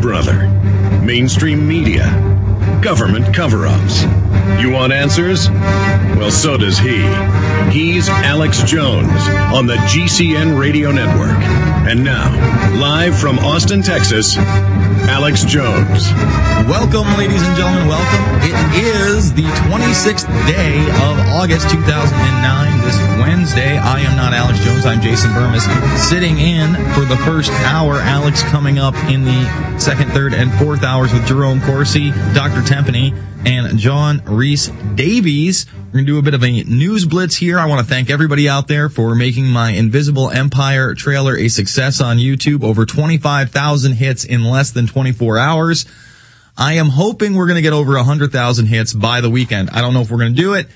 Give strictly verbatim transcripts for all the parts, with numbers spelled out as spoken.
brother? Mainstream media? Government cover-ups? You want answers? Well, so does he. He's Alex Jones on the G C N Radio Network. And now, live from Austin, Texas, Alex Jones. Welcome, ladies and gentlemen, welcome. It is the twenty-sixth day of August two thousand nine, this Wednesday. I am not Alex Jones, I'm Jason Burmis, sitting in for the first hour. Alex coming up in the second, third, and fourth hours with Jerome Corsi, Doctor Tempany, and John Reese Davies. We're going to do a bit of a news blitz here. I want to thank everybody out there for making my Invisible Empire trailer a success on YouTube. Over twenty-five thousand hits in less than twenty-four hours. I am hoping we're going to get over one hundred thousand hits by the weekend. I don't know if we're going to do it.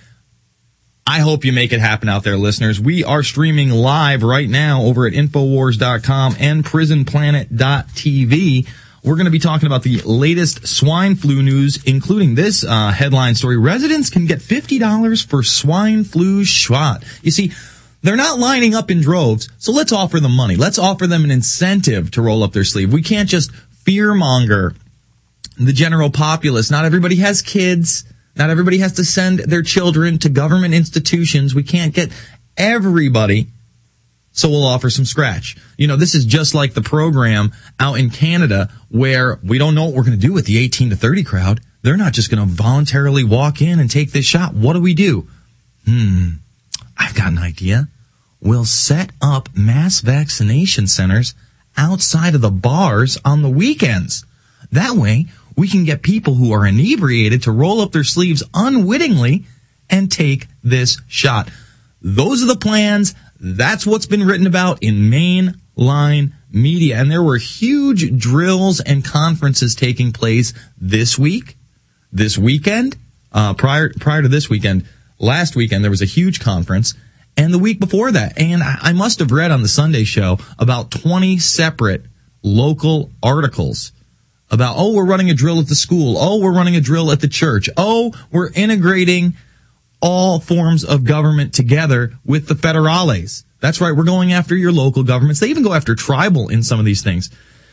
I hope you make it happen out there, listeners. We are streaming live right now over at Infowars dot com and Prison Planet dot T V. We're going to be talking about the latest swine flu news, including this uh, headline story. Residents can get fifty dollars for swine flu shot. You see, they're not lining up in droves, so let's offer them money. Let's offer them an incentive to roll up their sleeve. We can't just fearmonger the general populace. Not everybody has kids. Not everybody has to send their children to government institutions. We can't get everybody. So we'll offer some scratch. You know, this is just like the program out in Canada where we don't know what we're going to do with the eighteen to thirty crowd. They're not just going to voluntarily walk in and take this shot. What do we do? Hmm, I've got an idea. We'll set up mass vaccination centers outside of the bars on the weekends. That way, we can get people who are inebriated to roll up their sleeves unwittingly and take this shot. Those are the plans. That's what's been written about in mainline media. And there were huge drills and conferences taking place this week, this weekend, uh, prior, prior to this weekend. Last weekend, there was a huge conference, and the week before that. And I, I must have read on the Sunday show about twenty separate local articles about, oh, we're running a drill at the school. Oh, we're running a drill at the church. Oh, we're integrating all forms of government together with the federales. That's right, we're going after your local governments. They even go after tribal in some of these things.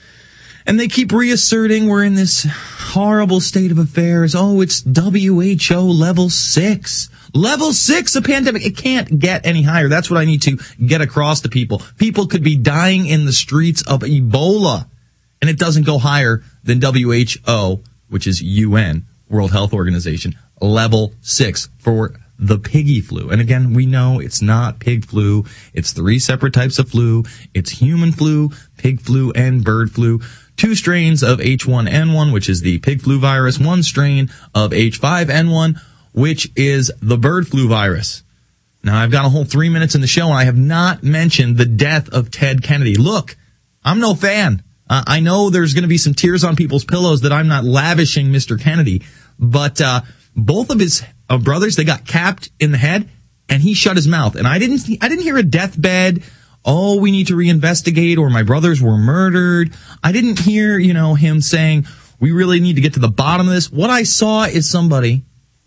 And they keep reasserting we're in this horrible state of affairs. Oh, it's W H O level six. Level six, a pandemic. It can't get any higher. That's what I need to get across to people. People could be dying in the streets of Ebola, and it doesn't go higher than W H O, which is U N, World Health Organization. Level six for the piggy flu. And again, we know it's not pig flu. It's three separate types of flu. It's human flu, pig flu, and bird flu. Two strains of H one N one, which is the pig flu virus. One strain of H five N one, which is the bird flu virus. Now, I've got a whole three minutes in the show, and I have not mentioned the death of Ted Kennedy. Look, I'm no fan. Uh, I know there's going to be some tears on people's pillows that I'm not lavishing Mister Kennedy, but uh both of his uh, brothers, they got capped in the head, and he shut his mouth. And I didn't, I didn't hear a deathbed. Oh, we need to reinvestigate, or my brothers were murdered. I didn't hear, you know, him saying we really need to get to the bottom of this. What I saw is somebody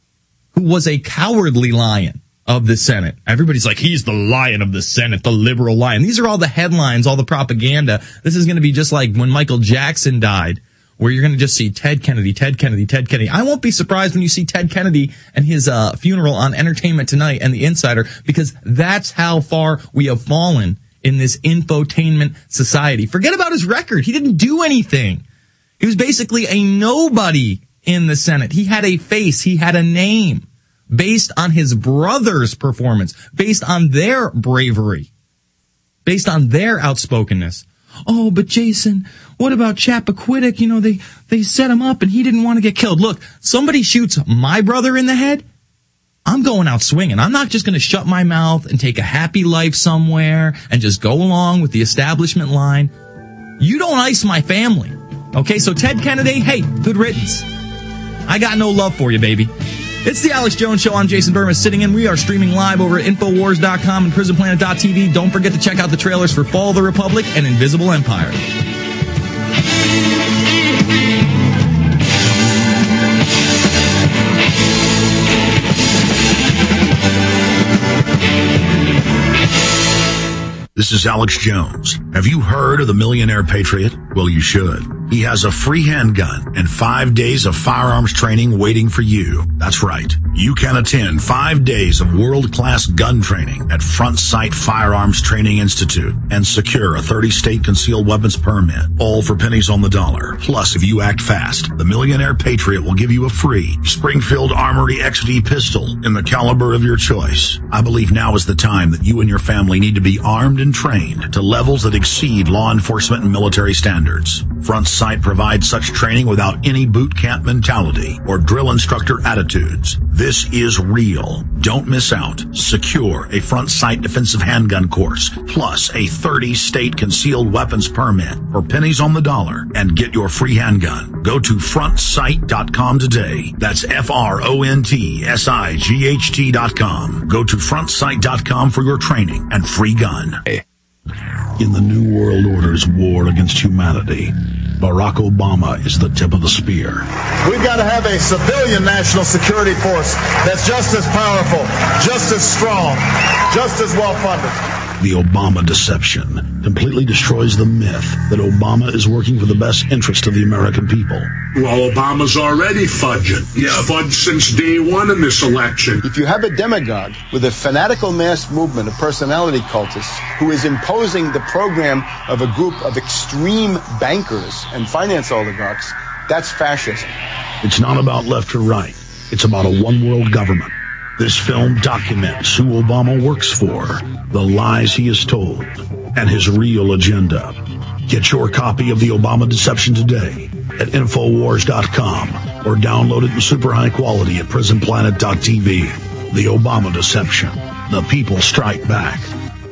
who was a cowardly lion of the Senate. Everybody's like, he's the lion of the Senate, the liberal lion. These are all the headlines, all the propaganda. This is going to be just like when Michael Jackson died, where you're going to just see Ted Kennedy, Ted Kennedy, Ted Kennedy. I won't be surprised when you see Ted Kennedy and his uh funeral on Entertainment Tonight and The Insider, because that's how far we have fallen in this infotainment society. Forget about his record. He didn't do anything. He was basically a nobody in the Senate. He had a face. He had a name based on his brother's performance, based on their bravery, based on their outspokenness. Oh, but Jason, what about Chappaquiddick? You know, they, they set him up and he didn't want to get killed. Look, somebody shoots my brother in the head, I'm going out swinging. I'm not just going to shut my mouth and take a happy life somewhere and just go along with the establishment line. You don't ice my family. Okay, so Ted Kennedy, hey, good riddance. I got no love for you, baby. It's the Alex Jones Show. I'm Jason Burmis sitting in. We are streaming live over at Infowars dot com and Prison Planet dot T V. Don't forget to check out the trailers for Fall of the Republic and Invisible Empire. This is Alex Jones. Have you heard of the Millionaire Patriot? Well, you should. He has a free handgun and five days of firearms training waiting for you. That's right. You can attend five days of world-class gun training at Front Sight Firearms Training Institute and secure a thirty-state concealed weapons permit, all for pennies on the dollar. Plus, if you act fast, the Millionaire Patriot will give you a free Springfield Armory X D pistol in the caliber of your choice. I believe now is the time that you and your family need to be armed and trained to levels that exceed law enforcement and military standards. Front Sight provides such training without any boot camp mentality or drill instructor attitudes. This is real. Don't miss out. Secure a Front Sight defensive handgun course, plus a thirty-state concealed weapons permit for pennies on the dollar, and get your free handgun. Go to front sight dot com today. That's F R O N T S I G H T dot com. Go to front sight dot com for your training and free gun. In the New World Order's war against humanity, Barack Obama is the tip of the spear. We've got to have a civilian national security force that's just as powerful, just as strong, just as well-funded. The Obama deception completely destroys the myth that Obama is working for the best interest of the American people. Well, Obama's already fudging. He's fudged since day one in this election. If you have a demagogue with a fanatical mass movement of personality cultists who is imposing the program of a group of extreme bankers and finance oligarchs, that's fascism. It's not about left or right. It's about a one-world government. This film documents who Obama works for, the lies he has told, and his real agenda. Get your copy of The Obama Deception today at Infowars dot com or download it in super high quality at Prison Planet dot T V. The Obama Deception. The people strike back.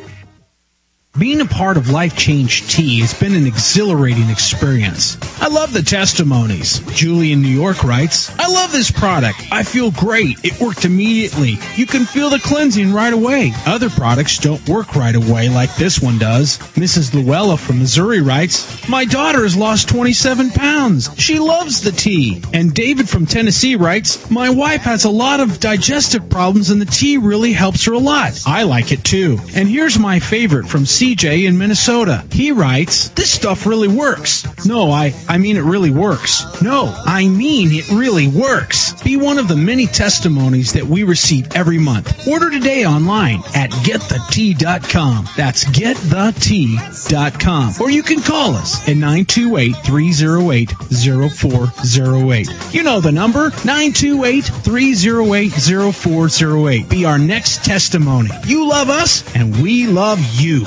Being a part of Life Change Tea has been an exhilarating experience. I love the testimonies. Julie in New York writes, I love this product. I feel great. It worked immediately. You can feel the cleansing right away. Other products don't work right away like this one does. Missus Luella from Missouri writes, my daughter has lost twenty-seven pounds. She loves the tea. And David from Tennessee writes, my wife has a lot of digestive problems and the tea really helps her a lot. I like it too. And here's my favorite from C J in Minnesota. He writes, this stuff really works. No, I, I mean it really works. No, I mean it really works. Be one of the many testimonies that we receive every month. Order today online at get the tea dot com. That's get the tea dot com. Or you can call us at nine two eight, three oh eight, oh four oh eight. You know the number, nine two eight, three oh eight, oh four oh eight. Be our next testimony. You love us, and we love you.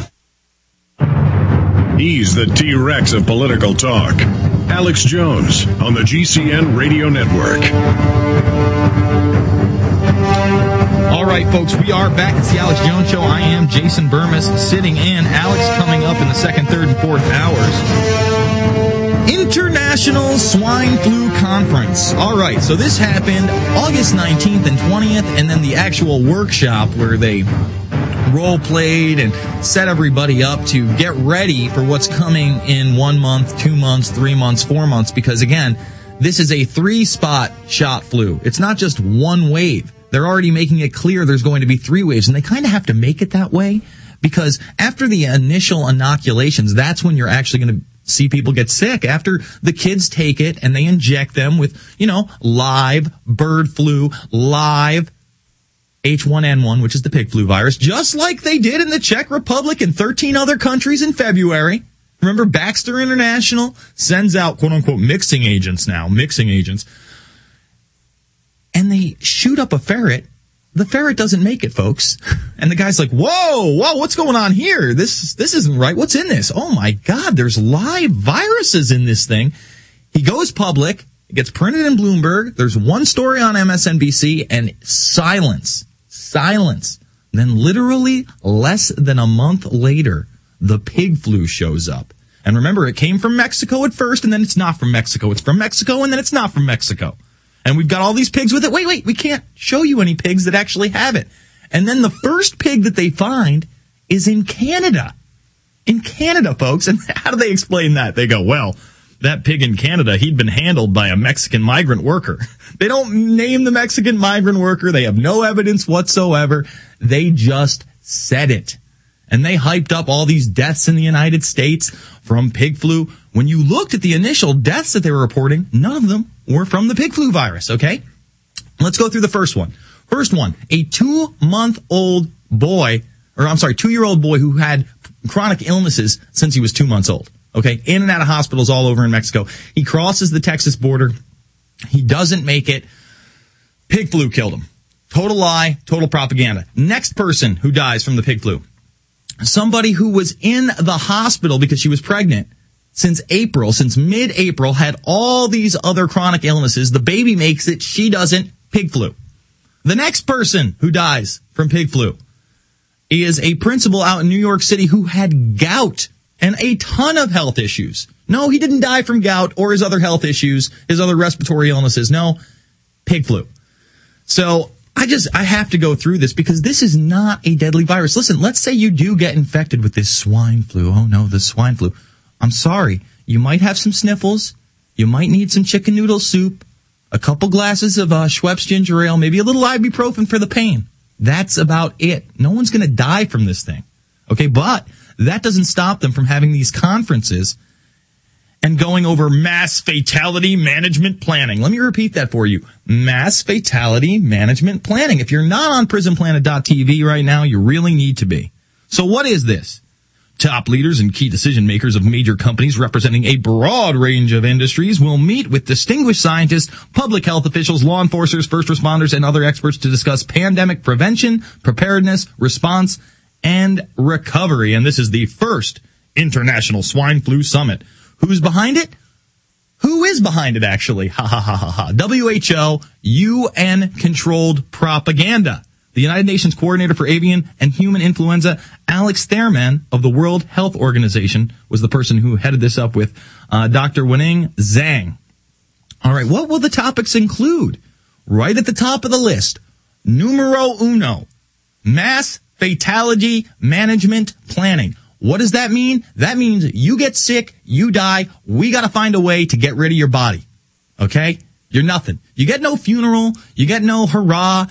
He's the T-Rex of political talk. Alex Jones on the G C N Radio Network. All right, folks, we are back. It's the Alex Jones Show. I am Jason Burmis sitting in. Alex coming up in the second, third, and fourth hours. International Swine Flu Conference. All right, so this happened August nineteenth and twentieth, and then the actual workshop where they role played and set everybody up to get ready for what's coming in one month, two months, three months, four months, because again, this is a three-spot shot flu. It's not just one wave. They're already making it clear there's going to be three waves, and they kind of have to make it that way because after the initial inoculations, that's when you're actually going to see people get sick. After the kids take it and they inject them with, you know, live bird flu, live H one N one, which is the pig flu virus, just like they did in the Czech Republic and thirteen other countries in February. Remember, Baxter International sends out quote-unquote mixing agents now, mixing agents, and they shoot up a ferret. The ferret doesn't make it, folks. And the guy's like, whoa, whoa, what's going on here? This, this isn't right. What's in this? Oh, my God, there's live viruses in this thing. He goes public. It gets printed in Bloomberg. There's one story on M S N B C, and silence. Silence. Then literally less than a month later, the pig flu shows up. And remember, it came from Mexico at first, and then it's not from Mexico. It's from Mexico, and then it's not from Mexico. And we've got all these pigs with it. Wait, wait, we can't show you any pigs that actually have it. And then the first pig that they find is in Canada. In Canada, folks. And how do they explain that? They go, well, that pig in Canada, he'd been handled by a Mexican migrant worker. They don't name the Mexican migrant worker. They have no evidence whatsoever. They just said it. And they hyped up all these deaths in the United States from pig flu. When you looked at the initial deaths that they were reporting, none of them were from the pig flu virus, okay? Let's go through the first one. First one, a two-month-old boy, or I'm sorry, two-year-old boy who had chronic illnesses since he was two months old, okay? In and out of hospitals all over in Mexico. He crosses the Texas border. He doesn't make it. Pig flu killed him. Total lie, total propaganda. Next person who dies from the pig flu. Somebody who was in the hospital because she was pregnant since April, since mid-April, had all these other chronic illnesses. The baby makes it, she doesn't, pig flu. The next person who dies from pig flu is a principal out in New York City who had gout and a ton of health issues. No, he didn't die from gout or his other health issues, his other respiratory illnesses. No, pig flu. So I just, I have to go through this because this is not a deadly virus. Listen, let's say you do get infected with this swine flu. Oh no, the swine flu. I'm sorry. You might have some sniffles. You might need some chicken noodle soup, a couple glasses of uh, Schweppes ginger ale, maybe a little ibuprofen for the pain. That's about it. No one's going to die from this thing. Okay, but that doesn't stop them from having these conferences and going over mass fatality management planning. Let me repeat that for you. Mass fatality management planning. If you're not on prison planet dot t v right now, you really need to be. So what is this? Top leaders and key decision makers of major companies representing a broad range of industries will meet with distinguished scientists, public health officials, law enforcers, first responders, and other experts to discuss pandemic prevention, preparedness, response, and recovery. And this is the first International Swine Flu Summit. Who's behind it? Who is behind it, actually? Ha ha ha ha ha. W H O, U N-controlled propaganda. The United Nations Coordinator for Avian and Human Influenza, Alex Thurman of the World Health Organization, was the person who headed this up with uh, Doctor Wening Zhang. All right, what will the topics include? Right at the top of the list, numero uno, mass fatality management planning. What does that mean? That means you get sick, you die, we got to find a way to get rid of your body. Okay? You're nothing. You get no funeral, you get no hurrah.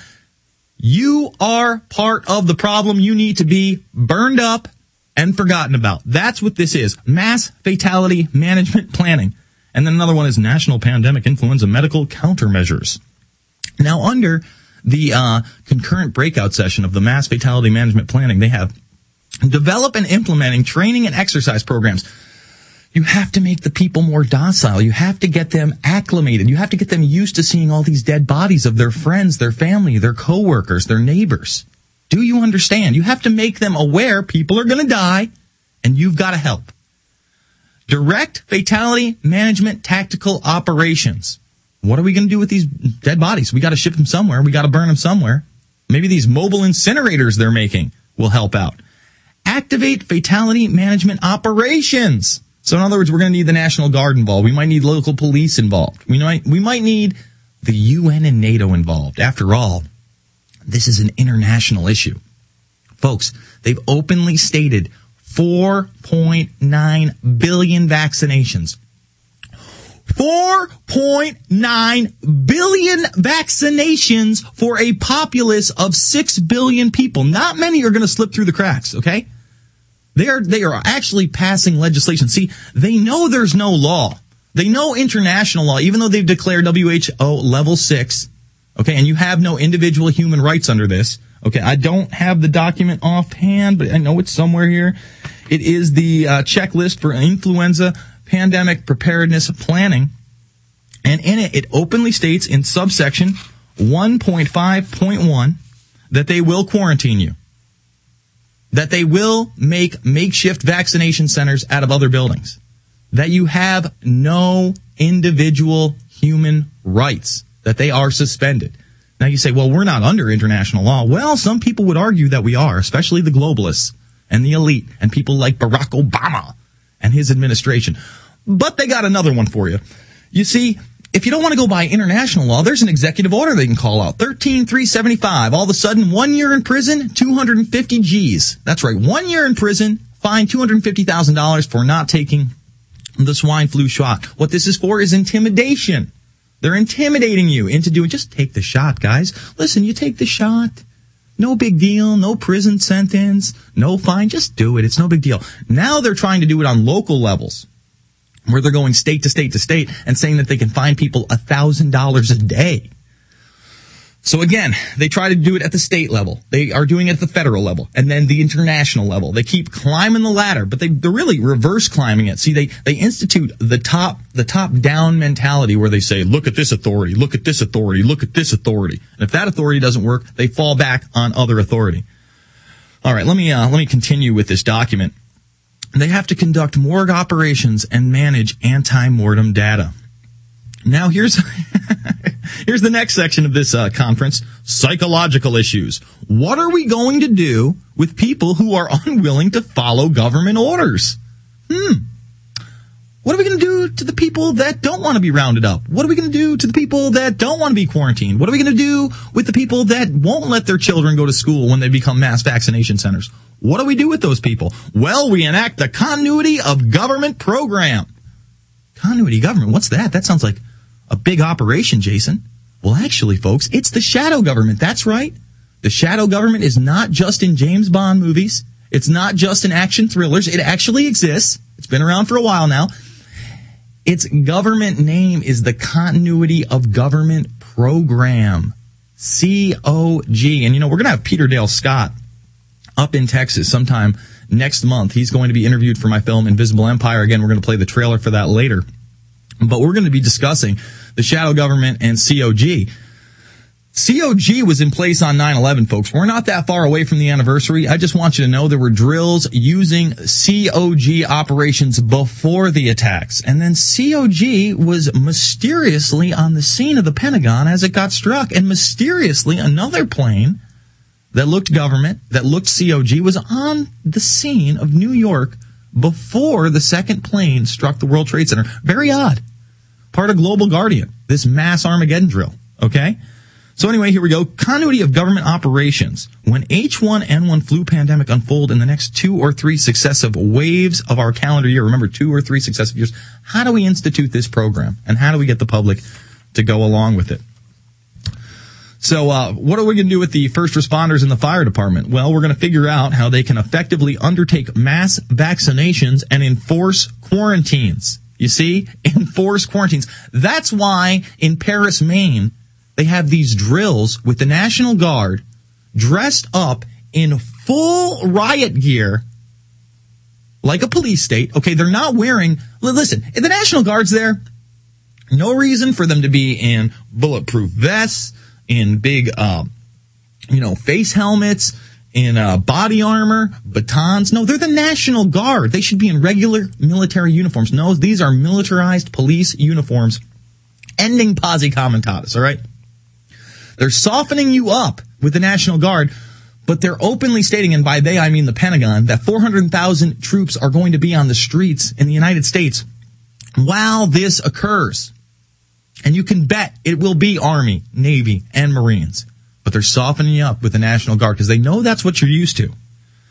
You are part of the problem. You need to be burned up and forgotten about. That's what this is. Mass fatality management planning. And then another one is National Pandemic Influenza Medical Countermeasures. Now, under the uh concurrent breakout session of the Mass Fatality Management Planning, they have develop and implementing training and exercise programs. You have to make the people more docile. You have to get them acclimated. You have to get them used to seeing all these dead bodies of their friends, their family, their coworkers, their neighbors. Do you understand? You have to make them aware people are going to die, and you've got to help. Direct fatality management tactical operations. What are we going to do with these dead bodies? We got to ship them somewhere. We got to burn them somewhere. Maybe these mobile incinerators they're making will help out. Activate fatality management operations. So in other words, we're going to need the National Guard involved. We might need local police involved. We might, we might need the U N and NATO involved. After all, this is an international issue. Folks, they've openly stated four point nine billion vaccinations. four point nine billion vaccinations for a populace of six billion people. Not many are going to slip through the cracks, okay? They are, they are actually passing legislation. See, they know there's no law. They know international law, even though they've declared W H O level six, okay, and you have no individual human rights under this. Okay, I don't have the document offhand, but I know it's somewhere here. It is the uh, checklist for influenza pandemic preparedness planning. And in it, it openly states in subsection one point five point one that they will quarantine you. That they will make makeshift vaccination centers out of other buildings. That you have no individual human rights. That they are suspended. Now you say, well, we're not under international law. Well, some people would argue that we are, especially the globalists and the elite and people like Barack Obama and his administration. But they got another one for you. You see, if you don't want to go by international law, there's an executive order they can call out. thirteen three seventy-five. All of a sudden, one year in prison, two hundred fifty G's. That's right. One year in prison, fine two hundred fifty thousand dollars for not taking the swine flu shot. What this is for is intimidation. They're intimidating you into doing, just take the shot, guys. Listen, you take the shot. No big deal. No prison sentence. No fine. Just do it. It's no big deal. Now they're trying to do it on local levels, where they're going state to state to state and saying that they can fine people one thousand dollars a day. So again, they try to do it at the state level. They are doing it at the federal level and then the international level. They keep climbing the ladder, but they, they're really reverse climbing it. See, they, they institute the top, the top down mentality where they say, look at this authority, look at this authority, look at this authority. And if that authority doesn't work, they fall back on other authority. All right, let me, uh, let me continue with this document. They have to conduct morgue operations and manage anti-mortem data. Now here's, here's the next section of this uh, conference, psychological issues. What are we going to do with people who are unwilling to follow government orders? Hmm. What are we going to do to the people that don't want to be rounded up? What are we going to do to the people that don't want to be quarantined? What are we going to do with the people that won't let their children go to school when they become mass vaccination centers? What do we do with those people? Well, we enact the continuity of government program. Continuity government, what's that? That sounds like a big operation, Jason. Well, actually, folks, it's the shadow government. That's right. The shadow government is not just in James Bond movies. It's not just in action thrillers. It actually exists. It's been around for a while now. Its government name is the Continuity of Government Program, C O G. And, you know, we're going to have Peter Dale Scott up in Texas sometime next month. He's going to be interviewed for my film Invisible Empire. Again, we're going to play the trailer for that later. But we're going to be discussing the shadow government and C O G. C O G was in place on nine eleven, folks. We're not that far away from the anniversary. I just want you to know there were drills using C O G operations before the attacks. And then C O G was mysteriously on the scene of the Pentagon as it got struck. And mysteriously, another plane that looked government, that looked C O G, was on the scene of New York before the second plane struck the World Trade Center. Very odd. Part of Global Guardian, this mass Armageddon drill, okay? So anyway, here we go. Continuity of government operations. When H one N one flu pandemic unfold in the next two or three successive waves of our calendar year, remember, two or three successive years, how do we institute this program? And how do we get the public to go along with it? So uh what are we going to do with the first responders in the fire department? Well, we're going to figure out how they can effectively undertake mass vaccinations and enforce quarantines. You see? Enforce quarantines. That's why in Paris, Maine, they have these drills with the National Guard dressed up in full riot gear like a police state. Okay, they're not wearing... Listen, if the National Guard's there, no reason for them to be in bulletproof vests, in big, uh, you know, face helmets, in uh, body armor, batons. No, they're the National Guard. They should be in regular military uniforms. No, these are militarized police uniforms, ending posse comitatus, all right? They're softening you up with the National Guard, but they're openly stating, and by they I mean the Pentagon, that four hundred thousand troops are going to be on the streets in the United States while this occurs. And you can bet it will be Army, Navy, and Marines. But they're softening you up with the National Guard because they know that's what you're used to.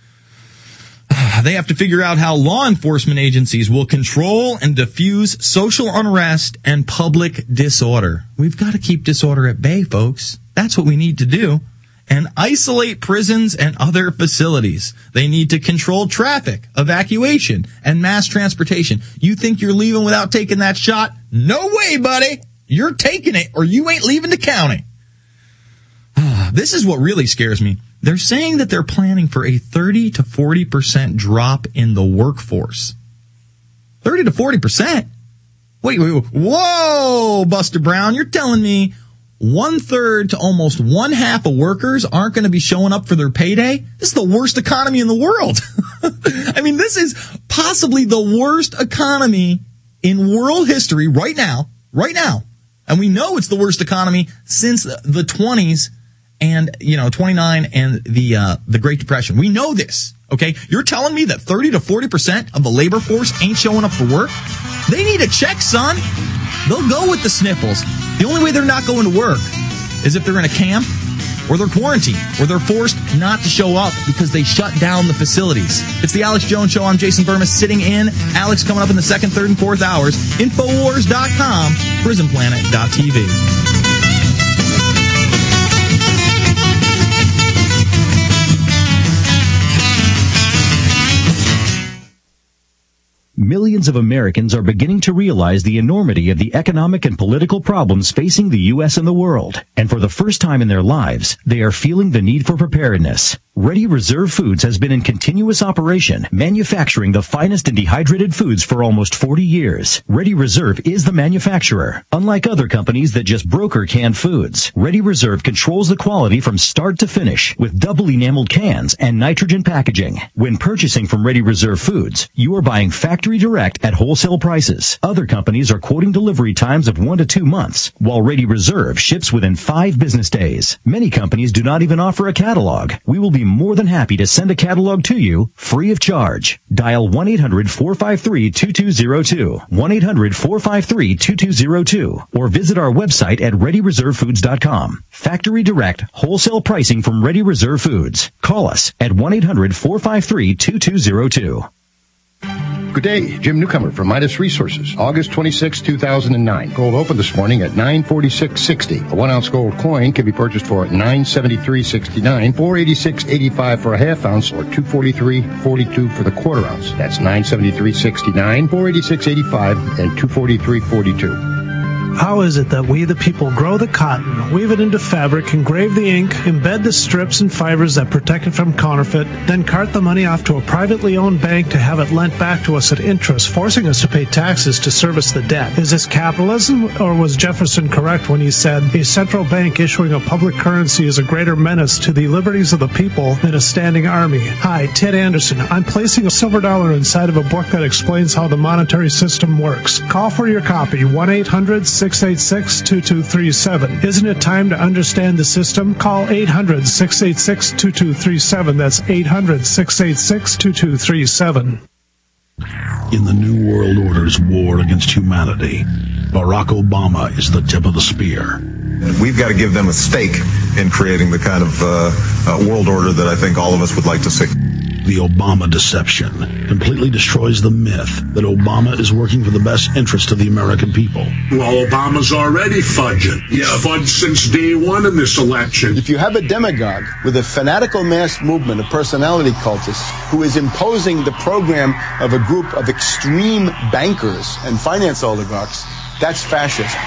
They have to figure out how law enforcement agencies will control and diffuse social unrest and public disorder. We've got to keep disorder at bay, folks. That's what we need to do. And isolate prisons and other facilities. They need to control traffic, evacuation, and mass transportation. You think you're leaving without taking that shot? No way, buddy. You're taking it or you ain't leaving the county. This is what really scares me. They're saying that they're planning for a thirty to forty percent drop in the workforce. thirty to forty percent? Wait, wait, wait. Whoa, Buster Brown, you're telling me one third to almost one half of workers aren't going to be showing up for their payday? This is the worst economy in the world. I mean, this is possibly the worst economy in world history right now, right now. And we know it's the worst economy since the twenties and, you know, twenty-nine and the, uh, the Great Depression. We know this, okay? You're telling me that thirty to forty percent of the labor force ain't showing up for work? They need a check, son. They'll go with the sniffles. The only way they're not going to work is if they're in a camp or they're quarantined or they're forced not to show up because they shut down the facilities. It's the Alex Jones Show. I'm Jason Burmis sitting in. Alex coming up in the second, third, and fourth hours. Infowars dot com, prison planet dot t v. millions of Americans are beginning to realize the enormity of the economic and political problems facing the U S and the world. And for the first time in their lives, they are feeling the need for preparedness. Ready Reserve Foods has been in continuous operation, manufacturing the finest and dehydrated foods for almost forty years. Ready Reserve is the manufacturer. Unlike other companies that just broker canned foods, Ready Reserve controls the quality from start to finish with double enameled cans and nitrogen packaging. When purchasing from Ready Reserve Foods, you are buying factory direct at wholesale prices. Other companies are quoting delivery times of one to two months, while Ready Reserve ships within five business days. Many companies do not even offer a catalog. We will be more than happy to send a catalog to you free of charge. Dial one eight hundred four five three two two zero two, one eight hundred four five three two two zero two, or visit our website at ready reserve foods dot com. Factory direct, wholesale pricing from Ready Reserve Foods. Call us at one eight hundred four five three two two zero two. Good day, Jim Newcomer from Midas Resources, August twenty-sixth, two thousand nine. Gold opened this morning at nine forty-six sixty. A one-ounce gold coin can be purchased for nine seventy-three sixty-nine, four eighty-six eighty-five for a half ounce, or two forty-three forty-two for the quarter ounce. That's nine seventy-three sixty-nine, four eighty-six eighty-five, and two forty-three forty-two. How is it that we, the people, grow the cotton, weave it into fabric, engrave the ink, embed the strips and fibers that protect it from counterfeit, then cart the money off to a privately owned bank to have it lent back to us at interest, forcing us to pay taxes to service the debt? Is this capitalism, or was Jefferson correct when he said, a central bank issuing a public currency is a greater menace to the liberties of the people than a standing army? Hi, Ted Anderson. I'm placing a silver dollar inside of a book that explains how the monetary system works. Call for your copy, one eight hundred six eight six two two three seven. Isn't it time to understand the system? Call eight hundred six eight six two two three seven. That's eight hundred six eight six two two three seven. In the New World Order's war against humanity, Barack Obama is the tip of the spear. We've got to give them a stake in creating the kind of uh, uh, world order that I think all of us would like to see. The Obama deception completely destroys the myth that Obama is working for the best interest of the American people. Well, Obama's already fudging. He's yeah. fudged since day one in this election. If you have a demagogue with a fanatical mass movement of personality cultists who is imposing the program of a group of extreme bankers and finance oligarchs, that's fascism.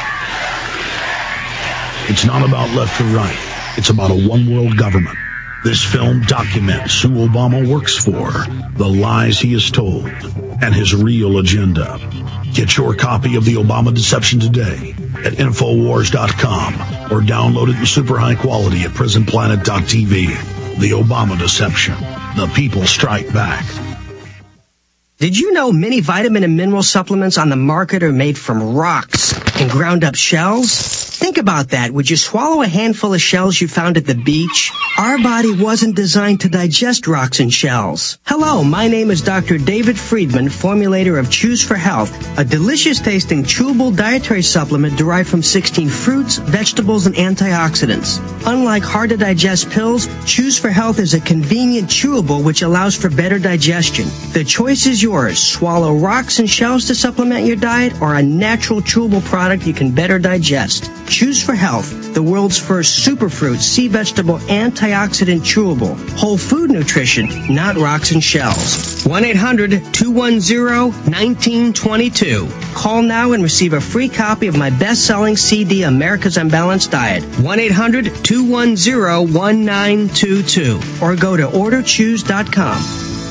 It's not about left or right. It's about a one-world government. This film documents who Obama works for, the lies he has told, and his real agenda. Get your copy of The Obama Deception today at infowars dot com or download it in super high quality at prison planet dot t v. The Obama Deception. The people strike back. Did you know many vitamin and mineral supplements on the market are made from rocks and ground up shells? Think about that. Would you swallow a handful of shells you found at the beach? Our body wasn't designed to digest rocks and shells. Hello, my name is Doctor David Friedman, formulator of Choose for Health, a delicious-tasting chewable dietary supplement derived from sixteen fruits, vegetables, and antioxidants. Unlike hard-to-digest pills, Choose for Health is a convenient chewable which allows for better digestion. The choice is yours. Swallow rocks and shells to supplement your diet, or a natural chewable product you can better digest. Choose for Health, the world's first superfruit, sea vegetable, antioxidant chewable. Whole food nutrition, not rocks and shells. one eight hundred two one zero one nine two two. Call now and receive a free copy of my best-selling C D, America's Unbalanced Diet. one eight hundred two one zero one nine two two. Or go to order choose dot com.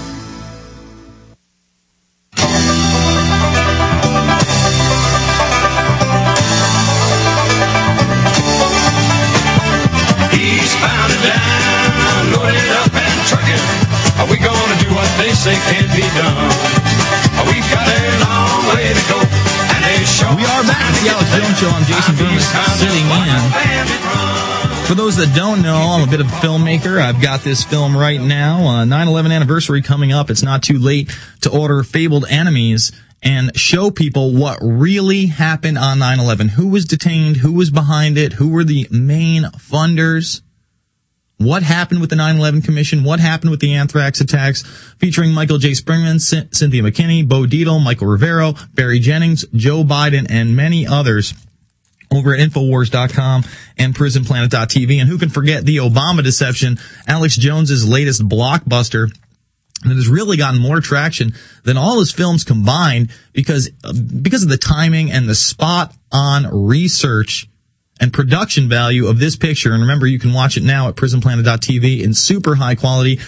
They say can't be done. We've got a long way to go. And they show we are back at the Alex Jones Show. I'm Jason Burmis, sitting in. For those that don't know, I'm a bit of a filmmaker. I've got this film right now, uh, nine eleven anniversary coming up. It's not too late to order Fabled Enemies and show people what really happened on nine eleven. Who was detained? Who was behind it? Who were the main funders? What happened with the nine eleven Commission? What happened with the anthrax attacks? Featuring Michael J. Springman, C- Cynthia McKinney, Bo Dietl, Michael Rivero, Barry Jennings, Joe Biden, and many others over at infowars dot com and prison planet dot t v. And who can forget the Obama deception, Alex Jones's latest blockbuster, that has really gotten more traction than all his films combined because, because of the timing and the spot on research and production value of this picture. And remember, you can watch it now at prison planet dot t v in super high quality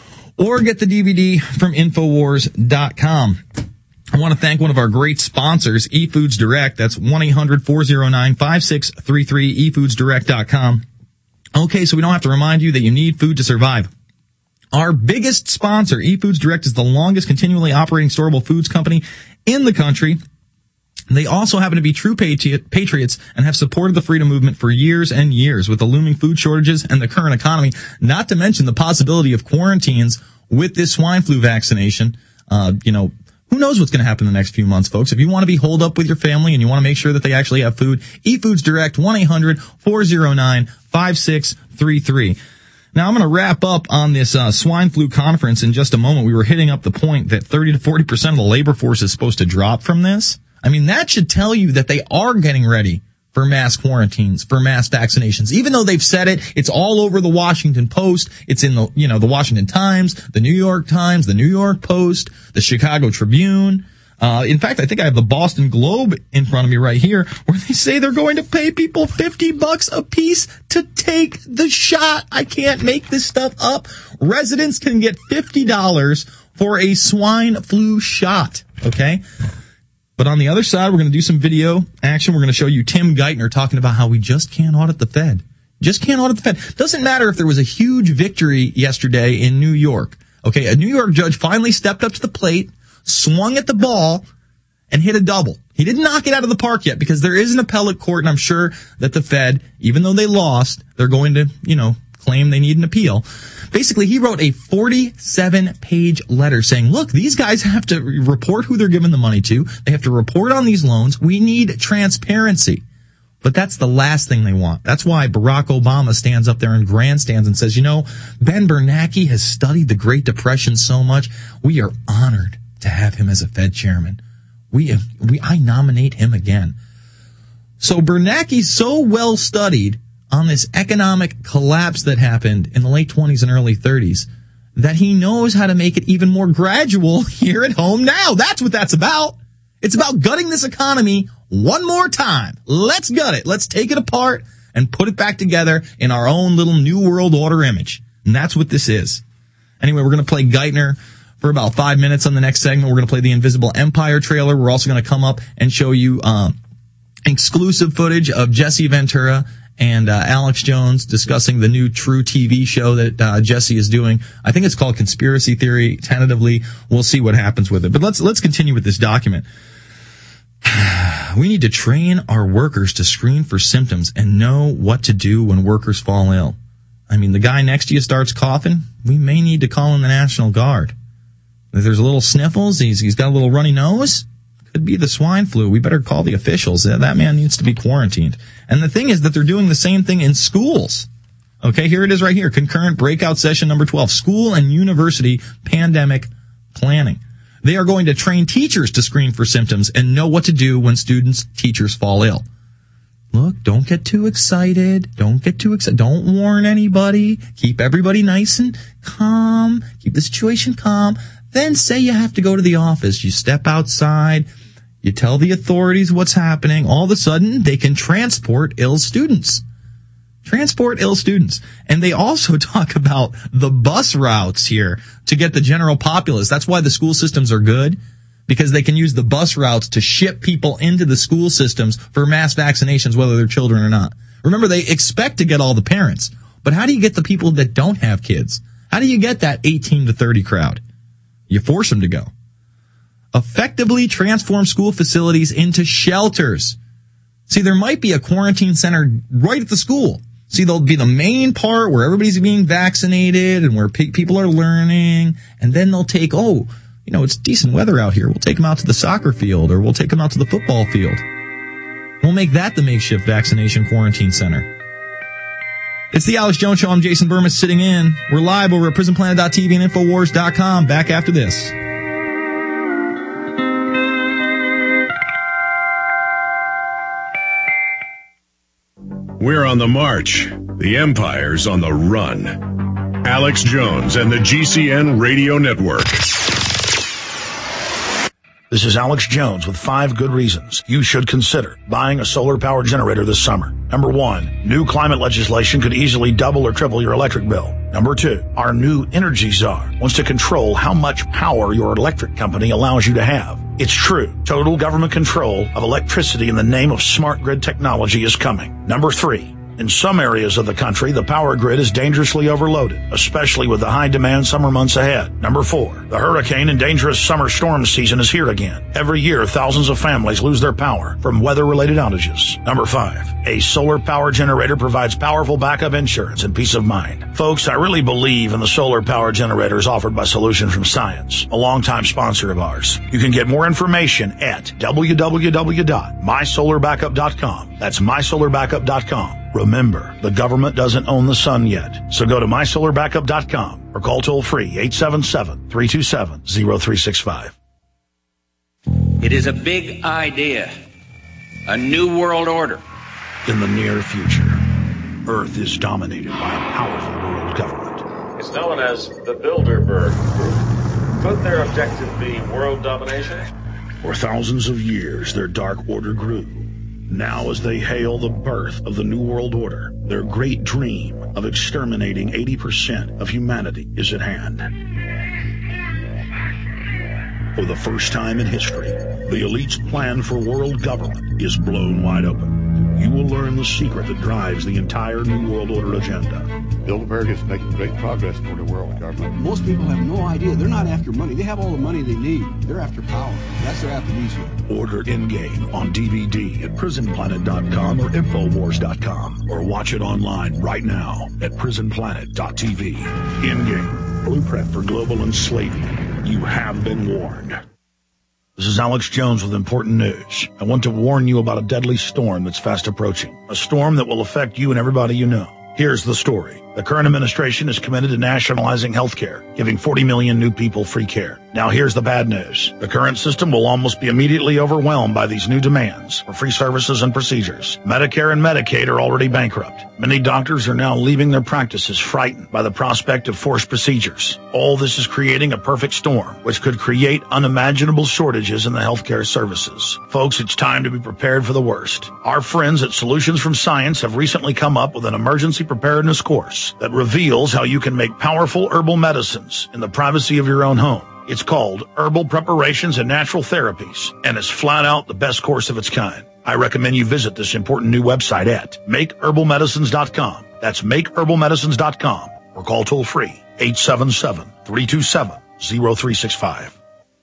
or get the D V D from infowars dot com. I want to thank one of our great sponsors, eFoods Direct. That's one eight hundred four oh nine five six three three, e foods direct dot com. Okay, so we don't have to remind you that you need food to survive. Our biggest sponsor, eFoods Direct, is the longest continually operating storable foods company in the country. They also happen to be true patriots and have supported the freedom movement for years and years with the looming food shortages and the current economy, not to mention the possibility of quarantines with this swine flu vaccination. Uh, you know, who knows what's going to happen in the next few months, folks. If you want to be holed up with your family and you want to make sure that they actually have food, eFoods Direct, one eight hundred four oh nine five six three three. Now, I'm going to wrap up on this uh, swine flu conference in just a moment. We were hitting up the point that thirty to forty percent of the labor force is supposed to drop from this. I mean, that should tell you that they are getting ready for mass quarantines, for mass vaccinations. Even though they've said it, it's all over the Washington Post. It's in the, you know, the Washington Times, the New York Times, the New York Post, the Chicago Tribune. Uh, in fact, I think I have the Boston Globe in front of me right here where they say they're going to pay people fifty bucks a piece to take the shot. I can't make this stuff up. Residents can get fifty dollars for a swine flu shot. Okay. But on the other side, we're going to do some video action. We're going to show you Tim Geithner talking about how we just can't audit the Fed. Just can't audit the Fed. Doesn't matter if there was a huge victory yesterday in New York. Okay. A New York judge finally stepped up to the plate, swung at the ball, and hit a double. He didn't knock it out of the park yet because there is an appellate court, and I'm sure that the Fed, even though they lost, they're going to, you know, claim they need an appeal. Basically, he wrote a forty-seven page letter saying, look, these guys have to report who they're giving the money to. They have to report on these loans. We need transparency. But that's the last thing they want. That's why Barack Obama stands up there in grandstands and says, you know, Ben Bernanke has studied the Great Depression so much. We are honored to have him as a Fed chairman. We, we, I nominate him again. So Bernanke's so well studied on this economic collapse that happened in the late twenties and early thirties that he knows how to make it even more gradual here at home now. That's what that's about. It's about gutting this economy one more time. Let's gut it. Let's take it apart and put it back together in our own little New World Order image. And that's what this is. Anyway, we're going to play Geithner for about five minutes on the next segment. We're going to play the Invisible Empire trailer. We're also going to come up and show you uh, exclusive footage of Jesse Ventura and uh, Alex Jones discussing the new True T V show that uh, Jesse is doing. I think it's called Conspiracy Theory. Tentatively, we'll see what happens with it. But let's let's continue with this document. We need to train our workers to screen for symptoms and know what to do when workers fall ill. I mean, the guy next to you starts coughing, we may need to call in the National Guard. If there's a little sniffles, he's he's got a little runny nose, could be the swine flu. We better call the officials. That man needs to be quarantined. And the thing is that they're doing the same thing in schools. Okay, here it is right here. Concurrent breakout session number twelve. School and university pandemic planning. They are going to train teachers to screen for symptoms and know what to do when students, teachers fall ill. Look, don't get too excited. Don't get too excited. Don't warn anybody. Keep everybody nice and calm. Keep the situation calm. Then say you have to go to the office. You step outside. You tell the authorities what's happening. All of a sudden, they can transport ill students. Transport ill students. And they also talk about the bus routes here to get the general populace. That's why the school systems are good, because they can use the bus routes to ship people into the school systems for mass vaccinations, whether they're children or not. Remember, they expect to get all the parents. But how do you get the people that don't have kids? How do you get that eighteen to thirty crowd? You force them to go. Effectively transform school facilities into shelters. See, there might be a quarantine center right at the school. See, there'll be the main part where everybody's being vaccinated and where pe- people are learning. And then they'll take, oh, you know, it's decent weather out here. We'll take them out to the soccer field, or we'll take them out to the football field. We'll make that the makeshift vaccination quarantine center. It's the Alex Jones Show. I'm Jason Burmis sitting in. We're live over at prison planet dot t v and infowars dot com. Back after this. We're on the march. The Empire's on the run. Alex Jones and the G C N Radio Network. This is Alex Jones with five good reasons you should consider buying a solar power generator this summer. Number one, new climate legislation could easily double or triple your electric bill. Number two, our new energy czar wants to control how much power your electric company allows you to have. It's true. Total government control of electricity in the name of smart grid technology is coming. Number three, in some areas of the country, the power grid is dangerously overloaded, especially with the high-demand summer months ahead. Number four, the hurricane and dangerous summer storm season is here again. Every year, thousands of families lose their power from weather-related outages. Number five, a solar power generator provides powerful backup insurance and peace of mind. Folks, I really believe in the solar power generators offered by Solution from Science, a longtime sponsor of ours. You can get more information at w w w dot my solar backup dot com. That's my solar backup dot com. Remember, the government doesn't own the sun yet. So go to my solar backup dot com or call toll-free eight seven seven, three two seven, zero three six five. It is a big idea, a new world order. In the near future, Earth is dominated by a powerful world government. It's known as the Bilderberg Group. Could their objective be world domination? For thousands of years, their dark order grew. Now, as they hail the birth of the New World Order, their great dream of exterminating eighty percent of humanity is at hand. For the first time in history, the elite's plan for world government is blown wide open. You will learn the secret that drives the entire New World Order agenda. Bilderberg is making great progress toward a world government. Most people have no idea. They're not after money. They have all the money they need. They're after power. That's their aphrodisiac. Order Endgame on D V D at prison planet dot com or infowars dot com, or watch it online right now at prison planet dot t v. Endgame, blueprint for global enslavement. You have been warned. This is Alex Jones with important news. I want to warn you about a deadly storm that's fast approaching. A storm that will affect you and everybody you know. Here's the story. The current administration is committed to nationalizing health care, giving forty million new people free care. Now here's the bad news. The current system will almost be immediately overwhelmed by these new demands for free services and procedures. Medicare and Medicaid are already bankrupt. Many doctors are now leaving their practices frightened by the prospect of forced procedures. All this is creating a perfect storm, which could create unimaginable shortages in the healthcare services. Folks, it's time to be prepared for the worst. Our friends at Solutions from Science have recently come up with an emergency preparedness course that reveals how you can make powerful herbal medicines in the privacy of your own home. It's called Herbal Preparations and Natural Therapies, and it's flat out the best course of its kind. I recommend you visit this important new website at make herbal medicines dot com. That's make herbal medicines dot com, or call toll-free eight seven seven, three two seven, zero three six five.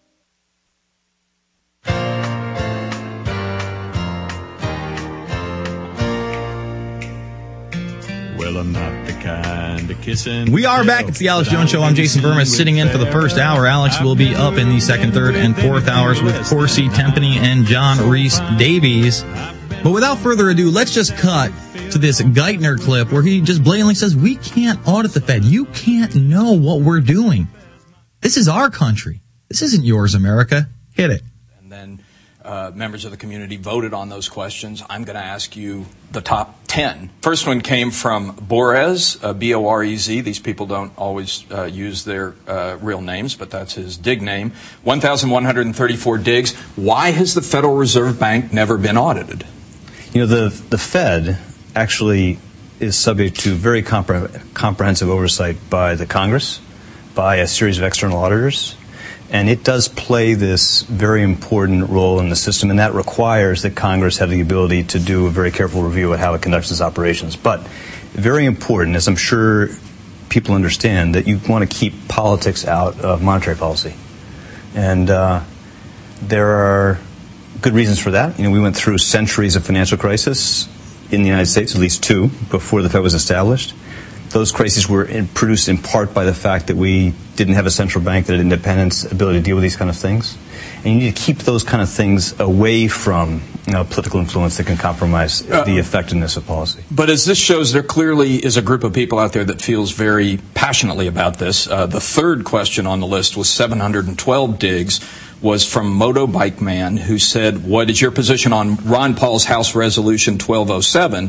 Well, I'm not the kind of kissing. We are back. It's the Alex Jones Show. I'm Jason Burma, sitting in for the first hour. Alex will be up in the second, third, and fourth hours with Corsi Tempany and John Reese Davies. But without further ado, let's just cut to this Geithner clip where he just blatantly says, we can't audit the Fed. You can't know what we're doing. This is our country. This isn't yours, America. Hit it. And then uh, members of the community voted on those questions. I'm going to ask you the top ten. First one came from Borez, uh, B O R E Z. These people don't always uh, use their uh, real names, but that's his dig name. one thousand one hundred thirty-four digs. Why has the Federal Reserve Bank never been audited? You know, the the Fed actually is subject to very compre- comprehensive oversight by the Congress, by a series of external auditors, and it does play this very important role in the system, and that requires that Congress have the ability to do a very careful review of how it conducts its operations. But very important, as I'm sure people understand, that you want to keep politics out of monetary policy. And uh, there are good reasons for that. You know, we went through centuries of financial crisis in the United States, at least two, before the Fed was established. Those crises were in, produced in part by the fact that we didn't have a central bank that had independence, ability to deal with these kind of things. And you need to keep those kind of things away from, you know, political influence that can compromise uh, the effectiveness of policy. But as this shows, there clearly is a group of people out there that feels very passionately about this. Uh, the third question on the list was seven hundred twelve digs. Was from Moto Bike Man, who said, what is your position on Ron Paul's House Resolution twelve oh seven,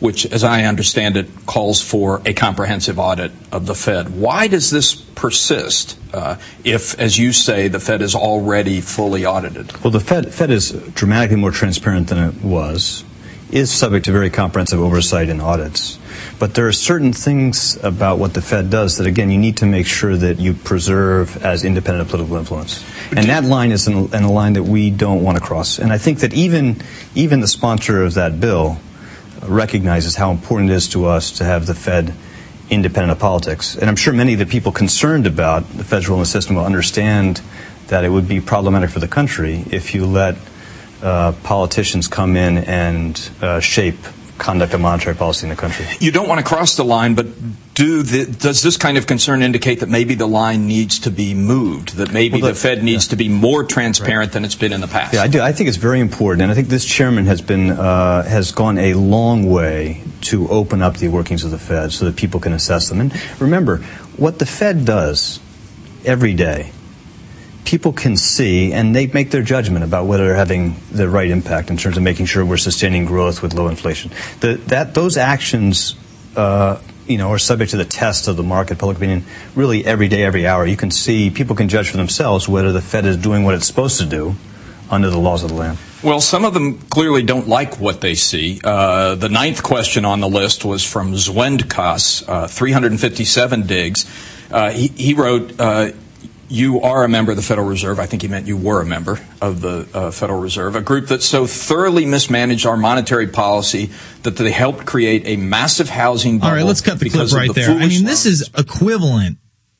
which, as I understand it, calls for a comprehensive audit of the Fed. Why does this persist uh, if, as you say, the Fed is already fully audited? Well, the Fed, Fed is dramatically more transparent than it was, is subject to very comprehensive oversight and audits. But there are certain things about what the Fed does that, again, you need to make sure that you preserve as independent of political influence. And that line is an, an a line that we don't want to cross. And I think that even even the sponsor of that bill recognizes how important it is to us to have the Fed independent of politics. And I'm sure many of the people concerned about the Fed's role in the system will understand that it would be problematic for the country if you let uh, politicians come in and uh, shape conduct of monetary policy in the country. You don't want to cross the line, but do the, does this kind of concern indicate that maybe the line needs to be moved, that maybe well, the, the Fed needs yeah. to be more transparent right. than it's been in the past? Yeah, I do. I think it's very important, and I think this chairman has been uh, has gone a long way to open up the workings of the Fed so that people can assess them. And remember, what the Fed does every day, people can see, and they make their judgment about whether they're having the right impact in terms of making sure we're sustaining growth with low inflation. The, that those actions, uh, you know, are subject to the test of the market, public opinion, really every day, every hour. You can see, people can judge for themselves whether the Fed is doing what it's supposed to do under the laws of the land. Well, some of them clearly don't like what they see. Uh, the ninth question on the list was from Zwendkas, uh, three hundred fifty-seven digs. Uh, he, he wrote, uh, you are a member of the Federal Reserve. I think he meant you were a member of the uh, Federal Reserve, a group that so thoroughly mismanaged our monetary policy that they helped create a massive housing bubble. All right, let's cut the clip right the there. I mean, this is equivalent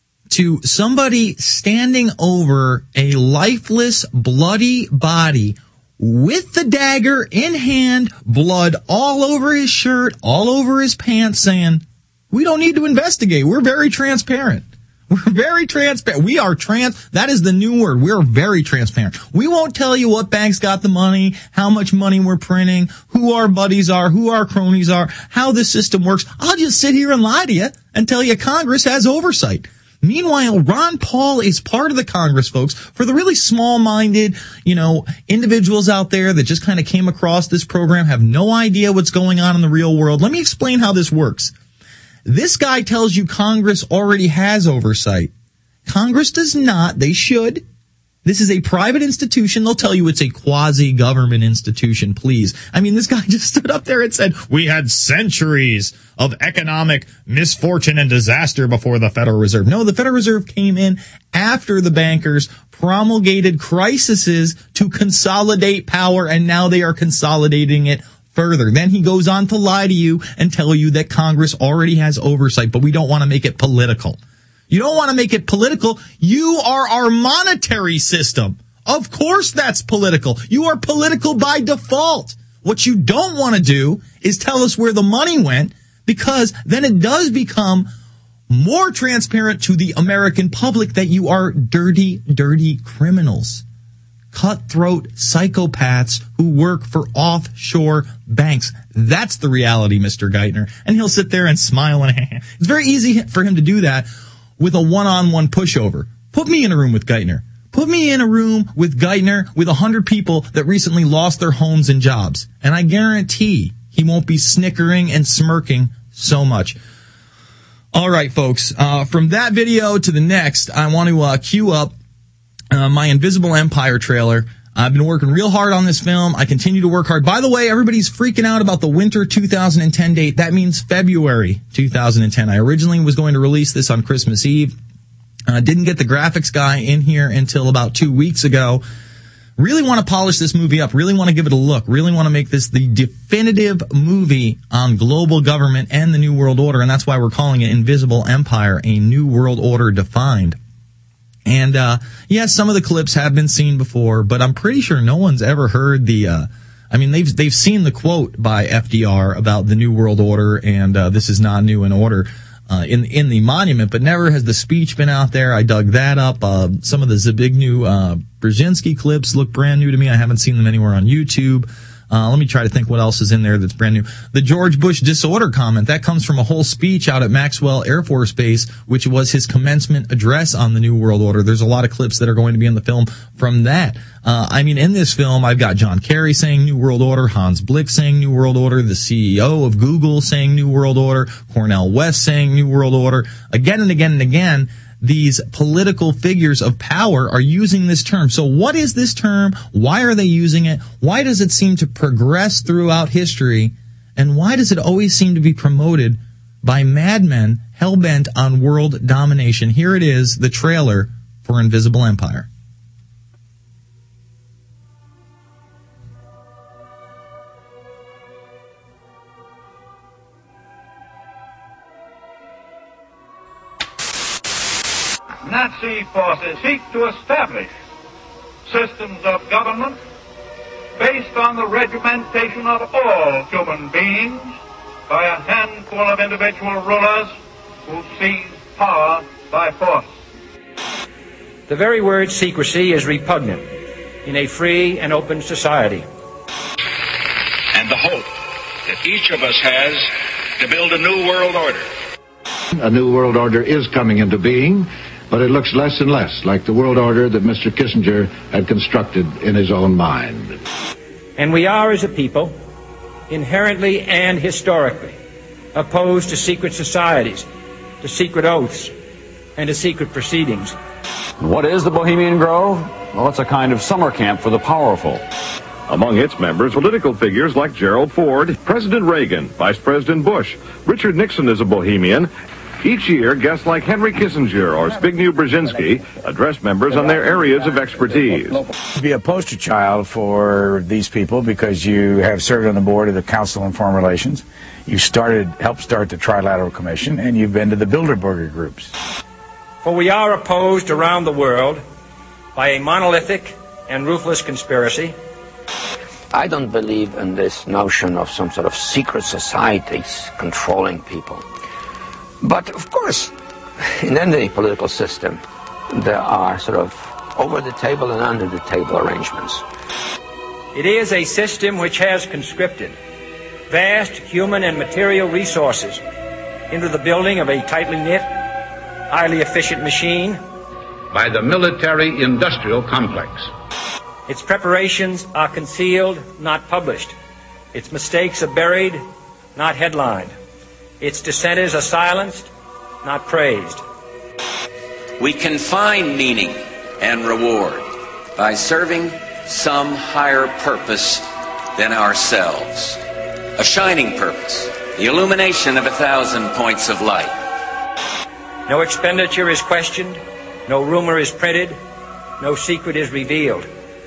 to somebody standing over a lifeless, bloody body with the dagger in hand, blood all over his shirt, all over his pants, saying, we don't need to investigate. We're very transparent. We're very transparent. We are trans. That is the new word. We're very transparent. We won't tell you what banks got the money, how much money we're printing, who our buddies are, who our cronies are, how the system works. I'll just sit here and lie to you and tell you Congress has oversight. Meanwhile, Ron Paul is part of the Congress, folks. For the really small-minded, you know, individuals out there that just kind of came across this program, have no idea what's going on in the real world, let me explain how this works. This guy tells you Congress already has oversight. Congress does not. They should. This is a private institution. They'll tell you it's a quasi-government institution, please. I mean, this guy just stood up there and said, we had centuries of economic misfortune and disaster before the Federal Reserve. No, the Federal Reserve came in after the bankers promulgated crises to consolidate power, and now they are consolidating it further. Then he goes on to lie to you and tell you that Congress already has oversight, but we don't want to make it political. You don't want to make it political. You are our monetary system. Of course that's political. You are political by default. What you don't want to do is tell us where the money went, because then it does become more transparent to the American public that you are dirty, dirty criminals. Cutthroat psychopaths who work for offshore banks. That's the reality, Mister Geithner. And he'll sit there and smile and it's very easy for him to do that with a one-on-one pushover. Put me in a room with Geithner. Put me in a room with Geithner with a hundred people that recently lost their homes and jobs. And I guarantee he won't be snickering and smirking so much. All right, folks. Uh, from that video to the next, I want to uh, queue up Uh, my Invisible Empire trailer. I've been working real hard on this film. I continue to work hard. By the way, everybody's freaking out about the winter two thousand ten date. That means February two thousand ten. I originally was going to release this on Christmas Eve. I uh, didn't get the graphics guy in here until about two weeks ago. Really want to polish this movie up. Really want to give it a look. Really want to make this the definitive movie on global government and the New World Order. And that's why we're calling it Invisible Empire, a New World Order defined. And, uh, yes, some of the clips have been seen before, but I'm pretty sure no one's ever heard the, uh, I mean, they've, they've seen the quote by F D R about the New World Order and, uh, this is not new in order, uh, in, in the monument, but never has the speech been out there. I dug that up. Uh, some of the Zbigniew, uh, Brzezinski clips look brand new to me. I haven't seen them anywhere on YouTube. Uh, let me try to think what else is in there that's brand new. The George Bush disorder comment, that comes from a whole speech out at Maxwell Air Force Base, which was his commencement address on the New World Order. There's a lot of clips that are going to be in the film from that. Uh, I mean, in this film, I've got John Kerry saying New World Order, Hans Blick saying New World Order, the C E O of Google saying New World Order, Cornel West saying New World Order. Again and again and again, these political figures of power are using this term. So what is this term? Why are they using it? Why does it seem to progress throughout history? And why does it always seem to be promoted by madmen hell-bent on world domination? Here it is, the trailer for Invisible Empire. Nazi forces seek to establish systems of government based on the regimentation of all human beings by a handful of individual rulers who seize power by force. The very word secrecy is repugnant in a free and open society. And the hope that each of us has to build a new world order. A new world order is coming into being, but it looks less and less like the world order that Mister Kissinger had constructed in his own mind. And we are, as a people, inherently and historically opposed to secret societies, to secret oaths, and to secret proceedings. What is the Bohemian Grove? Well, it's a kind of summer camp for the powerful. Among its members, political figures like Gerald Ford, President Reagan, Vice President Bush, Richard Nixon is a Bohemian. Each year, guests like Henry Kissinger or Zbigniew Brzezinski address members on their areas of expertise. To be a poster child for these people because you have served on the board of the Council on Foreign Relations, you started, helped start the Trilateral Commission, and you've been to the Bilderberger groups. For we are opposed around the world by a monolithic and ruthless conspiracy. I don't believe in this notion of some sort of secret societies controlling people. But, of course, in any political system, there are sort of over-the-table and under-the-table arrangements. It is a system which has conscripted vast human and material resources into the building of a tightly knit, highly efficient machine. By the military-industrial complex. Its preparations are concealed, not published. Its mistakes are buried, not headlined. Its dissenters are silenced, not praised. We can find meaning and reward by serving some higher purpose than ourselves. A shining purpose, the illumination of a thousand points of light. No expenditure is questioned, no rumor is printed, no secret is revealed.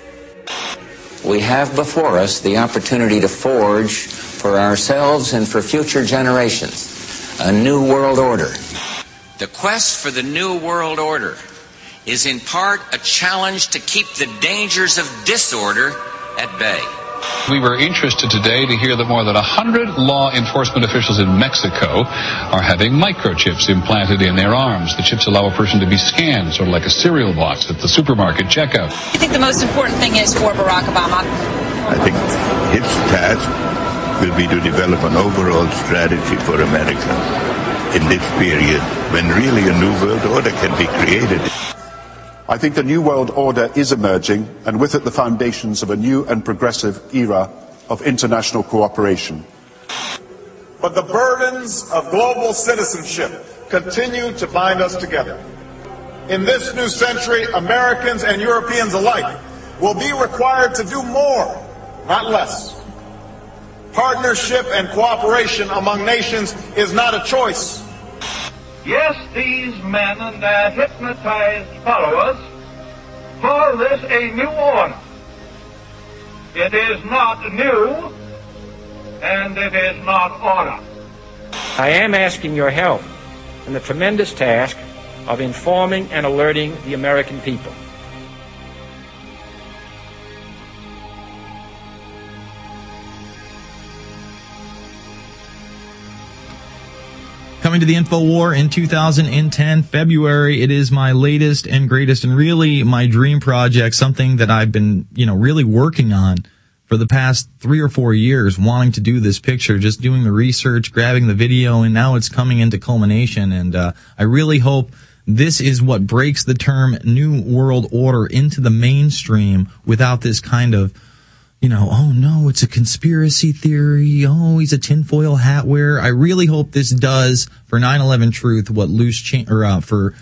We have before us the opportunity to forge for ourselves and for future generations a new world order. The quest for the new world order is in part a challenge to keep the dangers of disorder at bay. We were interested today to hear that more than one hundred law enforcement officials in Mexico are having microchips implanted in their arms. The chips allow a person to be scanned, sort of like a cereal box at the supermarket checkout. I think the most important thing is for Barack Obama. I think his task will be to develop an overall strategy for America in this period when really a new world order can be created. I think the New World Order is emerging, and with it the foundations of a new and progressive era of international cooperation. But the burdens of global citizenship continue to bind us together. In this new century, Americans and Europeans alike will be required to do more, not less. Partnership and cooperation among nations is not a choice. Yes, these men and their hypnotized followers call this a new order. It is not new, and it is not order. I am asking your help in the tremendous task of informing and alerting the American people. Coming to the InfoWar in two thousand ten, February. It is my latest and greatest and really my dream project, something that I've been, you know, really working on for for the past three or four years wanting to do this picture, just doing the research, grabbing the video, and now it's coming into culmination. And uh, I really hope this is what breaks the term New World Order into the mainstream without this kind of, you know, oh no, it's a conspiracy theory. Oh, he's a tinfoil hat wearer. I really hope this does for nine eleven Truth what loose change, or uh, for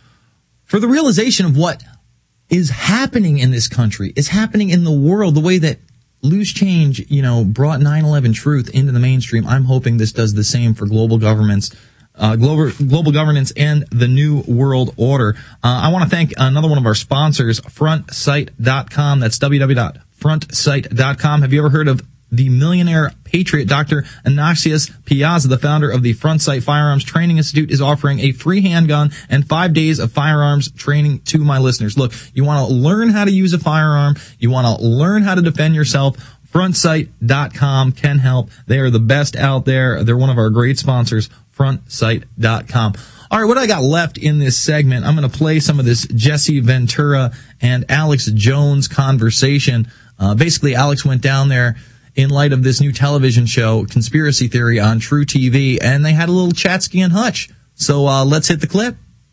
for the realization of what is happening in this country, is happening in the world, the way that Loose Change, you know, brought nine eleven Truth into the mainstream. I'm hoping this does the same for global governments, uh, global, global governance and the New World Order. Uh, I want to thank another one of our sponsors, front sight dot com. That's w w w dot front sight dot com. Have you ever heard of the millionaire patriot, Doctor Anaxius Piazza, the founder of the Front Sight Firearms Training Institute, is offering a free handgun and five days of firearms training to my listeners. Look, you want to learn how to use a firearm, you want to learn how to defend yourself, front sight dot com can help. They are the best out there. They're one of our great sponsors, front sight dot com. All right, what I got left in this segment, I'm going to play some of this Jesse Ventura and Alex Jones conversation. Uh, basically, Alex went down there in light of this new television show, Conspiracy Theory, on True T V, and they had a little Chatsky and Hutch. So uh, let's hit the clip.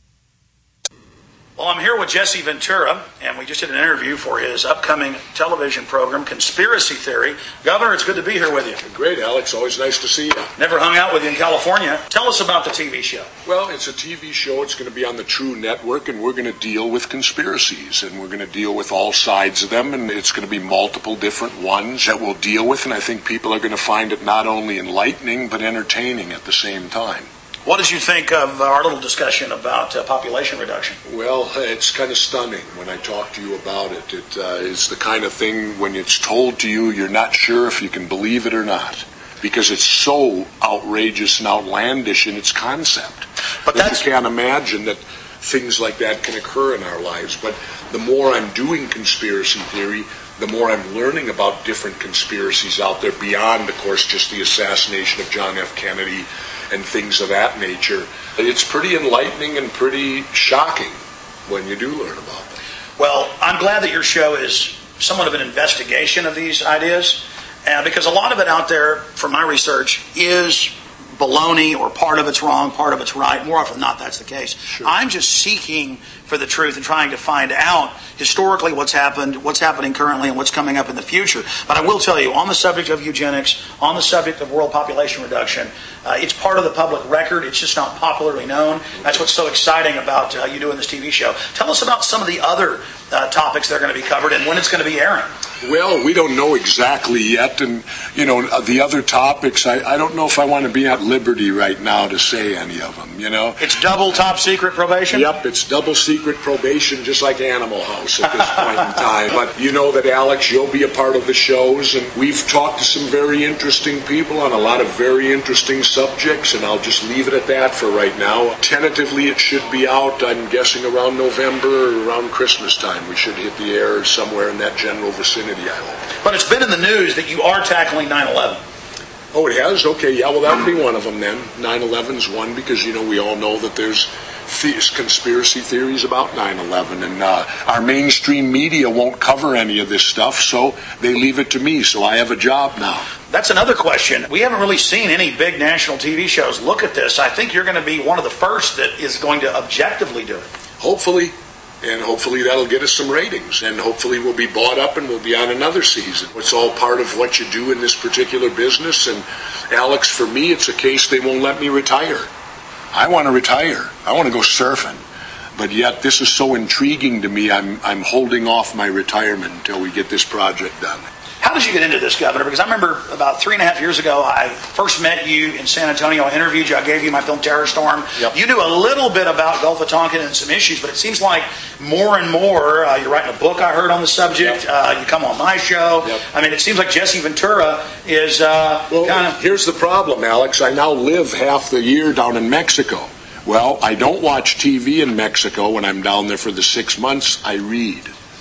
Well, I'm here with Jesse Ventura, and we just did an interview for his upcoming television program, Conspiracy Theory. Governor, it's good to be here with you. Great, Alex. Always nice to see you. Never hung out with you in California. Tell us about the T V show. Well, it's a T V show. It's going to be on the True Network, and we're going to deal with conspiracies, and we're going to deal with all sides of them, and it's going to be multiple different ones that we'll deal with, and I think people are going to find it not only enlightening, but entertaining at the same time. What did you think of our little discussion about uh, population reduction? Well, it's kind of stunning when I talk to you about it. It uh, is the kind of thing when it's told to you, you're not sure if you can believe it or not, because it's so outrageous and outlandish in its concept. But that you can't imagine that things like that can occur in our lives. But the more I'm doing conspiracy theory, the more I'm learning about different conspiracies out there beyond, of course, just the assassination of John F. Kennedy and things of that nature. It's pretty enlightening and pretty shocking when you do learn about them. Well, I'm glad that your show is somewhat of an investigation of these ideas, uh, because a lot of it out there, from my research, is baloney, or part of it's wrong, part of it's right. More often than not, that's the case. Sure. I'm just seeking for the truth and trying to find out historically what's happened, what's happening currently, and what's coming up in the future. But I will tell you, on the subject of eugenics, on the subject of world population reduction, uh, it's part of the public record. It's just not popularly known. That's what's so exciting about uh, you doing this T V show. Tell us about some of the other uh, topics that are going to be covered and when it's going to be airing. Well, we don't know exactly yet, and, you know, the other topics, I, I don't know if I want to be at liberty right now to say any of them, you know. It's double top secret probation? Yep, it's double secret probation, just like Animal House at this point in time. But you know that, Alex, you'll be a part of the shows, and we've talked to some very interesting people on a lot of very interesting subjects, and I'll just leave it at that for right now. Tentatively, it should be out, I'm guessing, around November or around Christmas time. We should hit the air somewhere in that general vicinity, I hope. But it's been in the news that you are tackling nine eleven. Oh, it has? Okay, yeah, well, that would be one of them then. nine eleven's one, because, you know, we all know that there's the- conspiracy theories about nine eleven, and uh, our mainstream media won't cover any of this stuff, so they leave it to me, so I have a job now. That's another question. We haven't really seen any big national T V shows look at this. I think you're going to be one of the first that is going to objectively do it. Hopefully. And hopefully that'll get us some ratings. And hopefully we'll be bought up and we'll be on another season. It's all part of what you do in this particular business. And, Alex, for me, it's a case they won't let me retire. I want to retire. I want to go surfing. But yet this is so intriguing to me, I'm, I'm holding off my retirement until we get this project done. How did you get into this, Governor? Because I remember about three and a half years ago, I first met you in San Antonio. I interviewed you. I gave you my film Terror Storm. Yep. You knew a little bit about Gulf of Tonkin and some issues, but it seems like more and more, uh, you're writing a book I heard on the subject. Yep. Uh, you come on my show. Yep. I mean, it seems like Jesse Ventura is uh, well, kind of... Here's the problem, Alex. I now live half the year down in Mexico. Well, I don't watch T V in Mexico when I'm down there for the six months. I read.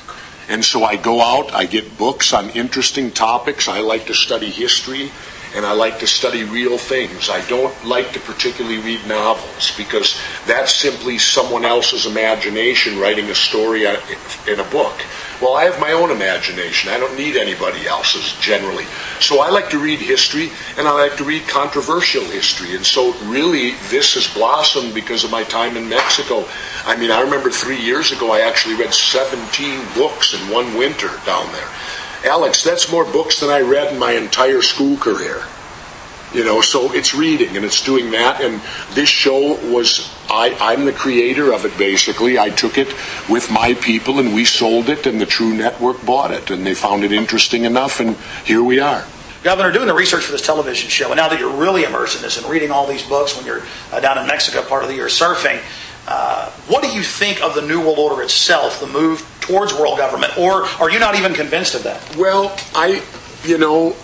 And so I go out, I get books on interesting topics. I like to study history, and I like to study real things. I don't like to particularly read novels, because that's simply someone else's imagination writing a story in a book. Well, I have my own imagination. I don't need anybody else's, generally. So I like to read history, and I like to read controversial history. And so really, this has blossomed because of my time in Mexico. I mean, I remember three years ago, I actually read seventeen books in one winter down there. Alex, that's more books than I read in my entire school career. You know, so it's reading and it's doing that. And this show was, I, I'm the creator of it, basically. I took it with my people and we sold it, and the True Network bought it, and they found it interesting enough, and here we are. Governor, doing the research for this television show, and now that you're really immersed in this and reading all these books when you're uh, down in Mexico part of the year surfing, uh, what do you think of the New World Order itself, the move towards world government, or are you not even convinced of that? Well, I, you know...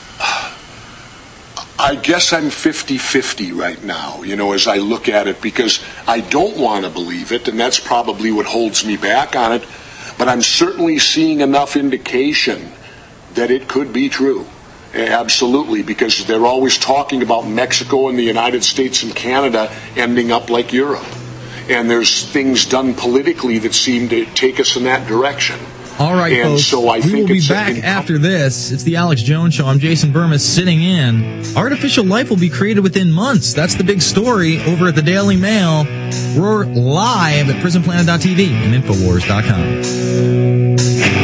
I guess I'm fifty-fifty right now, you know, as I look at it, because I don't want to believe it, and that's probably what holds me back on it, but I'm certainly seeing enough indication that it could be true. Absolutely, because they're always talking about Mexico and the United States and Canada ending up like Europe. And there's things done politically that seem to take us in that direction. All right, and folks, so I we think will be it's back in- after this. It's the Alex Jones Show. I'm Jason Burmis sitting in. Artificial life will be created within months. That's the big story over at the Daily Mail. We're live at prison planet dot t v and infowars dot com.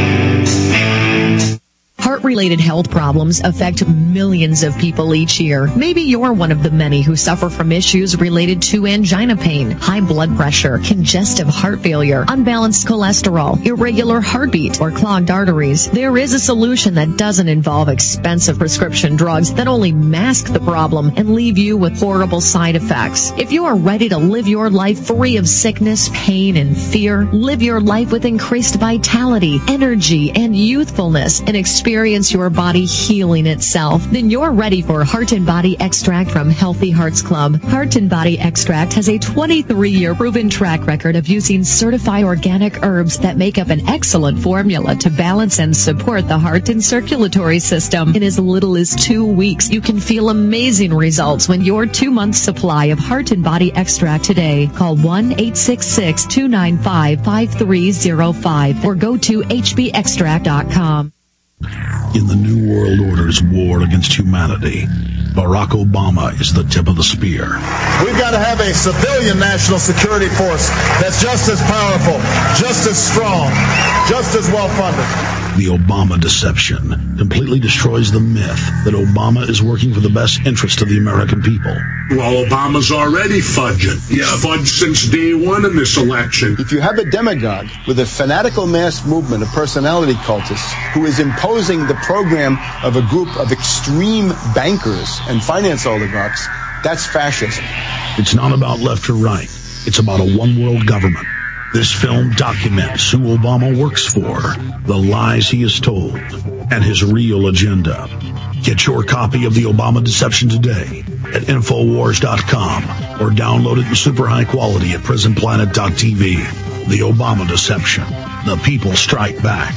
Heart-related health problems affect millions of people each year. Maybe you're one of the many who suffer from issues related to angina pain, high blood pressure, congestive heart failure, unbalanced cholesterol, irregular heartbeat, or clogged arteries. There is a solution that doesn't involve expensive prescription drugs that only mask the problem and leave you with horrible side effects. If you are ready to live your life free of sickness, pain, and fear, live your life with increased vitality, energy, and youthfulness, and experience Experience your body healing itself, then you're ready for Heart and Body Extract from Healthy Hearts Club. Heart and Body Extract has a twenty-three year proven track record of using certified organic herbs that make up an excellent formula to balance and support the heart and circulatory system. In as little as two weeks, you can feel amazing results when your two-month supply of Heart and Body Extract today. Call one eight six six, two nine five, five three zero five or go to h b extract dot com. In the New World Order's war against humanity, Barack Obama is the tip of the spear. We've got to have a civilian national security force that's just as powerful, just as strong, just as well-funded. The Obama deception completely destroys the myth that Obama is working for the best interest of the American people. Well, Obama's already fudging. He's yeah. fudged since day one in this election. If you have a demagogue with a fanatical mass movement of personality cultists who is imposing the program of a group of extreme bankers and finance oligarchs, that's fascism. It's not about left or right. It's about a one-world government. This film documents who Obama works for, the lies he has told, and his real agenda. Get your copy of The Obama Deception today at infowars dot com or download it in super high quality at prison planet dot t v. The Obama Deception. The people strike back.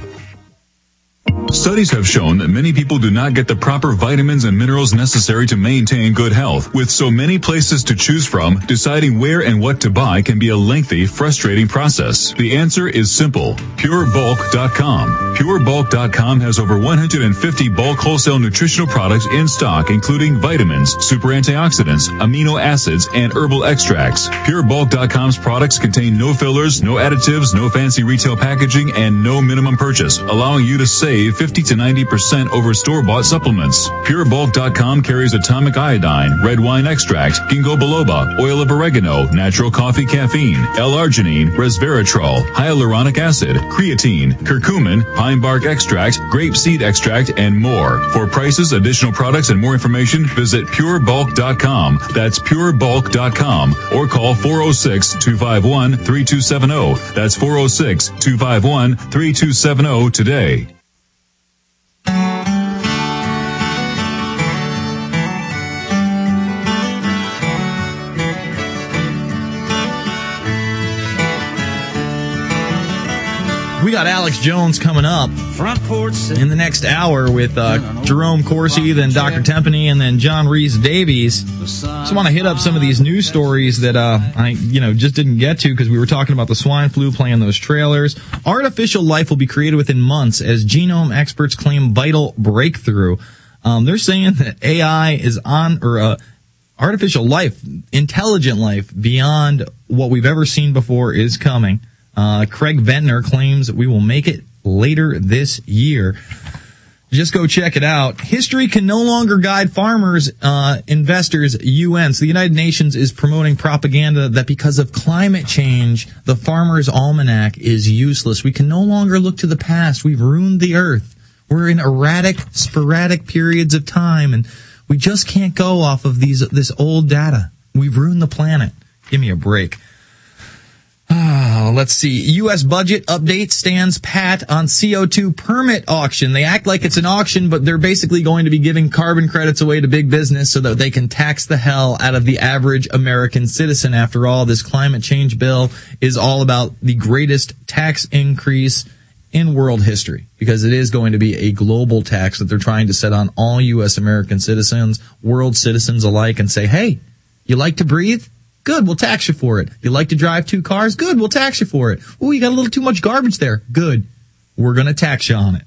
Studies have shown that many people do not get the proper vitamins and minerals necessary to maintain good health. With so many places to choose from, deciding where and what to buy can be a lengthy, frustrating process. The answer is simple. pure bulk dot com. pure bulk dot com has over one hundred fifty bulk wholesale nutritional products in stock, including vitamins, super antioxidants, amino acids, and herbal extracts. pure bulk dot com's products contain no fillers, no additives, no fancy retail packaging, and no minimum purchase, allowing you to save fifty to ninety percent over store-bought supplements. pure bulk dot com carries atomic iodine, red wine extract, ginkgo biloba, oil of oregano, natural coffee caffeine, L-arginine, resveratrol, hyaluronic acid, creatine, curcumin, pine bark extract, grape seed extract, and more. For prices, additional products, and more information, visit pure bulk dot com. That's pure bulk dot com. Or call four oh six, two five one, three two seven oh. That's four oh six, two five one, three two seven oh today. We got Alex Jones coming up in the next hour with uh, Jerome Corsi, then Doctor Tempany, and then John Rhys Davies. Just want to hit up some of these news stories that uh, I, you know, just didn't get to because we were talking about the swine flu, playing those trailers. Artificial life will be created within months as genome experts claim vital breakthrough. Um, they're saying that A I is on, or uh, artificial life, intelligent life beyond what we've ever seen before is coming. Uh, Craig Ventnor claims that we will make it later this year. Just go check it out. History can no longer guide farmers, uh, investors, U N. So the United Nations is promoting propaganda that because of climate change, the Farmer's Almanac is useless. We can no longer look to the past. We've ruined the earth. We're in erratic, sporadic periods of time, and we just can't go off of these this old data. We've ruined the planet. Give me a break. Ah, let's see. U S budget update stands pat on C O two permit auction. They act like it's an auction, but they're basically going to be giving carbon credits away to big business so that they can tax the hell out of the average American citizen. After all, this climate change bill is all about the greatest tax increase in world history, because it is going to be a global tax that they're trying to set on all U S American citizens, world citizens alike, and say, hey, you like to breathe? Good, we'll tax you for it. You like to drive two cars? Good, we'll tax you for it. Oh, you got a little too much garbage there. Good, we're going to tax you on it.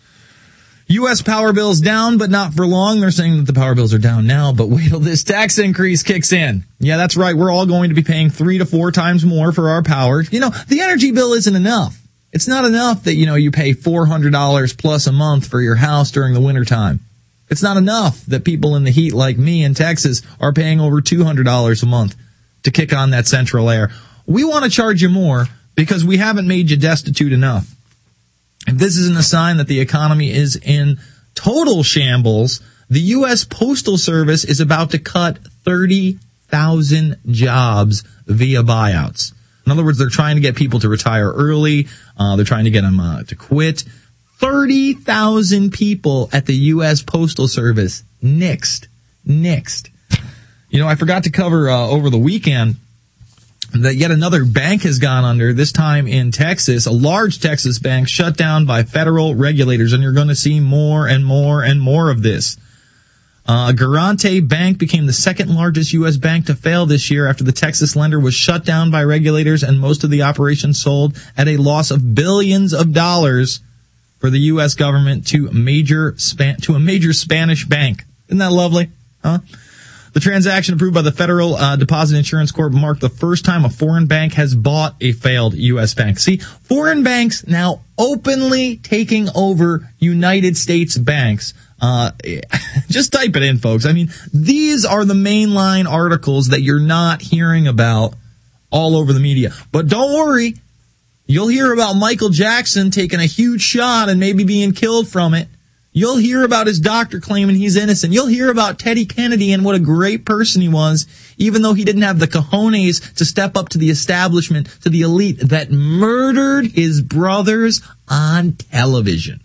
U S power bills down, but not for long. They're saying that the power bills are down now, but wait till this tax increase kicks in. Yeah, that's right. We're all going to be paying three to four times more for our power. You know, the energy bill isn't enough. It's not enough that, you know, you pay four hundred dollars plus a month for your house during the wintertime. It's not enough that people in the heat like me in Texas are paying over two hundred dollars a month to kick on that central air. We want to charge you more because we haven't made you destitute enough. If this isn't a sign that the economy is in total shambles, the U S Postal Service is about to cut thirty thousand jobs via buyouts. In other words, they're trying to get people to retire early. Uh, they're trying to get them uh, to quit. thirty thousand people at the U S Postal Service nixed. Nixed. You know, I forgot to cover uh, over the weekend that yet another bank has gone under, this time in Texas. A large Texas bank shut down by federal regulators, and you're going to see more and more and more of this. Uh, Garante Bank became the second largest U S bank to fail this year after the Texas lender was shut down by regulators and most of the operations sold at a loss of billions of dollars for the U S government to major Span- to a major Spanish bank. Isn't that lovely? Huh? The transaction approved by the Federal uh, Deposit Insurance Corp marked the first time a foreign bank has bought a failed U S bank. See, foreign banks now openly taking over United States banks. Uh, just type it in, folks. I mean, these are the mainline articles that you're not hearing about all over the media. But don't worry. You'll hear about Michael Jackson taking a huge shot and maybe being killed from it. You'll hear about his doctor claiming he's innocent. You'll hear about Teddy Kennedy and what a great person he was, even though he didn't have the cojones to step up to the establishment, to the elite that murdered his brothers on television.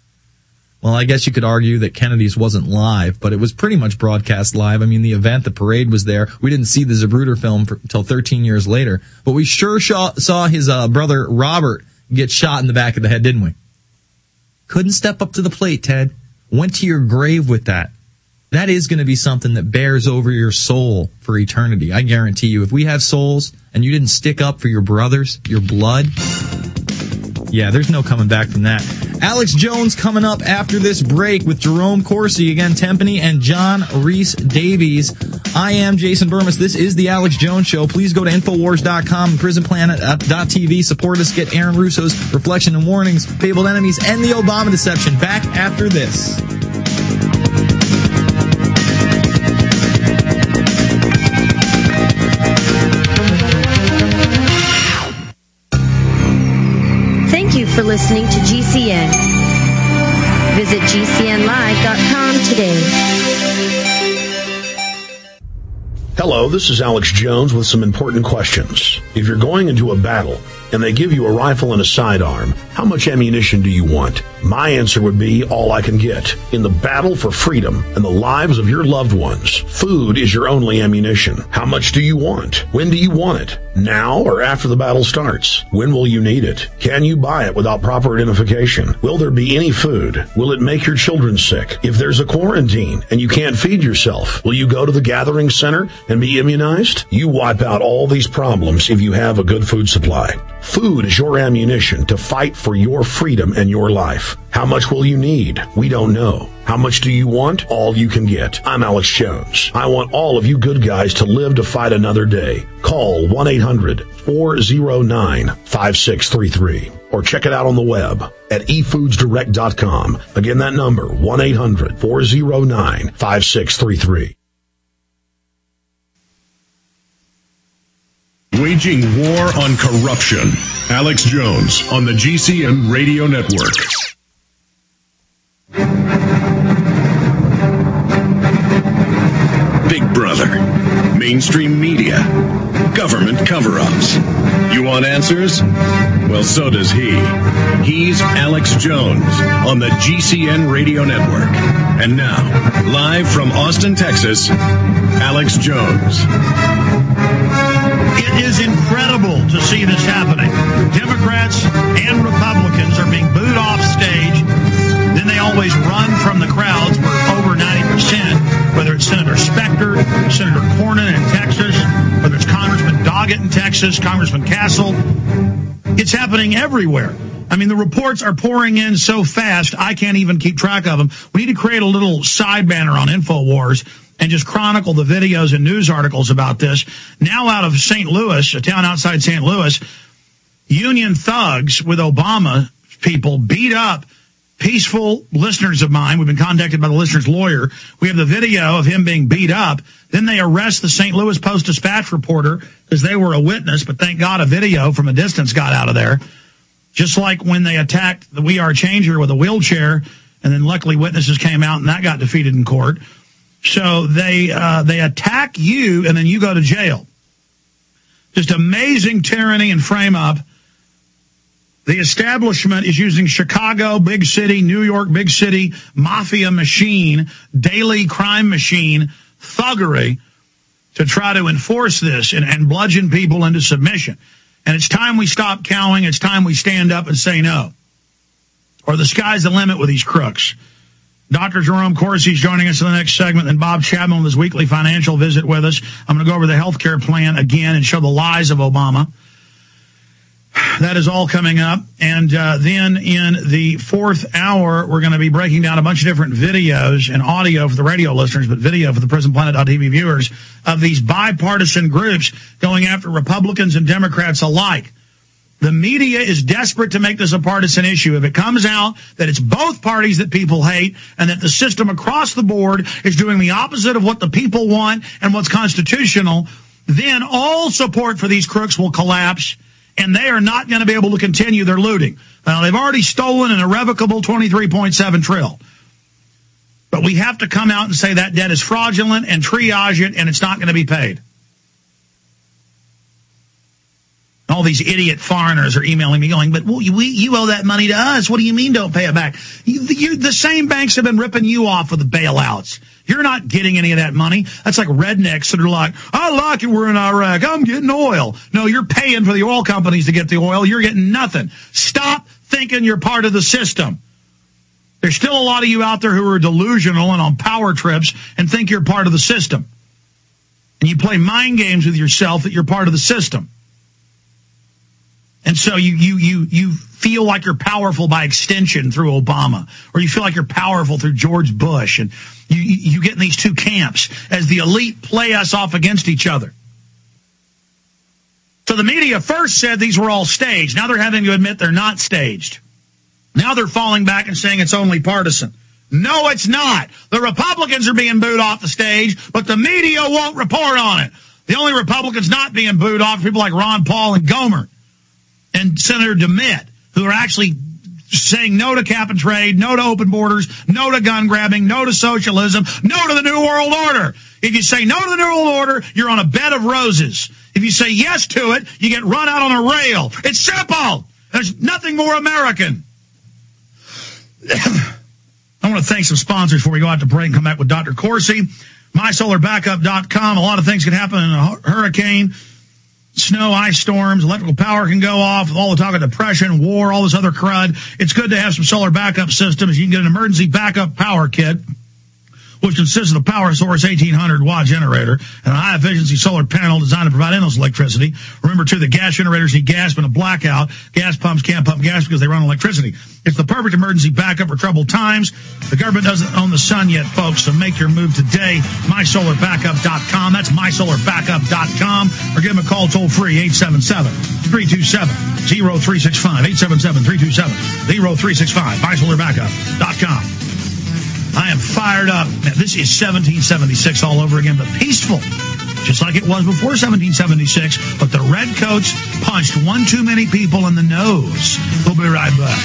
Well, I guess you could argue that Kennedy's wasn't live, but it was pretty much broadcast live. I mean, the event, the parade was there. We didn't see the Zapruder film for, until thirteen years later, but we sure saw, saw his uh, brother Robert get shot in the back of the head, didn't we? Couldn't step up to the plate, Ted. Went to your grave with that. That is going to be something that bears over your soul for eternity. I guarantee you, if we have souls and you didn't stick up for your brothers, your blood, yeah, there's no coming back from that. Alex Jones coming up after this break with Jerome Corsi, again, Tempany, and John Rhys Davies. I am Jason Burmis. This is the Alex Jones Show. Please go to Infowars dot com and Prison Planet dot T V. Support us. Get Aaron Russo's Reflection and Warnings, Fabled Enemies, and the Obama Deception. Back after this. Thank you for listening to G C N. Visit G C N live dot com today. Hello, this is Alex Jones with some important questions. If you're going into a battle and they give you a rifle and a sidearm, how much ammunition do you want? My answer would be all I can get. In the battle for freedom and the lives of your loved ones, food is your only ammunition. How much do you want? When do you want it? Now or after the battle starts? When will you need it? Can you buy it without proper identification? Will there be any food? Will it make your children sick? If there's a quarantine and you can't feed yourself, will you go to the gathering center and be immunized? You wipe out all these problems if you have a good food supply. Food is your ammunition to fight for your freedom and your life. How much will you need? We don't know. How much do you want? All you can get. I'm Alex Jones. I want all of you good guys to live to fight another day. Call one eight hundred four oh nine five six three three or check it out on the web at e foods direct dot com. Again, that number, one eight hundred four oh nine five six three three. Waging war on corruption. Alex Jones on the G C N Radio Network. Big Brother, mainstream media, government cover-ups. You want answers? Well, so does he. He's Alex Jones on the G C N Radio Network. And now, live from Austin, Texas, Alex Jones. It is incredible to see this happening. Democrats and Republicans are being booed off stage. Then they always run from the crowds where over ninety percent, whether it's Senator Specter, Senator Cornyn in Texas, whether it's Congressman Doggett in Texas, Congressman Castle. It's happening everywhere. I mean, the reports are pouring in so fast, I can't even keep track of them. We need to create a little side banner on InfoWars and just chronicle the videos and news articles about this. Now out of Saint Louis, a town outside Saint Louis, Union thugs with Obama people beat up peaceful listeners of mine. We've been contacted by the listener's lawyer. We have the video of him being beat up. Then they arrest the Saint Louis Post-Dispatch reporter because they were a witness, but thank God a video from a distance got out of there. Just like when they attacked the We Are Changer with a wheelchair, and then luckily witnesses came out and that got defeated in court. So they uh, they attack you, and then you go to jail. Just amazing tyranny and frame up. The establishment is using Chicago, big city, New York, big city, mafia machine, daily crime machine, thuggery to try to enforce this and, and bludgeon people into submission. And it's time we stop cowing. It's time we stand up and say no. Or the sky's the limit with these crooks. Doctor Jerome Corsi is joining us in the next segment, and Bob Chapman with his weekly financial visit with us. I'm going to go over the health care plan again and show the lies of Obama. That is all coming up. And uh, then in the fourth hour, we're going to be breaking down a bunch of different videos and audio for the radio listeners, but video for the prison planet dot t v viewers of these bipartisan groups going after Republicans and Democrats alike. The media is desperate to make this a partisan issue. If it comes out that it's both parties that people hate and that the system across the board is doing the opposite of what the people want and what's constitutional, then all support for these crooks will collapse, and they are not going to be able to continue their looting. Now, they've already stolen an irrevocable twenty-three point seven trillion. But we have to come out and say that debt is fraudulent and triage it, and it's not going to be paid. All these idiot foreigners are emailing me going, but we, we, you owe that money to us. What do you mean don't pay it back? You, you, the same banks have been ripping you off with the bailouts. You're not getting any of that money. That's like rednecks that are like, I like it, we're in Iraq, I'm getting oil. No, you're paying for the oil companies to get the oil. You're getting nothing. Stop thinking you're part of the system. There's still a lot of you out there who are delusional and on power trips and think you're part of the system. And you play mind games with yourself that you're part of the system. And so you, you, you, you feel like you're powerful by extension through Obama, or you feel like you're powerful through George Bush, and you, you get in these two camps as the elite play us off against each other. So the media first said these were all staged. Now they're having to admit they're not staged. Now they're falling back and saying it's only partisan. No, it's not. The Republicans are being booed off the stage, but the media won't report on it. The only Republicans not being booed off are people like Ron Paul and Gomer and Senator DeMitt, who are actually saying no to cap and trade, no to open borders, no to gun grabbing, no to socialism, no to the New World Order. If you say no to the New World Order, you're on a bed of roses. If you say yes to it, you get run out on a rail. It's simple. There's nothing more American. I want to thank some sponsors before we go out to break and come back with Doctor Corsi. my solar backup dot com. A lot of things can happen in a hurricane, snow, ice storms, electrical power can go off, with all the talk of depression, war, all this other crud. It's good to have some solar backup systems. You can get an emergency backup power kit, which consists of the power source eighteen hundred watt generator and a high efficiency solar panel designed to provide endless electricity. Remember too, the gas generators need gas in a blackout. Gas pumps can't pump gas because they run on electricity. It's the perfect emergency backup for troubled times. The government doesn't own the sun yet, folks, so make your move today. my solar backup dot com. That's my solar backup dot com. Or give them a call toll free, eight seven seven, three two seven, zero three six five, eight seven seven, three two seven, zero three six five, my solar backup dot com. I am fired up. Man, this is seventeen seventy-six all over again, but peaceful, just like it was before seventeen seventy-six. But the redcoats punched one too many people in the nose. We'll be right back.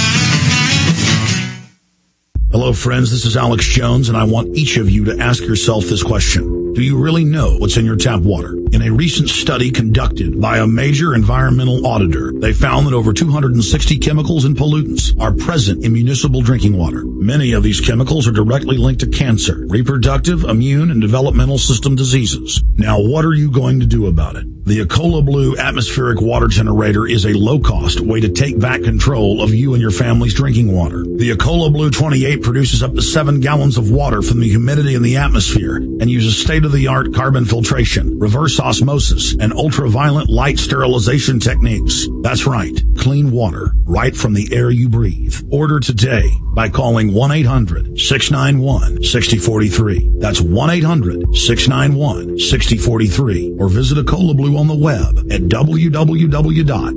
Hello, friends. This is Alex Jones, and I want each of you to ask yourself this question. Do you really know what's in your tap water? In a recent study conducted by a major environmental auditor, they found that over two hundred sixty chemicals and pollutants are present in municipal drinking water. Many of these chemicals are directly linked to cancer, reproductive, immune, and developmental system diseases. Now, what are you going to do about it? The Ecola Blue atmospheric water generator is a low-cost way to take back control of you and your family's drinking water. The Ecola Blue twenty-eight produces up to seven gallons of water from the humidity in the atmosphere and uses state-of-the-art carbon filtration, reverse osmosis, and ultraviolet light sterilization techniques. That's right, clean water right from the air you breathe. Order today by calling one eight hundred, six nine one, six zero four three. That's one eight hundred, six nine one, six zero four three. Or visit Ecola Blue on the web at w w w dot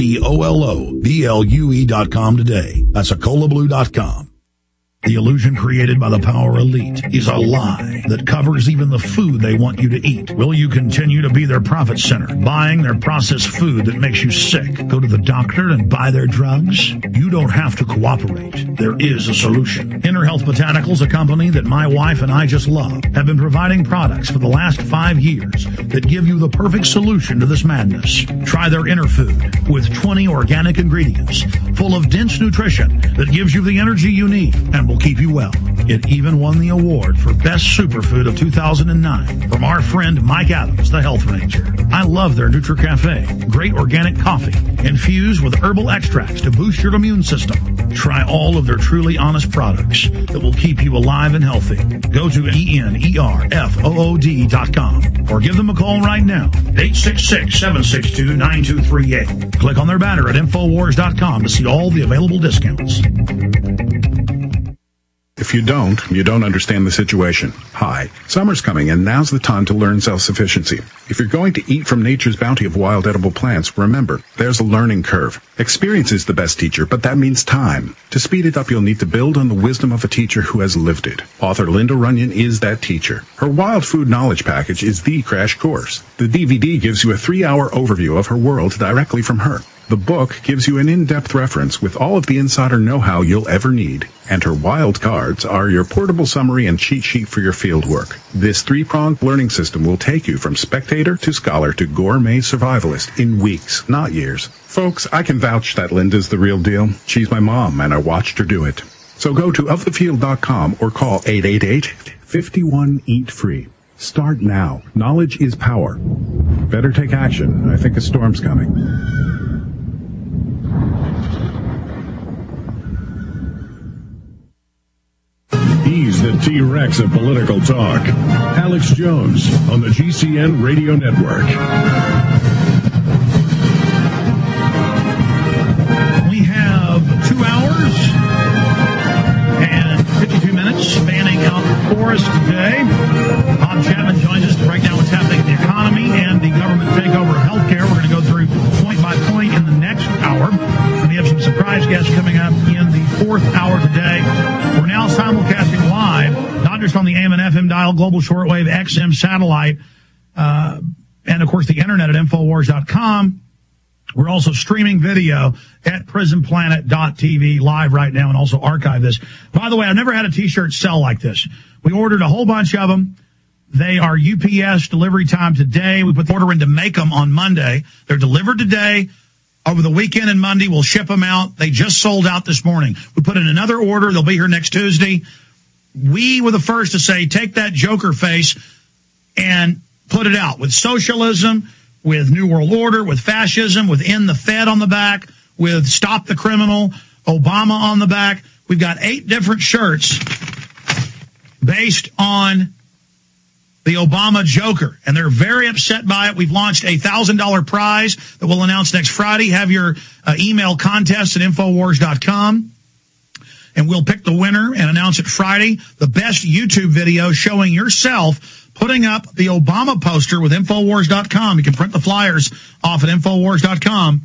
ecola blue dot com today. That's ecola blue dot com. The illusion created by the power elite is a lie that covers even the food they want you to eat. Will you continue to be their profit center, buying their processed food that makes you sick? Go to the doctor and buy their drugs? You don't have to cooperate. There is a solution. Inner Health Botanicals, a company that my wife and I just love, have been providing products for the last five years that give you the perfect solution to this madness. Try their Inner Food with twenty organic ingredients full of dense nutrition that gives you the energy you need and will keep you well. It even won the award for Best Superfood of two thousand nine from our friend Mike Adams, the Health Ranger. I love their NutriCafe. Great organic coffee infused with herbal extracts to boost your immune system. Try all of their truly honest products that will keep you alive and healthy. Go to E N E R F O O D dot com or give them a call right now, eight six six, seven six two, nine two three eight. Click on their banner at infowars dot com to see all the available discounts. If you don't, you don't understand the situation. Hi, summer's coming and now's the time to learn self-sufficiency. If you're going to eat from nature's bounty of wild edible plants, remember, there's a learning curve. Experience is the best teacher, but that means time. To speed it up, you'll need to build on the wisdom of a teacher who has lived it. Author Linda Runyon is that teacher. Her Wild Food Knowledge Package is the crash course. The D V D gives you a three-hour overview of her world directly from her. The book gives you an in-depth reference with all of the insider know-how you'll ever need. And her wild cards are your portable summary and cheat sheet for your field work. This three-pronged learning system will take you from spectator to scholar to gourmet survivalist in weeks, not years. Folks, I can vouch that Linda's the real deal. She's my mom, and I watched her do it. So go to of the field dot com or call eight eight eight, five one, eat free. Start now. Knowledge is power. Better take action. I think a storm's coming. He's the T-Rex of political talk. Alex Jones on the G C N Radio Network. We have two hours and fifty-two minutes spanning out for us today. Bob Chapman joins us to break down what's happening in the economy and the government takeover of healthcare. We're going to go through point by point in the next hour. We have some surprise guests coming up in the fourth hour today. We're now simulcasting live, not just on the A M and F M dial, global shortwave, X M satellite, uh, and of course the internet at infowars dot com. We're also streaming video at prison planet dot t v live right now and also archive this. By the way, I've never had a t-shirt sell like this. We ordered a whole bunch of them. They are U P S delivery time today. We put the order in to make them on Monday. They're delivered today. Over the weekend and Monday, we'll ship them out. They just sold out this morning. We put in another order. They'll be here next Tuesday. We were the first to say, take that Joker face and put it out with socialism, with New World Order, with fascism, with End the Fed on the back, with Stop the Criminal, Obama on the back. We've got eight different shirts based on the Obama Joker, and they're very upset by it. We've launched a one thousand dollars prize that we'll announce next Friday. Have your uh, email contest at infowars dot com, and we'll pick the winner and announce it Friday. The best YouTube video showing yourself putting up the Obama poster with infowars dot com. You can print the flyers off at infowars dot com.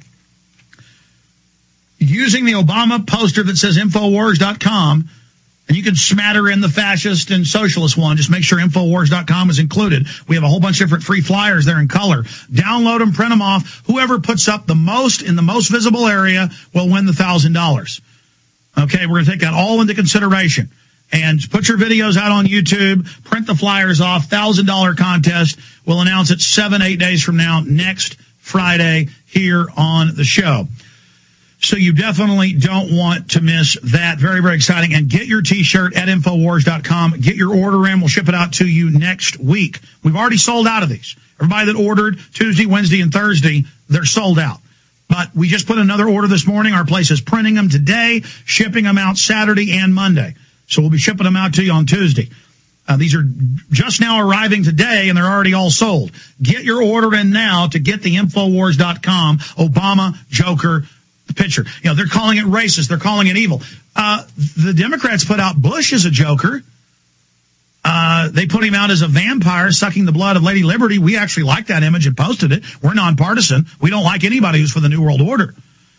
Using the Obama poster that says infowars dot com, and you can smatter in the fascist and socialist one. Just make sure infowars dot com is included. We have a whole bunch of different free flyers there in color. Download them, print them off. Whoever puts up the most in the most visible area will win the one thousand dollars. Okay, we're going to take that all into consideration. And put your videos out on YouTube, print the flyers off, one thousand dollars contest. We'll announce it seven, eight days from now, next Friday here on the show. So you definitely don't want to miss that. Very, very exciting. And get your T-shirt at infowars dot com. Get your order in. We'll ship it out to you next week. We've already sold out of these. Everybody that ordered Tuesday, Wednesday, and Thursday, they're sold out. But we just put another order this morning. Our place is printing them today, shipping them out Saturday and Monday. So we'll be shipping them out to you on Tuesday. Uh, these are just now arriving today, and they're already all sold. Get your order in now to get the infowars dot com Obama Joker picture. You know, they're calling it racist. They're calling it evil. Uh, the Democrats put out Bush as a joker. Uh, they put him out as a vampire sucking the blood of Lady Liberty. We actually like that image and posted it. We're nonpartisan. We don't like anybody who's for the New World Order.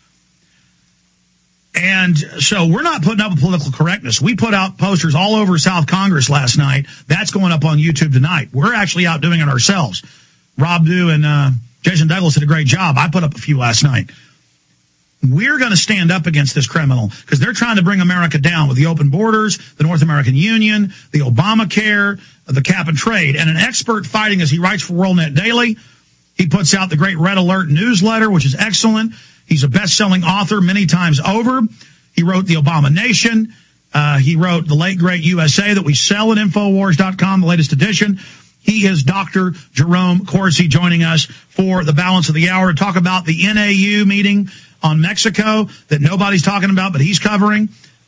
And so we're not putting up a political correctness. We put out posters all over South Congress last night. That's going up on YouTube tonight. We're actually out doing it ourselves. Rob Dew and uh, Jason Douglas did a great job. I put up a few last night. We're going to stand up against this criminal because they're trying to bring America down with the open borders, the North American Union, the Obamacare, the cap and trade. And an expert fighting, as he writes for WorldNet Daily, he puts out the great Red Alert newsletter, which is excellent. He's a best-selling author many times over. He wrote The Obama Nation. Uh, he wrote The Late Great U S A that we sell at infowars dot com, the latest edition. He is Doctor Jerome Corsi joining us for the balance of the hour to talk about the N A U meeting on Mexico that nobody's talking about, but he's covering.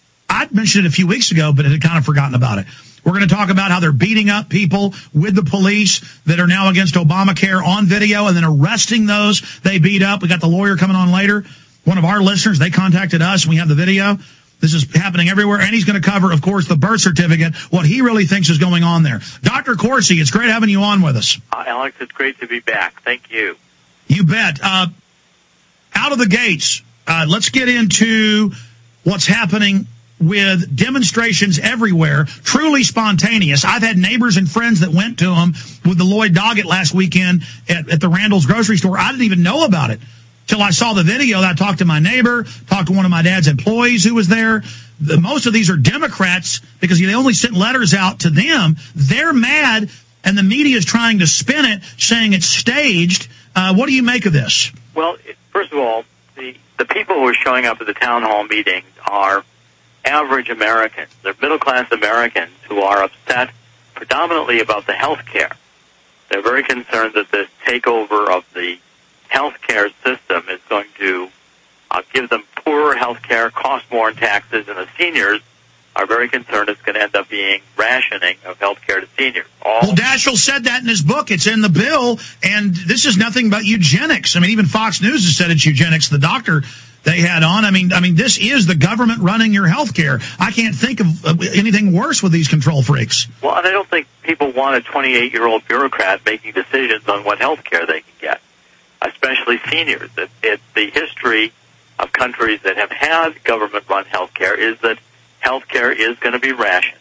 I mentioned it a few weeks ago, but had kind of forgotten about it. We're going to talk about how they're beating up people with the police that are now against Obamacare on video and then arresting those they beat up. We got the lawyer coming on later. One of our listeners, they contacted us, and we have the video. This is happening everywhere, and he's going to cover, of course, the birth certificate, what he really thinks is going on there. Doctor Corsi, it's great having you on with us. Uh, Alex, it's great to be back. Thank you. You bet. Uh, out of the gates, uh, let's get into what's happening with demonstrations everywhere, truly spontaneous. I've had neighbors and friends that went to them with the Lloyd Doggett last weekend at, at the Randall's grocery store. I didn't even know about it till I saw the video. I talked to my neighbor, talked to one of my dad's employees who was there. The, most of these are Democrats because they only sent letters out to them. They're mad, and the media is trying to spin it, saying it's staged. Uh, what do you make of this? Well, first of all, the, the people who are showing up at the town hall meeting are average Americans. They're middle-class Americans who are upset predominantly about the health care. They're very concerned that this takeover of the health care system is going to uh, give them poorer health care, cost more in taxes, and the seniors are very concerned it's going to end up being rationing of health care to seniors. All well, Daschle said that in his book. It's in the bill, and this is nothing but eugenics. I mean, even Fox News has said it's eugenics. The doctor they had on. I mean, I mean, this is the government running your health care. I can't think of uh, anything worse with these control freaks. Well, and I don't think people want a twenty-eight-year-old bureaucrat making decisions on what health care they can get, especially seniors. It, it, the history of countries that have had government-run health care is that health care is going to be rationed.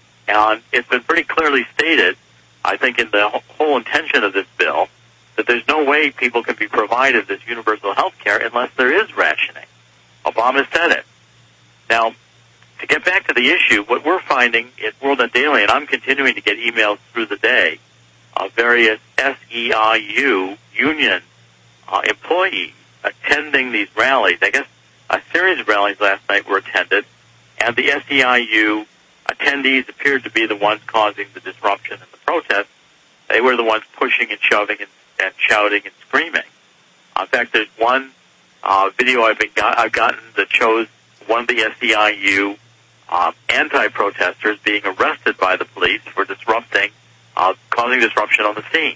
And it's been pretty clearly stated, I think, in the whole intention of this bill, that there's no way people can be provided this universal health care unless there is rationing. Obama said it. Now, to get back to the issue, what we're finding at WorldNet Daily, and I'm continuing to get emails through the day uh, various S E I U union uh, employees attending these rallies. I guess a series of rallies last night were attended, and the S E I U attendees appeared to be the ones causing the disruption and the protest. They were the ones pushing and shoving and, and shouting and screaming. In fact, there's one uh, video I've, been got, I've gotten that shows one of the S E I U um, anti-protesters being arrested by the police for disrupting, uh, causing disruption on the scene.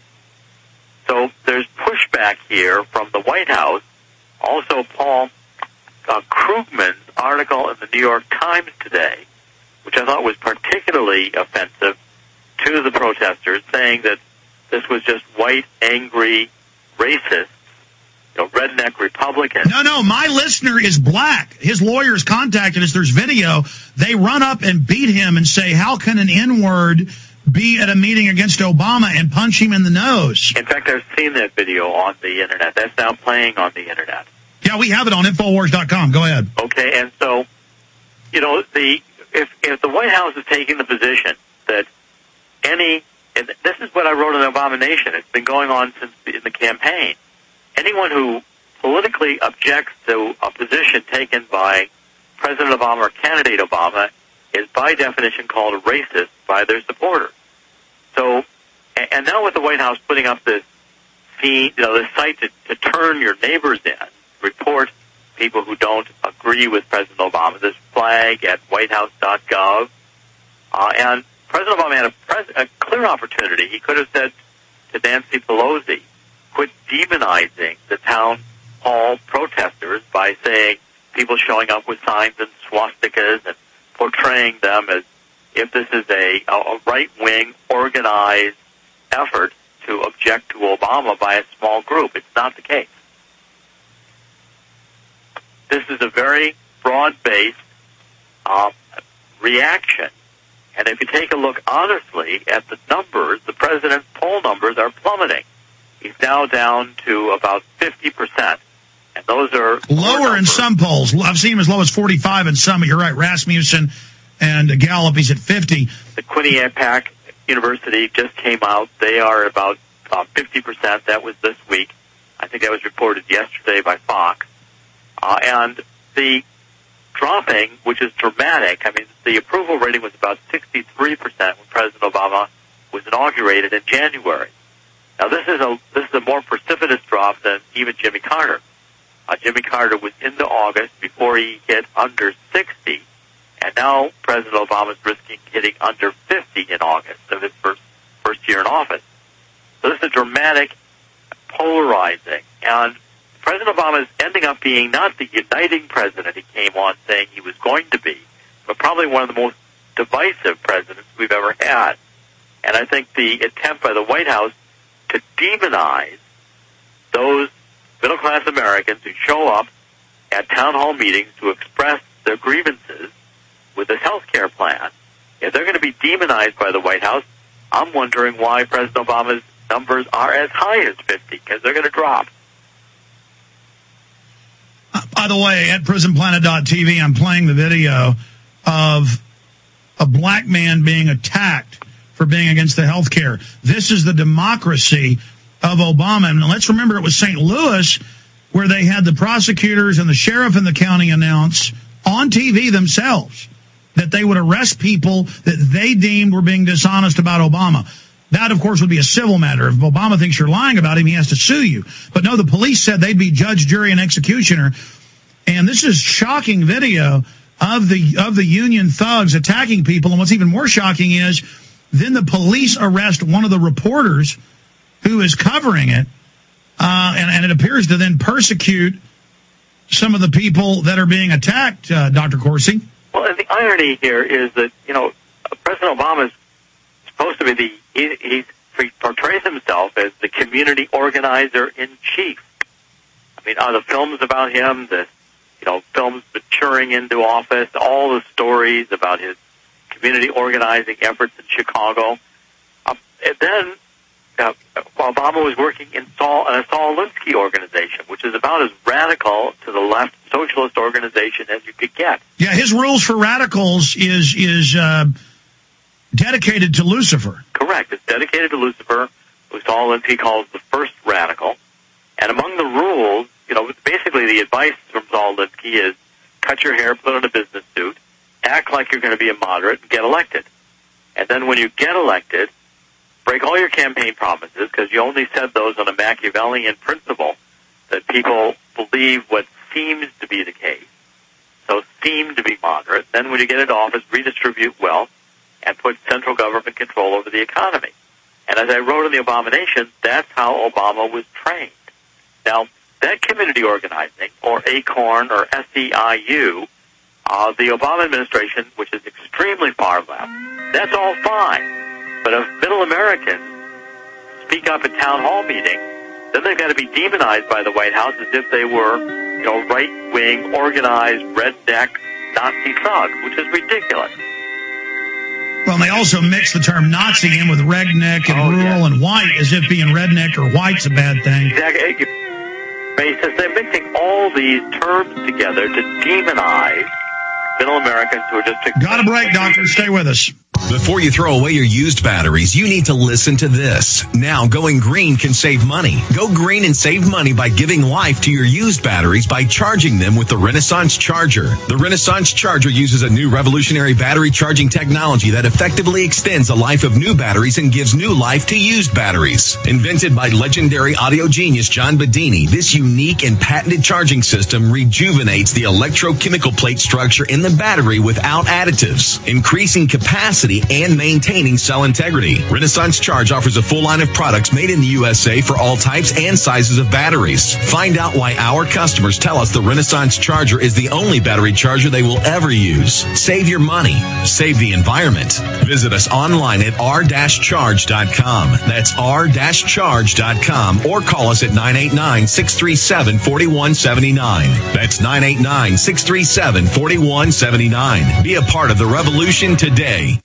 So there's pushback here from the White House. Also, Paul uh, Krugman's article in the New York Times today, which I thought was particularly offensive to the protesters, saying that this was just white, angry, racist, you know, redneck Republicans. No, no, my listener is black. His lawyers contacted us. There's video. They run up and beat him and say, how can an N-word be at a meeting against Obama, and punch him in the nose? In fact, I've seen that video on the Internet. That's now playing on the Internet. Yeah, we have it on Infowars dot com. Go ahead. Okay, and so, you know, the if, if the White House is taking the position that any, and this is what I wrote in Abomination, it's been going on since in the campaign, anyone who politically objects to a position taken by President Obama or candidate Obama is by definition called a racist by their supporters. So, and now with the White House putting up this feed, you know, this site to, to turn your neighbors in, report people who don't agree with President Obama, this flag at white house dot gov, uh, and President Obama had a, pres- a clear opportunity. He could have said to Nancy Pelosi, quit demonizing the town hall protesters by saying people showing up with signs and swastikas and portraying them as if this is a, a right-wing organized effort to object to Obama by a small group. It's not the case. This is a very broad-based uh, reaction. And if you take a look honestly at the numbers, the president's poll numbers are plummeting. He's now down to about fifty percent. And those are lower in some polls. I've seen him as low as forty-five in some. You're right, Rasmussen and Gallup, he's at fifty. The Quinnipiac University just came out. They are about uh, fifty percent. That was this week. I think that was reported yesterday by Fox. Uh, and the dropping, which is dramatic, I mean, the approval rating was about sixty-three percent when President Obama was inaugurated in January. Now, this is a this is a more precipitous drop than even Jimmy Carter. Uh, Jimmy Carter was into August before he hit under sixty, and now President Obama is risking hitting under fifty in August of his first first year in office. So this is dramatic, polarizing, and President Obama is ending up being not the uniting president he came on saying he was going to be, but probably one of the most divisive presidents we've ever had. And I think the attempt by the White House to demonize those middle-class Americans who show up at town hall meetings to express their grievances with this health care plan, if they're going to be demonized by the White House, I'm wondering why President Obama's numbers are as high as fifty, because they're going to drop. By the way, at prison planet dot t v, I'm playing the video of a black man being attacked for being against the health care. This is the democracy of Obama. And let's remember, it was Saint Louis where they had the prosecutors and the sheriff in the county announce on T V themselves that they would arrest people that they deemed were being dishonest about Obama. That, of course, would be a civil matter. If Obama thinks you're lying about him, he has to sue you. But no, the police said they'd be judge, jury, and executioner. And this is shocking video of the of the union thugs attacking people. And what's even more shocking is then the police arrest one of the reporters who is covering it, uh, and, and it appears to then persecute some of the people that are being attacked, uh, Doctor Corsi. Well, and the irony here is that, you know, President Obama is supposed to be the, he, he portrays himself as the community organizer in chief. I mean, are the films about him, the, you know, films maturing into office, all the stories about his community organizing efforts in Chicago. Uh, and then uh, Obama was working in Saul, uh, Saul Alinsky organization, which is about as radical to the left socialist organization as you could get. Yeah, his rules for radicals is is uh, dedicated to Lucifer. Correct. It's dedicated to Lucifer. Saul Alinsky calls the first radical. And among the rules, you know, basically the advice from Saul Alinsky is cut your hair, put on a business suit, act like you're going to be a moderate, and get elected. And then when you get elected, break all your campaign promises, because you only said those on a Machiavellian principle that people believe what seems to be the case. So seem to be moderate. Then when you get into office, redistribute wealth and put central government control over the economy. And as I wrote in The Abomination, that's how Obama was trained. Now, that community organizing, or ACORN, or S E I U, uh, the Obama administration, which is extremely far left, that's all fine. But if middle Americans speak up at town hall meetings, then they've got to be demonized by the White House as if they were, you know, right-wing, organized, redneck Nazi thugs, which is ridiculous. Well, they also mix the term Nazi in with redneck and oh, rural yeah. and white, as if being redneck or white's a bad thing. Exactly. Racist. They're mixing all these terms together to demonize middle Americans who are just... Got a break, doctor. Stay with us. Before you throw away your used batteries, you need to listen to this. Now, going green can save money. Go green and save money by giving life to your used batteries by charging them with the Renaissance Charger. The Renaissance Charger uses a new revolutionary battery charging technology that effectively extends the life of new batteries and gives new life to used batteries. Invented by legendary audio genius John Bedini, this unique and patented charging system rejuvenates the electrochemical plate structure in the battery without additives, increasing capacity and maintaining cell integrity. Renaissance Charge offers a full line of products made in the U S A for all types and sizes of batteries. Find out why our customers tell us the Renaissance Charger is the only battery charger they will ever use. Save your money. Save the environment. Visit us online at r dash charge dot com. That's r dash charge dot com, or call us at nine eight nine, six three seven, four one seven nine. That's nine eight nine, six three seven, four one seven nine. Be a part of the revolution today.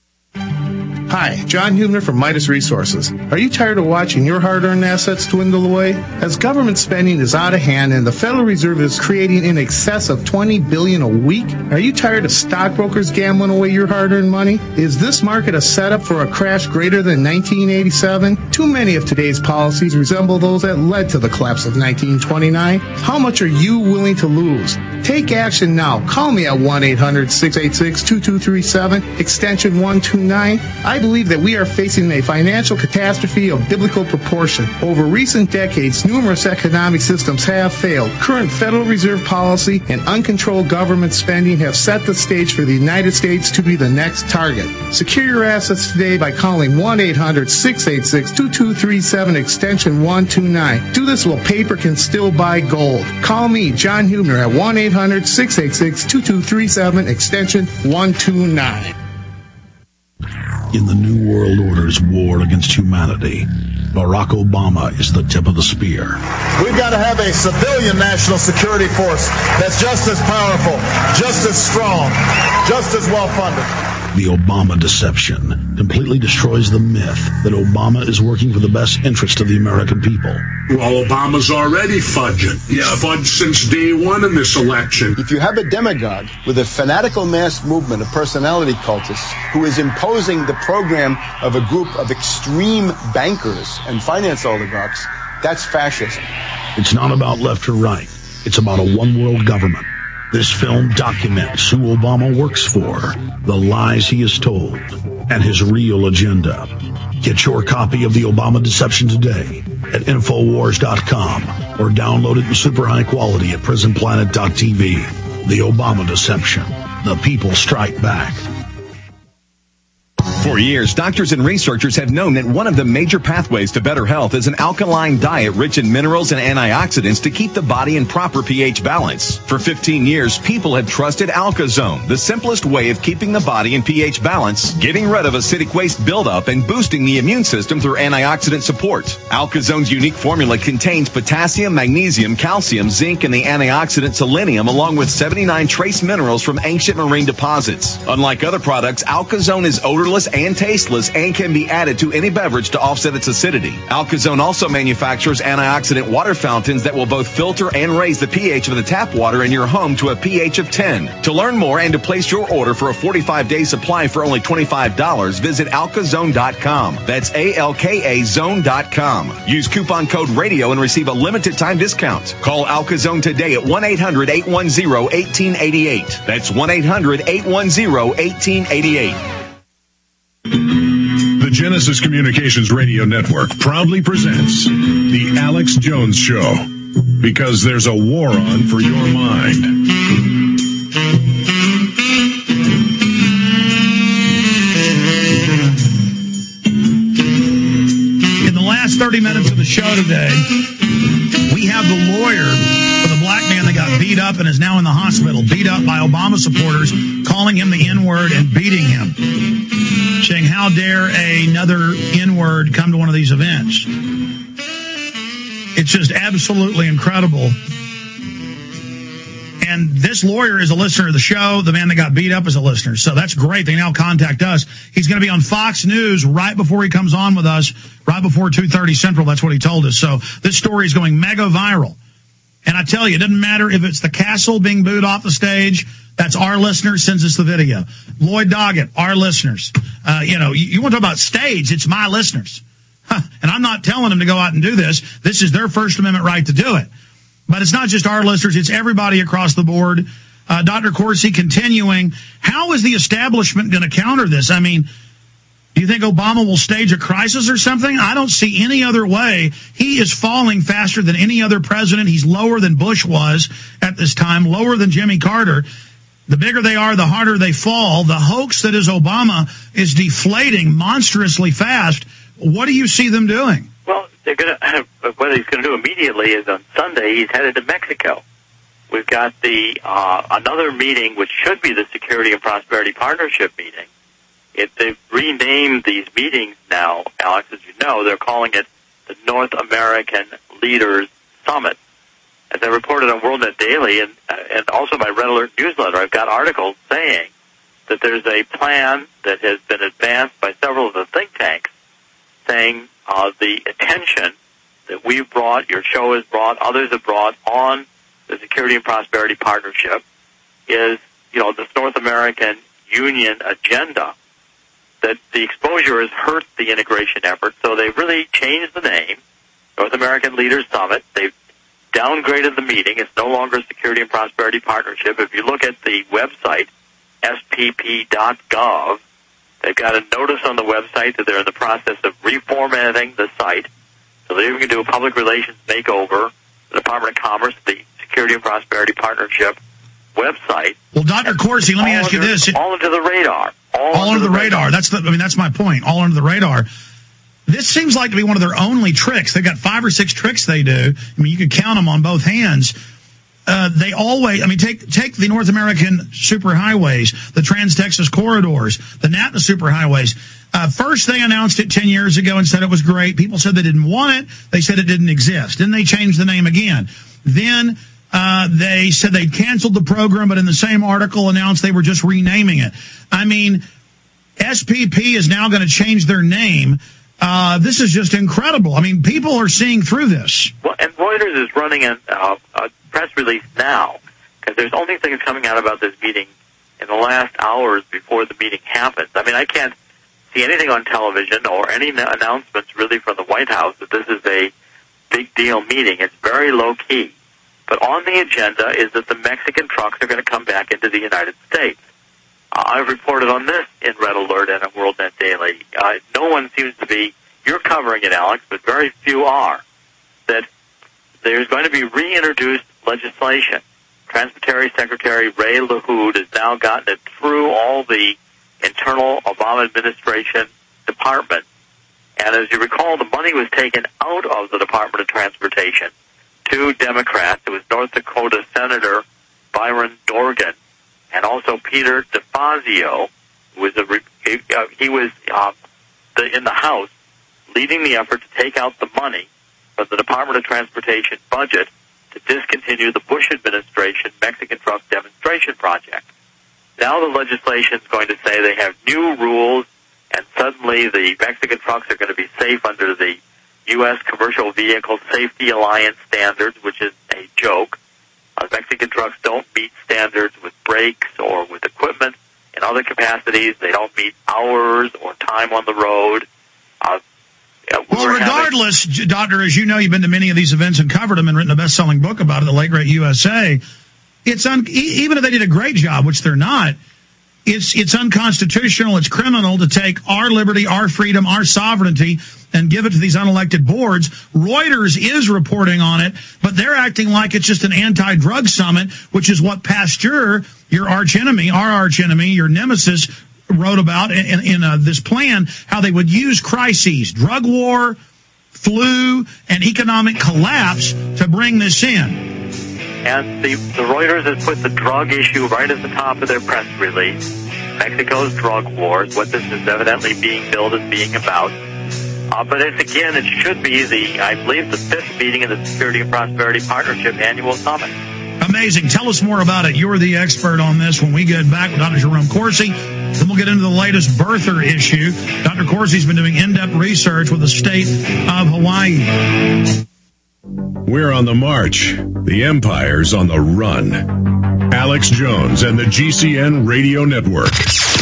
Hi, John Hubner from Midas Resources. Are you tired of watching your hard-earned assets dwindle away? As government spending is out of hand and the Federal Reserve is creating in excess of twenty billion dollars a week, are you tired of stockbrokers gambling away your hard-earned money? Is this market a setup for a crash greater than nineteen eighty-seven? Too many of today's policies resemble those that led to the collapse of nineteen twenty-nine. How much are you willing to lose? Take action now. Call me at one eight hundred, six eight six, two two three seven, extension one two nine. I believe that we are facing a financial catastrophe of biblical proportion. Over recent decades, numerous economic systems have failed. Current Federal Reserve policy and uncontrolled government spending have set the stage for the United States to be the next target. Secure your assets today by calling one eight hundred, six eight six, two two three seven, extension one two nine. Do this while paper can still buy gold. Call me, John Hubner, at one eight hundred, six eight six, two two three seven, extension one two nine. In the New World Order's war against humanity, Barack Obama is the tip of the spear. We've got to have a civilian national security force that's just as powerful, just as strong, just as well funded. The Obama deception completely destroys the myth that Obama is working for the best interest of the American people. Well, Obama's already fudging. He's yeah. fudged since day one in this election. If you have a demagogue with a fanatical mass movement of personality cultists who is imposing the program of a group of extreme bankers and finance oligarchs, that's fascism. It's not about left or right. It's about a one-world government. This film documents who Obama works for, the lies he has told, and his real agenda. Get your copy of The Obama Deception today at Infowars dot com or download it in super high quality at Prison Planet dot t v. The Obama Deception. The people strike back. For years, doctors and researchers have known that one of the major pathways to better health is an alkaline diet rich in minerals and antioxidants to keep the body in proper pH balance. For fifteen years, people have trusted AlkaZone, the simplest way of keeping the body in pH balance, getting rid of acidic waste buildup, and boosting the immune system through antioxidant support. AlkaZone's unique formula contains potassium, magnesium, calcium, zinc, and the antioxidant selenium, along with seventy-nine trace minerals from ancient marine deposits. Unlike other products, AlkaZone is odorless and tasteless and can be added to any beverage to offset its acidity. Alkazone also manufactures antioxidant water fountains that will both filter and raise the pH of the tap water in your home to a pH of ten. To learn more and to place your order for a forty-five day supply for only twenty-five dollars, visit alkazone dot com. That's A L K A zone dot com. Use coupon code radio and receive a limited time discount. Call Alkazone today at one eight hundred, eight one zero, one eight eight eight. That's one eight hundred, eight one zero, one eight eight eight. The Genesis Communications Radio Network proudly presents The Alex Jones Show, because there's a war on for your mind. In the last thirty minutes of the show today, we have the lawyer for the black man that got beat up and is now in the hospital, beat up by Obama supporters, calling him the N-word and beating him, saying, how dare another N-word come to one of these events? It's just absolutely incredible. And this lawyer is a listener of the show. The man that got beat up is a listener. So that's great. They now contact us. He's going to be on Fox News right before he comes on with us, right before two thirty Central. That's what he told us. So this story is going mega viral. And I tell you, it doesn't matter if it's the Castle being booed off the stage. That's our listeners, sends us the video. Lloyd Doggett, our listeners. Uh, you know, you, you want to talk about stage, it's my listeners. Huh. And I'm not telling them to go out and do this. This is their First Amendment right to do it. But it's not just our listeners, it's everybody across the board. Uh, Doctor Corsi continuing, how is the establishment going to counter this? I mean, do you think Obama will stage a crisis or something? I don't see any other way. He is falling faster than any other president. He's lower than Bush was at this time, lower than Jimmy Carter. The bigger they are, the harder they fall. The hoax that is Obama is deflating monstrously fast. What do you see them doing? Well, they're going to, whether he's going to do immediately is on Sunday, he's headed to Mexico. We've got the uh, another meeting, which should be the Security and Prosperity Partnership meeting. It, they've renamed these meetings now, Alex, as you know. They're calling it the North American Leaders Summit. As I reported on WorldNet Daily and, uh, and also my Red Alert newsletter, I've got articles saying that there's a plan that has been advanced by several of the think tanks saying uh, the attention that we've brought, your show has brought, others have brought on the Security and Prosperity Partnership is, you know, this North American Union agenda, that the exposure has hurt the integration effort. So they've really changed the name, North American Leaders Summit. They've downgraded the meeting. It's no longer Security and Prosperity Partnership. If you look at the website, S P P dot gov, they've got a notice on the website that they're in the process of reformatting the site. So they're going to do a public relations makeover, the Department of Commerce, the Security and Prosperity Partnership website. Well, Doctor Corsi, let me ask you this. All under the radar. All, all under the, the radar. radar. That's the, I mean, that's my point. All under the radar. This seems like to be one of their only tricks. They've got five or six tricks they do. I mean, you could count them on both hands. Uh, they always, I mean, take take the North American superhighways, the Trans-Texas corridors, the NATMA superhighways. Uh, first, they announced it ten years ago and said it was great. People said they didn't want it. They said it didn't exist. Then they changed the name again. Then uh, they said they'd canceled the program, but in the same article announced they were just renaming it. I mean, S P P is now going to change their name. Uh, this is just incredible. I mean, people are seeing through this. Well, and Reuters is running a, uh, a press release now, because there's only things coming out about this meeting in the last hours before the meeting happens. I mean, I can't see anything on television or any announcements really from the White House that this is a big deal meeting. It's very low key. But on the agenda is that the Mexican trucks are going to come back into the United States. Uh, I've reported on this in Red Alert and at WorldNet Daily. Uh, no one seems to be, you're covering it, Alex, but very few are, that there's going to be reintroduced legislation. Transportation Secretary Ray LaHood has now gotten it through all the internal Obama administration departments. And as you recall, the money was taken out of the Department of Transportation to Democrats. It was North Dakota Senator Byron Dorgan and also Peter DeFazio, who was a, uh, he was uh, the, in the House leading the effort to take out the money from the Department of Transportation budget to discontinue the Bush administration Mexican truck demonstration project. Now the legislation is going to say they have new rules and suddenly the Mexican trucks are going to be safe under the U S Commercial Vehicle Safety Alliance standards, which is a joke. Uh, Mexican trucks don't meet standards with brakes or with equipment in other capacities. They don't meet hours or time on the road. Uh, well, regardless, having... Doctor, as you know, you've been to many of these events and covered them and written a best-selling book about it, The Late Great U S A. It's un- even if they did a great job, which they're not, it's it's unconstitutional, it's criminal to take our liberty, our freedom, our sovereignty, and give it to these unelected boards. Reuters is reporting on it, but they're acting like it's just an anti-drug summit, which is what Pasteur, your archenemy, our archenemy, your nemesis, wrote about in, in, in uh, this plan, how they would use crises, drug war, flu, and economic collapse to bring this in. And the, the Reuters has put the drug issue right at the top of their press release. Mexico's drug wars, what this is evidently being billed as being about. Uh, but it's, again, it should be the, I believe, the fifth meeting of the Security and Prosperity Partnership Annual Summit. Amazing. Tell us more about it. You're the expert on this when we get back with Doctor Jerome Corsi. Then we'll get into the latest birther issue. Doctor Corsi's been doing in-depth research with the state of Hawaii. We're on the march. The empire's on the run. Alex Jones and the G C N Radio Network.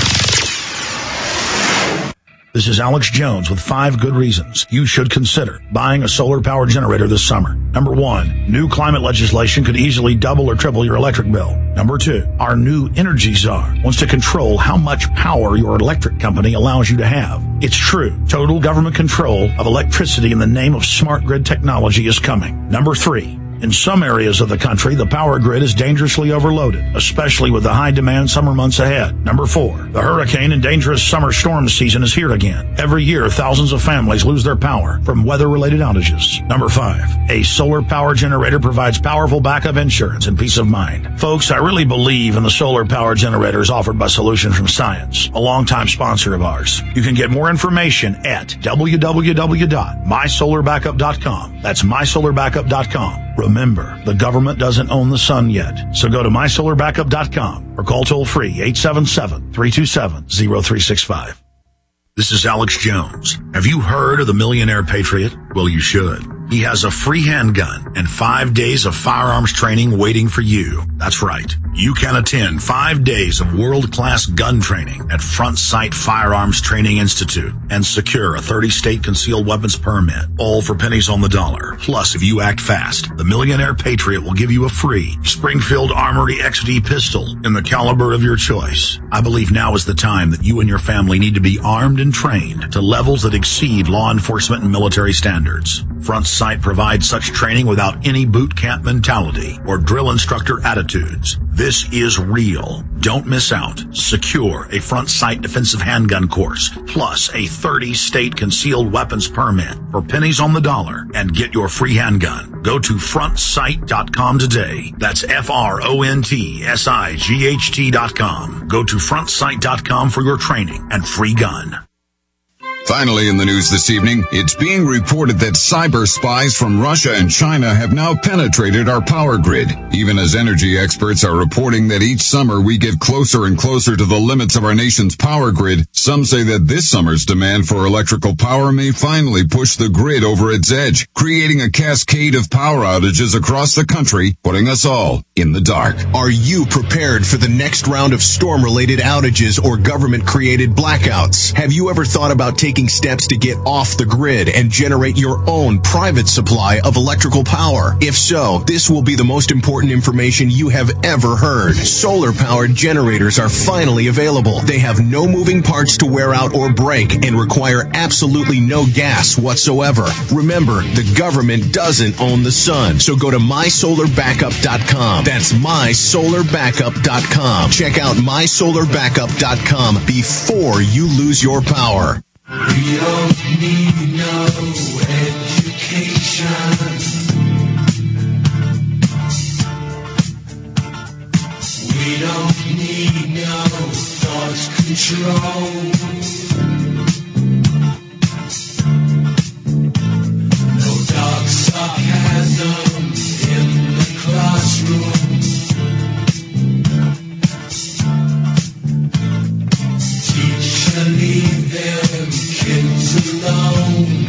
This is Alex Jones with five good reasons you should consider buying a solar power generator this summer. Number one, new climate legislation could easily double or triple your electric bill. Number two, our new energy czar wants to control how much power your electric company allows you to have. It's true. Total government control of electricity in the name of smart grid technology is coming. Number three, in some areas of the country, the power grid is dangerously overloaded, especially with the high-demand summer months ahead. Number four, the hurricane and dangerous summer storm season is here again. Every year, thousands of families lose their power from weather-related outages. Number five, a solar power generator provides powerful backup insurance and peace of mind. Folks, I really believe in the solar power generators offered by Solutions from Science, a longtime sponsor of ours. You can get more information at w w w dot my solar backup dot com. That's my solar backup dot com. Remember, the government doesn't own the sun yet, so go to my solar backup dot com or call toll-free eight seven seven, three two seven, zero three six five. This is Alex Jones. Have you heard of the Millionaire Patriot? Well, you should. He has a free handgun and five days of firearms training waiting for you. That's right. You can attend five days of world-class gun training at Front Sight Firearms Training Institute and secure a thirty-state concealed weapons permit, all for pennies on the dollar. Plus, if you act fast, the Millionaire Patriot will give you a free Springfield Armory X D pistol in the caliber of your choice. I believe now is the time that you and your family need to be armed and trained to levels that exceed law enforcement and military standards. Front Sight provides such training without any boot camp mentality or drill instructor attitudes. This is real. Don't miss out. Secure a Front Sight defensive handgun course, plus a thirty-state concealed weapons permit for pennies on the dollar, and get your free handgun. Go to front sight dot com today. That's F R O N T S I G H T dot com. Go to front sight dot com for your training and free gun. Finally in the news this evening, it's being reported that cyber spies from Russia and China have now penetrated our power grid. Even as energy experts are reporting that each summer we get closer and closer to the limits of our nation's power grid, some say that this summer's demand for electrical power may finally push the grid over its edge, creating a cascade of power outages across the country, putting us all in the dark. Are you prepared for the next round of storm-related outages or government-created blackouts? Have you ever thought about taking steps to get off the grid and generate your own private supply of electrical power? If so, this will be the most important information you have ever heard. Solar-powered generators are finally available. They have no moving parts to wear out or break and require absolutely no gas whatsoever. Remember, the government doesn't own the sun, so go to my solar backup dot com. That's my solar backup dot com. Check out my solar backup dot com before you lose your power. We don't need no education. We don't need no thought control. No dark sarcasm in the classroom. Teacher, leave them alone.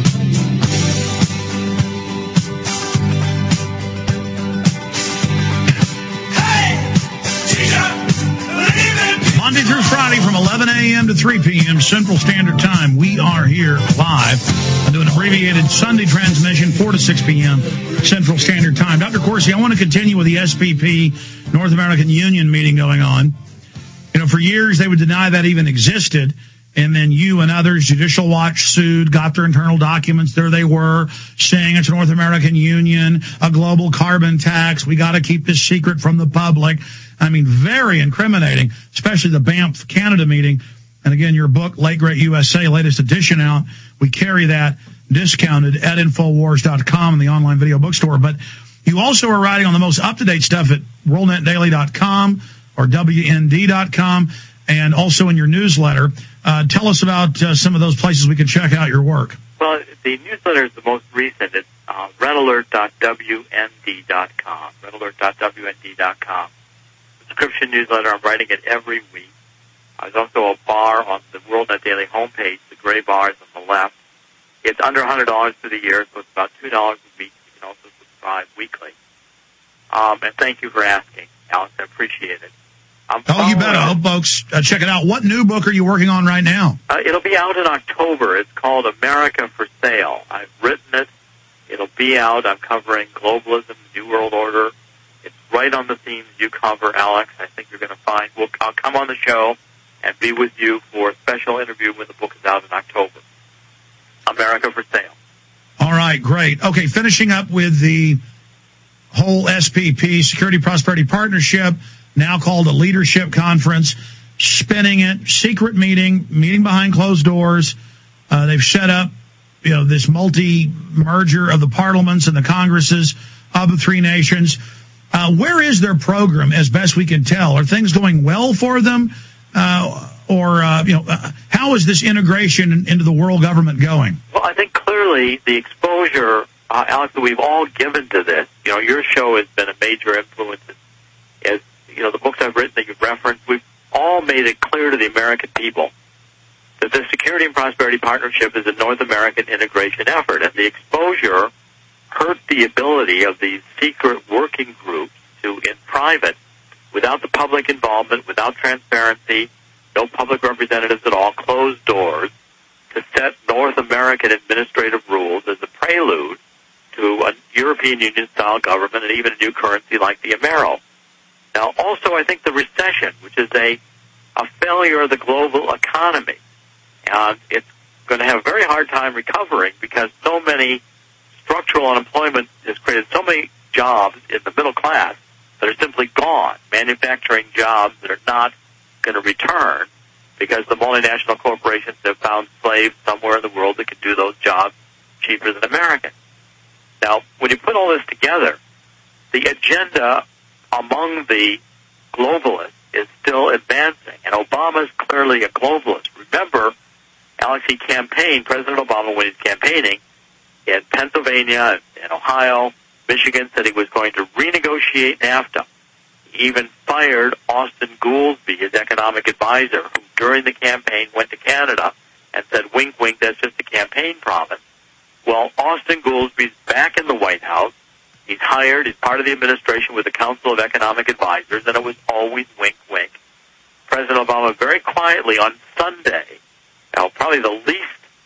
Monday through Friday from eleven a.m. to three p.m. Central Standard Time. We are here live. I do an abbreviated Sunday transmission, four to six p.m. Central Standard Time. Doctor Corsi, I want to continue with the S P P, North American Union meeting going on. You know, for years they would deny that even existed. And then you and others, Judicial Watch sued, got their internal documents. There they were, saying it's North American Union, a global carbon tax. We got to keep this secret from the public. I mean, very incriminating, especially the Banff Canada meeting. And again, your book, Late Great U S A, latest edition out. We carry that discounted at Infowars dot com in the online video bookstore. But you also are writing on the most up-to-date stuff at World Net Daily dot com or W N D dot com, and also in your newsletter. Uh, tell us about uh, some of those places we can check out your work. Well, the newsletter is the most recent. It's uh, red alert dot W N D dot com, red alert dot W N D dot com. Subscription newsletter. I'm writing it every week. There's also a bar on the WorldNet Daily homepage, the gray bars on the left. It's under one hundred dollars for the year, so it's about two dollars a week. You can also subscribe weekly. Um, and thank you for asking, Alex. I appreciate it. I'm oh, you bet. I hope folks uh, check it out. What new book are you working on right now? Uh, it'll be out in October. It's called America for Sale. I've written it. It'll be out. I'm covering globalism, New World Order. It's right on the themes you cover, Alex. I think you're going to find. We'll, I'll come on the show and be with you for a special interview when the book is out in October. America for Sale. All right, great. Okay, finishing up with the whole S P P, Security Prosperity Partnership, now called a leadership conference, spinning it, secret meeting, meeting behind closed doors. Uh, they've set up, you know, this multi-merger of the parliaments and the congresses of the three nations. Uh, where is their program, as best we can tell? Are things going well for them? Uh, or, uh, you know, uh, how is this integration into the world government going? Well, I think clearly the exposure, uh, Alex, that we've all given to this, you know, your show has been a major influence. As, you know, the books I've written that you've referenced, we've all made it clear to the American people that the Security and Prosperity Partnership is a North American integration effort, and the exposure hurt the ability of these secret working groups to, in private, without the public involvement, without transparency, no public representatives at all, closed doors, to set North American administrative rules as a prelude to a European Union-style government and even a new currency like the Amero. Now, also, I think the recession, which is a, a failure of the global economy, and it's going to have a very hard time recovering because so many structural unemployment has created so many jobs in the middle class that are simply gone, manufacturing jobs that are not going to return because the multinational corporations have found slaves somewhere in the world that can do those jobs cheaper than Americans. Now, when you put all this together, the agenda among the globalists is still advancing, and Obama is clearly a globalist. Remember, Alex, he campaigned, President Obama, when he's campaigning in Pennsylvania and Ohio, Michigan, said he was going to renegotiate NAFTA. He even fired Austin Goolsbee, his economic advisor, who during the campaign went to Canada and said, wink, wink, that's just a campaign promise. Well, Austin Goolsbee's back in the White House. He's hired, he's part of the administration with the Council of Economic Advisors, and it was always wink, wink. President Obama very quietly on Sunday, now probably the least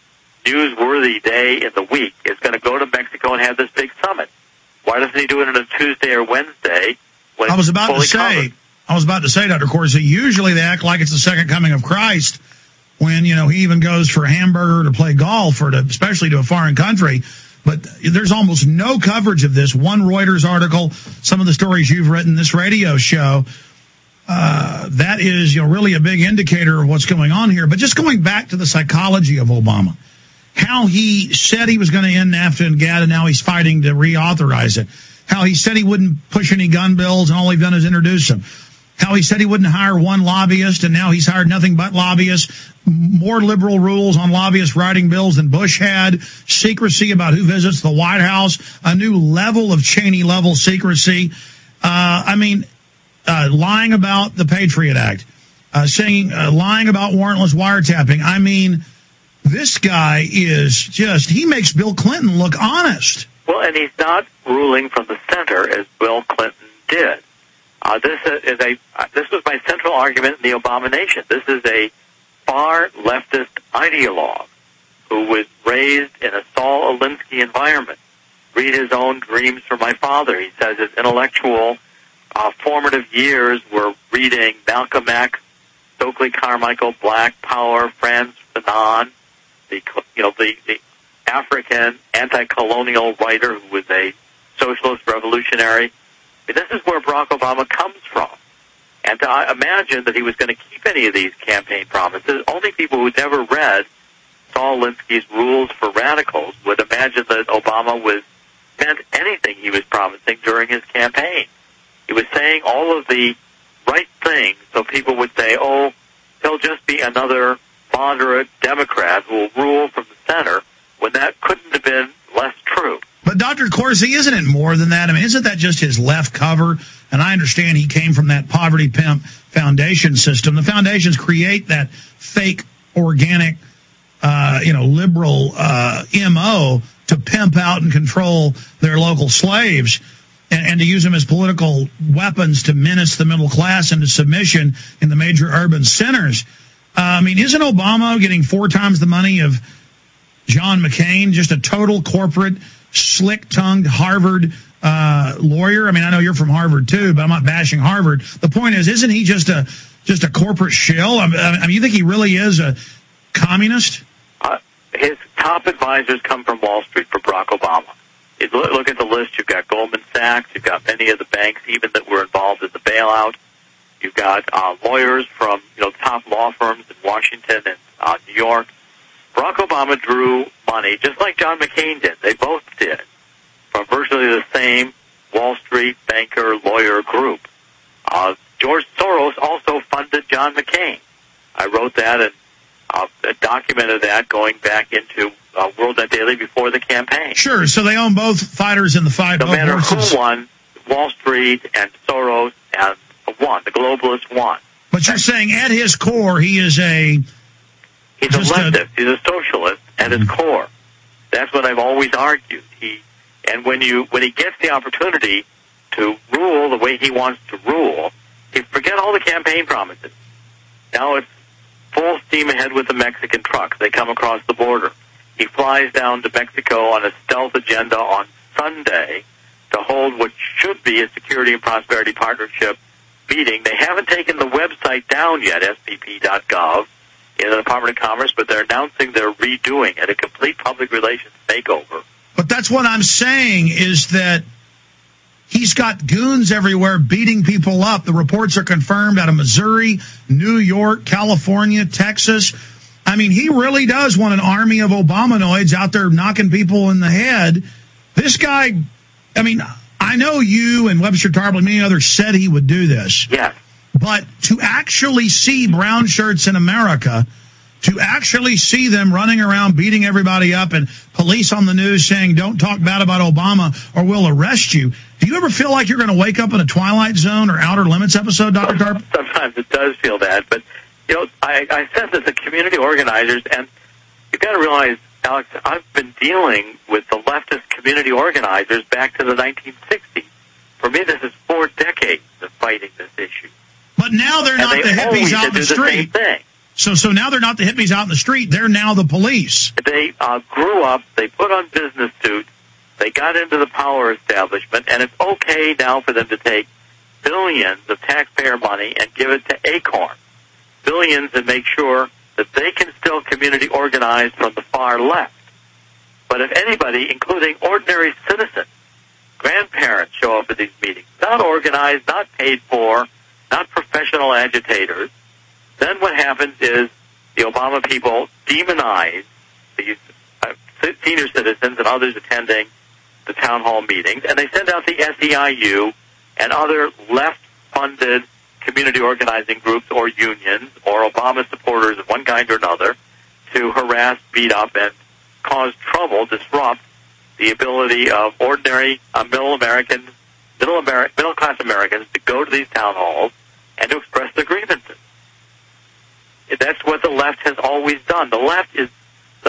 newsworthy day in the week, is going to go to Mexico and have this big summit. Why doesn't he do it on a Tuesday or Wednesday? When I was about to fully say, covered? I was about to say, Doctor Corsi, usually they act like it's the second coming of Christ when, you know, he even goes for a hamburger to play golf or to, especially to a foreign country. But there's almost no coverage of this. One Reuters article, some of the stories you've written, this radio show, uh, that is, you know, really a big indicator of what's going on here. But just going back to the psychology of Obama, how he said he was going to end NAFTA and GATT, and now he's fighting to reauthorize it. How he said he wouldn't push any gun bills, and all he's done is introduce them. How he said he wouldn't hire one lobbyist, and now he's hired nothing but lobbyists. More liberal rules on lobbyists writing bills than Bush had. Secrecy about who visits the White House. A new level of Cheney-level secrecy. Uh, I mean, uh, lying about the Patriot Act. Uh, saying, uh, lying about warrantless wiretapping. I mean, This guy is just, he makes Bill Clinton look honest. Well, and he's not ruling from the center as Bill Clinton did. Uh, this is a, uh, this was my central argument in the Abomination. This is a far leftist ideologue who was raised in a Saul Alinsky environment. Read his own Dreams from My Father. He says his intellectual uh, formative years were reading Malcolm X, Stokely Carmichael, Black Power, Frantz Fanon, the you know the, the African anti-colonial writer who was a socialist revolutionary. I mean, this is where Barack Obama comes from. And to imagine that he was going to keep any of these campaign promises, only people who never read Saul Alinsky's Rules for Radicals would imagine that Obama was meant anything he was promising during his campaign. He was saying all of the right things, so people would say, oh, he'll just be another moderate Democrat who will rule from the center, when that couldn't have been less true. But Doctor Corsi, isn't it more than that? I mean, isn't that just his left cover? And I understand he came from that Poverty Pimp Foundation system. The foundations create that fake, organic, uh, you know, liberal uh, M O to pimp out and control their local slaves and, and to use them as political weapons to menace the middle class into submission in the major urban centers. Uh, I mean, isn't Obama getting four times the money of John McCain, just a total corporate, slick-tongued Harvard uh, lawyer? I mean, I know you're from Harvard too, but I'm not bashing Harvard. The point is, isn't he just a just a corporate shill? I mean, I mean you think he really is a communist? Uh, his top advisors come from Wall Street for Barack Obama. You look, look at the list. You've got Goldman Sachs. You've got many of the banks, even that were involved in the bailout. You've got uh, lawyers from you know top law firms in Washington and uh, New York. Barack Obama drew money, just like John McCain did. They both did, from virtually the same Wall Street banker lawyer group. Uh, George Soros also funded John McCain. I wrote that and uh, documented that going back into uh, World Net Daily before the campaign. Sure, so they own both fighters in the fight. No both matter horses. who won, Wall Street and Soros and won. The globalists won. But you're saying at his core, he is a... He's a leftist. He's a socialist at his core. That's what I've always argued. He, and when you when he gets the opportunity to rule the way he wants to rule, he forget all the campaign promises. Now it's full steam ahead with the Mexican trucks. They come across the border. He flies down to Mexico on a stealth agenda on Sunday to hold what should be a Security and Prosperity Partnership meeting. They haven't taken the website down yet, S P P dot gov. In the Department of Commerce, but they're announcing they're redoing it, a complete public relations makeover. But that's what I'm saying is that he's got goons everywhere beating people up. The reports are confirmed out of Missouri, New York, California, Texas. I mean, he really does want an army of Obamanoids out there knocking people in the head. This guy, I mean, I know you and Webster Tarpley and many others said he would do this. Yes. But to actually see brown shirts in America, to actually see them running around beating everybody up and police on the news saying, don't talk bad about Obama or we'll arrest you. Do you ever feel like you're going to wake up in a Twilight Zone or Outer Limits episode, Doctor Tarp? Sometimes it does feel that. But, you know, I, I said that the community organizers, and you've got to realize, Alex, I've been dealing with the leftist community organizers back to the nineteen sixties. For me, this is four decades of fighting this issue. But now they're not they the hippies out in the, the street. Same thing. So, so now they're not the hippies out in the street. They're now the police. They uh, grew up. They put on business suits. They got into the power establishment, and it's okay now for them to take billions of taxpayer money and give it to Acorn, billions, and make sure that they can still community organize from the far left. But if anybody, including ordinary citizens, grandparents, show up at these meetings, not organized, not paid for, not professional agitators, then what happens is the Obama people demonize these uh, senior citizens and others attending the town hall meetings, and they send out the S E I U and other left-funded community organizing groups or unions or Obama supporters of one kind or another to harass, beat up, and cause trouble, disrupt the ability of ordinary uh, middle Americans, middle Ameri- middle-class Americans to go to these town halls and to express their grievances. That's what the left has always done. The left is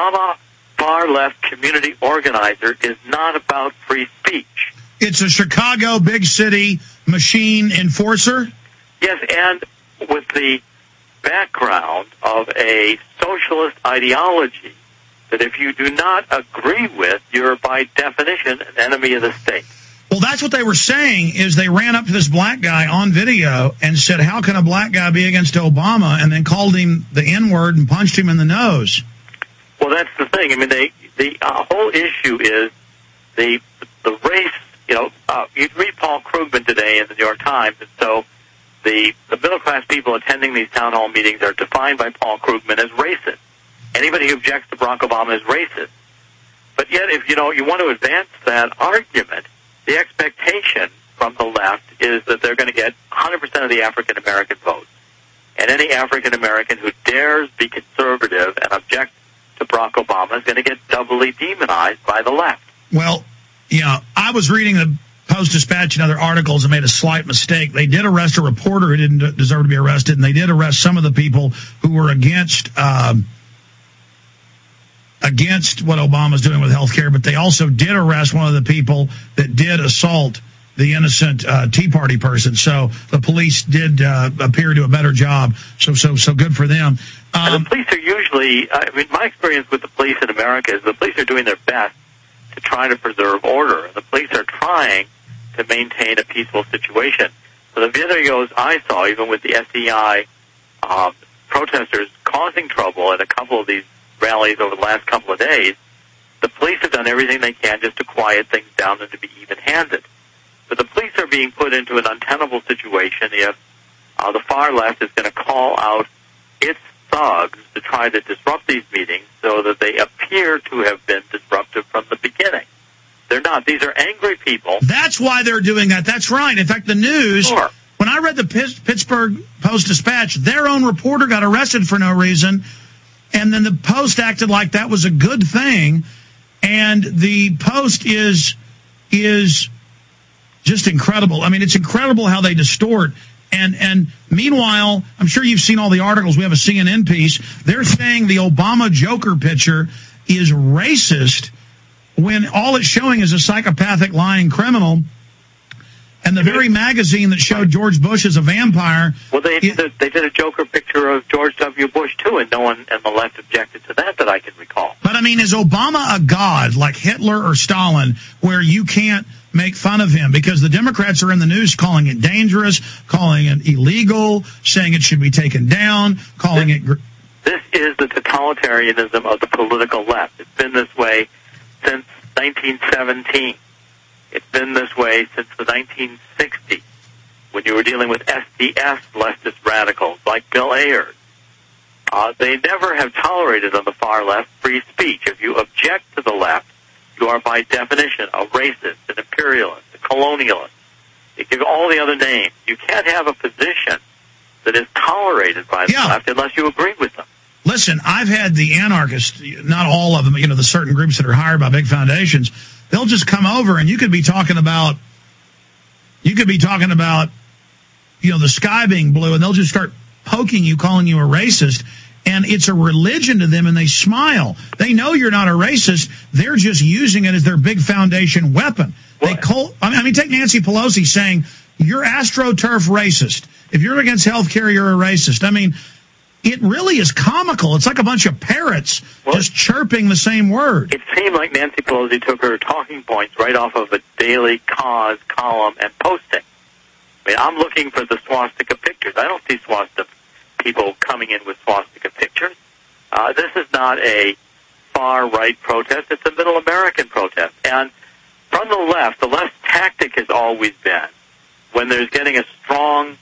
Obama far-left community organizer is not about free speech. It's a Chicago big city machine enforcer? Yes, and with the background of a socialist ideology that if you do not agree with, you're by definition an enemy of the state. Well, that's what they were saying, is they ran up to this black guy on video and said, how can a black guy be against Obama, and then called him the N-word and punched him in the nose. Well, that's the thing. I mean, they, the uh, whole issue is the the race, you know, uh, you read Paul Krugman today in the New York Times, and so the, the middle-class people attending these town hall meetings are defined by Paul Krugman as racist. Anybody who objects to Barack Obama is racist. But yet, if, you know, you want to advance that argument, the expectation from the left is that they're going to get one hundred percent of the African-American votes. And any African-American who dares be conservative and object to Barack Obama is going to get doubly demonized by the left. Well, you know, I was reading the Post-Dispatch and other articles and made a slight mistake. They did arrest a reporter who didn't deserve to be arrested, and they did arrest some of the people who were against um, against what Obama's doing with health care, but they also did arrest one of the people that did assault the innocent uh, Tea Party person. So the police did uh, appear to do a better job. So, so, so good for them. Um, and the police are usually, I mean, my experience with the police in America is the police are doing their best to try to preserve order. And the police are trying to maintain a peaceful situation. So the videos I saw, even with the S E I um, protesters causing trouble at a couple of these rallies over the last couple of days, the police have done everything they can just to quiet things down and to be even-handed. But the police are being put into an untenable situation if uh, the far left is going to call out its thugs to try to disrupt these meetings so that they appear to have been disruptive from the beginning. They're not. These are angry people. That's why they're doing that. That's right. In fact, the news, sure. When I read the Pittsburgh Post-Dispatch, their own reporter got arrested for no reason, and then the Post acted like that was a good thing, and the Post is is just incredible. I mean, it's incredible how they distort. And and meanwhile, I'm sure you've seen all the articles. We have a C N N piece. They're saying the Obama Joker picture is racist when all it's showing is a psychopathic lying criminal. And the very magazine that showed George Bush as a vampire. Well, they it, they did a Joker picture of George W. Bush, too, and no one on the left objected to that that I can recall. But, I mean, is Obama a god like Hitler or Stalin where you can't make fun of him? Because the Democrats are in the news calling it dangerous, calling it illegal, saying it should be taken down, calling this, it... Gr- this is the totalitarianism of the political left. It's been this way since nineteen seventeen. It's been this way since the nineteen sixties, when you were dealing with S D S leftist radicals like Bill Ayers. Uh, they never have tolerated on the far left free speech. If you object to the left, you are by definition a racist, an imperialist, a colonialist. You give all the other names. You can't have a position that is tolerated by the yeah. left unless you agree with them. Listen, I've had the anarchists, not all of them, you know, the certain groups that are hired by big foundations, they'll just come over and you could be talking about, you could be talking about, you know, the sky being blue, and they'll just start poking you, calling you a racist, and it's a religion to them, and they smile. They know you're not a racist. They're just using it as their big foundation weapon. They call, I mean, take Nancy Pelosi saying, you're AstroTurf racist. If you're against health care, you're a racist. I mean, it really is comical. It's like a bunch of parrots well, just chirping the same word. It seemed like Nancy Pelosi took her talking points right off of a Daily Cause column and posting. I mean, I'm looking for the swastika pictures. I don't see swastika people coming in with swastika pictures. Uh, this is not a far-right protest. It's a middle American protest. And from the left, the left's tactic has always been, when there's getting a strong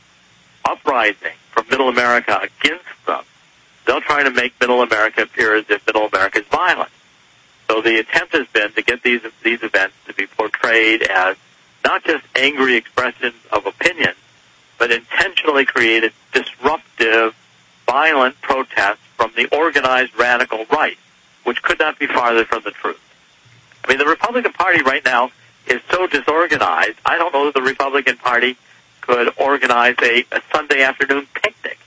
uprising from middle America against them, they'll try to make middle America appear as if middle America is violent. So the attempt has been to get these these events to be portrayed as not just angry expressions of opinion, but intentionally created disruptive, violent protests from the organized radical right, which could not be farther from the truth. I mean, the Republican Party right now is so disorganized, I don't know that the Republican Party could organize a, a Sunday afternoon picnic.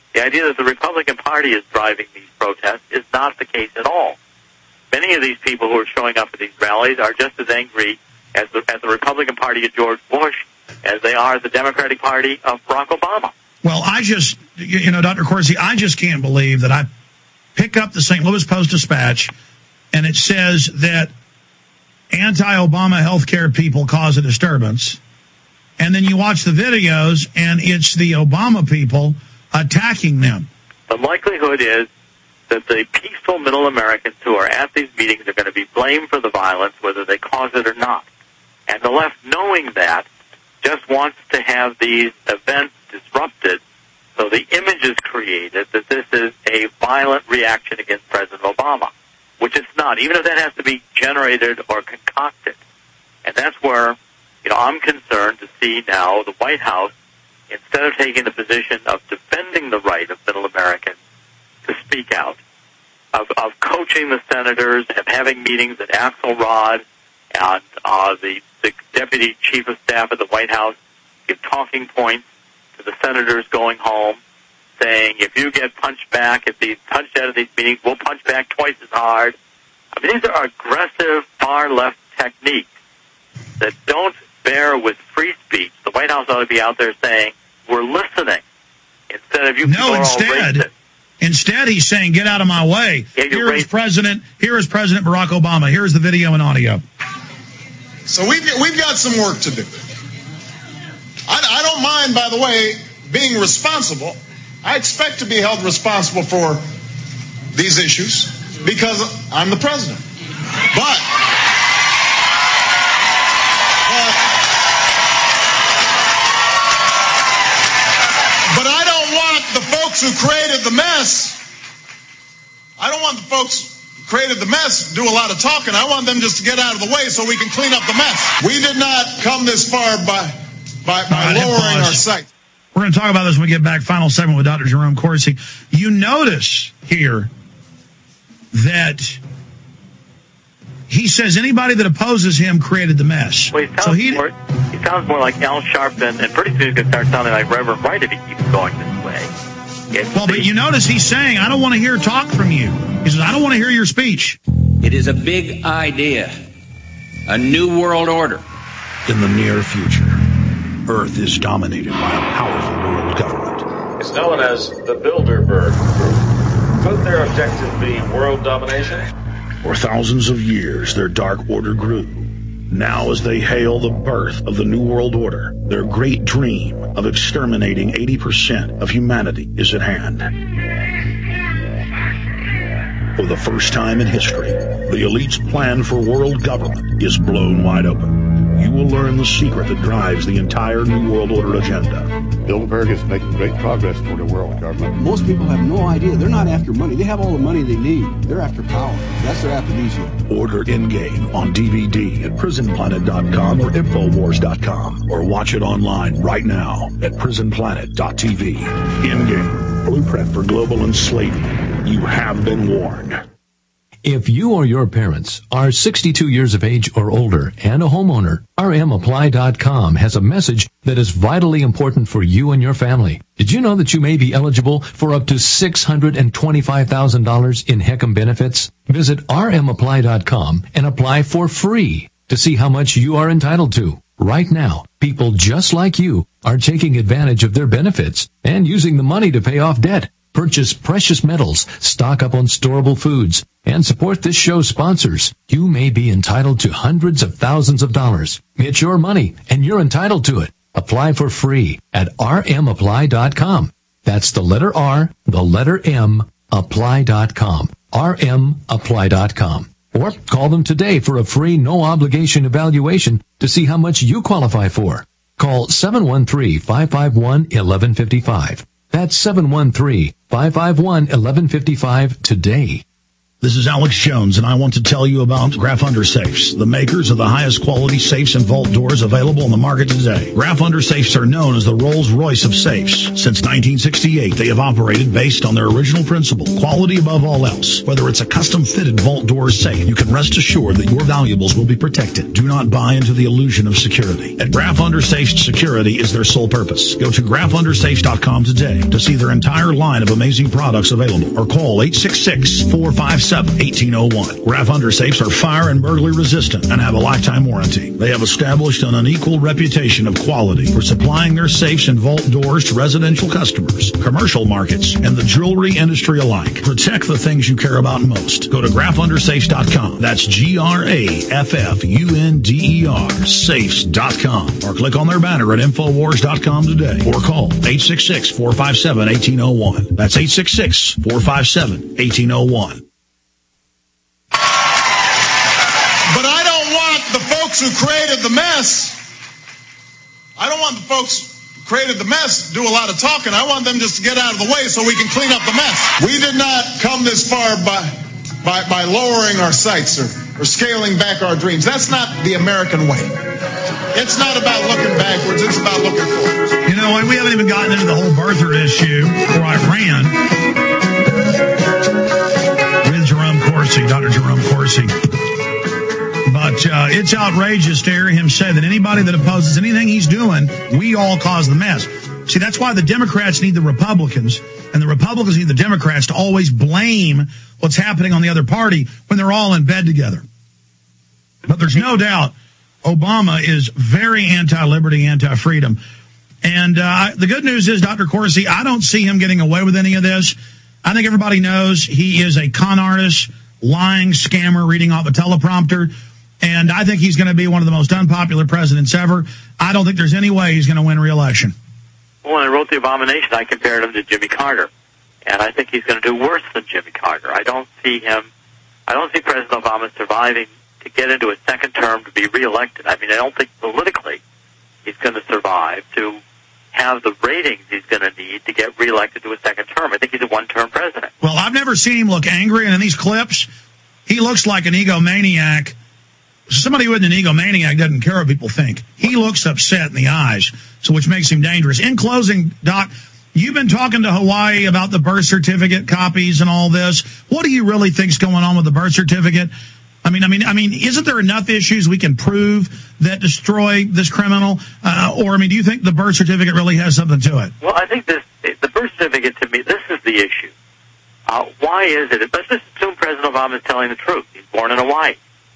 The idea that the Republican Party is driving these protests is not the case at all. Many of these people who are showing up at these rallies are just as angry as the, as the Republican Party of George Bush as they are the Democratic Party of Barack Obama. Well, I just, you know, Doctor Corsi, I just can't believe that I pick up the Saint Louis Post-Dispatch and it says that anti-Obama healthcare people cause a disturbance. And then you watch the videos and it's the Obama people attacking them. The likelihood is that the peaceful middle Americans who are at these meetings are going to be blamed for the violence, whether they cause it or not. And the left, knowing that, just wants to have these events disrupted so the image is created that this is a violent reaction against President Obama, which it's not, even if that has to be generated or concocted. And that's where, you know, I'm concerned to see now the White House, instead of taking the position of defending the right of middle Americans to speak out, of, of coaching the senators and having meetings at Axelrod and uh, the, the deputy chief of staff at the White House give talking points to the senators going home, saying, if you get punched back at these, punched out of these meetings, we'll punch back twice as hard. I mean, these are aggressive far-left techniques that don't bear with free speech. The White House ought to be out there saying, we're listening, instead of you people No, are instead, all racist. instead he's saying, get out of my way. Yeah, here is President, here is President Barack Obama. Here's the video and audio. So we've, we've got some work to do. I, I don't mind, by the way, being responsible. I expect to be held responsible for these issues because I'm the president. But, but, but I don't want the folks who created the mess, I don't want the folks who created the mess to do a lot of talking. I want them just to get out of the way so we can clean up the mess. We did not come this far by, by, by right, Uh, pause. lowering our sights. We're going to talk about this when we get back. Final segment with Doctor Jerome Corsi. You notice here that he says anybody that opposes him created the mess. Well, he sounds, so he, more, he sounds more like Al Sharpton, and pretty soon he's going to start sounding like Reverend Wright if he keeps going this way. It's well, the, but you notice he's saying, I don't want to hear talk from you. He says, I don't want to hear your speech. It is a big idea, a new world order. In the near future, Earth is dominated by a powerful world government. It's known as the Bilderberg Group. Could their objective be world domination? For thousands of years, their dark order grew. Now, as they hail the birth of the New World Order, their great dream of exterminating eighty percent of humanity is at hand. For the first time in history, the elite's plan for world government is blown wide open. You will learn the secret that drives the entire New World Order agenda. Bilderberg is making great progress toward a world government. Most people have no idea. They're not after money. They have all the money they need. They're after power. That's their aphrodisiac. Order Endgame on D V D at prison planet dot com or infowars dot com, or watch it online right now at prison planet dot t v. Endgame, blueprint for global enslavement. You have been warned. If you or your parents are sixty-two years of age or older and a homeowner, R M apply dot com has a message that is vitally important for you and your family. Did you know that you may be eligible for up to six hundred twenty-five thousand dollars in HECM benefits? Visit R M apply dot com and apply for free to see how much you are entitled to. Right now, people just like you are taking advantage of their benefits and using the money to pay off debt, purchase precious metals, stock up on storable foods, and support this show's sponsors. You may be entitled to hundreds of thousands of dollars. It's your money, and you're entitled to it. Apply for free at R M apply dot com. That's the letter R, the letter M, apply dot com. R M apply dot com. Or call them today for a free no-obligation evaluation to see how much you qualify for. Call seven one three, five five one, one one five five. That's seven one three, five five one, one one five five today. This is Alex Jones, and I want to tell you about Graf Under Safes, the makers of the highest quality safes and vault doors available on the market today. Graf Under Safes are known as the Rolls-Royce of safes. Since nineteen sixty-eight, they have operated based on their original principle, quality above all else. Whether it's a custom-fitted vault door or safe, you can rest assured that your valuables will be protected. Do not buy into the illusion of security. At Graf Under Safes, security is their sole purpose. Go to graf under safes dot com today to see their entire line of amazing products available, or call eight six six, four five seven, one eight zero one. Graf Under Safes are fire and burglary resistant and have a lifetime warranty. They have established an unequal reputation of quality for supplying their safes and vault doors to residential customers, commercial markets, and the jewelry industry alike. Protect the things you care about most. Go to graf under safes dot com. That's G R A F F U N D E R, safes dot com. Or click on their banner at infowars dot com today. Or call eight six six, four five seven, one eight zero one. That's eight six six, four five seven, one eight zero one. But I don't want the folks who created the mess, I don't want the folks who created the mess to do a lot of talking. I want them just to get out of the way so we can clean up the mess. We did not come this far by by, by lowering our sights or, or scaling back our dreams. That's not the American way. It's not about looking backwards. It's about looking forwards. You know, we haven't even gotten into the whole birther issue for Iran with Jerome Corsi, Doctor Jerome Corsi. But uh, it's outrageous to hear him say that anybody that opposes anything he's doing, we all cause the mess. See, that's why the Democrats need the Republicans, and the Republicans need the Democrats to always blame what's happening on the other party when they're all in bed together. But there's no doubt Obama is very anti-liberty, anti-freedom. And uh, the good news is, Doctor Corsi, I don't see him getting away with any of this. I think everybody knows he is a con artist, lying scammer, reading off a teleprompter. And I think he's going to be one of the most unpopular presidents ever. I don't think there's any way he's going to win re-election. Well, when I wrote The Abomination, I compared him to Jimmy Carter. And I think he's going to do worse than Jimmy Carter. I don't see him, I don't see President Obama surviving to get into a second term to be reelected. I mean, I don't think politically he's going to survive to have the ratings he's going to need to get reelected to a second term. I think he's a one-term president. Well, I've never seen him look angry, and in these clips, he looks like an egomaniac. Somebody with an egomaniac doesn't care what people think. He looks upset in the eyes, so which makes him dangerous. In closing, Doc, you've been talking to Hawaii about the birth certificate copies and all this. What do you really think's going on with the birth certificate? I mean, I mean, I mean, isn't there enough issues we can prove that destroy this criminal? Uh, or, I mean, do you think the birth certificate really has something to it? Well, I think this, the birth certificate, to me, this is the issue. Uh, why is it? Let's just assume President Obama is telling the truth. He's born in Hawaii.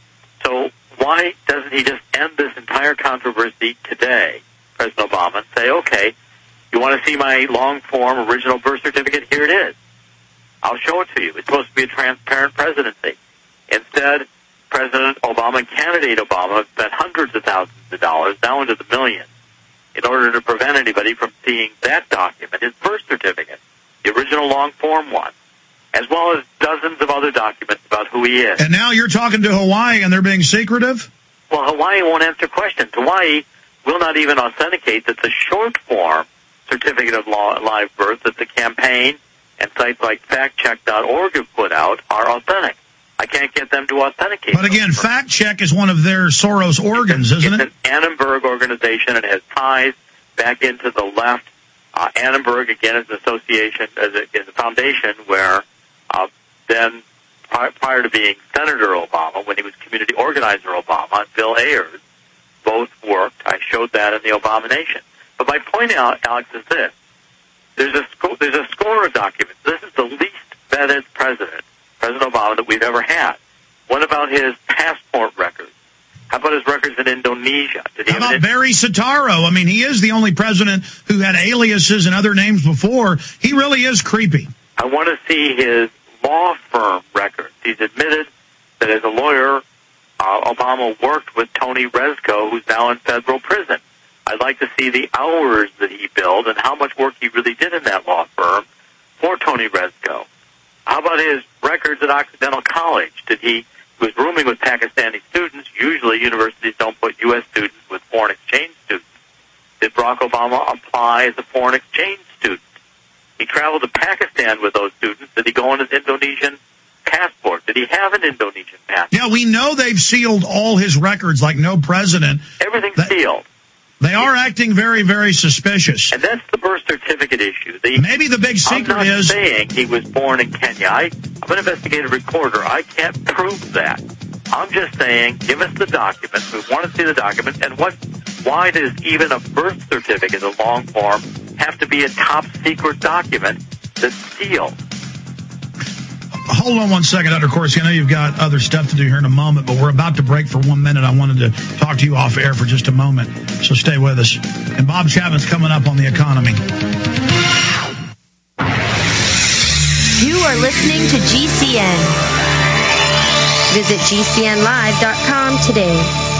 So why doesn't he just end this entire controversy today, President Obama, and say, okay, you want to see my long-form original birth certificate? Here it is. I'll show it to you. It's supposed to be a transparent presidency. Instead, President Obama and candidate Obama have spent hundreds of thousands of dollars, now into the millions, in order to prevent anybody from seeing that document, his birth certificate, the original long-form one, as well as dozens of other documents about who he is. And now you're talking to Hawaii and they're being secretive? Well, Hawaii won't answer questions. Hawaii will not even authenticate that the short-form certificate of live birth that the campaign and sites like fact check dot org have put out are authentic. I can't get them to authenticate. But again, Fact Check is one of their Soros organs, it's isn't it's it? It's an Annenberg organization. It has ties back into the left. Uh, Annenberg, again, is an association, is a, is a foundation where uh, then, prior, prior to being Senator Obama, when he was community organizer Obama, and Bill Ayers, both worked. I showed that in The Abomination. But my point out, Alex, is this. There's a, sco- there's a score of documents. This is the least vetted president, President Obama, that we've ever had. What about his passport records? How about his records in Indonesia? Did he How about an- Barry Soetoro? I mean, he is the only president who had aliases and other names before. He really is creepy. I want to see his law firm records. He's admitted that as a lawyer, uh, Obama worked with Tony Rezko, who's now in federal prison. I'd like to see the hours that he billed and how much work he really did in that law firm for Tony Rezko. How about his records at Occidental College? Did he, he was rooming with Pakistani students? Usually universities don't put U S students with foreign exchange students. Did Barack Obama apply as a foreign exchange student? He traveled to Pakistan with those students. Did he go on his Indonesian passport? Did Did he have an Indonesian passport? Yeah, we know they've sealed all his records like no president. Everything's That- sealed. They are acting very, very suspicious. And that's the birth certificate issue. The, Maybe the big secret I'm not is... saying he was born in Kenya. I, I'm an investigative reporter. I can't prove that. I'm just saying, give us the documents. We want to see the documents. And what? Why does even a birth certificate, a long form, have to be a top secret document that's sealed? Hold on one second, Doctor Corsi. I know you've got other stuff to do here in a moment, but we're about to break for one minute. I wanted to talk to you off air for just a moment, so stay with us. And Bob Chapman's coming up on the economy. You are listening to G C N. Visit G C N live dot com today.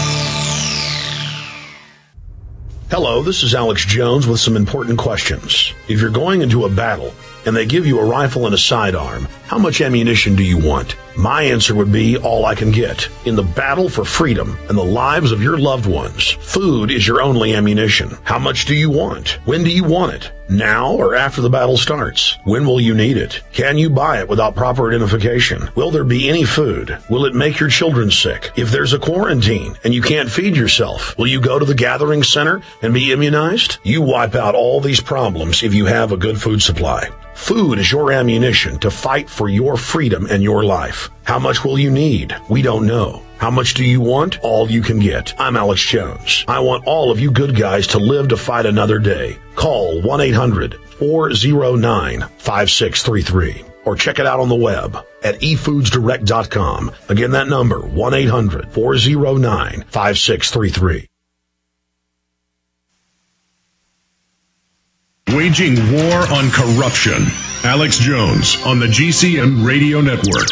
Hello, this is Alex Jones with some important questions. If you're going into a battle and they give you a rifle and a sidearm, how much ammunition do you want? My answer would be all I can get. In the battle for freedom and the lives of your loved ones, food is your only ammunition. How much do you want? When do you want it? Now or after the battle starts? When will you need it? Can you buy it without proper identification? Will there be any food? Will it make your children sick? If there's a quarantine and you can't feed yourself, will you go to the gathering center and be immunized? You wipe out all these problems if you have a good food supply. Food is your ammunition to fight for your freedom and your life. How much will you need? We don't know. How much do you want? All you can get. I'm Alex Jones. I want all of you good guys to live to fight another day. Call one eight hundred four oh nine five six three three or check it out on the web at e foods direct dot com. Again, that number, one eight hundred four oh nine five six three three. Waging war on corruption. Alex Jones on the G C N Radio Network.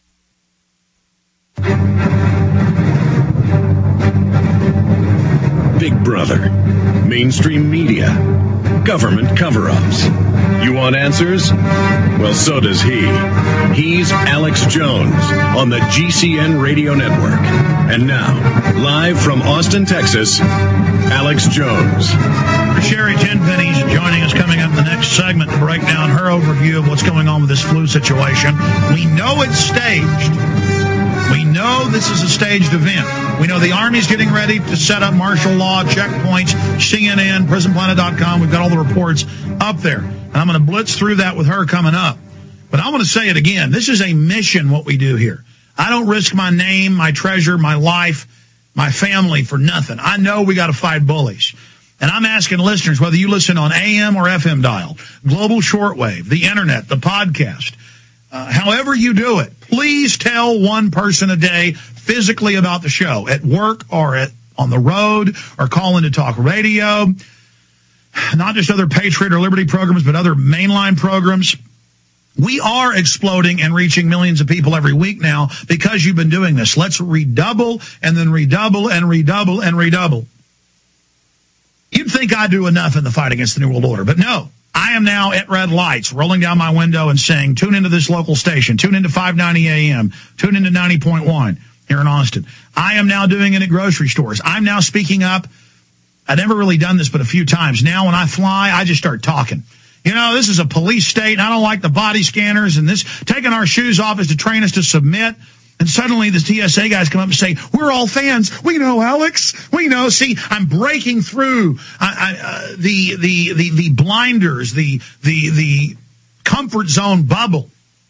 Big Brother. Mainstream media. Government cover-ups. You want answers? Well, so does he. He's Alex Jones on the G C N Radio Network. And now, live from Austin, Texas, Alex Jones. Sherry Tenpenny's joining us coming up in the next segment to break down her overview of what's going on with this flu situation. We know it's staged. We know this is a staged event. We know the Army's getting ready to set up martial law, checkpoints, C N N, prison planet dot com. We've got all the reports up there. And I'm going to blitz through that with her coming up. But I want to say it again. This is a mission, what we do here. I don't risk my name, my treasure, my life, my family for nothing. I know we got to fight bullies. And I'm asking listeners, whether you listen on A M or F M dial, global shortwave, the internet, the podcast, uh, however you do it, please tell one person a day physically about the show, at work or at on the road or call into talk radio, not just other Patriot or Liberty programs, but other mainline programs. We are exploding and reaching millions of people every week now because you've been doing this. Let's redouble and then redouble and redouble and redouble. You'd think I do enough in the fight against the New World Order, but no. I am now at red lights, rolling down my window and saying, tune into this local station, tune into five ninety A M, tune into ninety point one here in Austin. I am now doing it at grocery stores. I'm now speaking up. I've never really done this but a few times. Now when I fly, I just start talking. You know, this is a police state, and I don't like the body scanners, and this taking our shoes off is to train us to submit. And suddenly the T S A guys come up and say, we're all fans. We know, Alex. We know. See, I'm breaking through I, I, uh, the, the, the, the blinders, the, the, the comfort zone bubble.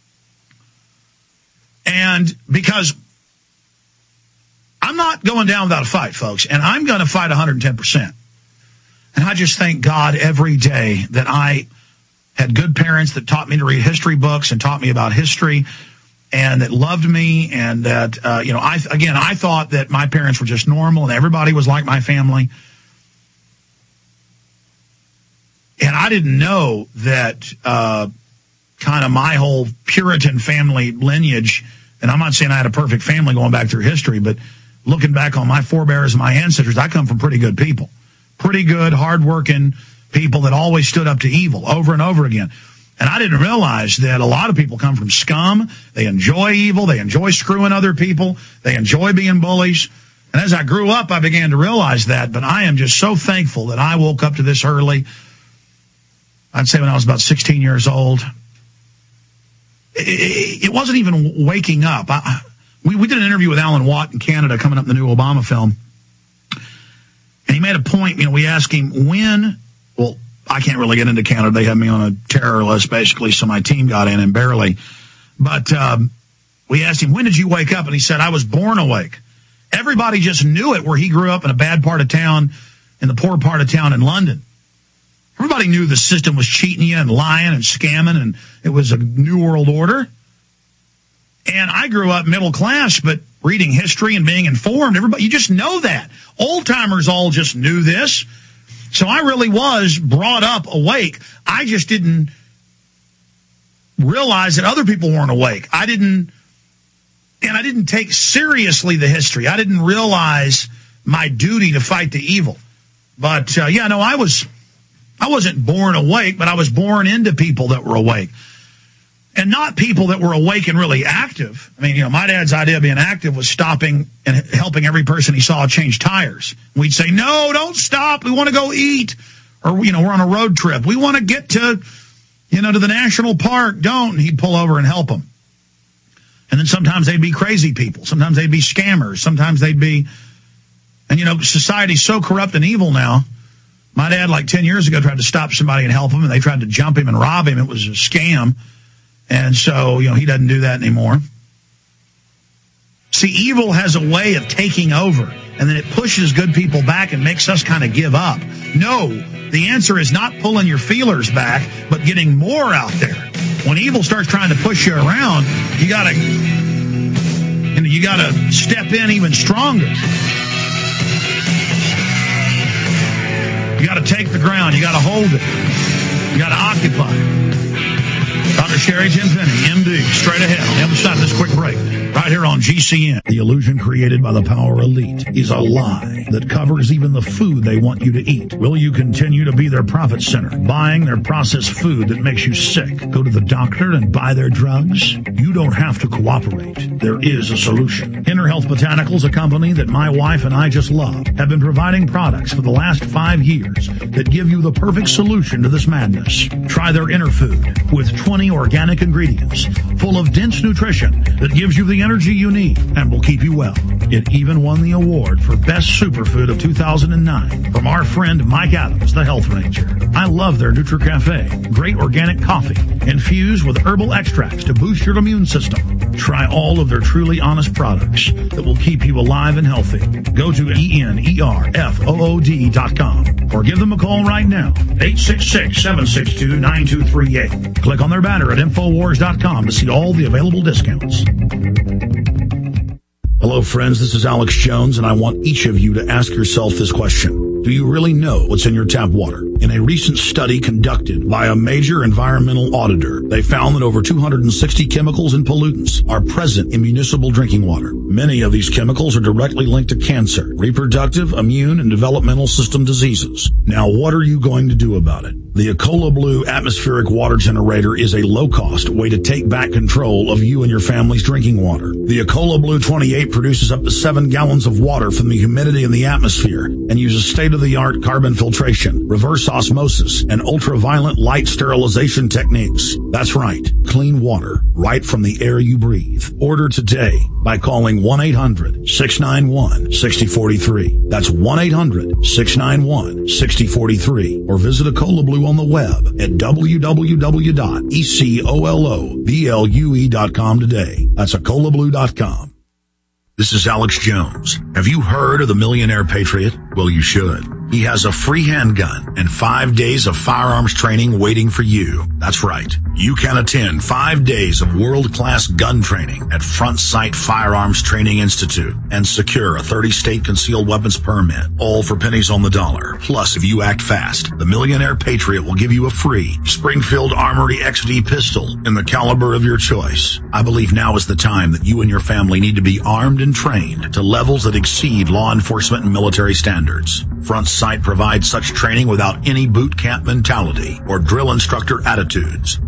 And because I'm not going down without a fight, folks, and I'm going to fight one hundred ten percent. And I just thank God every day that I had good parents that taught me to read history books and taught me about history, and that loved me, and that, uh, you know, I, again, I thought that my parents were just normal and everybody was like my family. And I didn't know that, uh, kind of my whole Puritan family lineage, and I'm not saying I had a perfect family going back through history, but looking back on my forebears and my ancestors, I come from pretty good people, pretty good, hardworking people that always stood up to evil over and over again. And I didn't realize that a lot of people come from scum. They enjoy evil. They enjoy screwing other people. They enjoy being bullies. And as I grew up, I began to realize that. But I am just so thankful that I woke up to this early. I'd say when I was about sixteen years old. it, it wasn't even waking up. I, we, we did an interview with Alan Watt in Canada coming up in the new Obama film. And he made a point, you know, we asked him when, well, I can't really get into Canada. They had me on a terror list, basically, so my team got in and barely. But um, we asked him, when did you wake up? And he said, I was born awake. Everybody just knew it where he grew up in a bad part of town, in the poor part of town in London. Everybody knew the system was cheating you and lying and scamming, and it was a new world order. And I grew up middle class, but reading history and being informed, everybody, you just know that. Old timers all just knew this. So I really was brought up awake. I just didn't realize that other people weren't awake. I didn't, and I didn't take seriously the history. I didn't realize my duty to fight the evil. But, uh, yeah, no, I was, I wasn't born awake, but I was born into people that were awake. And not people that were awake and really active. I mean, you know, my dad's idea of being active was stopping and helping every person he saw change tires. We'd say, no, don't stop. We want to go eat. Or, you know, we're on a road trip. We want to get to, you know, to the national park. Don't. And he'd pull over and help them. And then sometimes they'd be crazy people. Sometimes they'd be scammers. Sometimes they'd be, and, you know, society's so corrupt and evil now. My dad, like ten years ago, tried to stop somebody and help him, and they tried to jump him and rob him. It was a scam. And so, you know, he doesn't do that anymore. See, evil has a way of taking over, and then it pushes good people back and makes us kind of give up. No, the answer is not pulling your feelers back, but getting more out there. When evil starts trying to push you around, you gotta, you know, you gotta step in even stronger. You gotta take the ground. You gotta hold it. You gotta occupy. Doctor Sherry Tenpenny, M D, straight ahead on the other side of this quick break, right here on G C N. The illusion created by the power elite is a lie that covers even the food they want you to eat. Will you continue to be their profit center, buying their processed food that makes you sick? Go to the doctor and buy their drugs? You don't have to cooperate. There is a solution. Inner Health Botanicals, a company that my wife and I just love, have been providing products for the last five years that give you the perfect solution to this madness. Try their Inner Food with twenty organic ingredients full of dense nutrition that gives you the energy you need and will keep you well. It even won the award for Best Superfood of two thousand nine from our friend Mike Adams, the Health Ranger. I love their NutriCafe. Great organic coffee infused with herbal extracts to boost your immune system. Try all of their truly honest products that will keep you alive and healthy. Go to E N E R F O O D dot com or give them a call right now, eight six six, seven six two, nine two three eight. Click on their banner at Infowars dot com to see all the available discounts. Hello, friends. This is Alex Jones, and I want each of you to ask yourself this question. Do you really know what's in your tap water? In a recent study conducted by a major environmental auditor, they found that over two hundred sixty chemicals and pollutants are present in municipal drinking water. Many of these chemicals are directly linked to cancer, reproductive, immune, and developmental system diseases. Now, what are you going to do about it? The Ecola Blue atmospheric water generator is a low-cost way to take back control of you and your family's drinking water. The Ecola Blue twenty-eight produces up to seven gallons of water from the humidity in the atmosphere and uses state-of-the-art carbon filtration, reverse osmosis, and ultraviolet light sterilization techniques. That's right, clean water right from the air you breathe. Order today by calling one eight hundred, six nine one, six zero four three. That's one eight hundred, six nine one, six zero four three. Or visit Ecola Blue on the web at w w w dot ecoloblu dot com today. That's ecola blue dot com. This is Alex Jones. Have you heard of the Millionaire Patriot? Well, you should. He has a free handgun and five days of firearms training waiting for you. That's right. You can attend five days of world-class gun training at Front Sight Firearms Training Institute and secure a thirty-state concealed weapons permit, all for pennies on the dollar. Plus, if you act fast, the Millionaire Patriot will give you a free Springfield Armory X V pistol in the caliber of your choice. I believe now is the time that you and your family need to be armed and trained to levels that exceed law enforcement and military standards. Front Sight provides such training without any boot camp mentality or drill instructor attitudes.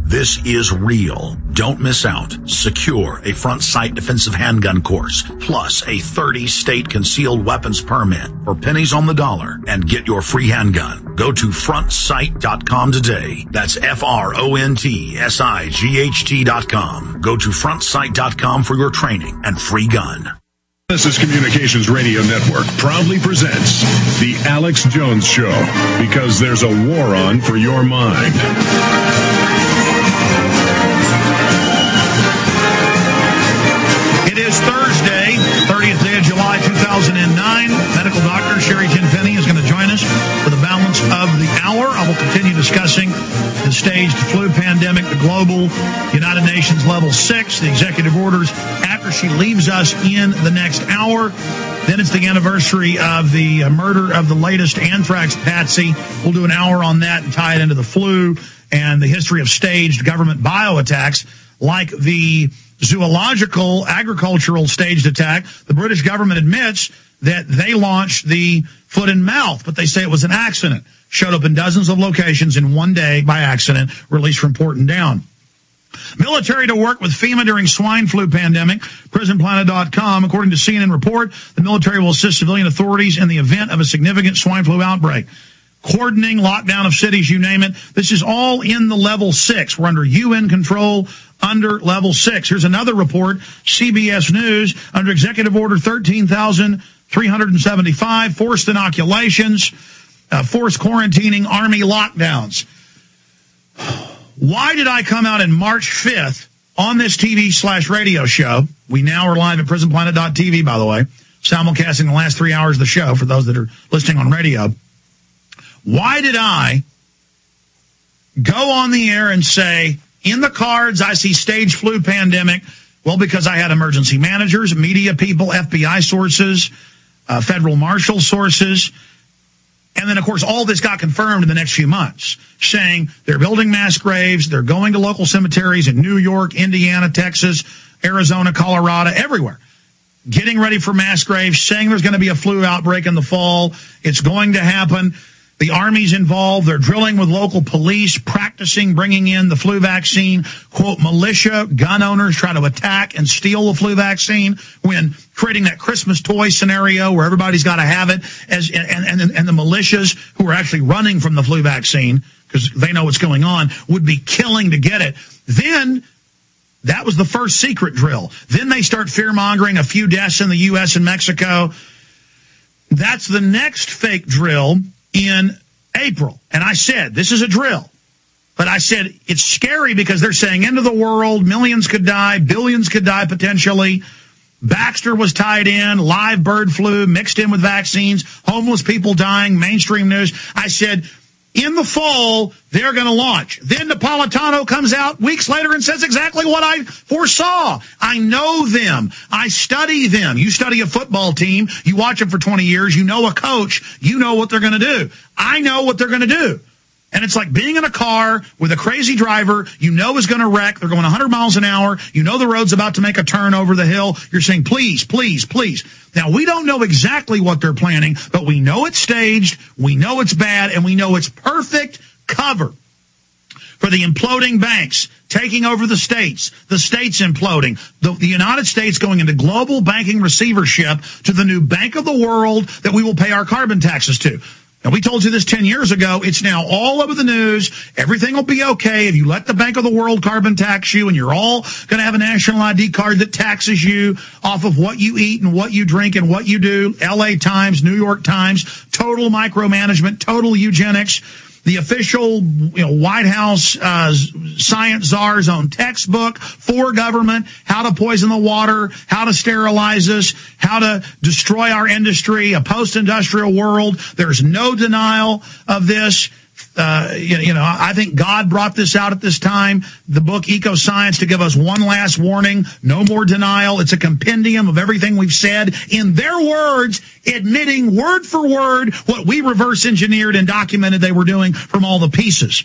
This is real. Don't miss out. Secure a front sight defensive handgun course, plus a thirty state concealed weapons permit for pennies on the dollar, and get your free handgun. Go to front sight dot com today. That's F R O N T S I G H T dot com. Go to front sight dot com for your training and free gun. Genesis Communications Radio Network proudly presents The Alex Jones Show, because there's a war on for your mind. It is Thursday, thirtieth day of July, two thousand nine. Medical doctor Sherry Tenpenny is going to join us for the balance of the hour. I will continue discussing the staged flu pandemic, the global United Nations level six, the executive orders after she leaves us in the next hour. Then it's the anniversary of the uh, murder of the latest anthrax patsy. We'll do an hour on that and tie it into the flu and the history of staged government bioattacks like the zoological, agricultural staged attack. The British government admits that they launched the foot and mouth, but they say it was an accident. Showed up in dozens of locations in one day by accident, released from Porton Down. Military to work with FEMA during swine flu pandemic. prison planet dot com. According to C N N report, the military will assist civilian authorities in the event of a significant swine flu outbreak. Cordoning, lockdown of cities, you name it. This is all in the level six. We're under U N control under level six. Here's another report, C B S News, under Executive Order thirteen thousand three hundred seventy-five, forced inoculations, uh, forced quarantining, army lockdowns. Why did I come out in March fifth on this T V slash radio show? We now are live at prison planet dot T V, by the way, simulcasting the last three hours of the show for those that are listening on radio. Why did I go on the air and say, in the cards, I see stage flu pandemic? Well, because I had emergency managers, media people, F B I sources, uh, federal marshal sources. And then, of course, all this got confirmed in the next few months, saying they're building mass graves, they're going to local cemeteries in New York, Indiana, Texas, Arizona, Colorado, everywhere, getting ready for mass graves, saying there's going to be a flu outbreak in the fall. It's going to happen. The Army's involved. They're drilling with local police, practicing bringing in the flu vaccine. Quote, militia, gun owners try to attack and steal the flu vaccine when creating that Christmas toy scenario where everybody's got to have it, as and, and, and the militias who are actually running from the flu vaccine because they know what's going on would be killing to get it. Then that was the first secret drill. Then they start fear-mongering a few deaths in the U S and Mexico. That's the next fake drill in April. And I said, this is a drill. But I said, it's scary because they're saying end of the world, millions could die, billions could die potentially. Baxter was tied in, live bird flu mixed in with vaccines, homeless people dying, mainstream news. I said, in the fall, they're going to launch. Then Napolitano comes out weeks later and says exactly what I foresaw. I know them. I study them. You study a football team. You watch them for twenty years. You know a coach. You know what they're going to do. I know what they're going to do. And it's like being in a car with a crazy driver you know is going to wreck. They're going one hundred miles an hour. You know the road's about to make a turn over the hill. You're saying, please, please, please. Now, we don't know exactly what they're planning, but we know it's staged, we know it's bad, and we know it's perfect cover for the imploding banks taking over the states, the states imploding, the, the United States going into global banking receivership to the new Bank of the World that we will pay our carbon taxes to. Now, we told you this ten years ago. It's now all over the news. Everything will be okay if you let the Bank of the World carbon tax you, and you're all going to have a national I D card that taxes you off of what you eat and what you drink and what you do. L A Times, New York Times, total micromanagement, total eugenics. The official, you know, White House uh, science czar's own textbook for government, how to poison the water, how to sterilize us, how to destroy our industry, a post-industrial world. There's no denial of this. Uh, you, you know, I think God brought this out at this time, the book Eco Science, to give us one last warning. No more denial. It's a compendium of everything we've said in their words, admitting word for word what we reverse engineered and documented they were doing from all the pieces.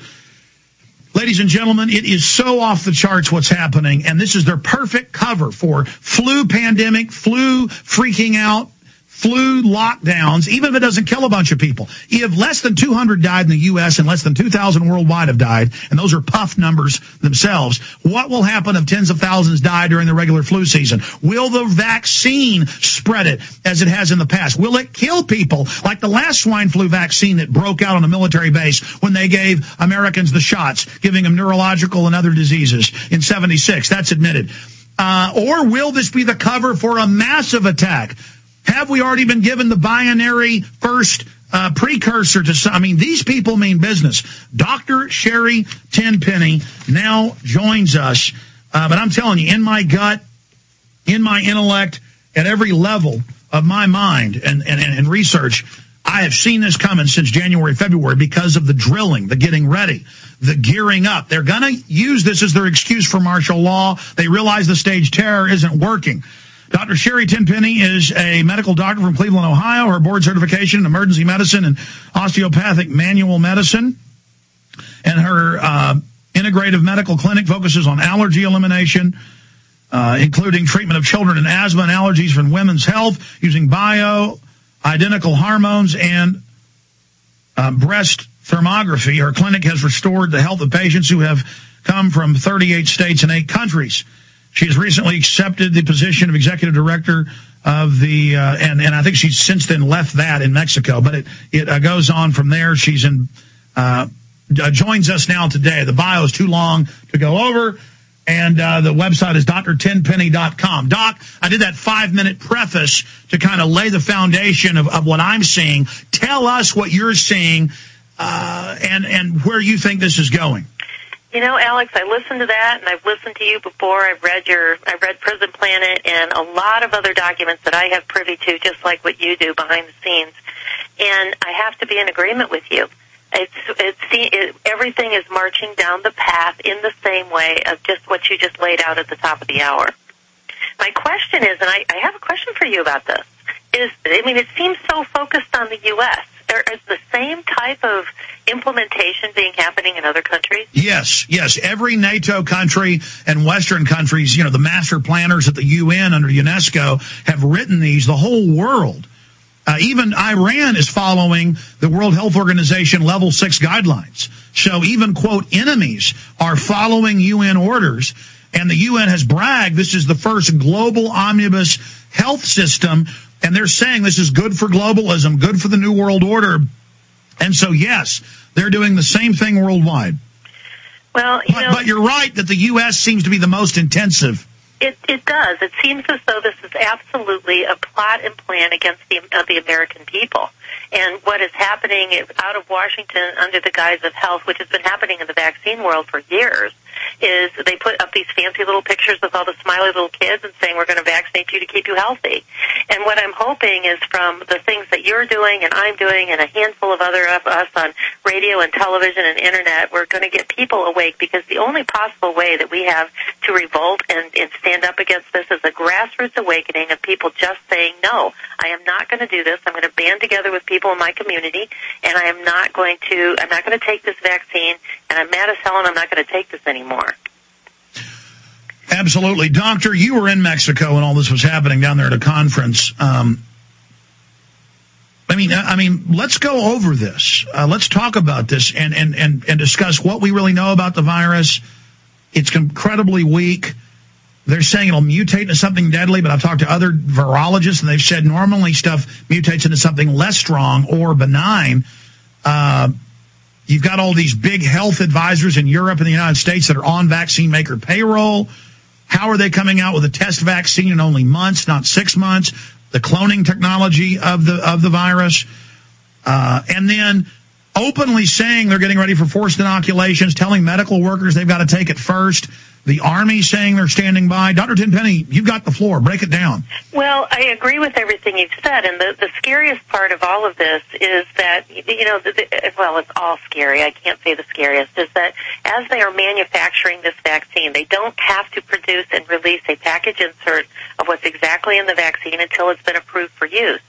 Ladies and gentlemen, it is so off the charts what's happening, and this is their perfect cover for flu pandemic, flu freaking out, flu lockdowns, even if it doesn't kill a bunch of people, if less than two hundred died in the U S and less than two thousand worldwide have died, and those are puff numbers themselves, what will happen if tens of thousands die during the regular flu season? Will the vaccine spread it as it has in the past? Will it kill people like the last swine flu vaccine that broke out on a military base when they gave Americans the shots, giving them neurological and other diseases in seventy-six? That's admitted. Uh, or will this be the cover for a massive attack? Have we already been given the binary first uh, precursor to some? I mean, these people mean business. Doctor Sherry Tenpenny now joins us. Uh, but I'm telling you, in my gut, in my intellect, at every level of my mind and, and, and research, I have seen this coming since January, February because of the drilling, the getting ready, the gearing up. They're going to use this as their excuse for martial law. They realize the stage terror isn't working. Doctor Sherry Tenpenny is a medical doctor from Cleveland, Ohio. Her board certification in emergency medicine and osteopathic manual medicine. And her uh, integrative medical clinic focuses on allergy elimination, uh, including treatment of children and asthma and allergies from women's health using bio-identical hormones and uh, breast thermography. Her clinic has restored the health of patients who have come from thirty-eight states and eight countries. She has recently accepted the position of executive director of the, uh, and, and I think she's since then left that in Mexico, but it, it uh, goes on from there. She's in, uh, uh, joins us now today. The bio is too long to go over, and uh, the website is D R tenpenny dot com. Doc, I did that five-minute preface to kind of lay the foundation of, of what I'm seeing. Tell us what you're seeing uh, and, and where you think this is going. You know, Alex, I listened to that, and I've listened to you before. I've read your, I've read Prison Planet and a lot of other documents that I have privy to, just like what you do behind the scenes. And I have to be in agreement with you. It's, it's it, everything is marching down the path in the same way of just what you just laid out at the top of the hour. My question is, and I, I have a question for you about this, is, I mean, it seems so focused on the U S There is the same type of implementation being happening in other countries? Yes, yes. Every NATO country and Western countries, you know, the master planners at the U N under UNESCO have written these, the whole world. Uh, even Iran is following the World Health Organization level six guidelines. So even, quote, enemies are following U N orders. And the U N has bragged this is the first global omnibus health system. And they're saying this is good for globalism, good for the New World Order. And so, yes, they're doing the same thing worldwide. Well, you but, know, but you're right that the U S seems to be the most intensive. It, it does. It seems as though this is absolutely a plot and plan against the, uh, the American people. And what is happening is out of Washington under the guise of health, which has been happening in the vaccine world for years, is they put up these fancy little pictures with all the smiley little kids and saying we're going to vaccinate you to keep you healthy. And what I'm hoping is from the things that you're doing and I'm doing and a handful of other of us on radio and television and internet, we're going to get people awake, because the only possible way that we have to revolt and, and stand up against this is a grassroots awakening of people just saying, no, I am not going to do this. I'm going to band together with people in my community, and I am not going to, I'm not going to take this vaccine, and I'm mad as hell, and I'm not going to take this anymore. Absolutely. Doctor, you were in Mexico when all this was happening down there at a conference. Um, I mean, I mean, let's go over this. Uh, let's talk about this and, and, and, and discuss what we really know about the virus. It's incredibly weak. They're saying it'll mutate into something deadly, but I've talked to other virologists, and they've said normally stuff mutates into something less strong or benign. Uh, you've got all these big health advisors in Europe and the United States that are on vaccine maker payroll. How are they coming out with a test vaccine in only months, not six months? The cloning technology of the of the virus. Uh, and then openly saying they're getting ready for forced inoculations, telling medical workers they've got to take it first. The Army saying they're standing by. Doctor Tenpenny, you've got the floor. Break it down. Well, I agree with everything you've said, and the, the scariest part of all of this is that, you know, the, the, well, it's all scary. I can't say the scariest, is that as they are manufacturing this vaccine, they don't have to produce and release a package insert of what's exactly in the vaccine until it's been approved for use.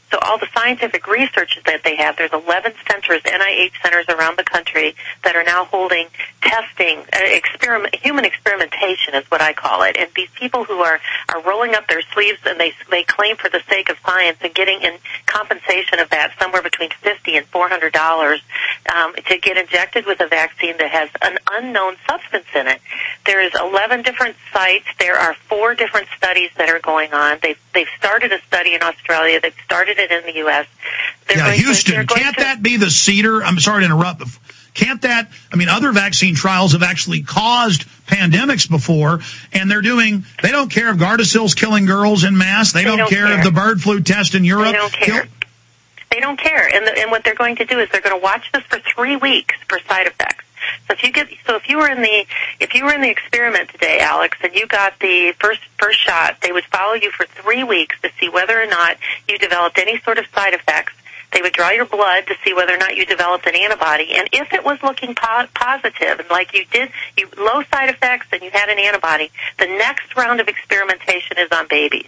So all the scientific research that they have, there's eleven centers, N I H centers around the country that are now holding testing, uh, experiment, human experimentation is what I call it. And these people who are, are rolling up their sleeves and they they claim for the sake of science and getting in compensation of that somewhere between fifty and four hundred dollars um, to get injected with a vaccine that has an unknown substance in it. There is eleven different sites. There are four different studies that are going on. They've they've started a study in Australia. They've started it in the U S. They're yeah, going Houston, to, can't to, that be the cedar? I'm sorry to interrupt. But can't that, I mean, other vaccine trials have actually caused pandemics before, and they're doing, they don't care if Gardasil's killing girls en masse. They, they don't, don't care, care if the bird flu test in Europe. They don't care. Kill- they don't care. And, the, and what they're going to do is they're going to watch this for three weeks for side effects. So if you get, so if you were in the, if you were in the experiment today, Alex, and you got the first, first shot, they would follow you for three weeks to see whether or not you developed any sort of side effects. They would draw your blood to see whether or not you developed an antibody. And if it was looking po- positive, and like you did, you low side effects and you had an antibody, the next round of experimentation is on babies.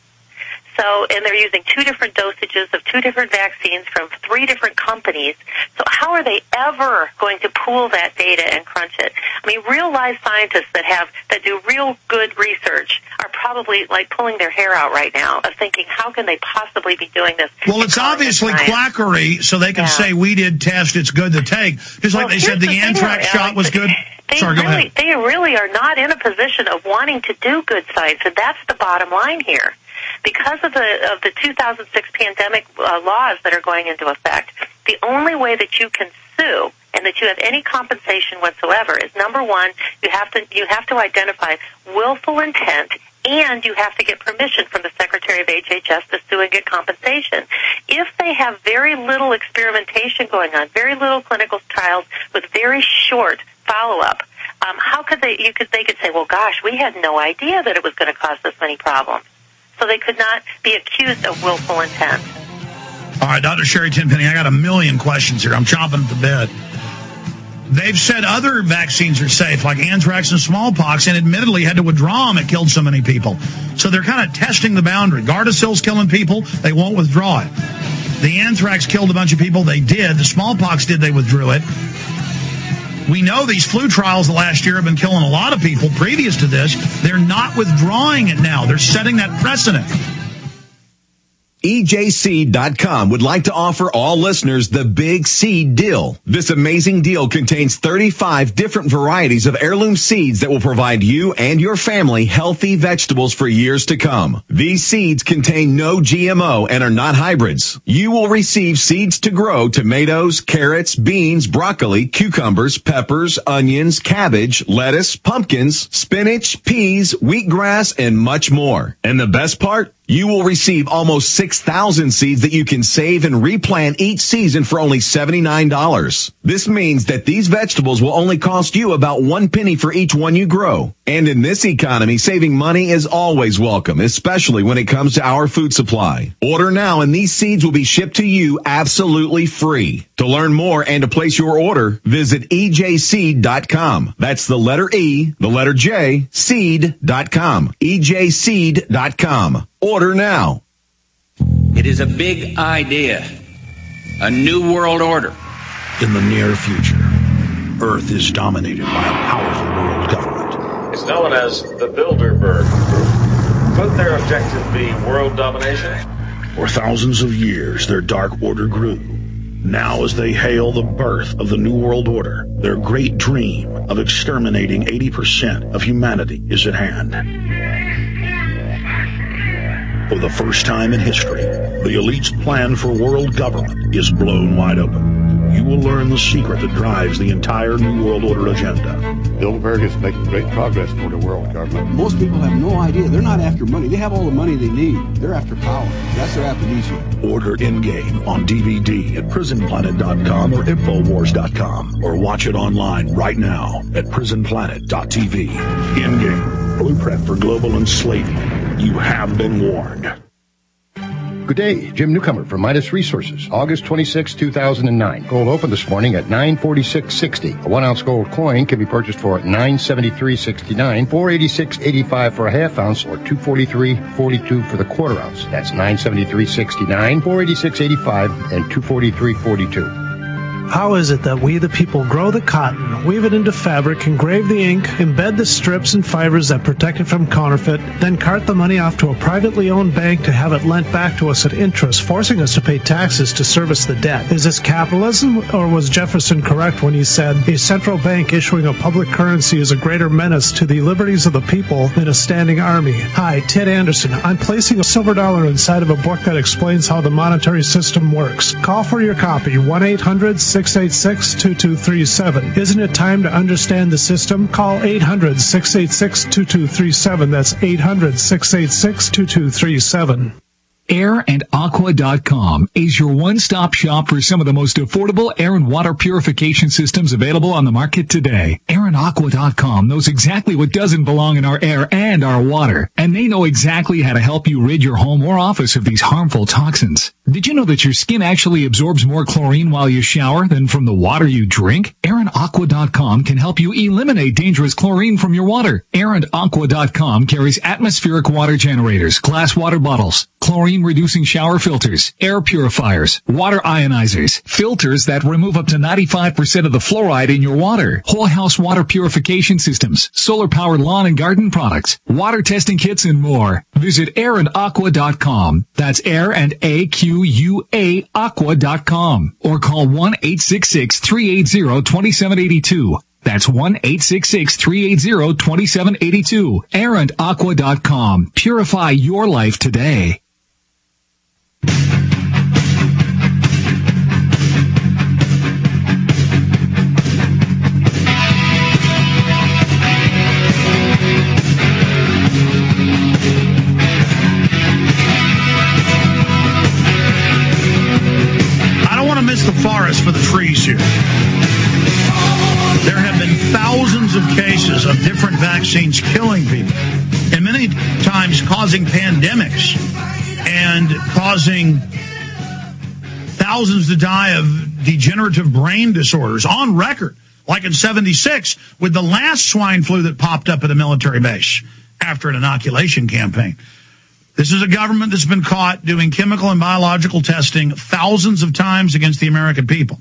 So, and they're using two different dosages of two different vaccines from three different companies. So how are they ever going to pool that data and crunch it? I mean, real life scientists that have, that do real good research are probably like pulling their hair out right now of thinking, how can they possibly be doing this? Well, it's obviously quackery, so they can yeah. say, we did test, it's good to take. Just like well, they said the, the anthrax thing, shot Alex, was good. They Sorry, go really, ahead. They really are not in a position of wanting to do good science, and that's the bottom line here. Because of the of the two thousand six pandemic uh, laws that are going into effect, the only way that you can sue and that you have any compensation whatsoever is, number one, you have to you have to identify willful intent, and you have to get permission from the Secretary of H H S to sue and get compensation. If they have very little experimentation going on, very little clinical trials with very short follow-up, um, how could they? You could they could say, well, gosh, we had no idea that it was going to cause this many problems. So they could not be accused of willful intent. All right, Doctor Sherry Tenpenny, I got a million questions here. I'm chomping at the bit. They've said other vaccines are safe, like anthrax and smallpox, and admittedly had to withdraw them. It killed so many people. So they're kind of testing the boundary. Gardasil's killing people. They won't withdraw it. The anthrax killed a bunch of people. They did. The smallpox did. They withdrew it. We know these flu trials the last year have been killing a lot of people previous to this. They're not withdrawing it now. They're setting that precedent. E J Seed dot com would like to offer all listeners the Big Seed Deal. This amazing deal contains thirty-five different varieties of heirloom seeds that will provide you and your family healthy vegetables for years to come. These seeds contain no G M O and are not hybrids. You will receive seeds to grow tomatoes, carrots, beans, broccoli, cucumbers, peppers, onions, cabbage, lettuce, pumpkins, spinach, peas, wheatgrass, and much more. And the best part? You will receive almost six thousand seeds that you can save and replant each season for only seventy-nine dollars. This means that these vegetables will only cost you about one penny for each one you grow. And in this economy, saving money is always welcome, especially when it comes to our food supply. Order now and these seeds will be shipped to you absolutely free. To learn more and to place your order, visit E J Seed dot com. That's the letter E, the letter J, seed dot com. E J Seed dot com. Order now. It is a big idea. A new world order. In the near future, Earth is dominated by a powerful world government. It's known as the Bilderberg Group. Could their objective be world domination? For thousands of years, their dark order grew. Now, as they hail the birth of the New World Order, their great dream of exterminating eighty percent of humanity is at hand. For the first time in history, the elite's plan for world government is blown wide open. You will learn the secret that drives the entire New World Order agenda. Bilderberg is making great progress toward a world government. Most people have no idea. They're not after money. They have all the money they need. They're after power. That's their aphrodisiac. Order In-Game on D V D at prison planet dot com or infowars dot com, or watch it online right now at prison planet dot t v. In-Game, blueprint for global enslavement. You have been warned. Good day, Jim Newcomer from Midas Resources, August twenty-sixth, two thousand nine. Gold opened this morning at nine forty-six sixty. A one-ounce gold coin can be purchased for nine seventy-three sixty-nine, four eighty-six eighty-five for a half ounce, or two forty-three forty-two for the quarter ounce. That's nine seventy-three sixty-nine, four eighty-six eighty-five, and two forty-three forty-two. How is it that we, the people, grow the cotton, weave it into fabric, engrave the ink, embed the strips and fibers that protect it from counterfeit, then cart the money off to a privately owned bank to have it lent back to us at interest, forcing us to pay taxes to service the debt? Is this capitalism, or was Jefferson correct when he said, a central bank issuing a public currency is a greater menace to the liberties of the people than a standing army? Hi, Ted Anderson. I'm placing a silver dollar inside of a book that explains how the monetary system works. Call for your copy, one eight hundred six eight six two two three seven. Isn't it time to understand the system? Call eight hundred six eight six two two three seven. That's eight hundred six eight six two two three seven. air and aqua dot com is your one-stop shop for some of the most affordable air and water purification systems available on the market today. air and aqua dot com knows exactly what doesn't belong in our air and our water, and they know exactly how to help you rid your home or office of these harmful toxins. Did you know that your skin actually absorbs more chlorine while you shower than from the water you drink? air and aqua dot com can help you eliminate dangerous chlorine from your water. air and aqua dot com carries atmospheric water generators, glass water bottles, chlorine reducing shower filters, air purifiers, water ionizers, filters that remove up to ninety-five percent of the fluoride in your water, whole house water purification systems, solar powered lawn and garden products, water testing kits, and more. Visit air and aqua dot com. That's air and A Q U A aqua dot com. Or call one eight six six three eight zero two seven eight two. That's one eight six six three eight zero two seven eight two. air and aqua dot com. Purify your life today. The forest for the trees here. There have been thousands of cases of different vaccines killing people, and many times causing pandemics and causing thousands to die of degenerative brain disorders on record, like in seventy-six with the last swine flu that popped up at a military base after an inoculation campaign. This is a government that's been caught doing chemical and biological testing thousands of times against the American people.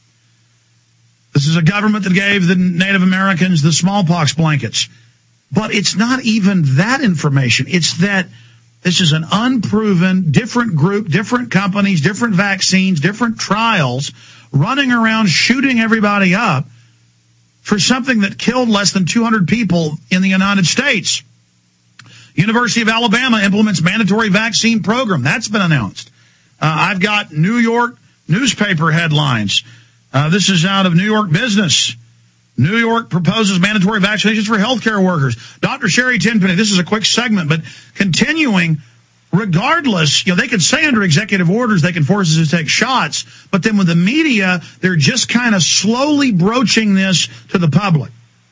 This is a government that gave the Native Americans the smallpox blankets. But it's not even that information. It's that this is an unproven, different group, different companies, different vaccines, different trials, running around shooting everybody up for something that killed less than two hundred people in the United States. University of Alabama implements mandatory vaccine program. That's been announced. Uh, I've got New York newspaper headlines. Uh, this is out of New York Business. New York proposes mandatory vaccinations for healthcare workers. Doctor Sherry Tenpenny, this is a quick segment, but continuing, regardless, you know, they can say under executive orders they can force us to take shots, but then with the media, they're just kind of slowly broaching this to the public.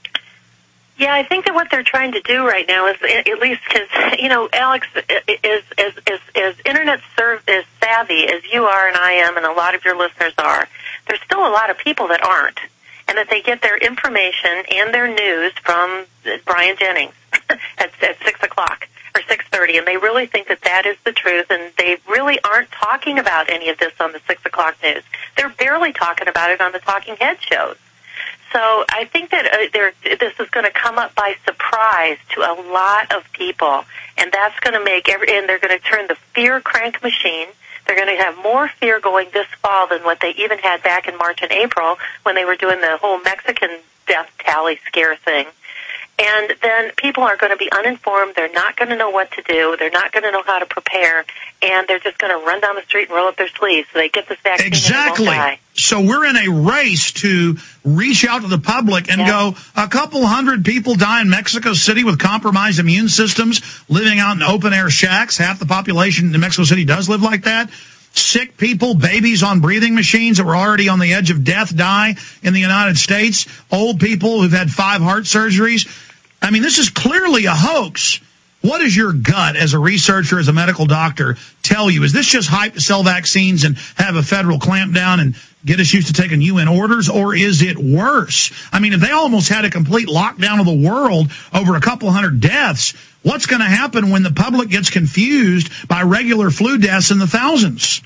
Yeah, I think that what they're trying to do right now is, at least because, you know, Alex, is as, as, as internet serve, as savvy as you are and I am and a lot of your listeners are, there's still a lot of people that aren't, and that they get their information and their news from Brian Jennings at, at six o'clock or six thirty, and they really think that that is the truth, and they really aren't talking about any of this on the six o'clock news. They're barely talking about it on the Talking Head shows. So I think that uh, there, this is going to come up by surprise to a lot of people, and that's going to make every, and they're going to turn the fear crank machine. They're going to have more fear going this fall than what they even had back in March and April when they were doing the whole Mexican death tally scare thing. And then people are going to be uninformed. They're not going to know what to do. They're not going to know how to prepare. And they're just going to run down the street and roll up their sleeves so they get this vaccine exactly. and they won't die. So we're in a race to reach out to the public and yeah. go, a couple hundred people die in Mexico City with compromised immune systems, living out in open-air shacks. Half the population in Mexico City does live like that. Sick people, babies on breathing machines that were already on the edge of death die in the United States. Old people who've had five heart surgeries. I mean, this is clearly a hoax. What does your gut as a researcher, as a medical doctor, tell you? Is this just hype to sell vaccines and have a federal clampdown and get us used to taking U N orders, or is it worse? I mean, if they almost had a complete lockdown of the world over a couple hundred deaths, what's going to happen when the public gets confused by regular flu deaths in the thousands?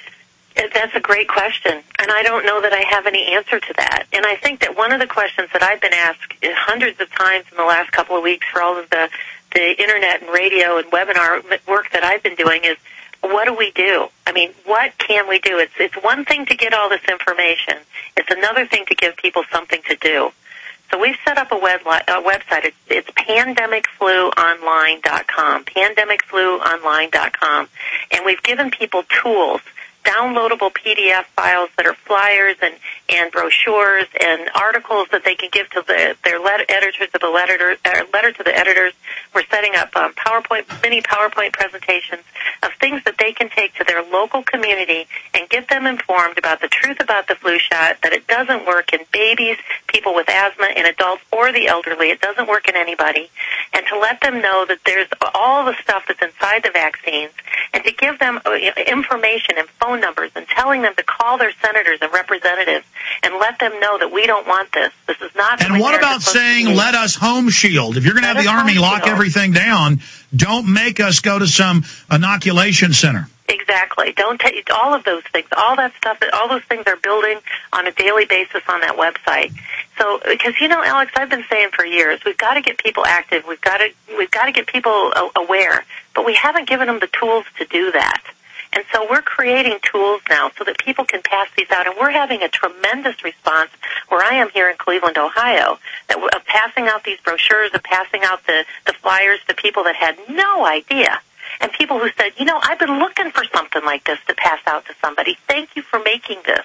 That's a great question, and I don't know that I have any answer to that. And I think that one of the questions that I've been asked hundreds of times in the last couple of weeks for all of the, the internet and radio and webinar work that I've been doing is, what do we do? I mean, what can we do? It's it's one thing to get all this information. It's another thing to give people something to do. So we've set up a, web li- a website. It's, it's pandemic flu online dot com, pandemic flu online dot com, and we've given people tools, downloadable P D F files that are flyers and, and brochures and articles that they can give to the, their letter, editors of the letter, uh, letter to the editors. We're setting up um, PowerPoint, mini PowerPoint presentations of things that they can take to their local community and get them informed about the truth about the flu shot, that it doesn't work in babies, people with asthma, in adults, or the elderly. It doesn't work in anybody. And to let them know that there's all the stuff that's inside the vaccines, and to give them information and phone numbers and telling them to call their senators and representatives and let them know that we don't want this. This is not. And what about saying, let us home shield? If you're going to have the Army lock everything down, don't make us go to some inoculation center. Exactly. Don't take all of those things. All that stuff, all those things are building on a daily basis on that website. So, because you know, Alex, I've been saying for years, we've got to get people active. We've got to, we've got to get people aware, but we haven't given them the tools to do that. And so we're creating tools now so that people can pass these out, and we're having a tremendous response where I am here in Cleveland, Ohio, that of passing out these brochures, of passing out the, the flyers to people that had no idea. And people who said, you know, I've been looking for something like this to pass out to somebody. Thank you for making this.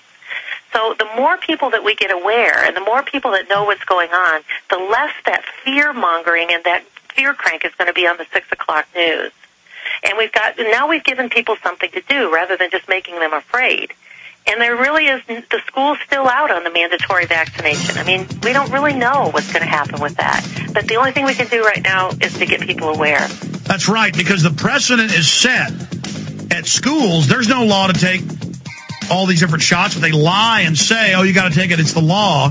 So the more people that we get aware and the more people that know what's going on, the less that fear-mongering and that fear crank is going to be on the six o'clock news. And we've got, now we've given people something to do rather than just making them afraid. And there really is, the school's still out on the mandatory vaccination. I mean, we don't really know what's going to happen with that. But the only thing we can do right now is to get people aware. That's right, because the precedent is set at schools. There's no law to take all these different shots, but they lie and say, oh, you got to take it, it's the law.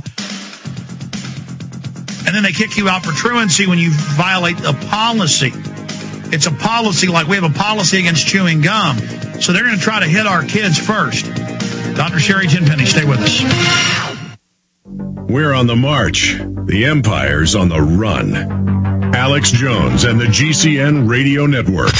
And then they kick you out for truancy when you violate a policy. It's a policy like we have a policy against chewing gum. So they're going to try to hit our kids first. Doctor Sherry Tenpenny, stay with us. We're on the march. The empire's on the run. Alex Jones and the G C N Radio Network.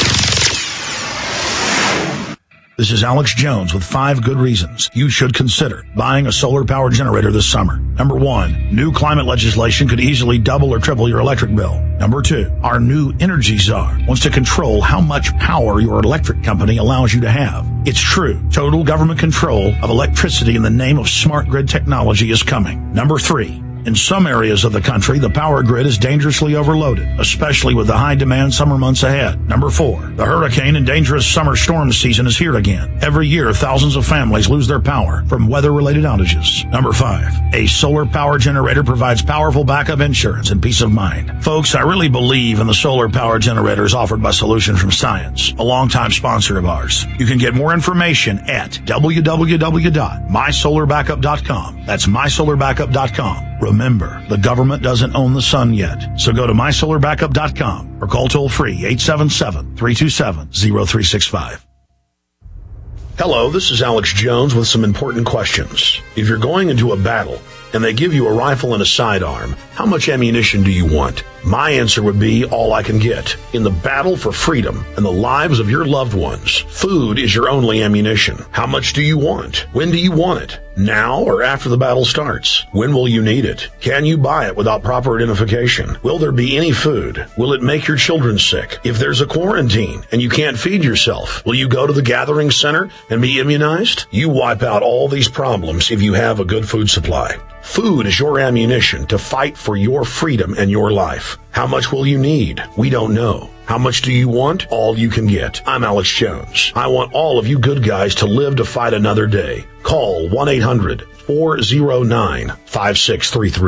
This is Alex Jones with five good reasons you should consider buying a solar power generator this summer. Number one, new climate legislation could easily double or triple your electric bill. Number two, our new energy czar wants to control how much power your electric company allows you to have. It's true. Total government control of electricity in the name of smart grid technology is coming. Number three, in some areas of the country, the power grid is dangerously overloaded, especially with the high-demand summer months ahead. Number four, the hurricane and dangerous summer storm season is here again. Every year, thousands of families lose their power from weather-related outages. Number five, a solar power generator provides powerful backup insurance and peace of mind. Folks, I really believe in the solar power generators offered by Solution from Science, a longtime sponsor of ours. You can get more information at w w w dot my solar backup dot com. That's my solar backup dot com. Remember, the government doesn't own the sun yet, so go to my solar backup dot com or call toll-free eight seven seven, three two seven, zero three six five. Hello, this is Alex Jones with some important questions. If you're going into a battle and they give you a rifle and a sidearm, how much ammunition do you want? My answer would be all I can get. In the battle for freedom and the lives of your loved ones, food is your only ammunition. How much do you want? When do you want it? Now or after the battle starts? When will you need it? Can you buy it without proper identification? Will there be any food? Will it make your children sick? If there's a quarantine and you can't feed yourself, will you go to the gathering center and be immunized? You wipe out all these problems if you have a good food supply. Food is your ammunition to fight for your freedom and your life. How much will you need? We don't know. How much do you want? All you can get. I'm Alex Jones. I want all of you good guys to live to fight another day. Call one eight hundred, four oh nine, five six three three.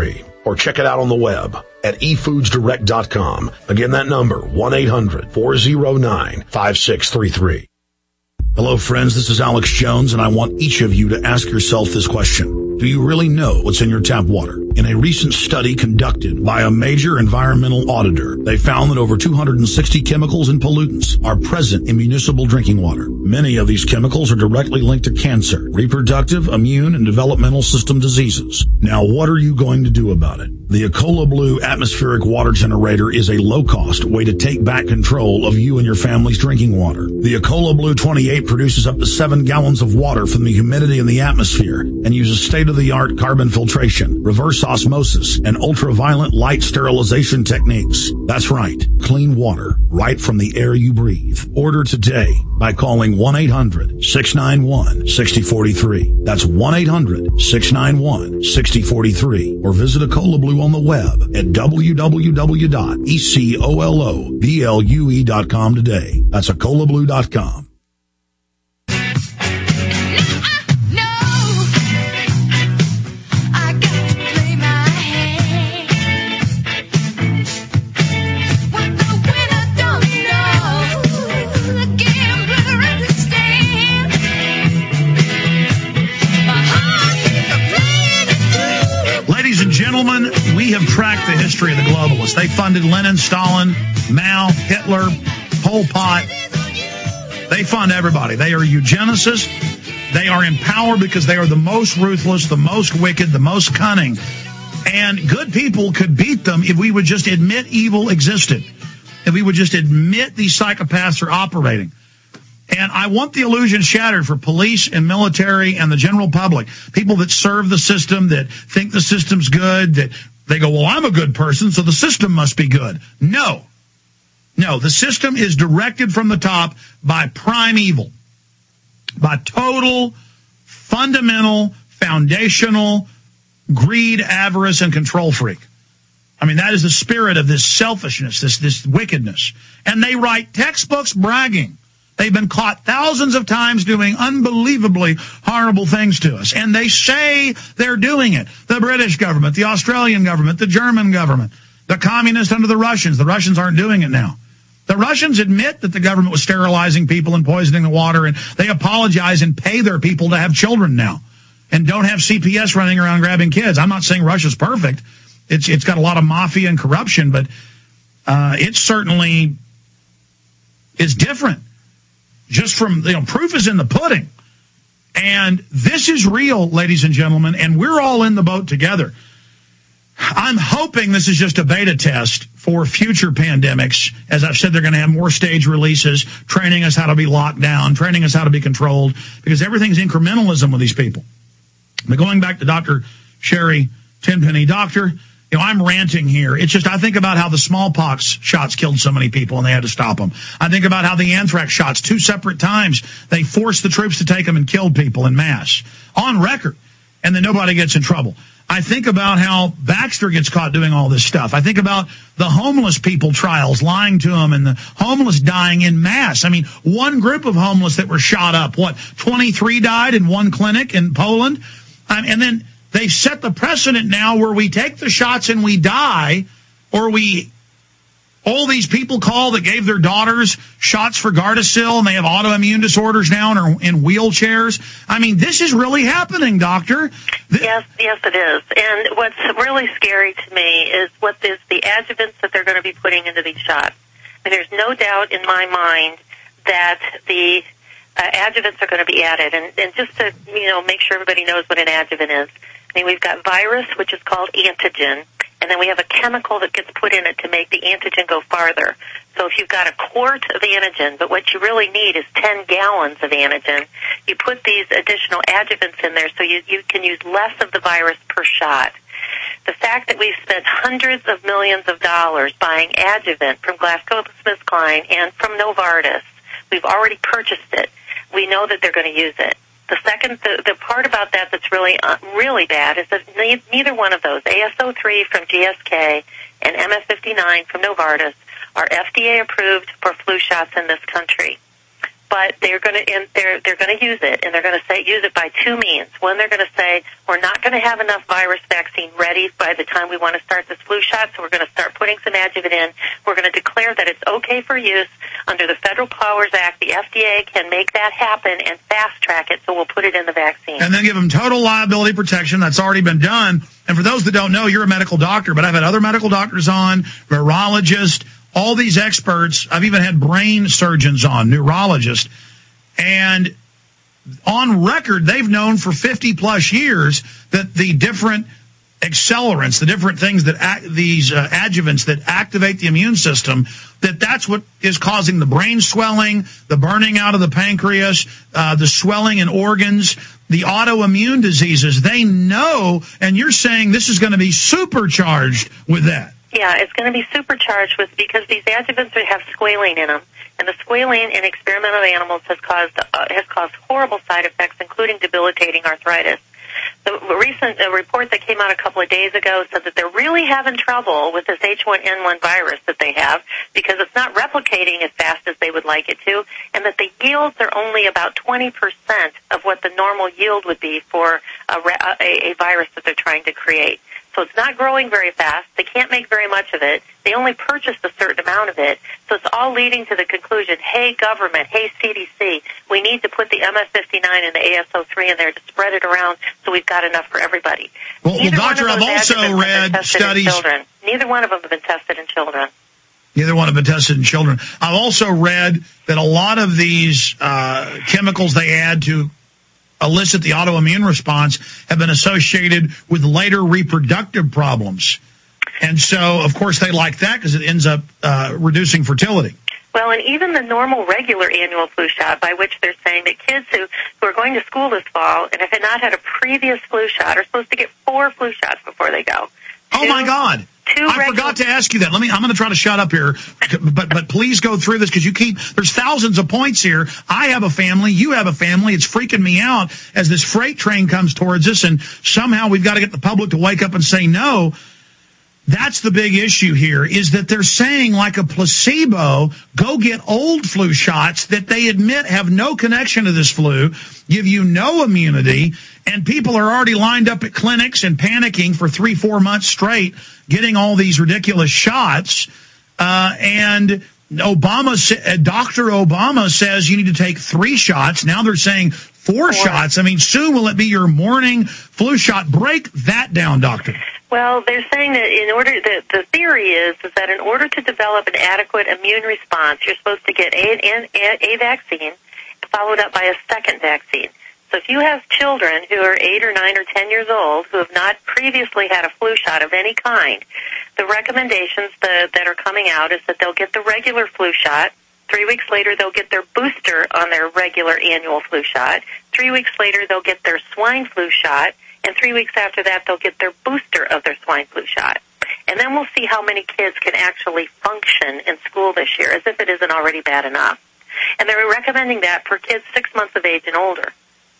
or check it out on the web at e foods direct dot com. Again, that number, one eight hundred four oh nine five six three three. Hello, friends. This is Alex Jones, and I want each of you to ask yourself this question. Do you really know what's in your tap water? In a recent study conducted by a major environmental auditor, they found that over two hundred sixty chemicals and pollutants are present in municipal drinking water. Many of these chemicals are directly linked to cancer, reproductive, immune, and developmental system diseases. Now, what are you going to do about it? The Ecola Blue atmospheric water generator is a low-cost way to take back control of you and your family's drinking water. The Ecola Blue twenty-eight produces up to seven gallons of water from the humidity in the atmosphere and uses state-of-the-art carbon filtration, reverse osmosis, and ultraviolet light sterilization techniques. That's right, clean water right from the air you breathe. Order today by calling one eight hundred six nine one six oh four three. That's one eight hundred six nine one six oh four three. Or visit Ecola Blue on the web at w w w dot ecola blue dot com today. That's ecola blue dot com. Gentlemen, we have tracked the history of the globalists. They funded Lenin, Stalin, Mao, Hitler, Pol Pot. They fund everybody. They are eugenicists. They are in power because they are the most ruthless, the most wicked, the most cunning. And good people could beat them if we would just admit evil existed. If we would just admit these psychopaths are operating. And I want the illusion shattered for police and military and the general public. People that serve the system, that think the system's good, that they go, well, I'm a good person, so the system must be good. No. No, the system is directed from the top by prime evil. By total, fundamental, foundational greed, avarice, and control freak. I mean, that is the spirit of this selfishness, this, this wickedness. And they write textbooks bragging. They've been caught thousands of times doing unbelievably horrible things to us. And they say they're doing it. The British government, the Australian government, the German government, the communists under the Russians. The Russians aren't doing it now. The Russians admit that the government was sterilizing people and poisoning the water, and they apologize and pay their people to have children now and don't have C P S running around grabbing kids. I'm not saying Russia's perfect. It's It's got a lot of mafia and corruption, but uh, it certainly is different. Just from, you know, proof is in the pudding. And this is real, ladies and gentlemen, and we're all in the boat together. I'm hoping this is just a beta test for future pandemics. As I've said, they're going to have more stage releases, training us how to be locked down, training us how to be controlled, because everything's incrementalism with these people. But going back to Doctor Sherry Tenpenny, Doctor, you know, I'm ranting here. It's just I think about how the smallpox shots killed so many people and they had to stop them. I think about how the anthrax shots, two separate times, they forced the troops to take them and killed people in mass on record, and then nobody gets in trouble. I think about how Baxter gets caught doing all this stuff. I think about the homeless people trials, lying to them, and the homeless dying in mass. I mean, one group of homeless that were shot up, what, twenty-three died in one clinic in Poland? Um, and then they've set the precedent now where we take the shots and we die, or we, all these people call that gave their daughters shots for Gardasil and they have autoimmune disorders now and are in wheelchairs. I mean, this is really happening, Doctor. Th- yes, yes, it is. And what's really scary to me is what is the adjuvants that they're going to be putting into these shots. I mean, there's no doubt in my mind that the uh, adjuvants are going to be added. And, and just to, you know, make sure everybody knows what an adjuvant is. I mean, we've got virus, which is called antigen, and then we have a chemical that gets put in it to make the antigen go farther. So if you've got a quart of antigen, but what you really need is ten gallons of antigen, you put these additional adjuvants in there so you, you can use less of the virus per shot. The fact that we've spent hundreds of millions of dollars buying adjuvant from GlaxoSmithKline and from Novartis, we've already purchased it. We know that they're going to use it. The second, the, the part about that that's really, uh, really bad is that ne- neither one of those, A S O three from G S K and M F fifty-nine from Novartis, are F D A approved for flu shots in this country. but they're going to and they're they're going to use it, and they're going to say use it by two means. One, they're going to say we're not going to have enough virus vaccine ready by the time we want to start this flu shot, so we're going to start putting some adjuvant in. We're going to declare that it's okay for use under the Federal Powers Act. The F D A can make that happen and fast track it, so we'll put it in the vaccine. And then give them total liability protection. That's already been done. And for those that don't know, you're a medical doctor, but I've had other medical doctors on, virologists, all these experts. I've even had brain surgeons on, neurologists. And on record, they've known for fifty plus years that the different accelerants, the different things that act, these uh, adjuvants that activate the immune system, that that's what is causing the brain swelling, the burning out of the pancreas, uh, the swelling in organs, the autoimmune diseases. They know, and you're saying this is going to be supercharged with that. Yeah, it's going to be supercharged with because these adjuvants have squalene in them, and the squalene in experimental animals has caused uh, has caused horrible side effects, including debilitating arthritis. The recent uh, report that came out a couple of days ago said that they're really having trouble with this H one N one virus that they have because it's not replicating as fast as they would like it to, and that the yields are only about twenty percent of what the normal yield would be for a, a, a virus that they're trying to create. So it's not growing very fast. They can't make very much of it. They only purchased a certain amount of it. So it's all leading to the conclusion, hey, government, hey, C D C, we need to put the M S fifty-nine and the A S O three in there to spread it around so we've got enough for everybody. Well, well Doctor, I've also read studies. Neither one of them have been tested in children. Neither one have been tested in children. I've also read that a lot of these uh, chemicals they add to elicit the autoimmune response have been associated with later reproductive problems. And so, of course, they like that because it ends up uh, reducing fertility. Well, and even the normal regular annual flu shot, by which they're saying that kids who, who are going to school this fall and have not had a previous flu shot are supposed to get four flu shots before they go. Oh, two, my God. Two I regular- forgot to ask you that. Let me. I'm going to try to shut up here, but but please go through this because you keep. There's thousands of points here. I have a family. You have a family. It's freaking me out as this freight train comes towards us, and somehow we've got to get the public to wake up and say no. That's the big issue here, is that they're saying like a placebo, go get old flu shots that they admit have no connection to this flu, give you no immunity, and people are already lined up at clinics and panicking for three, four months straight, getting all these ridiculous shots. Uh, and Obama, Doctor Obama says you need to take three shots. Now they're saying four, four shots. I mean, soon will it be your morning flu shot? Break that down, doctor. Well, they're saying that in order, the, the theory is, is that in order to develop an adequate immune response, you're supposed to get a, a, a vaccine followed up by a second vaccine. So if you have children who are eight or nine or ten years old who have not previously had a flu shot of any kind, the recommendations the, that are coming out is that they'll get the regular flu shot. Three weeks later, they'll get their booster on their regular annual flu shot. Three weeks later, they'll get their swine flu shot. And three weeks after that, they'll get their booster of their swine flu shot. And then we'll see how many kids can actually function in school this year, as if it isn't already bad enough. And they're recommending that for kids six months of age and older.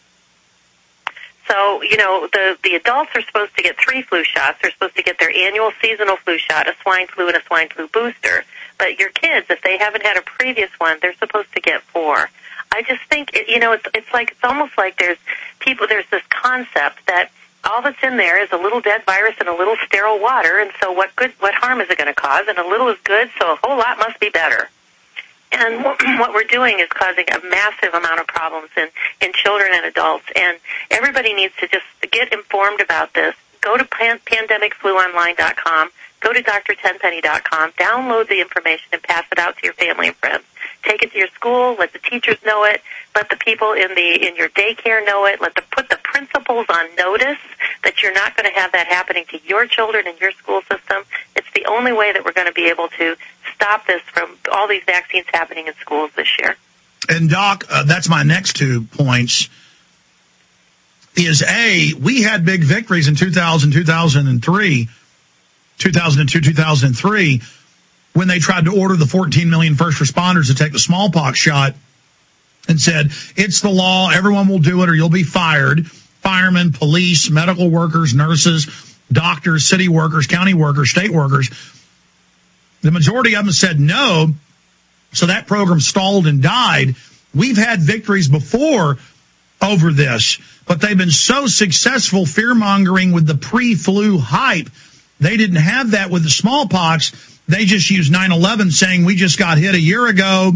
So, you know, the, the adults are supposed to get three flu shots. They're supposed to get their annual seasonal flu shot, a swine flu, and a swine flu booster. But your kids, if they haven't had a previous one, they're supposed to get four. I just think, it, you know, it's it's like it's almost like there's people, there's this concept that all that's in there is a little dead virus and a little sterile water, and so what good, what harm is it going to cause? And a little is good, so a whole lot must be better. And what, what we're doing is causing a massive amount of problems in, in children and adults, and everybody needs to just get informed about this. Go to pan, pandemic flu online dot com, go to D R tenpenny dot com, download the information and pass it out to your family and friends. Take it to your school, let the teachers know it, let the people in the in your daycare know it, let the put the principals on notice that you're not going to have that happening to your children in your school system. It's the only way that we're going to be able to stop this from all these vaccines happening in schools this year. And Doc, uh, that's my next two points. Is A, we had big victories in two thousand, two thousand three, two thousand two, two thousand three, when they tried to order the fourteen million first responders to take the smallpox shot and said, it's the law, everyone will do it or you'll be fired. Firemen, police, medical workers, nurses, doctors, city workers, county workers, state workers. The majority of them said no, so that program stalled and died. we've had victories before over this, but they've been so successful fear-mongering with the pre-flu hype. They didn't have that with the smallpox. They just used nine eleven saying we just got hit a year ago.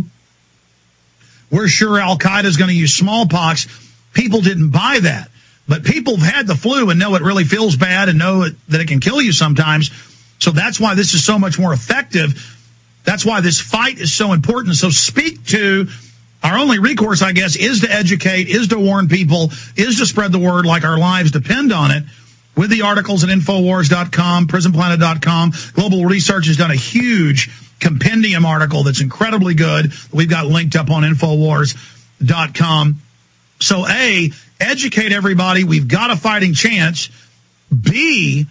We're sure Al-Qaeda is going to use smallpox. People didn't buy that. But people have had the flu and know it really feels bad and know it, that it can kill you sometimes. So that's why this is so much more effective. That's why this fight is so important. So speak to our only recourse, I guess, is to educate, is to warn people, is to spread the word like our lives depend on it. With the articles at Infowars dot com, Prison Planet dot com, Global Research has done a huge compendium article that's incredibly good. We've got linked up on Infowars dot com. So, A, educate everybody. We've got a fighting chance. B,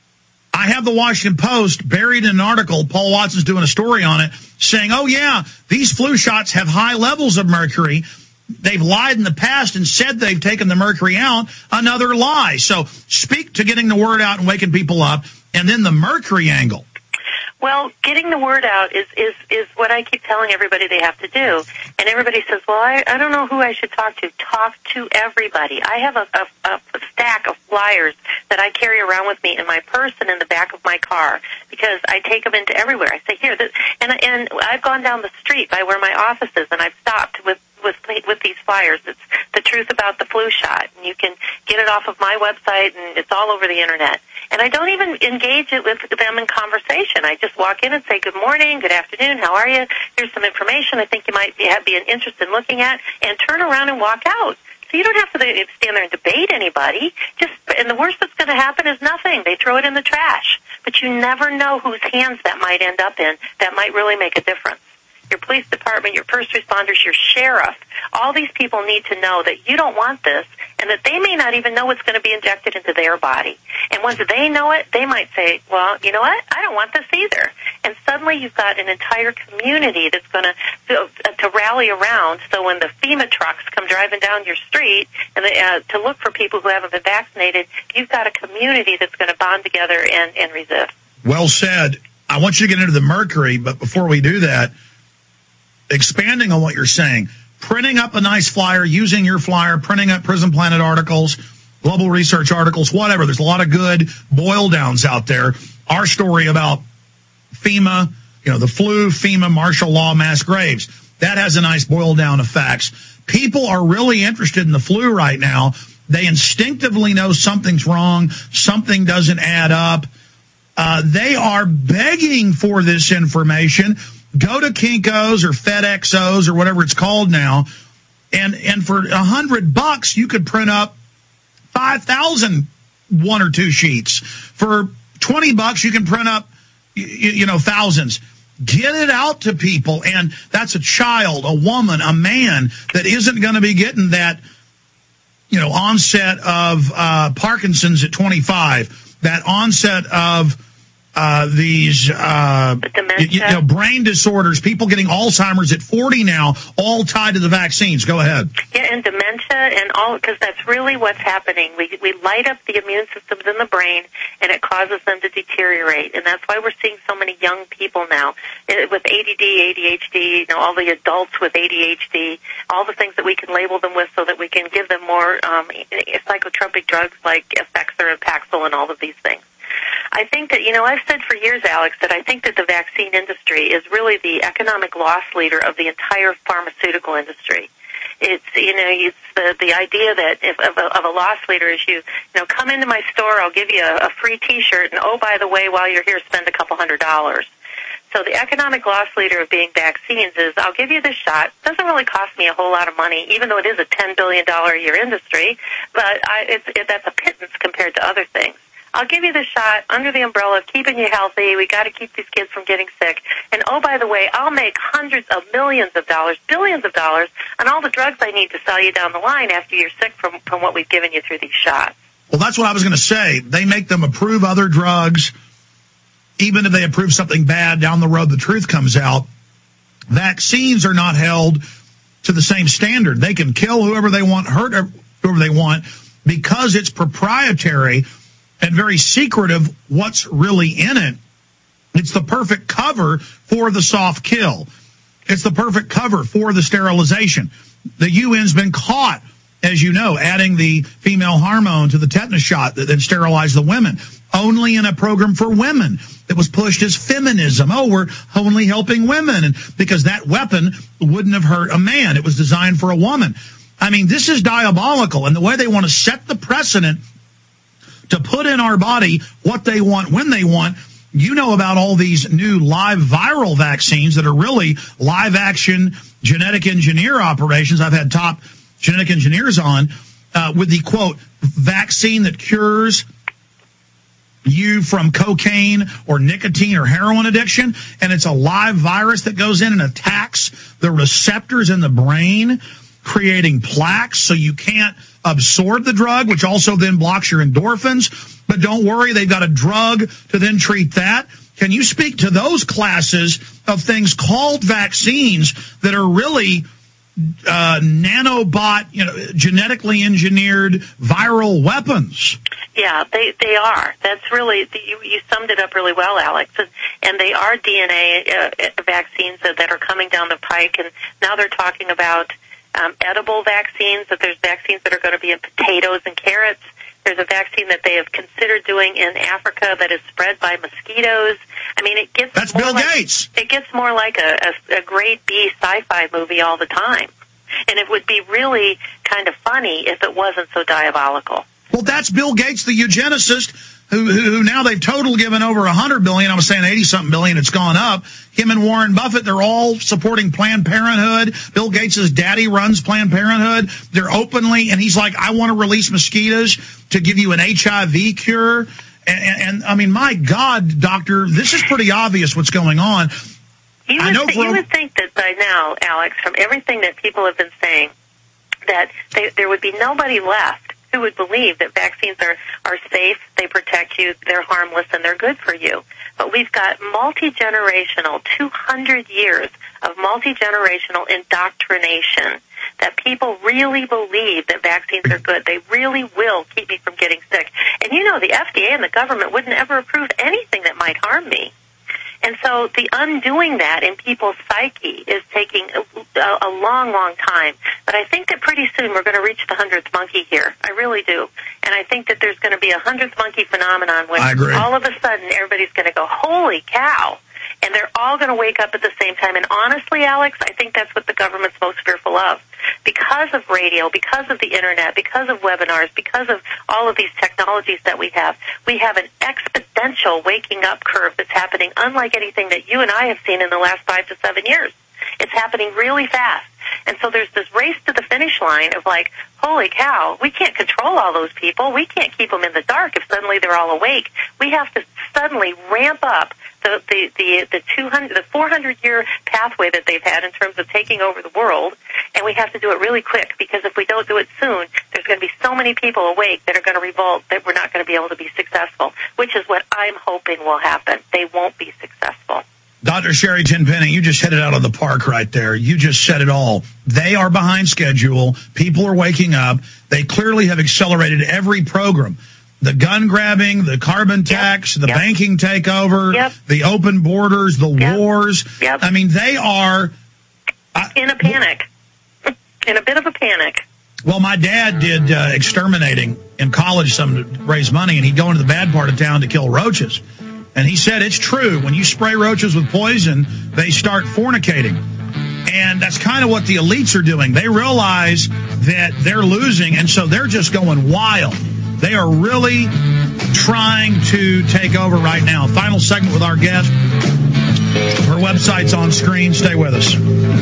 I have the Washington Post buried in an article. Paul Watson's doing a story on it saying, oh, yeah, these flu shots have high levels of mercury. They've lied in the past and said they've taken the mercury out. Another lie. So speak to getting the word out and waking people up. And then the mercury angle. Well, getting the word out is, is, is what I keep telling everybody they have to do. And everybody says, well, I, I don't know who I should talk to. Talk to everybody. I have a, a, a stack of flyers that I carry around with me in my purse and in the back of my car because I take them into everywhere. I say, here, this, and, and I've gone down the street by where my office is, and I've stopped with with with these flyers. It's the truth about the flu shot. And you can get it off of my website, and it's all over the Internet. And I don't even engage it with them in conversation. I just walk in and say, good morning, good afternoon, how are you? Here's some information I think you might be, be interested in looking at, and turn around and walk out. So you don't have to stand there and debate anybody. Just, and the worst that's going to happen is nothing. They throw it in the trash. But you never know whose hands that might end up in. That might really make a difference. Your police department, your first responders, your sheriff, all these people need to know that you don't want this and that they may not even know what's going to be injected into their body. And once they know it, they might say, well, you know what? I don't want this either. And suddenly you've got an entire community that's going to to rally around. So when the FEMA trucks come driving down your street and they, uh, to look for people who haven't been vaccinated, you've got a community that's going to bond together and, and resist. Well said. I want you to get into the mercury, but before we do that, expanding on what you're saying, printing up a nice flyer, using your flyer, printing up Prison Planet articles, Global Research articles, whatever. There's a lot of good boil downs out there. Our story about FEMA, you know, the flu, FEMA, martial law, mass graves. That has a nice boil down of facts. People are really interested in the flu right now. They instinctively know something's wrong. Something doesn't add up. Uh, they are begging for this information. Go to Kinko's or FedExO's or whatever it's called now, and and for a hundred bucks you could print up five thousand one or two sheets. For twenty bucks you can print up you, you know thousands. Get it out to people, and that's a child, a woman, a man that isn't going to be getting that you know onset of uh, Parkinson's at twenty-five, that onset of Uh, these, uh, you, you know, brain disorders, people getting Alzheimer's at forty now, all tied to the vaccines. Go ahead. Yeah, and dementia and all, because that's really what's happening. We, we light up the immune systems in the brain, and it causes them to deteriorate. And that's why we're seeing so many young people now with A D D, A D H D, you know, all the adults with A D H D, all the things that we can label them with so that we can give them more um, psychotropic drugs like Effexor and Paxil and all of these things. I think that, you know, I've said for years, Alex, that I think that the vaccine industry is really the economic loss leader of the entire pharmaceutical industry. It's, you know, it's the, the idea that if, of, a, of a loss leader is you, you know, come into my store, I'll give you a, a free T-shirt, and oh, by the way, while you're here, spend a couple hundred dollars. So the economic loss leader of being vaccines is, I'll give you this shot. It doesn't really cost me a whole lot of money, even though it is a ten billion dollars a year industry, but I, it's, it, that's a pittance compared to other things. I'll give you the shot under the umbrella of keeping you healthy. We got to keep these kids from getting sick. And oh, by the way, I'll make hundreds of millions of dollars, billions of dollars on all the drugs I need to sell you down the line after you're sick from, from what we've given you through these shots. Well, that's what I was going to say. They make them approve other drugs. Even if they approve something bad down the road, the truth comes out. Vaccines are not held to the same standard. They can kill whoever they want, hurt whoever they want, because it's proprietary and very secretive what's really in it. It's the perfect cover for the soft kill. It's the perfect cover for the sterilization. The U N's been caught, as you know, adding the female hormone to the tetanus shot that then sterilized the women, only in a program for women that was pushed as feminism. Oh, we're only helping women, and because that weapon wouldn't have hurt a man. It was designed for a woman. I mean, this is diabolical, and the way they want to set the precedent to put in our body what they want when they want. You know about all these new live viral vaccines that are really live action genetic engineer operations. I've had top genetic engineers on uh, with the, quote, vaccine that cures you from cocaine or nicotine or heroin addiction. And it's a live virus that goes in and attacks the receptors in the brain, creating plaques so you can't absorb the drug, which also then blocks your endorphins. But don't worry, they've got a drug to then treat that. Can you speak to those classes of things called vaccines that are really uh, nanobot, you know, genetically engineered viral weapons? Yeah, they they are. That's really, you, you summed it up really well, Alex. And, and they are D N A uh, vaccines that, that are coming down the pike. And now they're talking about um, edible vaccines, that there's vaccines that are going to be in potatoes and carrots. There's a vaccine that they have considered doing in Africa that is spread by mosquitoes. I mean, it gets That's more Bill like, Gates. It gets more like a, a, a grade B sci-fi movie all the time. And it would be really kind of funny if it wasn't so diabolical. Well, that's Bill Gates, the eugenicist, who, who, who now they've total given over one hundred billion dollars. I was saying eighty-something billion. It's gone up. Him and Warren Buffett, they're all supporting Planned Parenthood. Bill Gates' daddy runs Planned Parenthood. They're openly, and he's like, I want to release mosquitoes to give you an H I V cure. And, and, and I mean, my God, doctor, this is pretty obvious what's going on. You I would, know th- for you would think that by now, Alex, from everything that people have been saying, that they, there would be nobody left who would believe that vaccines are, are safe, they protect you, they're harmless, and they're good for you. But we've got multi-generational, two hundred years of multi-generational indoctrination that people really believe that vaccines are good. They really will keep me from getting sick. And you know, the F D A and the government wouldn't ever approve anything that might harm me. And so the undoing that in people's psyche is taking a, a long, long time. But I think that pretty soon we're going to reach the hundredth monkey here. I really do. And I think that there's going to be a hundredth monkey phenomenon when all of a sudden everybody's going to go, holy cow. And they're all going to wake up at the same time. And honestly, Alex, I think that's what the government's most fearful of. Because of radio, because of the Internet, because of webinars, because of all of these technologies that we have, we have an exponential waking up curve that's happening unlike anything that you and I have seen in the last five to seven years. It's happening really fast. And so there's this race to the finish line of like, holy cow, we can't control all those people. We can't keep them in the dark if suddenly they're all awake. We have to suddenly ramp up the the the, the two hundred the four hundred year pathway that they've had in terms of taking over the world, and we have to do it really quick, because if we don't do it soon, there's going to be so many people awake that are going to revolt that we're not going to be able to be successful, which is what I'm hoping will happen. They won't be successful. Doctor Sherry Tenpenny, you just hit it out of the park right there. You just said it all. They are behind schedule. People are waking up. They clearly have accelerated every program. The gun grabbing, the carbon tax, yep. the yep. banking takeover, yep. the open borders, the yep. wars. Yep. I mean, they are... Uh, in a panic. In a bit of a panic. Well, my dad did uh, exterminating in college, some to raise money, and he'd go into the bad part of town to kill roaches. And he said it's true. When you spray roaches with poison, they start fornicating. And that's kind of what the elites are doing. They realize that they're losing, and so they're just going wild. They are really trying to take over right now. Final segment with our guest. Her website's on screen. Stay with us.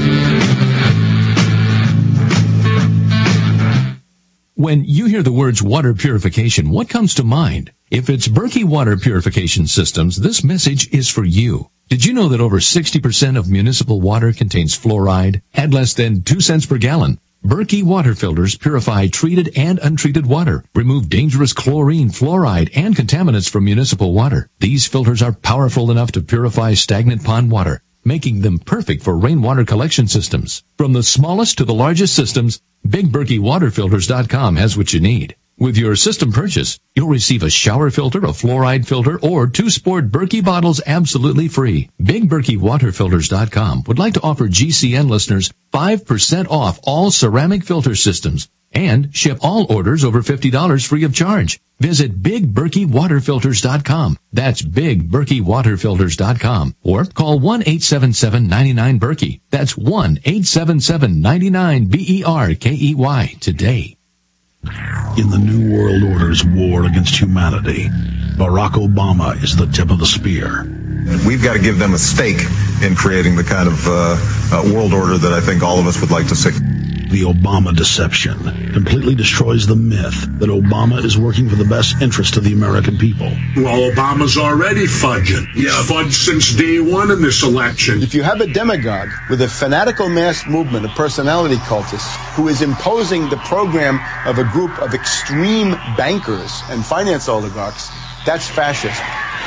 When you hear the words water purification, what comes to mind? If it's Berkey Water Purification Systems, this message is for you. Did you know that over sixty percent of municipal water contains fluoride at less than two cents per gallon? Berkey water filters purify treated and untreated water, remove dangerous chlorine, fluoride, and contaminants from municipal water. These filters are powerful enough to purify stagnant pond water, making them perfect for rainwater collection systems. From the smallest to the largest systems, Big Berkey Water Filters dot com has what you need. With your system purchase, you'll receive a shower filter, a fluoride filter, or two Sport Berkey bottles absolutely free. Big Berkey Water Filters dot com would like to offer G C N listeners five percent off all ceramic filter systems and ship all orders over fifty dollars free of charge. Visit Big Berkey Water Filters dot com. That's Big Berkey Water Filters dot com. Or call one eight seven seven, nine nine, Berkey. That's one eight seven seven, nine nine, B E R K E Y today. In the New World Order's war against humanity, Barack Obama is the tip of the spear. We've got to give them a stake in creating the kind of uh, uh, world order that I think all of us would like to see. The Obama deception completely destroys the myth that Obama is working for the best interest of the American people. Well, Obama's already fudging. He's yeah. fudged since day one in this election. If you have a demagogue with a fanatical mass movement of personality cultists who is imposing the program of a group of extreme bankers and finance oligarchs, that's fascism.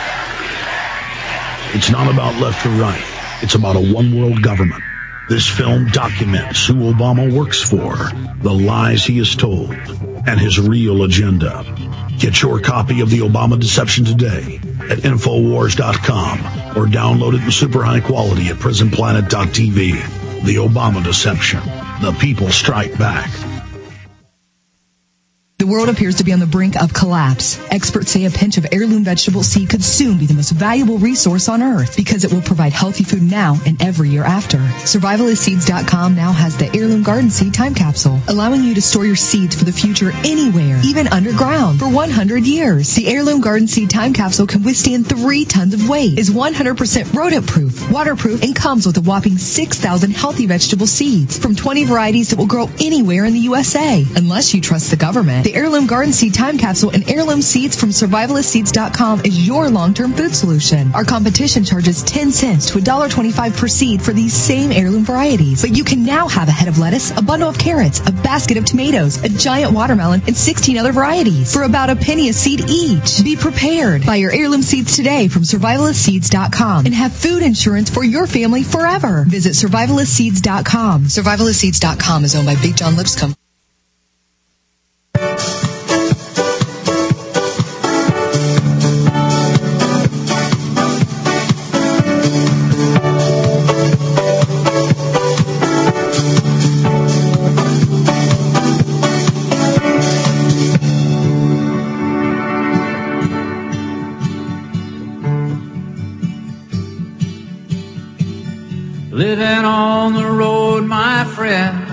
It's not about left or right. It's about a one-world government. This film documents who Obama works for, the lies he has told, and his real agenda. Get your copy of The Obama Deception today at Infowars dot com or download it in super high quality at Prison Planet dot T V. The Obama Deception. The people strike back. The world appears to be on the brink of collapse. Experts say a pinch of heirloom vegetable seed could soon be the most valuable resource on Earth because it will provide healthy food now and every year after. Survivalist Seeds dot com now has the Heirloom Garden Seed Time Capsule, allowing you to store your seeds for the future anywhere, even underground, for one hundred years. The Heirloom Garden Seed Time Capsule can withstand three tons of weight, is one hundred percent rodent-proof, waterproof, and comes with a whopping six thousand healthy vegetable seeds from twenty varieties that will grow anywhere in the U S A, unless you trust the government. The Heirloom Garden Seed Time Capsule and heirloom seeds from Survivalist Seeds dot com is your long-term food solution. Our competition charges ten cents to one dollar twenty-five per seed for these same heirloom varieties. But you can now have a head of lettuce, a bundle of carrots, a basket of tomatoes, a giant watermelon, and sixteen other varieties for about a penny a seed each. Be prepared. Buy your heirloom seeds today from Survivalist Seeds dot com and have food insurance for your family forever. Visit Survivalist Seeds dot com. Survivalist Seeds dot com is owned by Big John Lipscomb. Living on the road, my friend,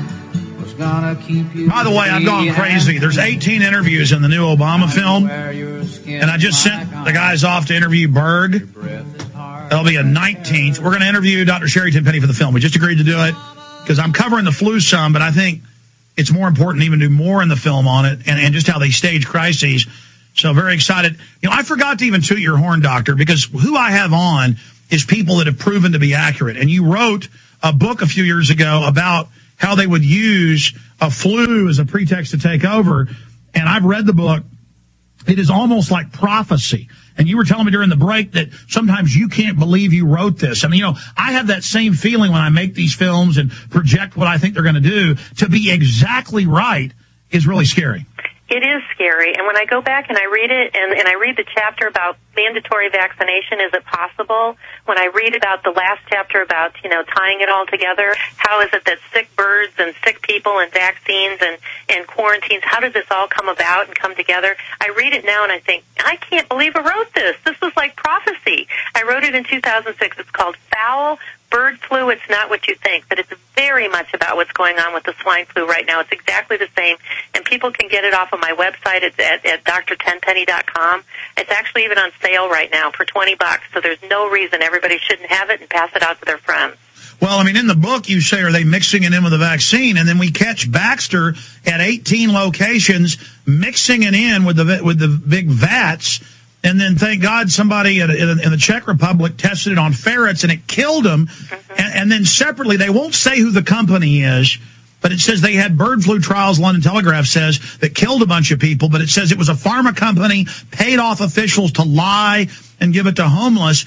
was gonna keep you. By the way, I've gone crazy. There's eighteen interviews in the new Obama film, and I just sent the guys off to interview Berg. That'll be a nineteenth. We're going to interview Doctor Sherry Tenpenny for the film. We just agreed to do it because I'm covering the flu some, but I think it's more important to even do more in the film on it and, and just how they stage crises. So very excited. You know, I forgot to even toot your horn, Doctor, because who I have on is people that have proven to be accurate. And you wrote a book a few years ago about how they would use a flu as a pretext to take over. And I've read the book. It is almost like prophecy. And you were telling me during the break that sometimes you can't believe you wrote this. I mean, you know, I have that same feeling when I make these films and project what I think they're going to do. To be exactly right is really scary. It is scary, and when I go back and I read it, and, and I read the chapter about mandatory vaccination, is it possible? When I read about the last chapter about, you know, tying it all together, how is it that sick birds and sick people and vaccines and, and quarantines, how did this all come about and come together? I read it now and I think, I can't believe I wrote this. This was like prophecy. I wrote it in two thousand six. It's called Fowl Bird Flu. It's not what you think, but it's very much about what's going on with the swine flu right now. It's exactly the same, and people can get it off of my website. It's at, at D R tenpenny dot com. It's actually even on sale right now for twenty bucks, so there's no reason everybody shouldn't have it and pass it out to their friends. Well, I mean, in the book, you say, are they mixing it in with the vaccine? And then we catch Baxter at eighteen locations mixing it in with the with the big vats. And then, thank God, somebody in the Czech Republic tested it on ferrets, and it killed them. Mm-hmm. And, and then separately, they won't say who the company is, but it says they had bird flu trials, London Telegraph says, that killed a bunch of people. But it says it was a pharma company, paid off officials to lie and give it to homeless.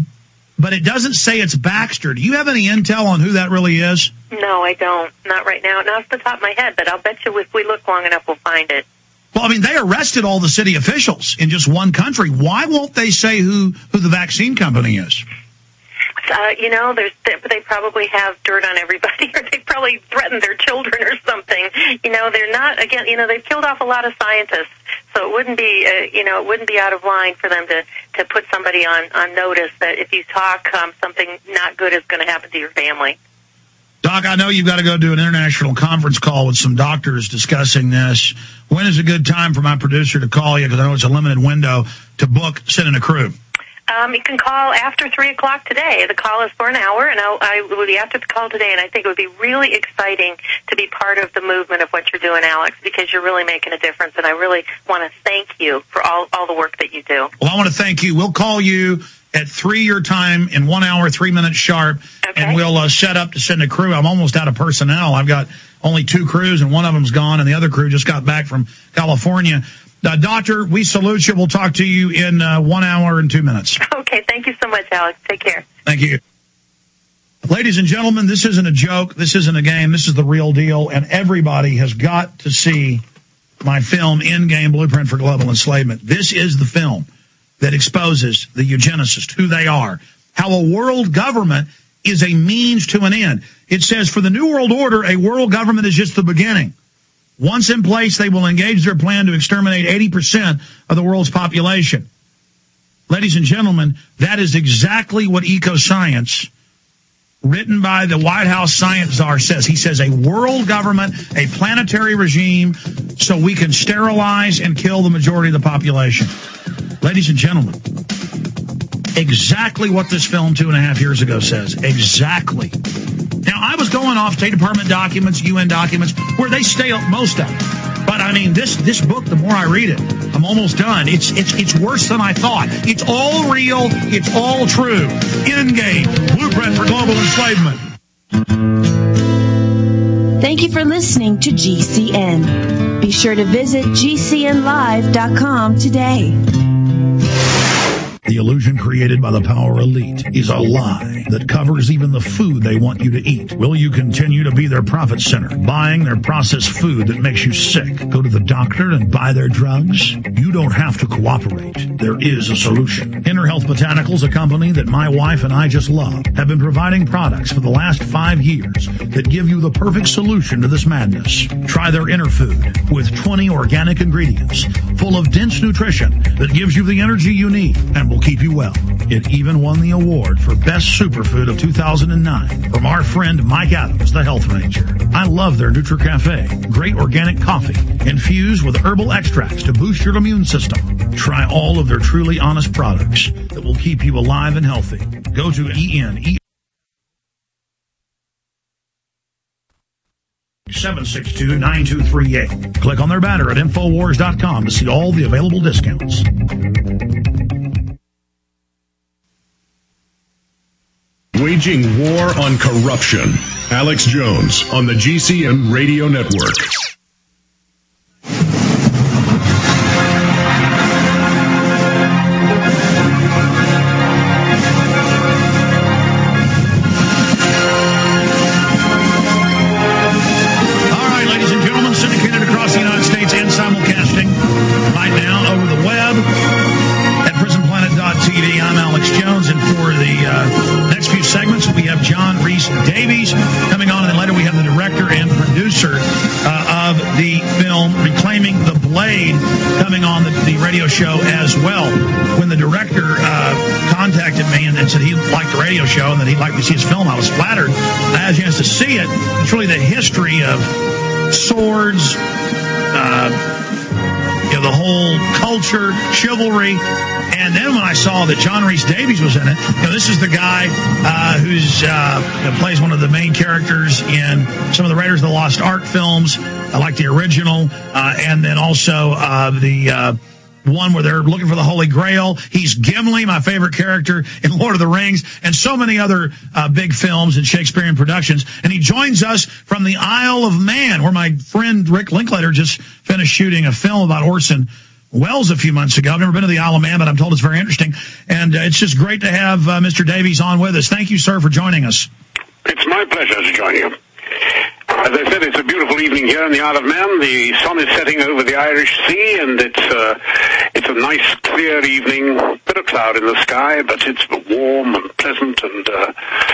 But it doesn't say it's Baxter. Do you have any intel on who that really is? No, I don't. Not right now. Not off the top of my head, but I'll bet you if we look long enough, we'll find it. Well, I mean, they arrested all the city officials in just one country. Why won't they say who, who the vaccine company is? Uh, you know, there's, they probably have dirt on everybody, or they probably threatened their children or something. You know, they're not, again, you know, they've killed off a lot of scientists, so it wouldn't be, uh, you know, it wouldn't be out of line for them to, to put somebody on, on notice that if you talk, um, something not good is going to happen to your family. Doc, I know you've got to go do an international conference call with some doctors discussing this. When is a good time for my producer to call you? Because I know it's a limited window to book, send in a crew. Um, you can call after three o'clock today. The call is for an hour, and I'll, I will be after the call today, and I think it would be really exciting to be part of the movement of what you're doing, Alex, because you're really making a difference, and I really want to thank you for all, all the work that you do. Well, I want to thank you. We'll call you at three your time in one hour, three minutes sharp, okay. And we'll uh, set up to send a crew. I'm almost out of personnel. I've got only two crews, and one of them's gone, and the other crew just got back from California. Uh, doctor, we salute you. We'll talk to you in uh, one hour and two minutes. Okay, thank you so much, Alex. Take care. Thank you. Ladies and gentlemen, this isn't a joke. This isn't a game. This is the real deal, and everybody has got to see my film, Endgame Blueprint for Global Enslavement. This is the film that exposes the eugenicists, who they are, how a world government is a means to an end. It says, for the New World Order, a world government is just the beginning. Once in place, they will engage their plan to exterminate eighty percent of the world's population. Ladies and gentlemen, that is exactly what Ecoscience, written by the White House science czar, says. He says a world government, a planetary regime, so we can sterilize and kill the majority of the population. Ladies and gentlemen, exactly what this film two and a half years ago says. Exactly. Now, I was going off State Department documents, U N documents, where they stay up most of it. But, I mean, this this book, the more I read it, I'm almost done. It's it's it's worse than I thought. It's all real. It's all true. Endgame, Blueprint for Global Enslavement. Thank you for listening to G C N. Be sure to visit G C N live dot com today. The illusion created by the power elite is a lie that covers even the food they want you to eat. Will you continue to be their profit center, buying their processed food that makes you sick? Go to the doctor and buy their drugs? You don't have to cooperate. There is a solution. Inner Health Botanicals, a company that my wife and I just love, have been providing products for the last five years that give you the perfect solution to this madness. Try their Inner Food with twenty organic ingredients full of dense nutrition that gives you the energy you need and will keep you well. It even won the award for Best Superfood of two thousand nine from our friend Mike Adams, the Health Ranger. I love their NutriCafe. Great organic coffee infused with herbal extracts to boost your immune system. Try all of their truly honest products that will keep you alive and healthy. Go to E N E seven six two, nine two three eight. Click on their banner at Infowars dot com to see all the available discounts. Waging war on corruption. Alex Jones on the G C N Radio Network. All right, ladies and gentlemen, syndicated across the United States and simulcasting right now over the web at prison planet dot t v. I'm Alex Jones, and for the uh, next few segments, we have John Rhys Davies coming on, and then later we have the director and producer uh, of the film Reclaiming the Blade coming on the, the radio show as well. When the director uh, contacted me and, and said he liked the radio show and that he'd like to see his film, I was flattered. I had a chance to see it. It's really the history of swords, uh, you know, the whole culture, chivalry. And then when I saw that John Rhys Davies was in it, you know, this is the guy uh, who's uh, you know, plays one of the main characters in some of the Raiders of the Lost Ark films, uh, like the original, uh, and then also uh, the uh, one where they're looking for the Holy Grail. He's Gimli, my favorite character in Lord of the Rings, and so many other uh, big films and Shakespearean productions. And he joins us from the Isle of Man, where my friend Rick Linklater just finished shooting a film about Orson Welles a few months ago. I've never been to the Isle of Man, but I'm told it's very interesting. And uh, it's just great to have uh, Mister Davies on with us. Thank you, sir, for joining us. It's my pleasure to join you. As I said, it's a beautiful evening here in the Isle of Man. The sun is setting over the Irish Sea, and it's uh, it's a nice, clear evening. Bit of cloud in the sky, but it's warm and pleasant and uh,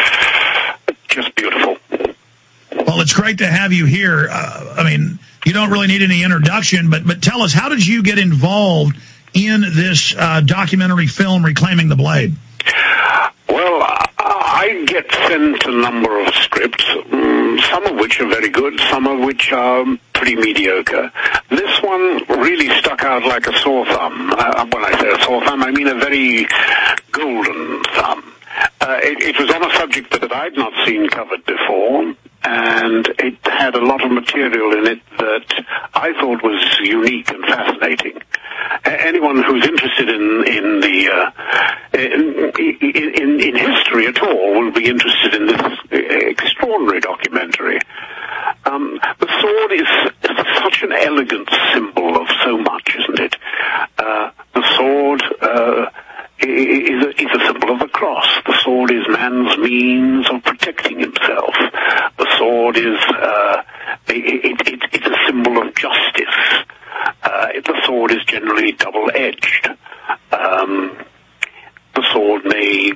just beautiful. Well, it's great to have you here. Uh, I mean, you don't really need any introduction, but but tell us, how did you get involved in this uh, documentary film, Reclaiming the Blade? Well, I get sent a number of scripts, um, some of which are very good, some of which are pretty mediocre. This one really stuck out like a sore thumb. Uh, when I say a sore thumb, I mean a very golden thumb. Uh, it, it was on a subject that I'd not seen covered before, and it had a lot of material in it that I thought was unique and fascinating. Anyone who's interested in in the uh, in, in, in history at all will be interested in this extraordinary documentary. Um, the sword is such an elegant symbol of so much, isn't it? Uh, the sword uh, is, a, is a symbol of the cross. The sword is man's means of protecting himself. The sword is uh, it, it, it's a symbol of justice. Uh, the sword is generally double-edged. Um, the sword may...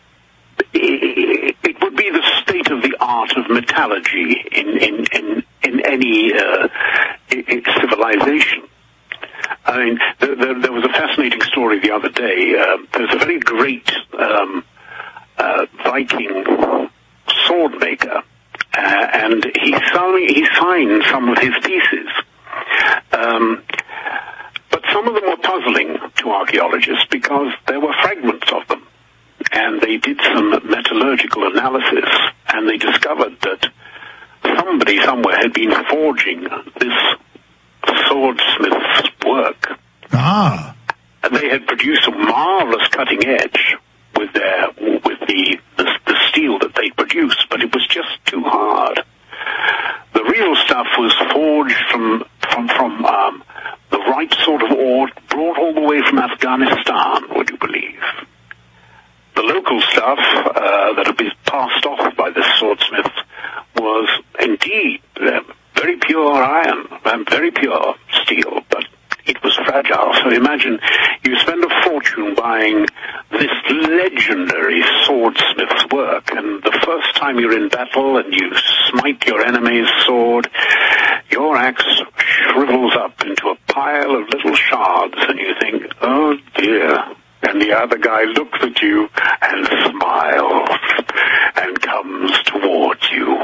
It, it would be the state of the art of metallurgy in, in, in, in any uh, in civilization. I mean, there, there, there was a fascinating story the other day. Uh, there's a very great um, uh, Viking sword maker, uh, and he, signed, he signed some of his pieces. Um, but some of them were puzzling to archaeologists because there were fragments of them. And they did some metallurgical analysis, and they discovered that somebody somewhere had been forging this swordsmith's work. Ah. And they had produced a marvelous cutting edge with their with the, the, the steel that they produced, but it was just too hard. The real stuff was forged from from from um, the right sort of ore, brought all the way from Afghanistan, would you believe? The local stuff uh, that had been passed off by this swordsmith was indeed uh, very pure iron and very pure steel, but it was fragile. So imagine you spend a fortune buying this legendary swordsmith's work, and the first time you're in battle and you smite your enemy's sword, your axe shrivels up into a pile of little shards, and you think, oh dear. And the other guy looks at you and smiles and comes towards you.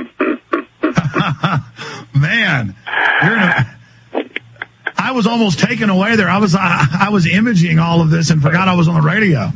Man, you're in a, I was almost taken away there. I was I, I was imaging all of this and forgot I was on the radio.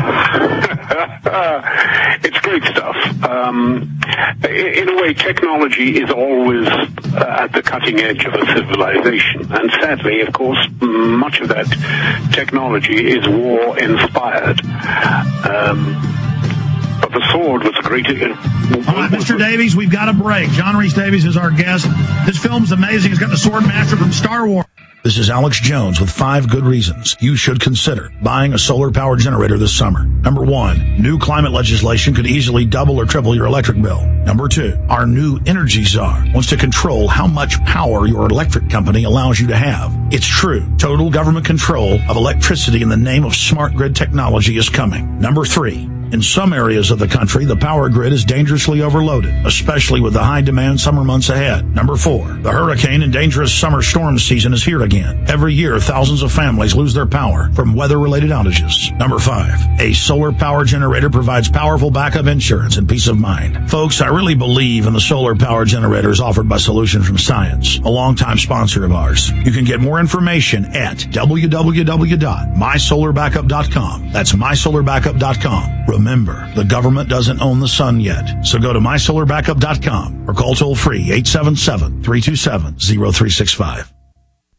It's great stuff. Um, in a way, technology is always uh, at the cutting edge of a civilization. And sadly, of course, much of that technology is war-inspired. Um, but the sword was a great... Uh, All right, Mister Davies, we've got a break. John Rhys Davies is our guest. This film's amazing. It's got the Sword Master from Star Wars. This is Alex Jones with five good reasons you should consider buying a solar power generator this summer. Number one, new climate legislation could easily double or triple your electric bill. Number two, our new Energy Czar wants to control how much power your electric company allows you to have. It's true. Total government control of electricity in the name of smart grid technology is coming. Number three, in some areas of the country, the power grid is dangerously overloaded, especially with the high-demand summer months ahead. Number four, the hurricane and dangerous summer storm season is here again. Every year, thousands of families lose their power from weather-related outages. Number five, a solar power generator provides powerful backup insurance and peace of mind. Folks, I really believe in the solar power generators offered by Solution from Science, a longtime sponsor of ours. You can get more information at w w w dot my solar backup dot com. That's my solar backup dot com. Remember, the government doesn't own the sun yet, so go to my solar backup dot com or call toll-free eight seven seven, three two seven, zero three six five.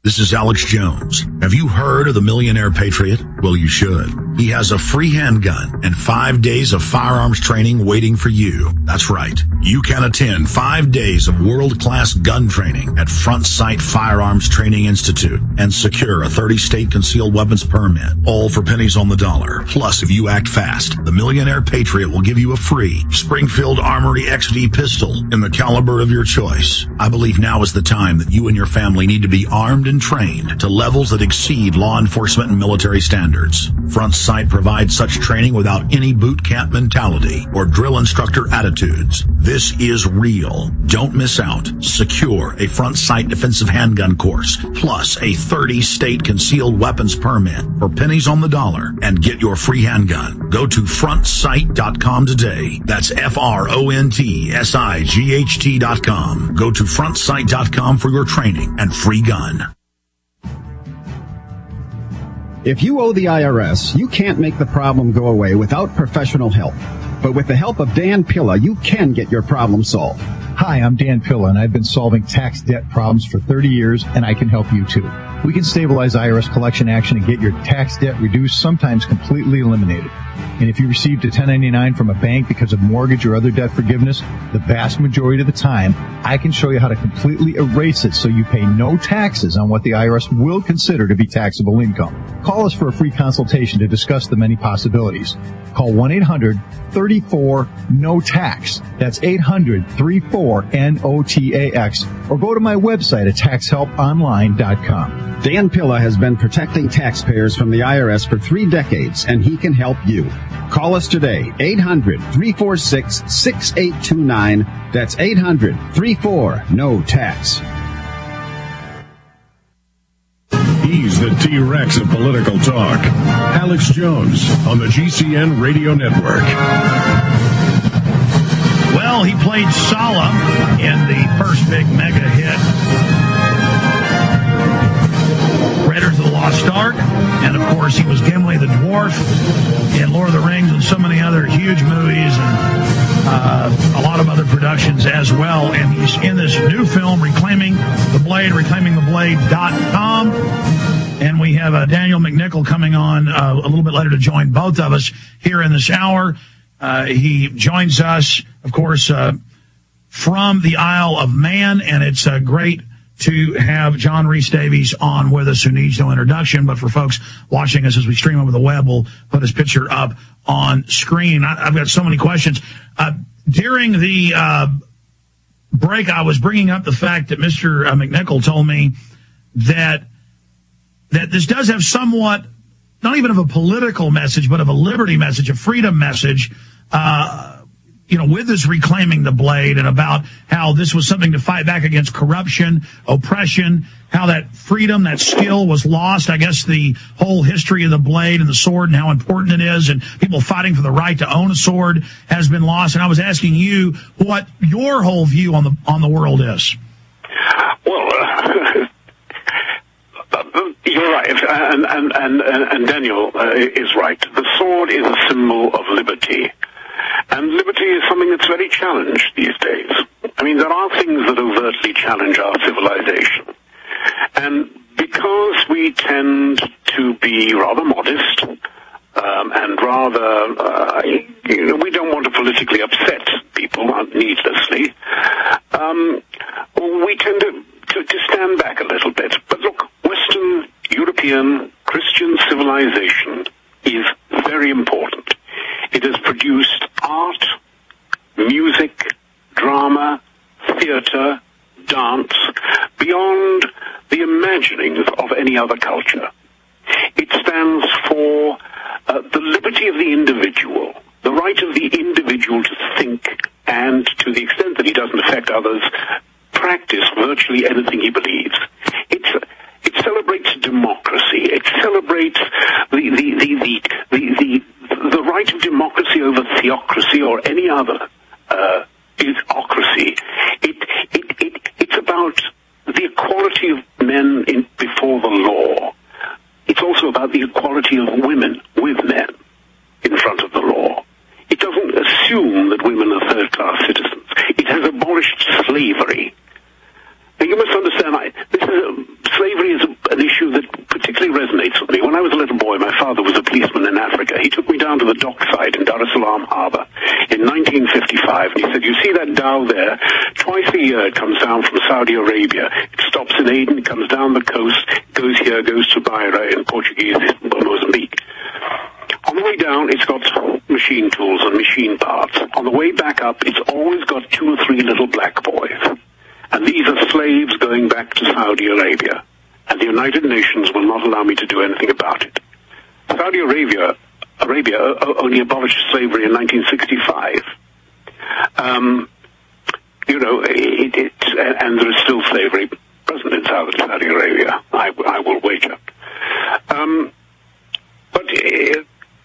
This is Alex Jones. Have you heard of the Millionaire Patriot? Well, you should. He has a free handgun and five days of firearms training waiting for you. That's right. You can attend five days of world-class gun training at Front Sight Firearms Training Institute and secure a thirty state concealed weapons permit, all for pennies on the dollar. Plus, if you act fast, the Millionaire Patriot will give you a free Springfield Armory X D pistol in the caliber of your choice. I believe now is the time that you and your family need to be armed and trained to levels that exceed law enforcement and military standards. Front Sight provides such training without any boot camp mentality or drill instructor attitudes. This is real. Don't miss out. Secure a Front Sight defensive handgun course, plus a thirty state concealed weapons permit for pennies on the dollar, and get your free handgun. Go to front sight dot com today. That's F R O N T S I G H T dot com. Go to front sight dot com for your training and free gun. If you owe the I R S, you can't make the problem go away without professional help. But with the help of Dan Pilla, you can get your problem solved. Hi, I'm Dan Pilla, and I've been solving tax debt problems for thirty years, and I can help you too. We can stabilize I R S collection action and get your tax debt reduced, sometimes completely eliminated. And if you received a ten ninety-nine from a bank because of mortgage or other debt forgiveness, the vast majority of the time, I can show you how to completely erase it so you pay no taxes on what the I R S will consider to be taxable income. Call us for a free consultation to discuss the many possibilities. Call one eight hundred thirty-four N O T A X. That's eight hundred thirty-four N O T A X. Or go to my website at tax help online dot com. Dan Pilla has been protecting taxpayers from the I R S for three decades, and he can help you. Call us today, eight hundred three four six six eight two nine. That's eight hundred thirty-four N O T A X. He's the T-Rex of political talk. Alex Jones on the G C N Radio Network. Well, he played Sala in the first big mega hit, Raiders of the Lost Ark, and of course he was Gimli the Dwarf in Lord of the Rings and so many other huge movies and uh, a lot of other productions as well. And he's in this new film, Reclaiming the Blade, reclaiming the blade dot com. And we have uh, Daniel McNichol coming on uh, a little bit later to join both of us here in this hour. Uh, he joins us, of course, uh, from the Isle of Man, and it's uh, great to have John Rhys Davies on with us, who needs no introduction. But for folks watching us as we stream over the web, we'll put his picture up on screen. I, I've got so many questions. Uh, during the uh, break, I was bringing up the fact that Mister McNichol told me that that this does have somewhat, not even of a political message, but of a liberty message, a freedom message, uh, you know, with this reclaiming the blade, and about how this was something to fight back against corruption, oppression, how that freedom, that skill was lost. I guess the whole history of the blade and the sword and how important it is, and people fighting for the right to own a sword has been lost. And I was asking you what your whole view on the, on the world is. Well, uh, you're right, and, and, and, and Daniel uh, is right. The sword is a symbol of liberty. And liberty is something that's very challenged these days. I mean, there are things that overtly challenge our civilization. And because we tend to be rather modest, um, and rather, uh, you know, we don't want to politically upset people needlessly, um, we tend to, to, to stand back a little bit. But look, Western European Christian civilization is very important. It has produced art, music, drama, theater, dance, beyond the imaginings of any other culture. It stands for uh, the liberty of the individual, the right of the individual to think and, to the extent that he doesn't affect others, practice virtually anything he believes. It's It celebrates democracy. It celebrates the the the the the, the, the right of democracy over theocracy or any other uh, isocracy. It, it it it's about the equality of men in, before the law. It's also about the equality of women with men in front of the law. It doesn't assume that women are third-class citizens. It has abolished slavery. Now, you must understand, I, this is a, slavery is year. It comes down from Saudi Arabia. It stops in Aden, it comes down the coast, goes here, goes to Beira in Portuguese Mozambique. On the way down, it's got machine tools and machine parts. On the way back up, it's always got two or three little black boys. And these are slaves going back to Saudi Arabia. And the United Nations will not allow me to do anything about it. Saudi Arabia, Arabia only abolished slavery in nineteen sixty-five. Um, you know, it, it, and there is still slavery present in Saudi Arabia, I, I will wager. Um, but, uh,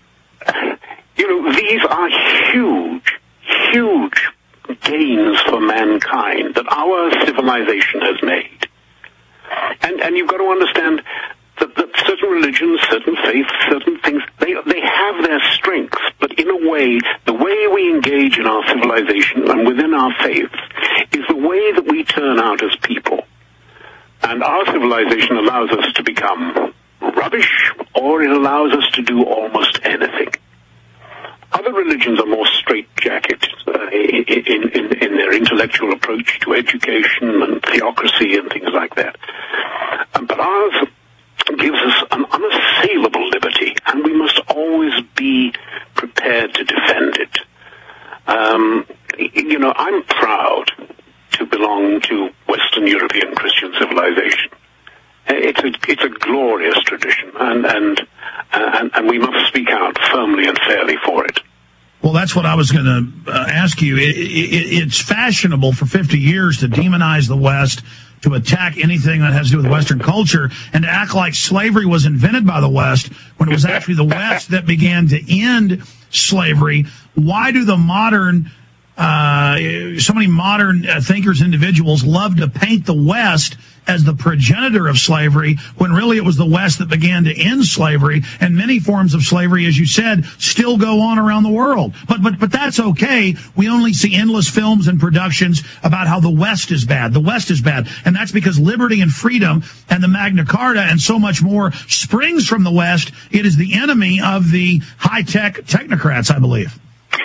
you know, these are huge, huge gains for mankind that our civilization has made. And, and you've got to understand that, that certain religions, certain faiths, certain things, they, they have their strengths, but in a way, the way we engage in our civilization and within our faiths is the way that we turn out as people. And our civilization allows us to become rubbish, or it allows us to do almost anything. Other religions are more straitjacket uh, in, in, in their intellectual approach to education and theocracy and things like that. Um, but ours gives us an unassailable liberty, and we must always be prepared to defend it. Um, you know, I'm proud to belong to Western European Christian civilization. It's a it's a glorious tradition, and and and, and we must speak out firmly and fairly for it. Well, that's what I was going to uh, ask you. It, it, it's fashionable for fifty years to demonize the West, to attack anything that has to do with Western culture, and to act like slavery was invented by the West when it was actually the West that began to end slavery. Why do the modern, uh, so many modern uh, thinkers, individuals love to paint the West as the progenitor of slavery, when really it was the West that began to end slavery, and many forms of slavery, as you said, still go on around the world. But but but that's okay. We only see endless films and productions about how the West is bad. The West is bad. And that's because liberty and freedom and the Magna Carta and so much more springs from the West. It is the enemy of the high-tech technocrats, I believe.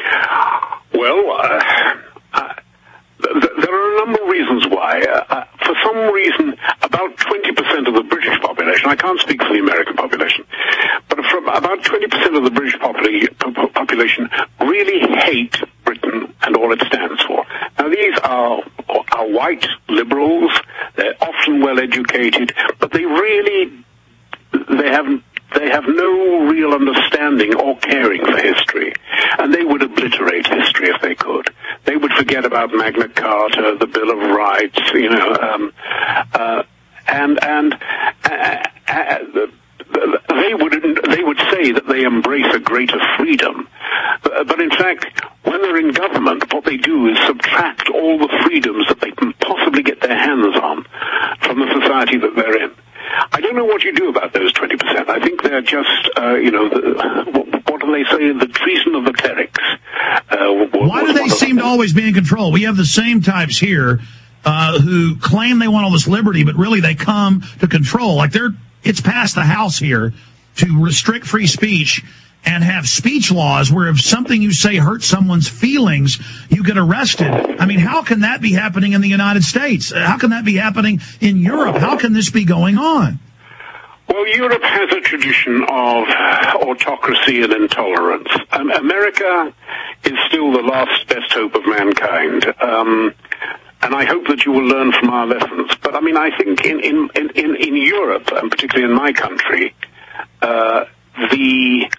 Well, uh, uh, th- there are a number of reasons why. Uh, for some reason, about twenty percent of the British population, I can't speak for the American population, but from about twenty percent of the British popula- population really hate Britain and all it stands for. Now, these are, are white liberals. They're often well-educated, but they really, they haven't They have no real understanding or caring for history, and they would obliterate history if they could. They would forget about Magna Carta, the Bill of Rights, you know, um, uh, and and uh, uh, they would they would say that they embrace a greater freedom, but, but in fact, when they're in government, what they do is subtract all the freedoms that they can possibly get their hands on from the society that they're in. I don't know what you do about those twenty percent. I think they're just, uh, you know, the, what, what do they say, the treason of the clerics. Uh, Why do they seem to always be in control? We have the same types here uh, who claim they want all this liberty, but really they come to control. Like they're, it's past the House here to restrict free speech and have speech laws where if something you say hurts someone's feelings, you get arrested. I mean, how can that be happening in the United States? How can that be happening in Europe? How can this be going on? Well, Europe has a tradition of autocracy and intolerance. Um, America is still the last best hope of mankind. Um, and I hope that you will learn from our lessons. But, I mean, I think in, in, in, in Europe, and particularly in my country, uh, the...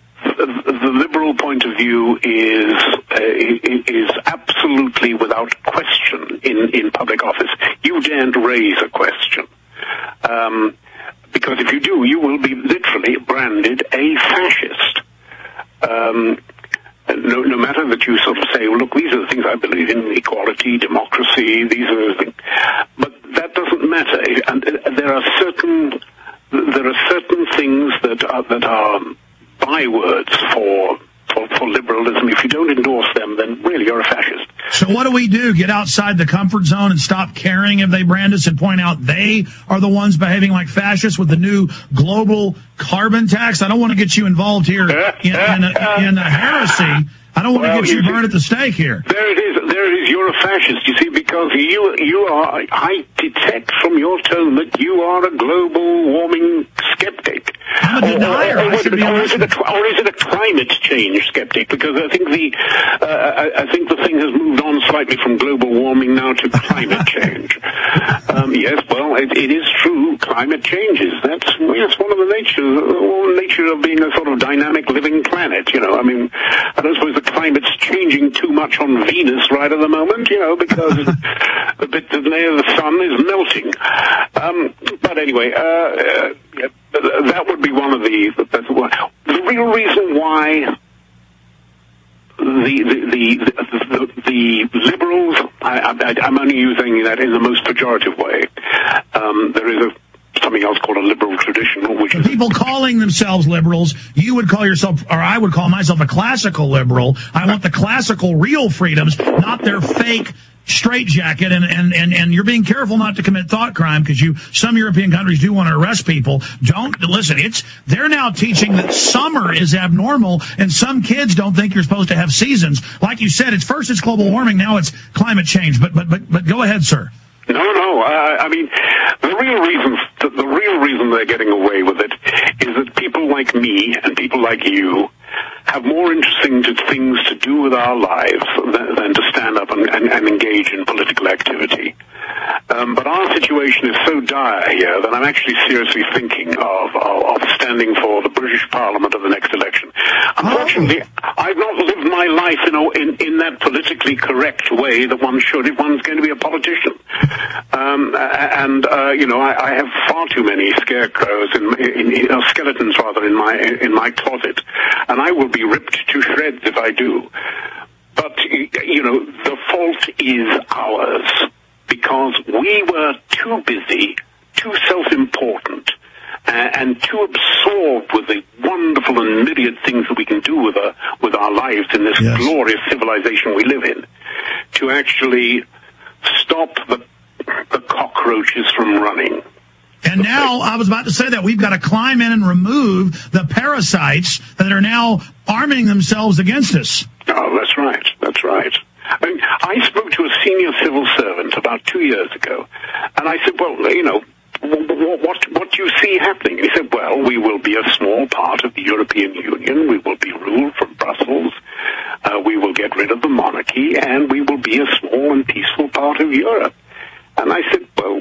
The liberal point of view is uh, is absolutely without question in, in public office. You daren't raise a question. Um, because if you do, you will be literally branded a fascist. Um, no, no matter that you sort of say, well, look, these are the things I believe in, equality, democracy, these are the things. But that doesn't matter. And there are certain, there are certain things that are, that are bywords for, for for liberalism. If you don't endorse them, then really you're a fascist. So what do we do? Get outside the comfort zone and stop caring if they brand us and point out they are the ones behaving like fascists with the new global carbon tax? I don't want to get you involved here in, in, a, in a heresy, I don't want well, to get you, you burned at the stake here. There it is. There it is. You're a fascist, you see, because you you are. I detect from your tone that you are a global warming skeptic. I'm a denier. Or, or, or, I should or, be or, is it a, honest. or is it a climate change skeptic? Because I think the uh, I, I think the thing has moved on slightly from global warming now to climate change. Um, yes, well, it, it is true. Climate changes. That's yes, one of the nature, one nature of being a sort of dynamic living planet. You know, I mean, I don't suppose the climate's changing too much on Venus right at the moment. You know, because the bit there the sun is melting. Um, but anyway, uh, uh, yeah, that would be one of the. That's one. The real reason why. The the, the the the liberals, I, I, I'm only using that in the most pejorative way. Um, there is a something else called a liberal tradition, which is people calling themselves liberals. You would call yourself, or I would call myself, a classical liberal. I want the classical, real freedoms, not their fake straitjacket, and, and, and, and you're being careful not to commit thought crime because you, some European countries do want to arrest people. Don't, listen, it's, they're now teaching that summer is abnormal and some kids don't think you're supposed to have seasons. Like you said, it's first it's global warming, now it's climate change. But, but, but, but go ahead, sir. No, no, uh, I mean, the real reason, the, the real reason they're getting away with it is that people like me and people like you have more interesting to, things to do with our lives than, than to stand up and, and, and engage in political activity. Um, but our situation is so dire here that I'm actually seriously thinking of, of, of standing for the British Parliament at the next election. Unfortunately, oh. I've not lived my life in, a, in, in that politically correct way that one should if one's going to be a politician. Um, and, uh, you know, I, I have far too many scarecrows, in, in, in, uh, skeletons rather, in my, in my closet. And I will be ripped to shreds if I do. But, you know, the fault is ours. Because we were too busy, too self-important, uh, and too absorbed with the wonderful and myriad things that we can do with, our with our lives in this yes. glorious civilization we live in, to actually stop the, the cockroaches from running. And now, I was about to say that, we've got to climb in and remove the parasites that are now arming themselves against us. Oh, that's right, that's right. I mean, I spoke to a senior civil servant about two years ago, and I said, well, you know, what, what, what do you see happening? And he said, well, we will be a small part of the European Union, we will be ruled from Brussels, uh, we will get rid of the monarchy, and we will be a small and peaceful part of Europe. And I said, well,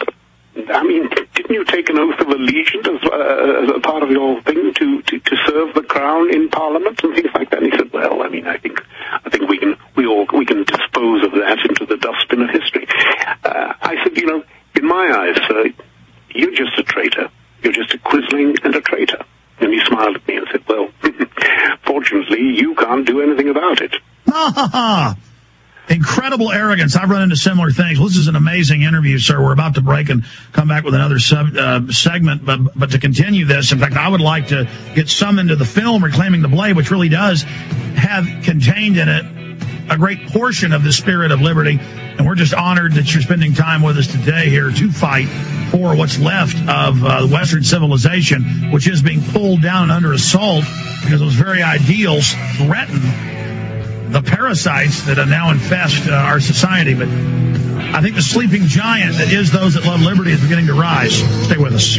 I mean, didn't you take an oath of allegiance as, uh, as a part of your thing to, to, to serve the crown in Parliament and things like that? And he said, well, I mean, I think I think we can we all we can dispose of that into the dustbin of history. Uh, I said, you know, in my eyes, sir, you're just a traitor. You're just a quisling and a traitor. And he smiled at me and said, well, fortunately, you can't do anything about it. Ha ha ha! Incredible arrogance. I've run into similar things. Well, this is an amazing interview, sir. We're about to break and come back with another sub, uh, segment. But, but to continue this, in fact, I would like to get some into the film Reclaiming the Blade, which really does have contained in it a great portion of the spirit of liberty. And we're just honored that you're spending time with us today here to fight for what's left of uh, Western civilization, which is being pulled down and under assault because those very ideals threaten the parasites that now infest uh, our society. But I think the sleeping giant that is those that love liberty is beginning to rise. Stay with us.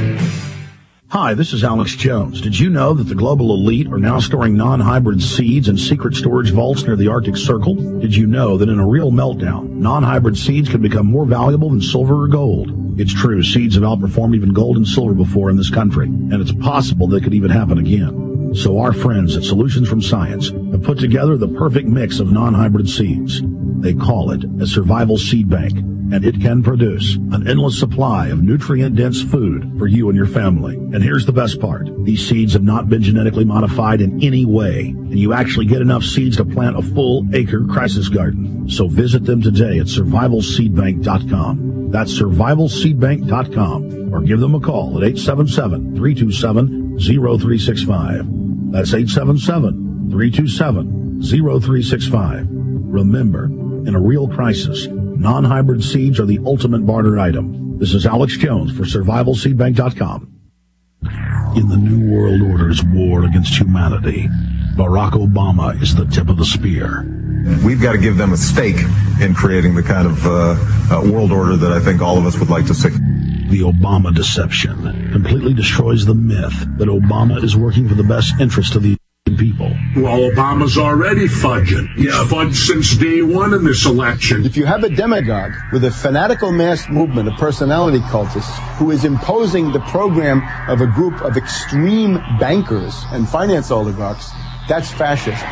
Hi, this is Alex Jones. Did you know that the global elite are now storing non-hybrid seeds in secret storage vaults near the Arctic Circle? Did you know that in a real meltdown, non-hybrid seeds can become more valuable than silver or gold? It's true, seeds have outperformed even gold and silver before in this country, and it's possible that could even happen again. So our friends at Solutions from Science have put together the perfect mix of non-hybrid seeds. They call it a survival seed bank, and it can produce an endless supply of nutrient-dense food for you and your family. And here's the best part. These seeds have not been genetically modified in any way, and you actually get enough seeds to plant a full acre crisis garden. So visit them today at survival seed bank dot com. That's survival seed bank dot com, or give them a call at eight seven seven, three two seven, zero three six five. That's eight seven seven, three two seven, zero three six five. Remember, in a real crisis, non-hybrid seeds are the ultimate barter item. This is Alex Jones for survival seed bank dot com. In the New World Order's war against humanity, Barack Obama is the tip of the spear. We've got to give them a stake in creating the kind of uh, uh, world order that I think all of us would like to see. The Obama deception completely destroys the myth that Obama is working for the best interest of the people. Well, Obama's already fudging. Yeah, fudged since day one in this election. If you have a demagogue with a fanatical mass movement of personality cultists who is imposing the program of a group of extreme bankers and finance oligarchs, that's fascism.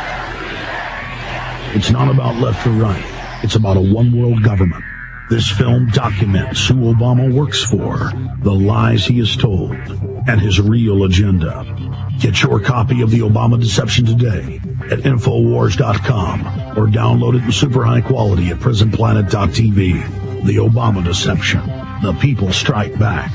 It's not about left or right. It's about a one-world government. This film documents who Obama works for, the lies he has told, and his real agenda. Get your copy of The Obama Deception today at Infowars dot com or download it in super high quality at Prison Planet dot t v. The Obama Deception. The people strike back.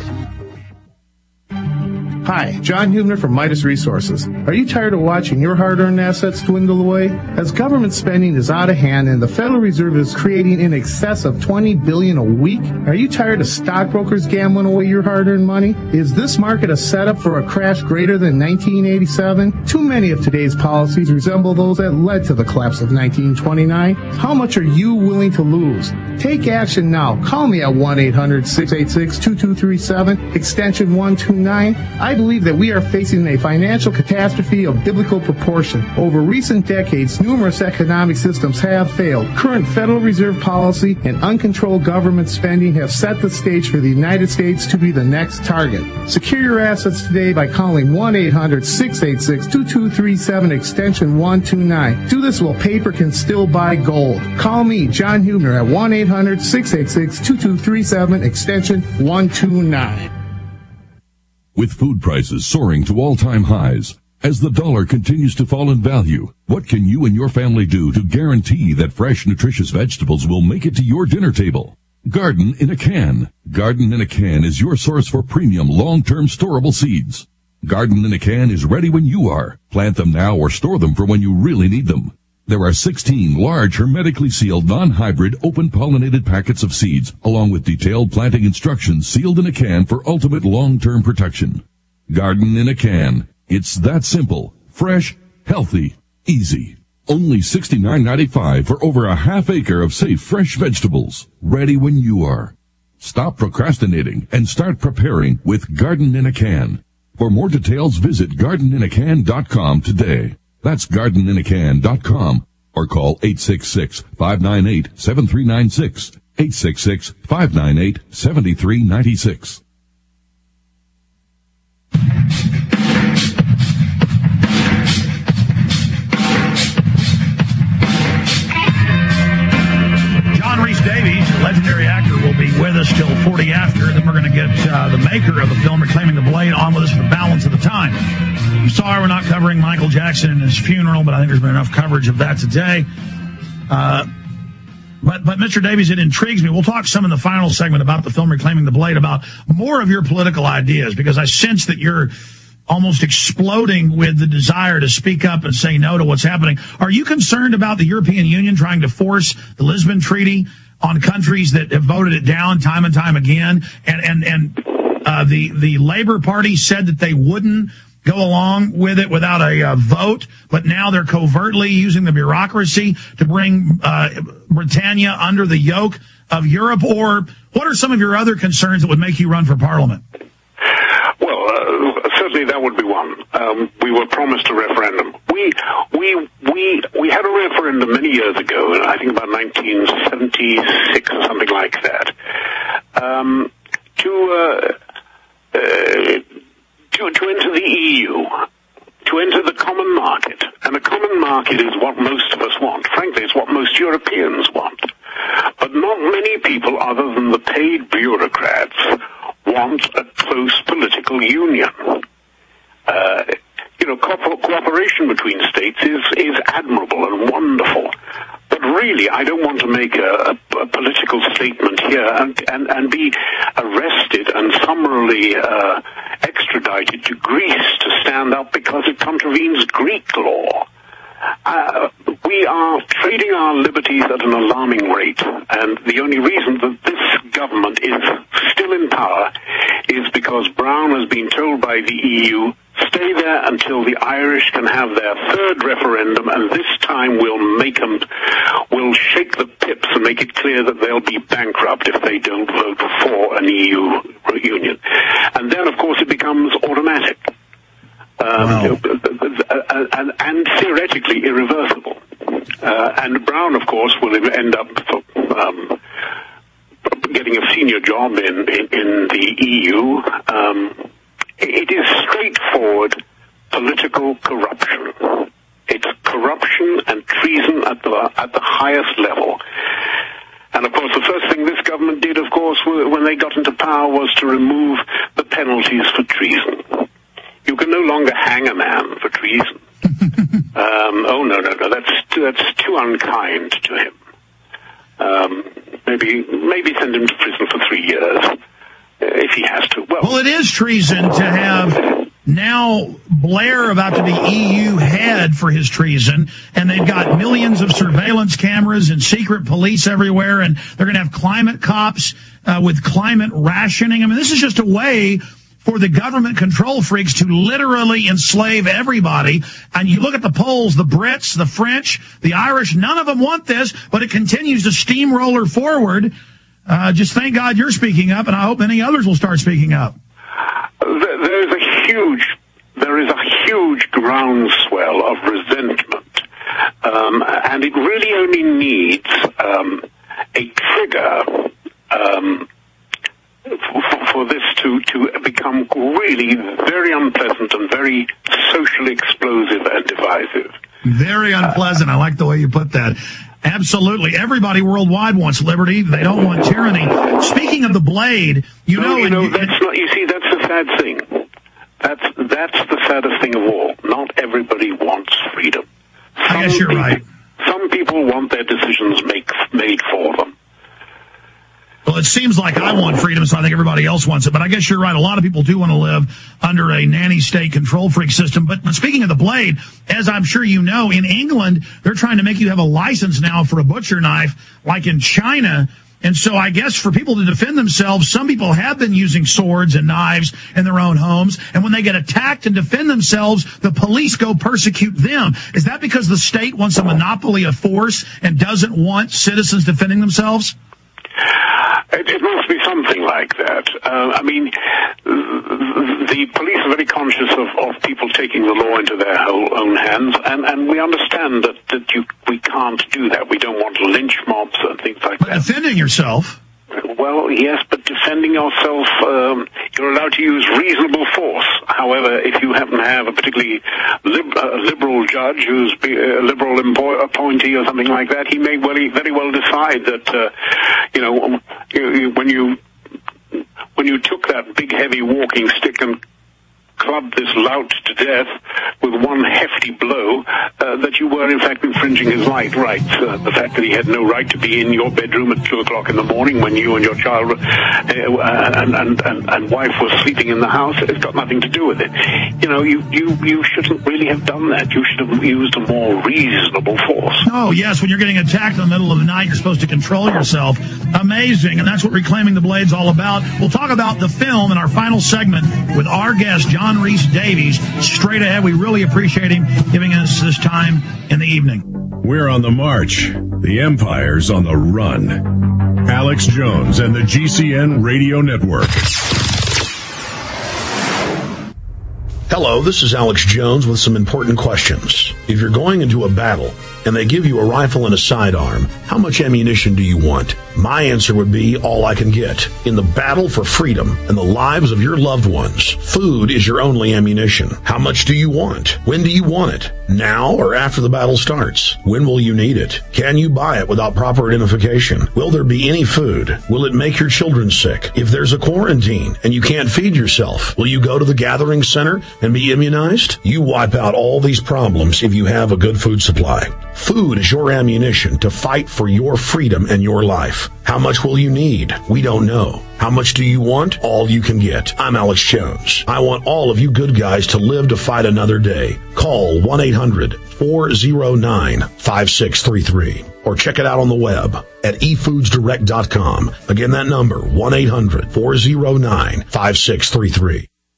Hi, John Hubner from Midas Resources. Are you tired of watching your hard-earned assets dwindle away? As government spending is out of hand and the Federal Reserve is creating in excess of twenty billion dollars a week, are you tired of stockbrokers gambling away your hard-earned money? Is this market a setup for a crash greater than nineteen eighty-seven? Too many of today's policies resemble those that led to the collapse of nineteen twenty-nine. How much are you willing to lose? Take action now. Call me at one eight hundred six eight six two two three seven, extension one two nine. I believe that we are facing a financial catastrophe of biblical proportion. Over recent decades, numerous economic systems have failed. Current Federal Reserve policy and uncontrolled government spending have set the stage for the United States to be the next target. Secure your assets today by calling one eight hundred six eight six two two three seven, extension one two nine. Do this while paper can still buy gold. Call me, John Hubner, at one eight hundred six eight six two two three seven, extension one two nine. With food prices soaring to all-time highs, as the dollar continues to fall in value, what can you and your family do to guarantee that fresh, nutritious vegetables will make it to your dinner table? Garden in a Can. Garden in a Can is your source for premium, long-term storable seeds. Garden in a Can is ready when you are. Plant them now or store them for when you really need them. There are sixteen large, hermetically sealed, non-hybrid, open-pollinated packets of seeds, along with detailed planting instructions sealed in a can for ultimate long-term protection. Garden in a Can. It's that simple, fresh, healthy, easy. Only sixty-nine ninety-five for over a half acre of safe, fresh vegetables, ready when you are. Stop procrastinating and start preparing with Garden in a Can. For more details, visit garden in a can dot com today. That's garden in a can dot com or call eight six six, five nine eight, seven three nine six, eight six six, five nine eight, seven three nine six. John Rhys Davies, legendary actor, will be with us till forty after. Then we're going to get uh, the maker of the film Reclaiming the Blade on with us for the balance of the time. I'm sorry we're not covering Michael Jackson and his funeral, but I think there's been enough coverage of that today. Uh, but, but Mister Davies, it intrigues me. We'll talk some in the final segment about the film Reclaiming the Blade, about more of your political ideas, because I sense that you're almost exploding with the desire to speak up and say no to what's happening. Are you concerned about the European Union trying to force the Lisbon Treaty on countries that have voted it down time and time again? And, and, and, uh, the, the Labour Party said that they wouldn't go along with it without a uh, vote, but now they're covertly using the bureaucracy to bring uh, Britannia under the yoke of Europe. Or what are some of your other concerns that would make you run for Parliament? Well, uh, certainly that would be one. Um, we were promised a referendum. We we we we had a referendum many years ago, I think about nineteen seventy-six or something like that, um, to uh, uh, to to enter the E U, to enter the common market. And the common market is what most of us want. Frankly, it's what most Europeans want. But not many people, other than the paid bureaucrats, want a close political union. Uh, you know, co- cooperation between states is, is admirable and wonderful. But really, I don't want to make a, a, a political statement here and, and, and be arrested and summarily uh, extradited to Greece to stand up because it contravenes Greek law. Uh, we are trading our liberties at an alarming rate, and the only reason that this government is still in power is because Brown has been told by the E U, stay there until the Irish can have their third referendum, and this time we'll make them, we'll shake the pips and make it clear that they'll be bankrupt if they don't vote for an E U union. And then, of course, it becomes automatic. Um, wow. and, and theoretically irreversible. Uh, and Brown, of course, will end up um, getting a senior job in, in, in the E U. Um, it is straightforward political corruption. It's corruption and treason at the at the highest level. And, of course, the first thing this government did, of course, when they got into power was to remove the penalties for treason. You can no longer hang a man for treason. um, oh, no, no, no, that's too, that's too unkind to him. Um, maybe maybe send him to prison for three years, uh, if he has to. Well, well, it is treason to have now Blair about to be E U head for his treason, and they've got millions of surveillance cameras and secret police everywhere, and they're going to have climate cops uh, with climate rationing. I mean, this is just a way for the government control freaks to literally enslave everybody. And you look at the polls, the Brits, the French, the Irish, none of them want this, but it continues to steamroller forward. Uh, just thank God you're speaking up, and I hope many others will start speaking up. There is a huge, there is a huge groundswell of resentment, um, and it really only needs um, a trigger um, for, for this to, to become really very unpleasant and very socially explosive and divisive. Very unpleasant. Uh, I like the way you put that. Absolutely. Everybody worldwide wants liberty. They don't want tyranny. Speaking of the blade, you no, know... You know, that's not, you see, that's the sad thing. That's, that's the saddest thing of all. Not everybody wants freedom. Some I guess you're people, right. Some people want their decisions make, made for them. Well, it seems like I want freedom, so I think everybody else wants it. But I guess you're right. A lot of people do want to live under a nanny state control freak system. But speaking of the blade, as I'm sure you know, in England, they're trying to make you have a license now for a butcher knife, like in China. And so I guess for people to defend themselves, some people have been using swords and knives in their own homes. And when they get attacked and defend themselves, the police go persecute them. Is that because the state wants a monopoly of force and doesn't want citizens defending themselves? It, it must be something like that. Uh, I mean, the police are very conscious of, of people taking the law into their whole, own hands, and, and we understand that, that you, we can't do that. We don't want lynch mobs and things like but that. Defending yourself. Well, yes, but defending yourself, um, you're allowed to use reasonable force. However, if you happen to have a particularly lib- uh, liberal judge who's be a liberal impo- appointee or something like that, he may well, very well decide that, uh, you know, you, you, when you when you took that big, heavy walking stick and clubbed this lout to death with one hefty blow, uh, that you were in fact infringing his right rights. Uh, the fact that he had no right to be in your bedroom at two o'clock in the morning when you and your child uh, and, and, and, and wife were sleeping in the house, it's got nothing to do with it. You know, you, you, you shouldn't really have done that. You should have used a more reasonable force. Oh, yes, when you're getting attacked in the middle of the night, you're supposed to control yourself. Amazing, and that's what Reclaiming the Blade's all about. We'll talk about the film in our final segment with our guest, John Rhys Davies, straight ahead. We really appreciate him giving us this time in the evening. We're on the march. The Empire's on the run. Alex Jones and the G C N Radio Network. Hello, this is Alex Jones with some important questions. If you're going into a battle and they give you a rifle and a sidearm, how much ammunition do you want? My answer would be all I can get. In the battle for freedom and the lives of your loved ones, food is your only ammunition. How much do you want? When do you want it? Now or after the battle starts? When will you need it? Can you buy it without proper identification? Will there be any food? Will it make your children sick? If there's a quarantine and you can't feed yourself, will you go to the gathering center and be immunized? You wipe out all these problems if you have a good food supply. Food is your ammunition to fight for your freedom and your life. How much will you need? We don't know. How much do you want? All you can get. I'm Alex Jones. I want all of you good guys to live to fight another day. Call one eight hundred four oh nine five six three three or check it out on the web at e foods direct dot com. Again, that number, one eight hundred four oh nine five six three three.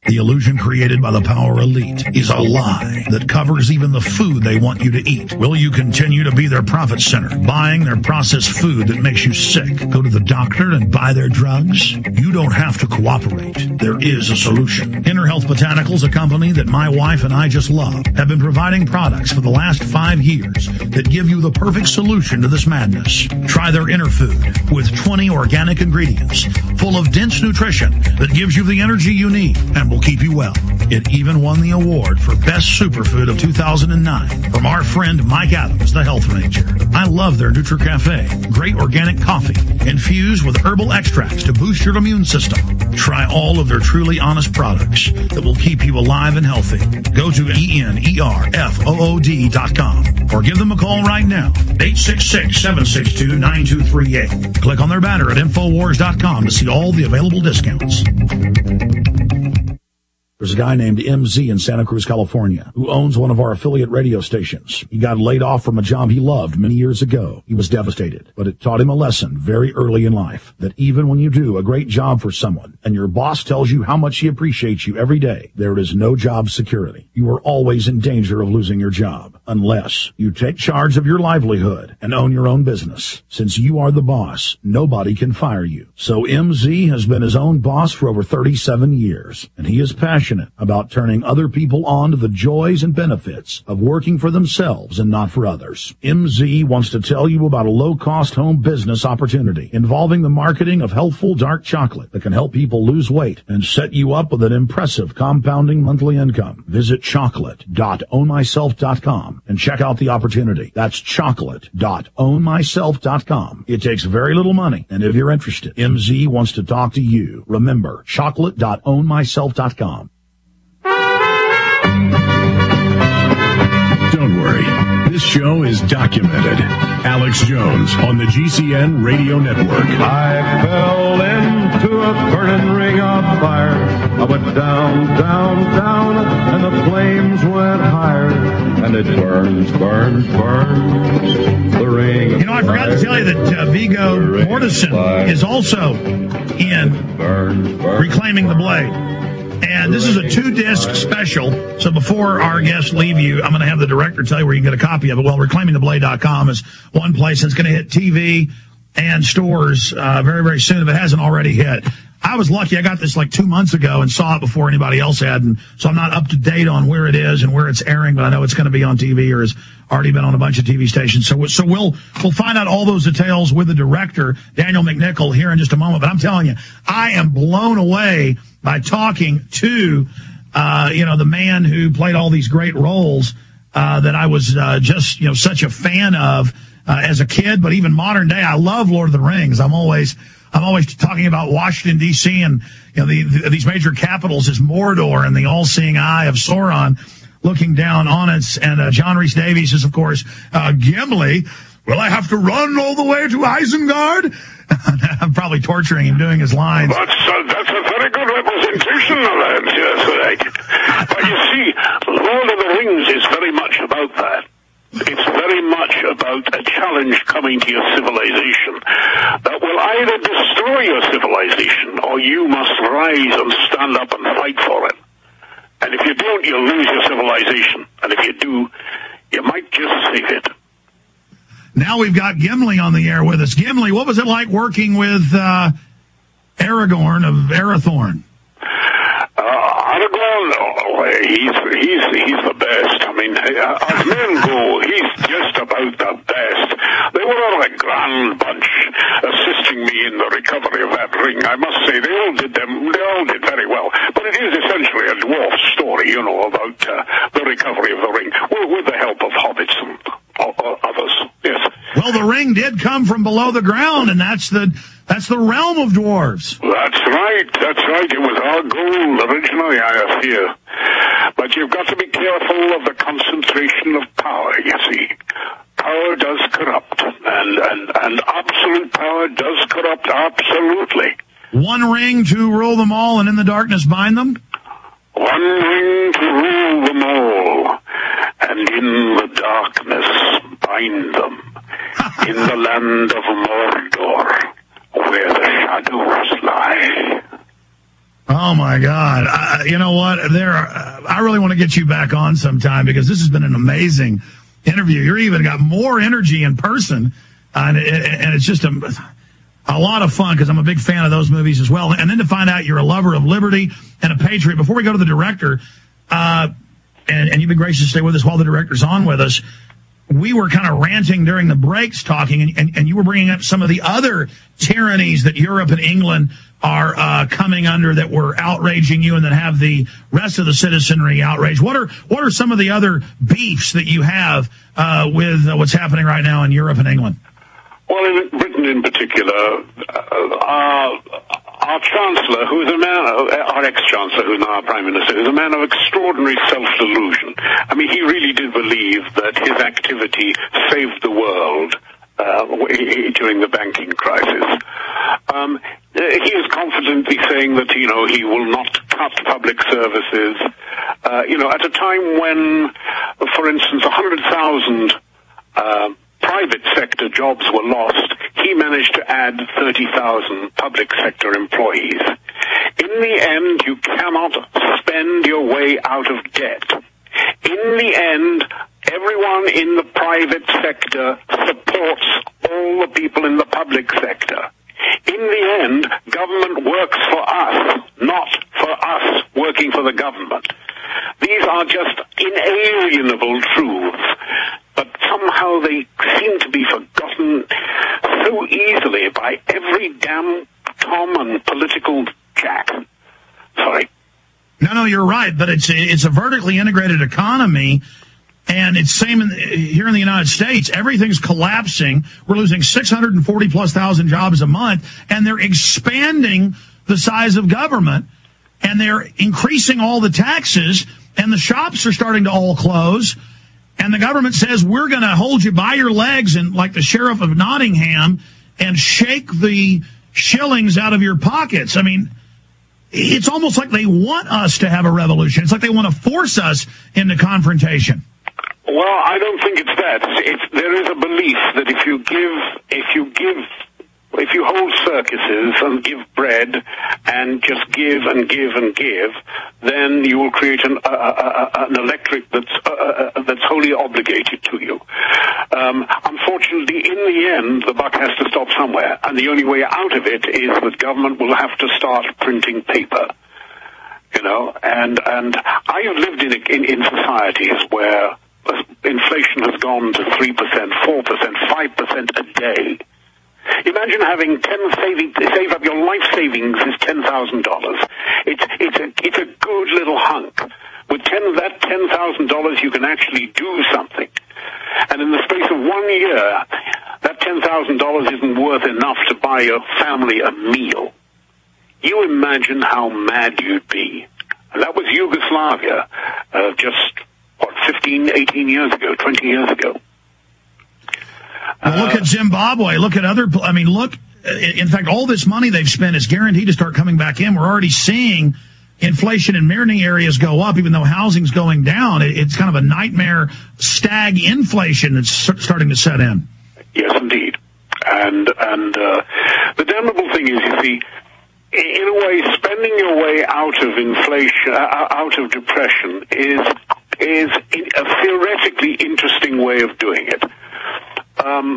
The illusion created by the power elite is a lie that covers even the food they want you to eat. Will you continue to be their profit center, buying their processed food that makes you sick? Go to the doctor and buy their drugs? You don't have to cooperate. There is a solution. Inner Health Botanicals, a company that my wife and I just love, have been providing products for the last five years that give you the perfect solution to this madness. Try their Inner Food with twenty organic ingredients full of dense nutrition that gives you the energy you need and will keep you well. It even won the award for Best Superfood of two thousand nine from our friend Mike Adams, the Health Ranger. I love their NutriCafe. Great organic coffee infused with herbal extracts to boost your immune system. Try all of their truly honest products that will keep you alive and healthy. Go to E N E R F O O D dot com or give them a call right now, eight six six, seven six two, nine two three eight. Click on their banner at Infowars dot com to see all the available discounts. There's a guy named M Z in Santa Cruz, California, who owns one of our affiliate radio stations. He got laid off from a job he loved many years ago. He was devastated, but it taught him a lesson very early in life, that even when you do a great job for someone and your boss tells you how much he appreciates you every day, there is no job security. You are always in danger of losing your job unless you take charge of your livelihood and own your own business. Since you are the boss, nobody can fire you. So M Z has been his own boss for over thirty-seven years, and he is passionate about turning other people on to the joys and benefits of working for themselves and not for others. M Z wants to tell you about a low-cost home business opportunity involving the marketing of healthful dark chocolate that can help people lose weight and set you up with an impressive compounding monthly income. Visit chocolate dot own myself dot com and check out the opportunity. That's chocolate dot own myself dot com. It takes very little money, and if you're interested, M Z wants to talk to you. Remember, chocolate dot own myself dot com. Don't worry. This show is documented. Alex Jones on the G C N Radio Network. I fell into a burning ring of fire. I went down, down, down, and the flames went higher. And it burns, burns, burns. The ring. You know, I forgot to tell you that uh, Viggo Mortensen is also in Reclaiming the Blade. And this is a two-disc special, so before our guests leave you, I'm going to have the director tell you where you can get a copy of it. Well, reclaiming the blade dot com is one place. It's going to hit T V and stores uh, very, very soon if it hasn't already hit. I was lucky. I got this like two months ago and saw it before anybody else had, and so I'm not up to date on where it is and where it's airing, but I know it's going to be on T V or has already been on a bunch of T V stations. So, so we'll we'll find out all those details with the director, Daniel McNichol, here in just a moment. But I'm telling you, I am blown away by talking to, uh, you know, the man who played all these great roles, uh, that I was, uh, just, you know, such a fan of, uh, as a kid, but even modern day. I love Lord of the Rings. I'm always, I'm always talking about Washington, D C and, you know, the, the, these major capitals is Mordor and the all-seeing eye of Sauron looking down on us. And, uh, John Rhys Davies is, of course, uh, Gimli. Will I have to run all the way to Isengard? I'm probably torturing him doing his lines. That's a, that's a very good representation of that, yes, right. But you see, Lord of the Rings is very much about that. It's very much about a challenge coming to your civilization that will either destroy your civilization or you must rise and stand up and fight for it. And if you don't, you'll lose your civilization. And if you do, you might just save it. Now we've got Gimli on the air with us. Gimli, what was it like working with uh, Aragorn of Arathorn? Uh, Aragorn, oh, he's, he's, he's the best. I mean, uh, as men go, he's just about the best. They were all a grand bunch assisting me in the recovery of that ring. I must say, they all did them, they all did very well. But it is essentially a dwarf story, you know, about uh, the recovery of the ring, with, with the help of hobbits and others. Yes. Well, the ring did come from below the ground, and that's the that's the realm of dwarves. That's right. That's right. It was our goal originally, I fear. But you've got to be careful of the concentration of power, you see. Power does corrupt, and, and, and absolute power does corrupt, absolutely. One ring to rule them all, and in the darkness bind them? One ring to rule them all, and in the darkness bind them. In the land of Mordor, where the shadows lie. Oh, my God. I, you know what? There, uh, I really want to get you back on sometime because this has been an amazing interview. You're even got more energy in person, uh, and, it, and it's just a, a lot of fun because I'm a big fan of those movies as well. And then to find out you're a lover of liberty and a patriot. Before we go to the director, uh, and, and you've been gracious to stay with us while the director's on with us, we were kind of ranting during the breaks talking, and, and, and you were bringing up some of the other tyrannies that Europe and England are uh, coming under that were outraging you and that have the rest of the citizenry outraged. What are what are some of the other beefs that you have uh, with uh, what's happening right now in Europe and England? Well, in Britain in particular, uh, our, our Chancellor, who is a man, our ex-Chancellor, who's now our Prime Minister, is a man of extraordinary self-delusion. I mean, he really did believe that his activity saved the world uh, during the banking crisis. Um, he is confidently saying that, you know, he will not cut public services. Uh, you know, at a time when, for instance, one hundred thousand uh, private sector jobs were lost, he managed to add thirty thousand public sector employees. In the end, you cannot spend your way out of debt. In the end, everyone in the private sector supports all the people in the public sector. In the end, government works for us, not for us working for the government. These are just inalienable truths, but somehow they seem to be forgotten so easily by every damn Tom and political jack. Sorry. No, no, you're right, but it's it's a vertically integrated economy, and it's same in, here in the United States. Everything's collapsing. We're losing six hundred forty plus thousand jobs a month, and they're expanding the size of government, and they're increasing all the taxes, and the shops are starting to all close, and the government says, we're going to hold you by your legs, and like the sheriff of Nottingham, and shake the shillings out of your pockets. I mean, it's almost like they want us to have a revolution. It's like they want to force us into confrontation. Well, I don't think it's that. It's, there is a belief that if you give, if you give, if you hold circuses and give bread and just give and give and give, then you will create an, uh, uh, an electorate that's uh, uh, that's wholly obligated to you. Um, unfortunately, in the end, the buck has to stop somewhere, and the only way out of it is that government will have to start printing paper. You know, and and I have lived in in, in societies where inflation has gone to three percent, four percent, five percent a day. Imagine having ten saving, save up your life savings is ten thousand dollars. It's it's a it's a good little hunk. With ten that ten thousand dollars, you can actually do something. And in the space of one year, that ten thousand dollars isn't worth enough to buy your family a meal. You imagine how mad you'd be. And that was Yugoslavia, uh, just what fifteen, eighteen years ago, twenty years ago. Well, look at Zimbabwe. Look at other, I mean, look, in fact, all this money they've spent is guaranteed to start coming back in. We're already seeing inflation in many areas go up, even though housing's going down. It's kind of a nightmare stag inflation that's starting to set in. Yes, indeed. And, and, uh, the damnable thing is, you see, in a way, spending your way out of inflation, uh, out of depression is, is a theoretically interesting way of doing it. Um,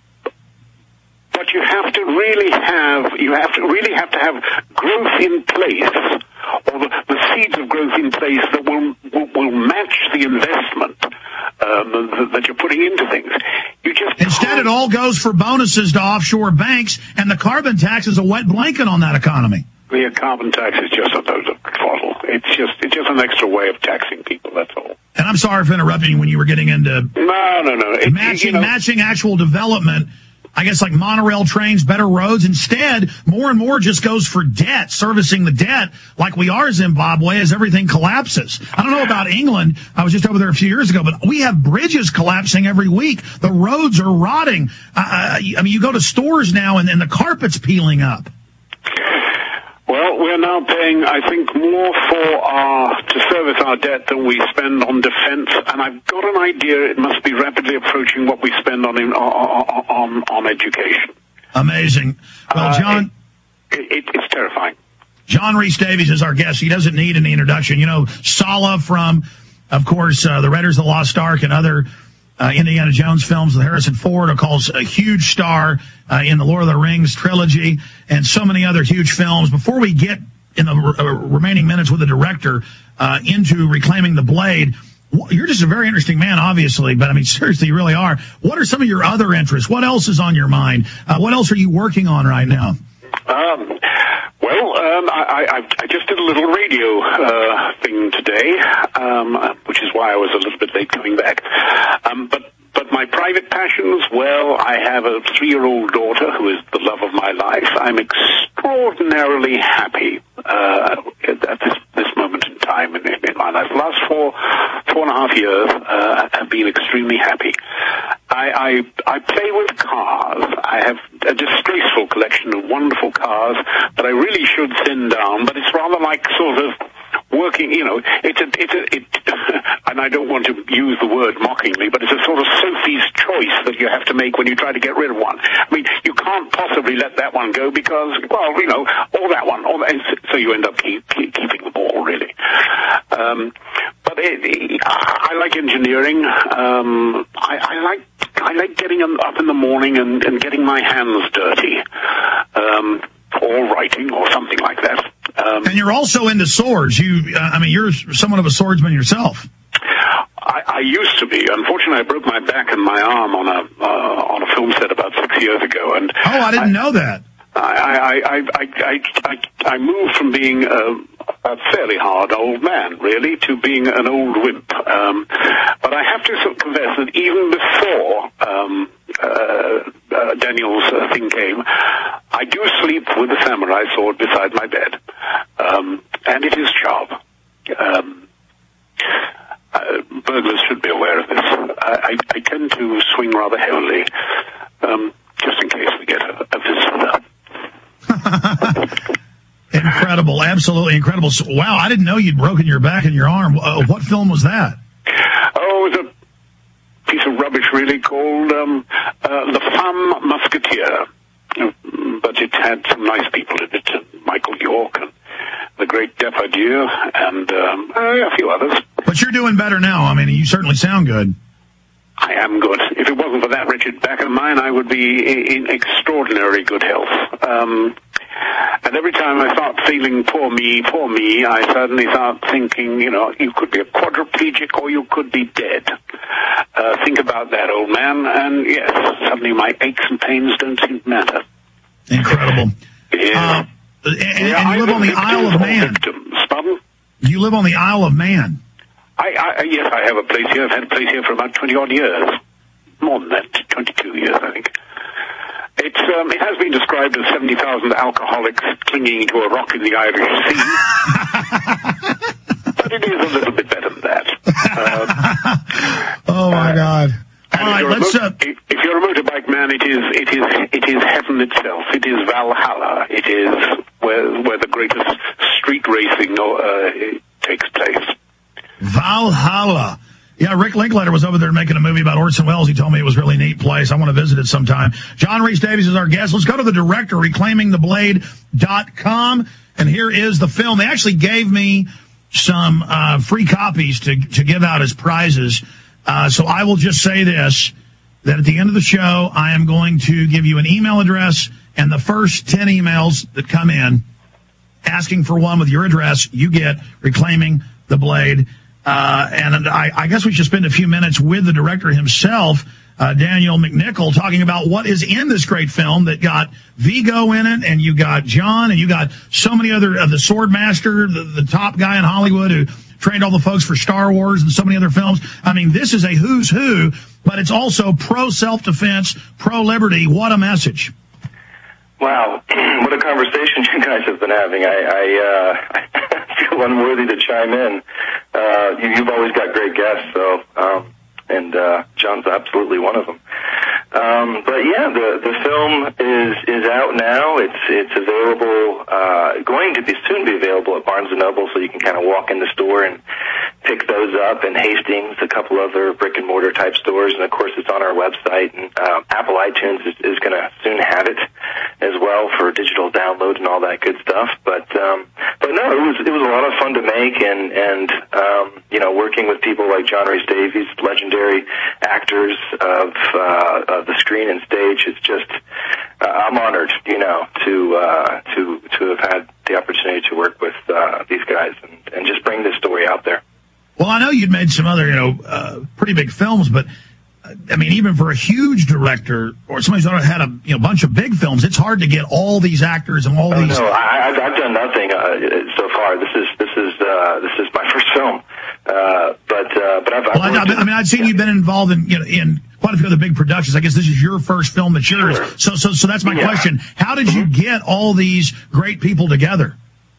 but you have to really have, you have to really have to have growth in place, or the, the seeds of growth in place that will, will, will match the investment, um, that, that you're putting into things. You just Instead, it all goes for bonuses to offshore banks, and the carbon tax is a wet blanket on that economy. The carbon tax is just a throttle. It's just, it's just an extra way of taxing people, that's all. And I'm sorry for interrupting you when you were getting into no, no, no. It, matching, you know, matching actual development. I guess like monorail trains, better roads. Instead, more and more just goes for debt, servicing the debt like we are Zimbabwe as everything collapses. I don't know about England. I was just over there a few years ago, but we have bridges collapsing every week. The roads are rotting. Uh, I mean, you go to stores now and, and the carpet's peeling up. Well, we're now paying, I think, more for our, to service our debt than we spend on defense, and I've got an idea it must be rapidly approaching what we spend on, on, on, on education. Amazing. Well, John. Uh, it, it, it's terrifying. John Rhys Davies is our guest. He doesn't need any introduction. You know, Sallah from, of course, uh, the Raiders of the Lost Ark and other uh, Indiana Jones films with Harrison Ford, of course, a huge star uh, in the Lord of the Rings trilogy and so many other huge films. Before we get in the re- remaining minutes with the director uh, into Reclaiming the Blade, you're just a very interesting man, obviously, but I mean, seriously, you really are. What are some of your other interests? What else is on your mind? Uh, what else are you working on right now? Um, well, um, I, I, I just did a little radio uh, thing today, um, which is why I was a little bit late coming back. Um, but But my private passions, well, I have a three-year-old daughter who is the love of my life. I'm extraordinarily happy uh, at this, this moment in time in, in my life. The last four, four and a half years uh, have been extremely happy. I, I, I play with cars. I have a disgraceful collection of wonderful cars that I really should thin down, but it's rather like sort of working, you know, it's a, it's a, it, and I don't want to use the word mockingly, but it's a sort of Sophie's choice that you have to make when you try to get rid of one. I mean, you can't possibly let that one go because, well, you know, or that one, or that, so you end up keep, keep, keeping the ball, really. Um, but it, it, I like engineering. Um, I, I like I like getting up in the morning and, and getting my hands dirty, um, or writing or something like that. Um, and you're also into swords. You, uh, I mean, you're somewhat of a swordsman yourself. I, I used to be. Unfortunately, I broke my back and my arm on a uh, on a film set about six years ago. And oh, I didn't I, know that. I I, I, I, I, I moved from being a, a fairly hard old man, really, to being an old wimp. Um, but I have to sort of confess that even before um, uh, uh, Daniel's uh, thing came, I do sleep with a samurai sword beside my bed, um, and it is sharp. Um, uh, burglars should be aware of this. I, I, I tend to swing rather heavily, um, just in case we get a, a visitor. Incredible, absolutely incredible. So, wow, I didn't know you'd broken your back and your arm. Uh, what film was that? Oh, it was a piece of rubbish, really, called um, uh, Le Femme Musketeer. But it had some nice people in it, Michael York and the great Depardieu and um, a few others. But you're doing better now. I mean, you certainly sound good. I am good. If it wasn't for that wretched back of mine, I would be in extraordinary good health. Um, and every time I start feeling poor me, poor me, I suddenly start thinking, you know, you could be a quadriplegic or you could be dead. Uh, think about that, old man. And yes, suddenly my aches and pains don't seem to matter. Incredible. Yeah. Uh, and, and you live on the Isle of Man. Victims. Pardon? You live on the Isle of Man. I, I, yes, I have a place here. I've had a place here for about twenty-odd years. More than that, twenty-two years, I think. It's, um, it has been described as seventy thousand alcoholics clinging to a rock in the Irish Sea. But it is a little bit better than that. Um, oh, my uh, God. All right, if, let's, you're a, uh, if, if you're a motorbike man, it is, it is, it is heaven itself. It is Valhalla. It is where, where the greatest street racing uh, takes place. Valhalla. Yeah, Rick Linklater was over there making a movie about Orson Welles. He told me it was a really neat place. I want to visit it sometime. John Rhys Davies is our guest. Let's go to the director, reclaiming the blade dot com. And here is the film. They actually gave me some uh, free copies to, to give out as prizes. Uh, so I will just say this, that at the end of the show, I am going to give you an email address, and the first ten emails that come in asking for one with your address, you get Reclaiming the Blade. Uh, and I, I guess we should spend a few minutes with the director himself, uh, Daniel McNichol, talking about what is in this great film that got Viggo in it, and you got John, and you got so many other, uh, the Swordmaster, the, the top guy in Hollywood who trained all the folks for Star Wars and so many other films. I mean, this is a who's who, but it's also pro-self-defense, pro-liberty. What a message. Wow, what a conversation you guys have been having. I, I, uh, I feel unworthy to chime in. Uh, you, you've always got great guests, so, um, and, uh, John's absolutely one of them. Um, but yeah, the, the film is, is out now. It's, it's available, uh, going to be soon be available at Barnes and Noble, so you can kind of walk in the store and, pick those up in Hastings, a couple other brick and mortar type stores, and of course it's on our website. And um, Apple iTunes is, is going to soon have it as well for digital download and all that good stuff. But um, but no, it was it was a lot of fun to make, and and um, you know, working with people like John Rhys Davies, legendary actors of uh, of the screen and stage. It's just uh, I'm honored, you know, to uh, to to have had the opportunity to work with uh, these guys and, and just bring this story out there. Well, I know you'd made some other, you know, uh, pretty big films, but uh, I mean, even for a huge director or somebody who's had a you know bunch of big films, it's hard to get all these actors and all oh, these. No, I, I've, I've done nothing uh, so far. This is this is uh, this is my first film, uh, but uh, but I've. Well, I've I, I mean, I've seen yeah. you've been involved in you know, in quite a few other big productions. I guess this is your first film that's yours. Sure. So so so that's my yeah. question. How did you get all these great people together?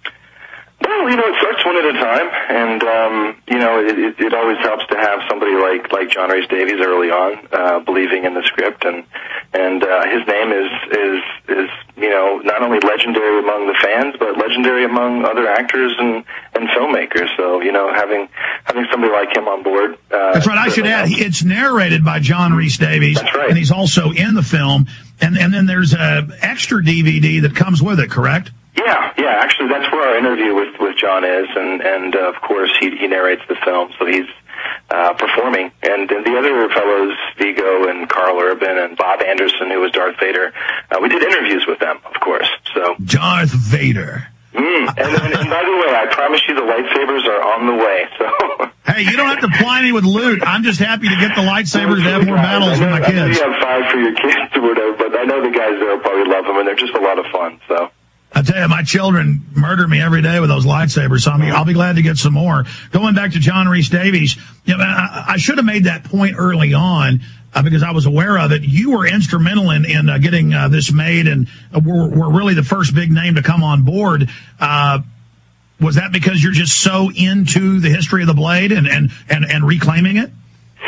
Well, you know, it starts one at a time, and um, you know, it, it, it always helps to have somebody like like John Rhys Davies early on, uh, believing in the script, and and uh, his name is is is you know not only legendary among the fans, but legendary among other actors and and filmmakers. So you know, having having somebody like him on board. Uh, That's right. I should add, helps. It's narrated by John Rhys Davies, That's right. and he's also in the film, and and then there's a extra D V D that comes with it. Correct? Yeah, yeah. Actually, that's where our interview with, with John is, and and uh, of course he he narrates the film, so he's uh, performing. And, and the other fellows, Vigo and Carl Urban and Bob Anderson, who was Darth Vader, uh, we did interviews with them, of course. So Darth Vader. Mm. And, and, and by the way, I promise you, the lightsabers are on the way. So. Hey, you don't have to ply me with loot. I'm just happy to get the lightsabers to have more battles with my kids. I know you have five for your kids or whatever, but I know the guys there will probably love them, and they're just a lot of fun. So. I tell you, my children murder me every day with those lightsabers, so I mean, I'll be glad to get some more. Going back to John Rhys Davies, you know, I, I should have made that point early on uh, because I was aware of it. You were instrumental in, in uh, getting uh, this made, and uh, we're, we're really the first big name to come on board. Uh, was that because you're just so into the history of the blade and, and, and, and reclaiming it?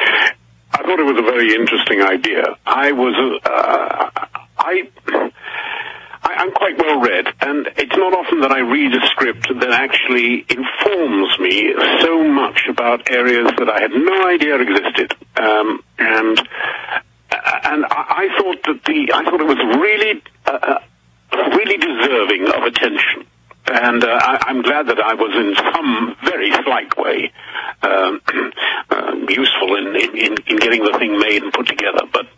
I thought it was a very interesting idea. I was, uh, I... I'm quite well read, and it's not often that I read a script that actually informs me so much about areas that I had no idea existed. Um, and and I thought that the I thought it was really uh, really deserving of attention. And uh, I, I'm glad that I was in some very slight way um, uh, useful in, in, in getting the thing made and put together. But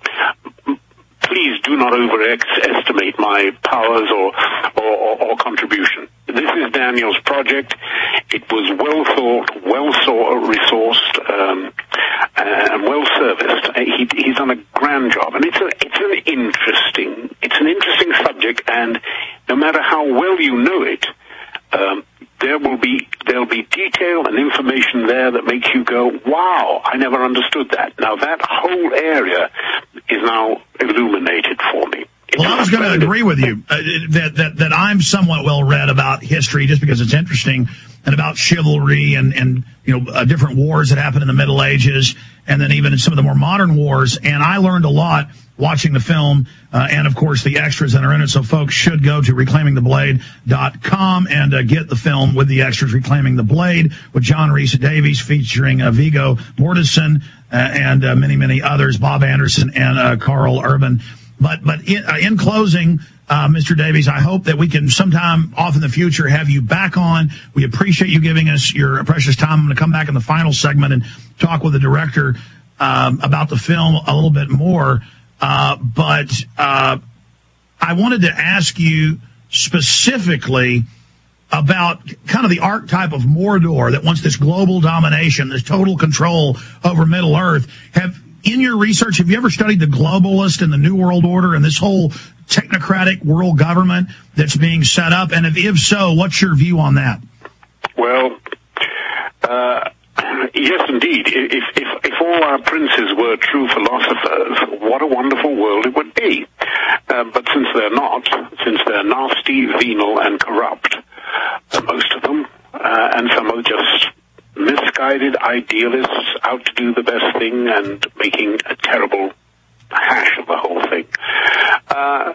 please do not overestimate my powers or, or, or, or contribution. This is Daniel's project. It was well thought, well resourced, um, and well serviced. He, he's done a grand job, and it's a, it's an interesting, it's an interesting subject. And no matter how well you know it, um, there will be there'll be detail and information there that makes you go, wow, I never understood that. Now that whole area is now illuminated for me. It's well, I was going to agree with you uh, that, that that I'm somewhat well read about history just because it's interesting, and about chivalry and and you know uh, different wars that happened in the Middle Ages, and then even in some of the more modern wars. And I learned a lot watching the film, uh, and of course the extras that are in it. So folks should go to reclaiming the blade dot com and uh, get the film with the extras, Reclaiming the Blade, with John Rhys Davies featuring uh, Viggo Mortensen uh, and uh, many many others, Bob Anderson and uh, Carl Urban. But but in, uh, in closing, uh, Mister Davies, I hope that we can sometime off in the future have you back on. We appreciate you giving us your precious time. I'm going to come back in the final segment and talk with the director um, about the film a little bit more. Uh, but uh, I wanted to ask you specifically about kind of the archetype of Mordor that wants this global domination, this total control over Middle Earth. Have In your research, have you ever studied the globalist and the New World Order and this whole technocratic world government that's being set up? And if, if so, what's your view on that? Well, uh, yes, indeed. If, if, if all our princes were true philosophers, what a wonderful world it would be. Uh, but since they're not, since they're nasty, venal, and corrupt, uh, most of them, uh, and some are just misguided idealists out to do the best thing and making a terrible hash of the whole thing. Uh,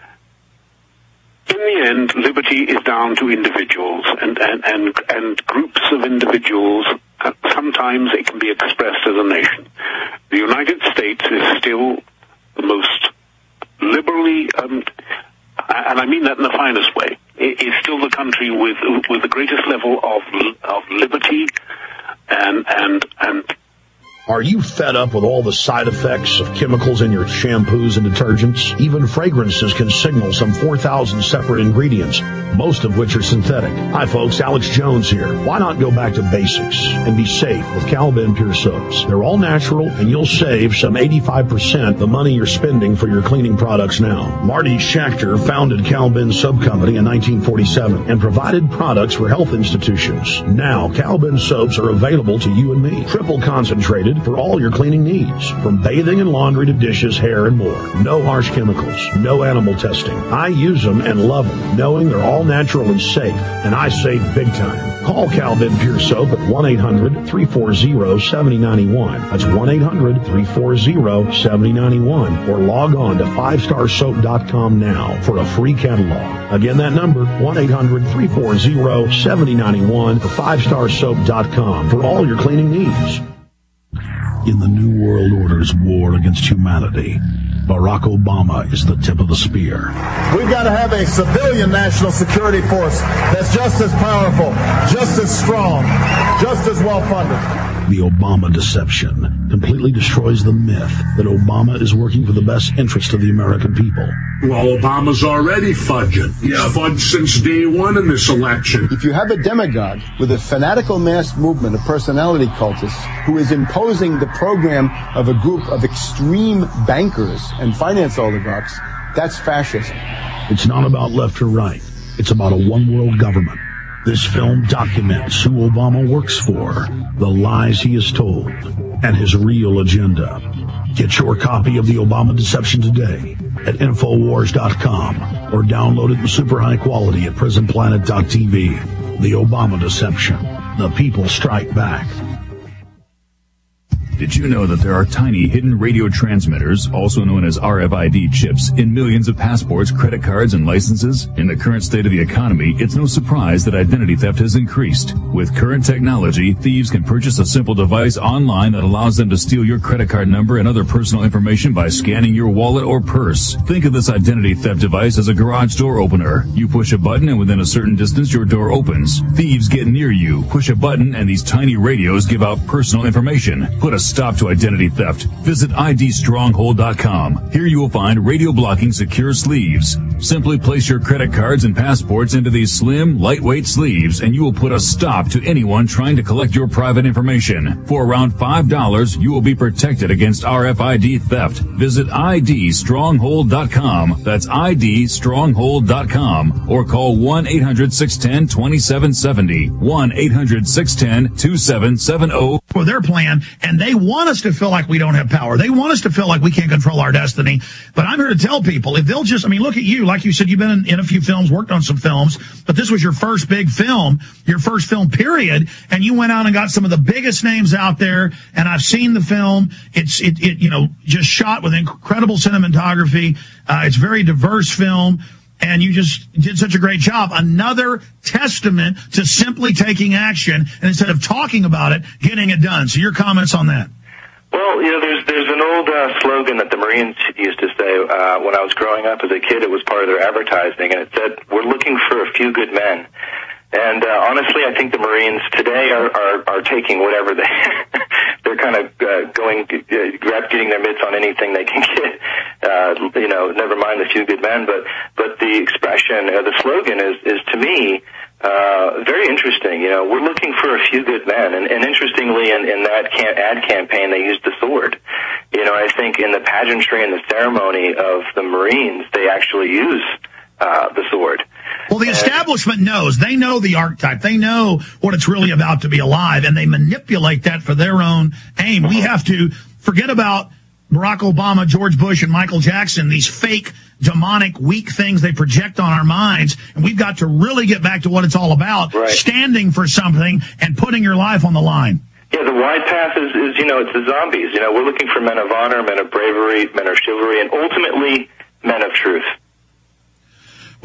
in the end, liberty is down to individuals and, and, and, and groups of individuals, uh, some sometimes it can be expressed as a nation. The United States is still the most liberally, um, and I mean that in the finest way, it is still the country with with the greatest level of of liberty and and and. Are you fed up with all the side effects of chemicals in your shampoos and detergents? Even fragrances can signal some four thousand separate ingredients, most of which are synthetic. Hi folks, Alex Jones here. Why not go back to basics and be safe with Calben Pure Soaps? They're all natural and you'll save some eighty-five percent the money you're spending for your cleaning products now. Marty Schechter founded Calben Soap Company in nineteen forty-seven and provided products for health institutions. Now, Calben soaps are available to you and me. Triple concentrated for all your cleaning needs, from bathing and laundry to dishes, hair, and more. No harsh chemicals, no animal testing. I use them and love them, knowing they're all natural and safe, and I save big time. Call Calben Pure Soap at one eight hundred, three four zero, seven zero nine one. That's one eight hundred, three four zero, seven zero nine one. Or log on to five star soap dot com now for a free catalog. Again, that number, one eight hundred, three four zero, seven zero nine one or five star soap dot com for all your cleaning needs. In the New World Order's war against humanity, Barack Obama is the tip of the spear. We've got to have a civilian national security force that's just as powerful, just as strong, just as well-funded. The Obama deception completely destroys the myth that Obama is working for the best interest of the American people. Well, Obama's already fudging. He's fudged since day one in this election. If you have a demagogue with a fanatical mass movement of personality cultists who is imposing the program of a group of extreme bankers and finance oligarchs, that's fascism. It's not about left or right. It's about a one-world government. This film documents who Obama works for, the lies he has told, and his real agenda. Get your copy of The Obama Deception today at Infowars dot com or download it in super high quality at Prison Planet dot T V. The Obama Deception. The people strike back. Did you know that there are tiny hidden radio transmitters, also known as R F I D chips, in millions of passports, credit cards, and licenses? In the current state of the economy, it's no surprise that identity theft has increased. With current technology, thieves can purchase a simple device online that allows them to steal your credit card number and other personal information by scanning your wallet or purse. Think of this identity theft device as a garage door opener. You push a button and within a certain distance your door opens. Thieves get near you, push a button, and these tiny radios give out personal information. Put a stop to identity theft. Visit I D stronghold dot com. Here you will find radio blocking secure sleeves. Simply place your credit cards and passports into these slim, lightweight sleeves and you will put a stop to anyone trying to collect your private information. For around five dollars, you will be protected against R F I D theft. Visit I D stronghold dot com. That's I D stronghold dot com or call one eight hundred, six one zero, two seven seven zero. one eight hundred, six one zero, two seven seven zero. For their plan, and they want us to feel like we don't have power. They want us to feel like we can't control our destiny. But I'm here to tell people, if they'll just, I mean, look at you. Like you said, you've been in, in a few films, worked on some films, but this was your first big film, your first film, period. And you went out and got some of the biggest names out there. And I've seen the film. It's, it, it you know, just shot with incredible cinematography. Uh, it's a very diverse film. And you just did such a great job. Another testament to simply taking action and instead of talking about it, getting it done. So your comments on that? Well, you know, there's there's an old uh, slogan that the Marines used to say uh, when I was growing up as a kid. It was part of their advertising, and it said, "We're looking for a few good men." And uh, honestly, I think the Marines today are are, are taking whatever they they're kind of uh, going uh, grab getting their mitts on anything they can get. Uh, you know, never mind the few good men, but but the expression, uh, the slogan is is to me uh, very interesting. You know, we're looking for a few good men, and, and interestingly, in, in that can- ad campaign, they used the sword. You know, I think in the pageantry and the ceremony of the Marines, they actually use uh, the sword. Well, the establishment knows. They know the archetype. They know what it's really about to be alive, and they manipulate that for their own aim. We have to forget about Barack Obama, George Bush, and Michael Jackson, these fake, demonic, weak things they project on our minds, and we've got to really get back to what it's all about, right. Standing for something and putting your life on the line. Yeah, the wide path is, is, you know, it's the zombies. You know, we're looking for men of honor, men of bravery, men of chivalry, and ultimately men of truth.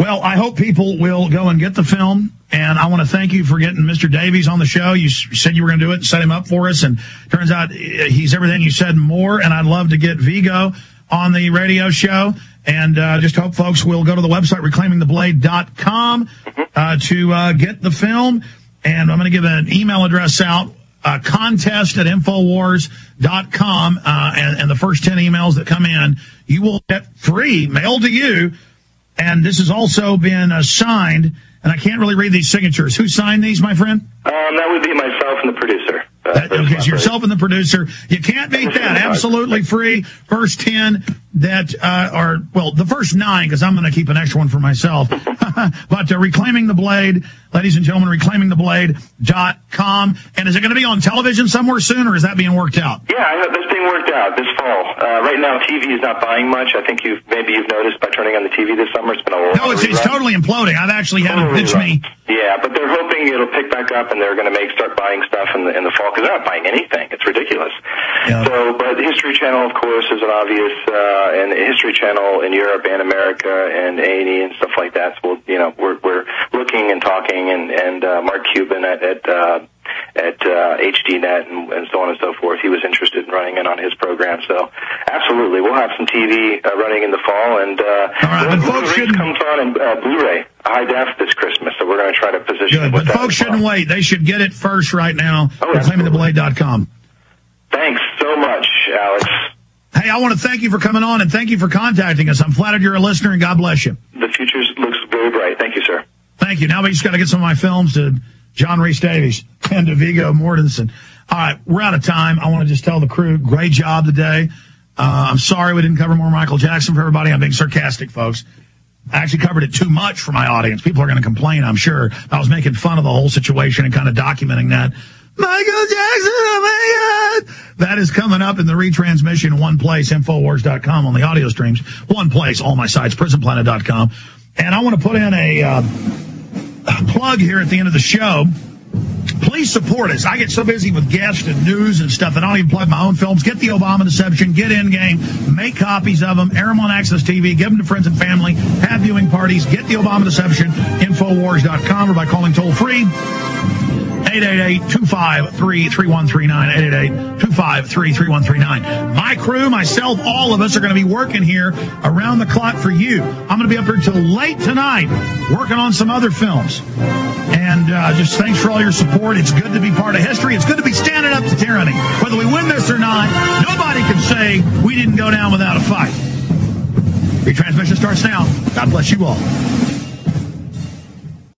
Well, I hope people will go and get the film, and I want to thank you for getting Mister Davies on the show. You said you were going to do it and set him up for us, and turns out he's everything you said and more, and I'd love to get Vigo on the radio show, and uh, just hope folks will go to the website, reclaiming the blade dot com, uh, to uh, get the film, and I'm going to give an email address out, uh, contest at infowars dot com, uh, and, and the first ten emails that come in, you will get free, mailed to you. And this has also been uh, signed, and I can't really read these signatures. Who signed these, my friend? Um, that would be myself and the producer. Uh, that, okay, so yourself and the producer. You can't beat that. Absolutely free. First ten that uh, are, well, the first nine, because I'm going to keep an extra one for myself. But uh, Reclaiming the Blade, ladies and gentlemen, reclaiming the blade dot com. And is it going to be on television somewhere soon, or is that being worked out? Yeah, that's being worked out this fall. Uh, right now, T V is not buying much. I think you've maybe you've noticed by turning on the T V this summer, it's been a lot. No, it's, it's totally imploding. I've actually had totally it ditch me. Yeah, but they're hoping it'll pick back up, and they're going to make start buying stuff in the in the fall because they're not buying anything. It's ridiculous. Yeah. So, but the History Channel, of course, is an obvious, uh, and the History Channel in Europe and America and A and E and stuff like that. So, we'll, you know, we're we're looking and talking, and and uh, Mark Cuban at at uh, at uh, H D net and, and so on and so forth. He was interested in running in on his program. So, absolutely, we'll have some T V uh, running in the fall, and uh, all right, but folks shouldn't comes on in uh, Blu-ray high def this Christmas. So we're going to try to position. Good, it but with folks that shouldn't wait. They should get it first right now. Oh, reclaiming the blade dot com. Thanks so much, Alex. Hey, I want to thank you for coming on, and thank you for contacting us. I'm flattered you're a listener, and God bless you. The future looks very bright. Thank you, sir. Thank you. Now we just got to get some of my films to John Rhys Davies and to Viggo Mortensen. All right, we're out of time. I want to just tell the crew, great job today. Uh, I'm sorry we didn't cover more Michael Jackson for everybody. I'm being sarcastic, folks. I actually covered it too much for my audience. People are going to complain, I'm sure. I was making fun of the whole situation and kind of documenting that. Michael Jackson, oh my God! That is coming up in the retransmission in one place, infowars dot com on the audio streams. One place, all my sites, prison planet dot com. And I want to put in a, uh, a plug here at the end of the show. Please support us. I get so busy with guests and news and stuff that I don't even plug my own films. Get the Obama Deception, get Endgame, make copies of them, air them on Access T V, give them to friends and family, have viewing parties, get the Obama Deception, infowars dot com, or by calling toll free, eight eight eight, two five three, three one three nine, eight eight eight, two five three, three one three nine. My crew, myself, all of us are going to be working here around the clock for you. I'm going to be up here till late tonight working on some other films. And uh, just thanks for all your support. It's good to be part of history. It's good to be standing up to tyranny. Whether we win this or not, nobody can say we didn't go down without a fight. Retransmission starts now. God bless you all.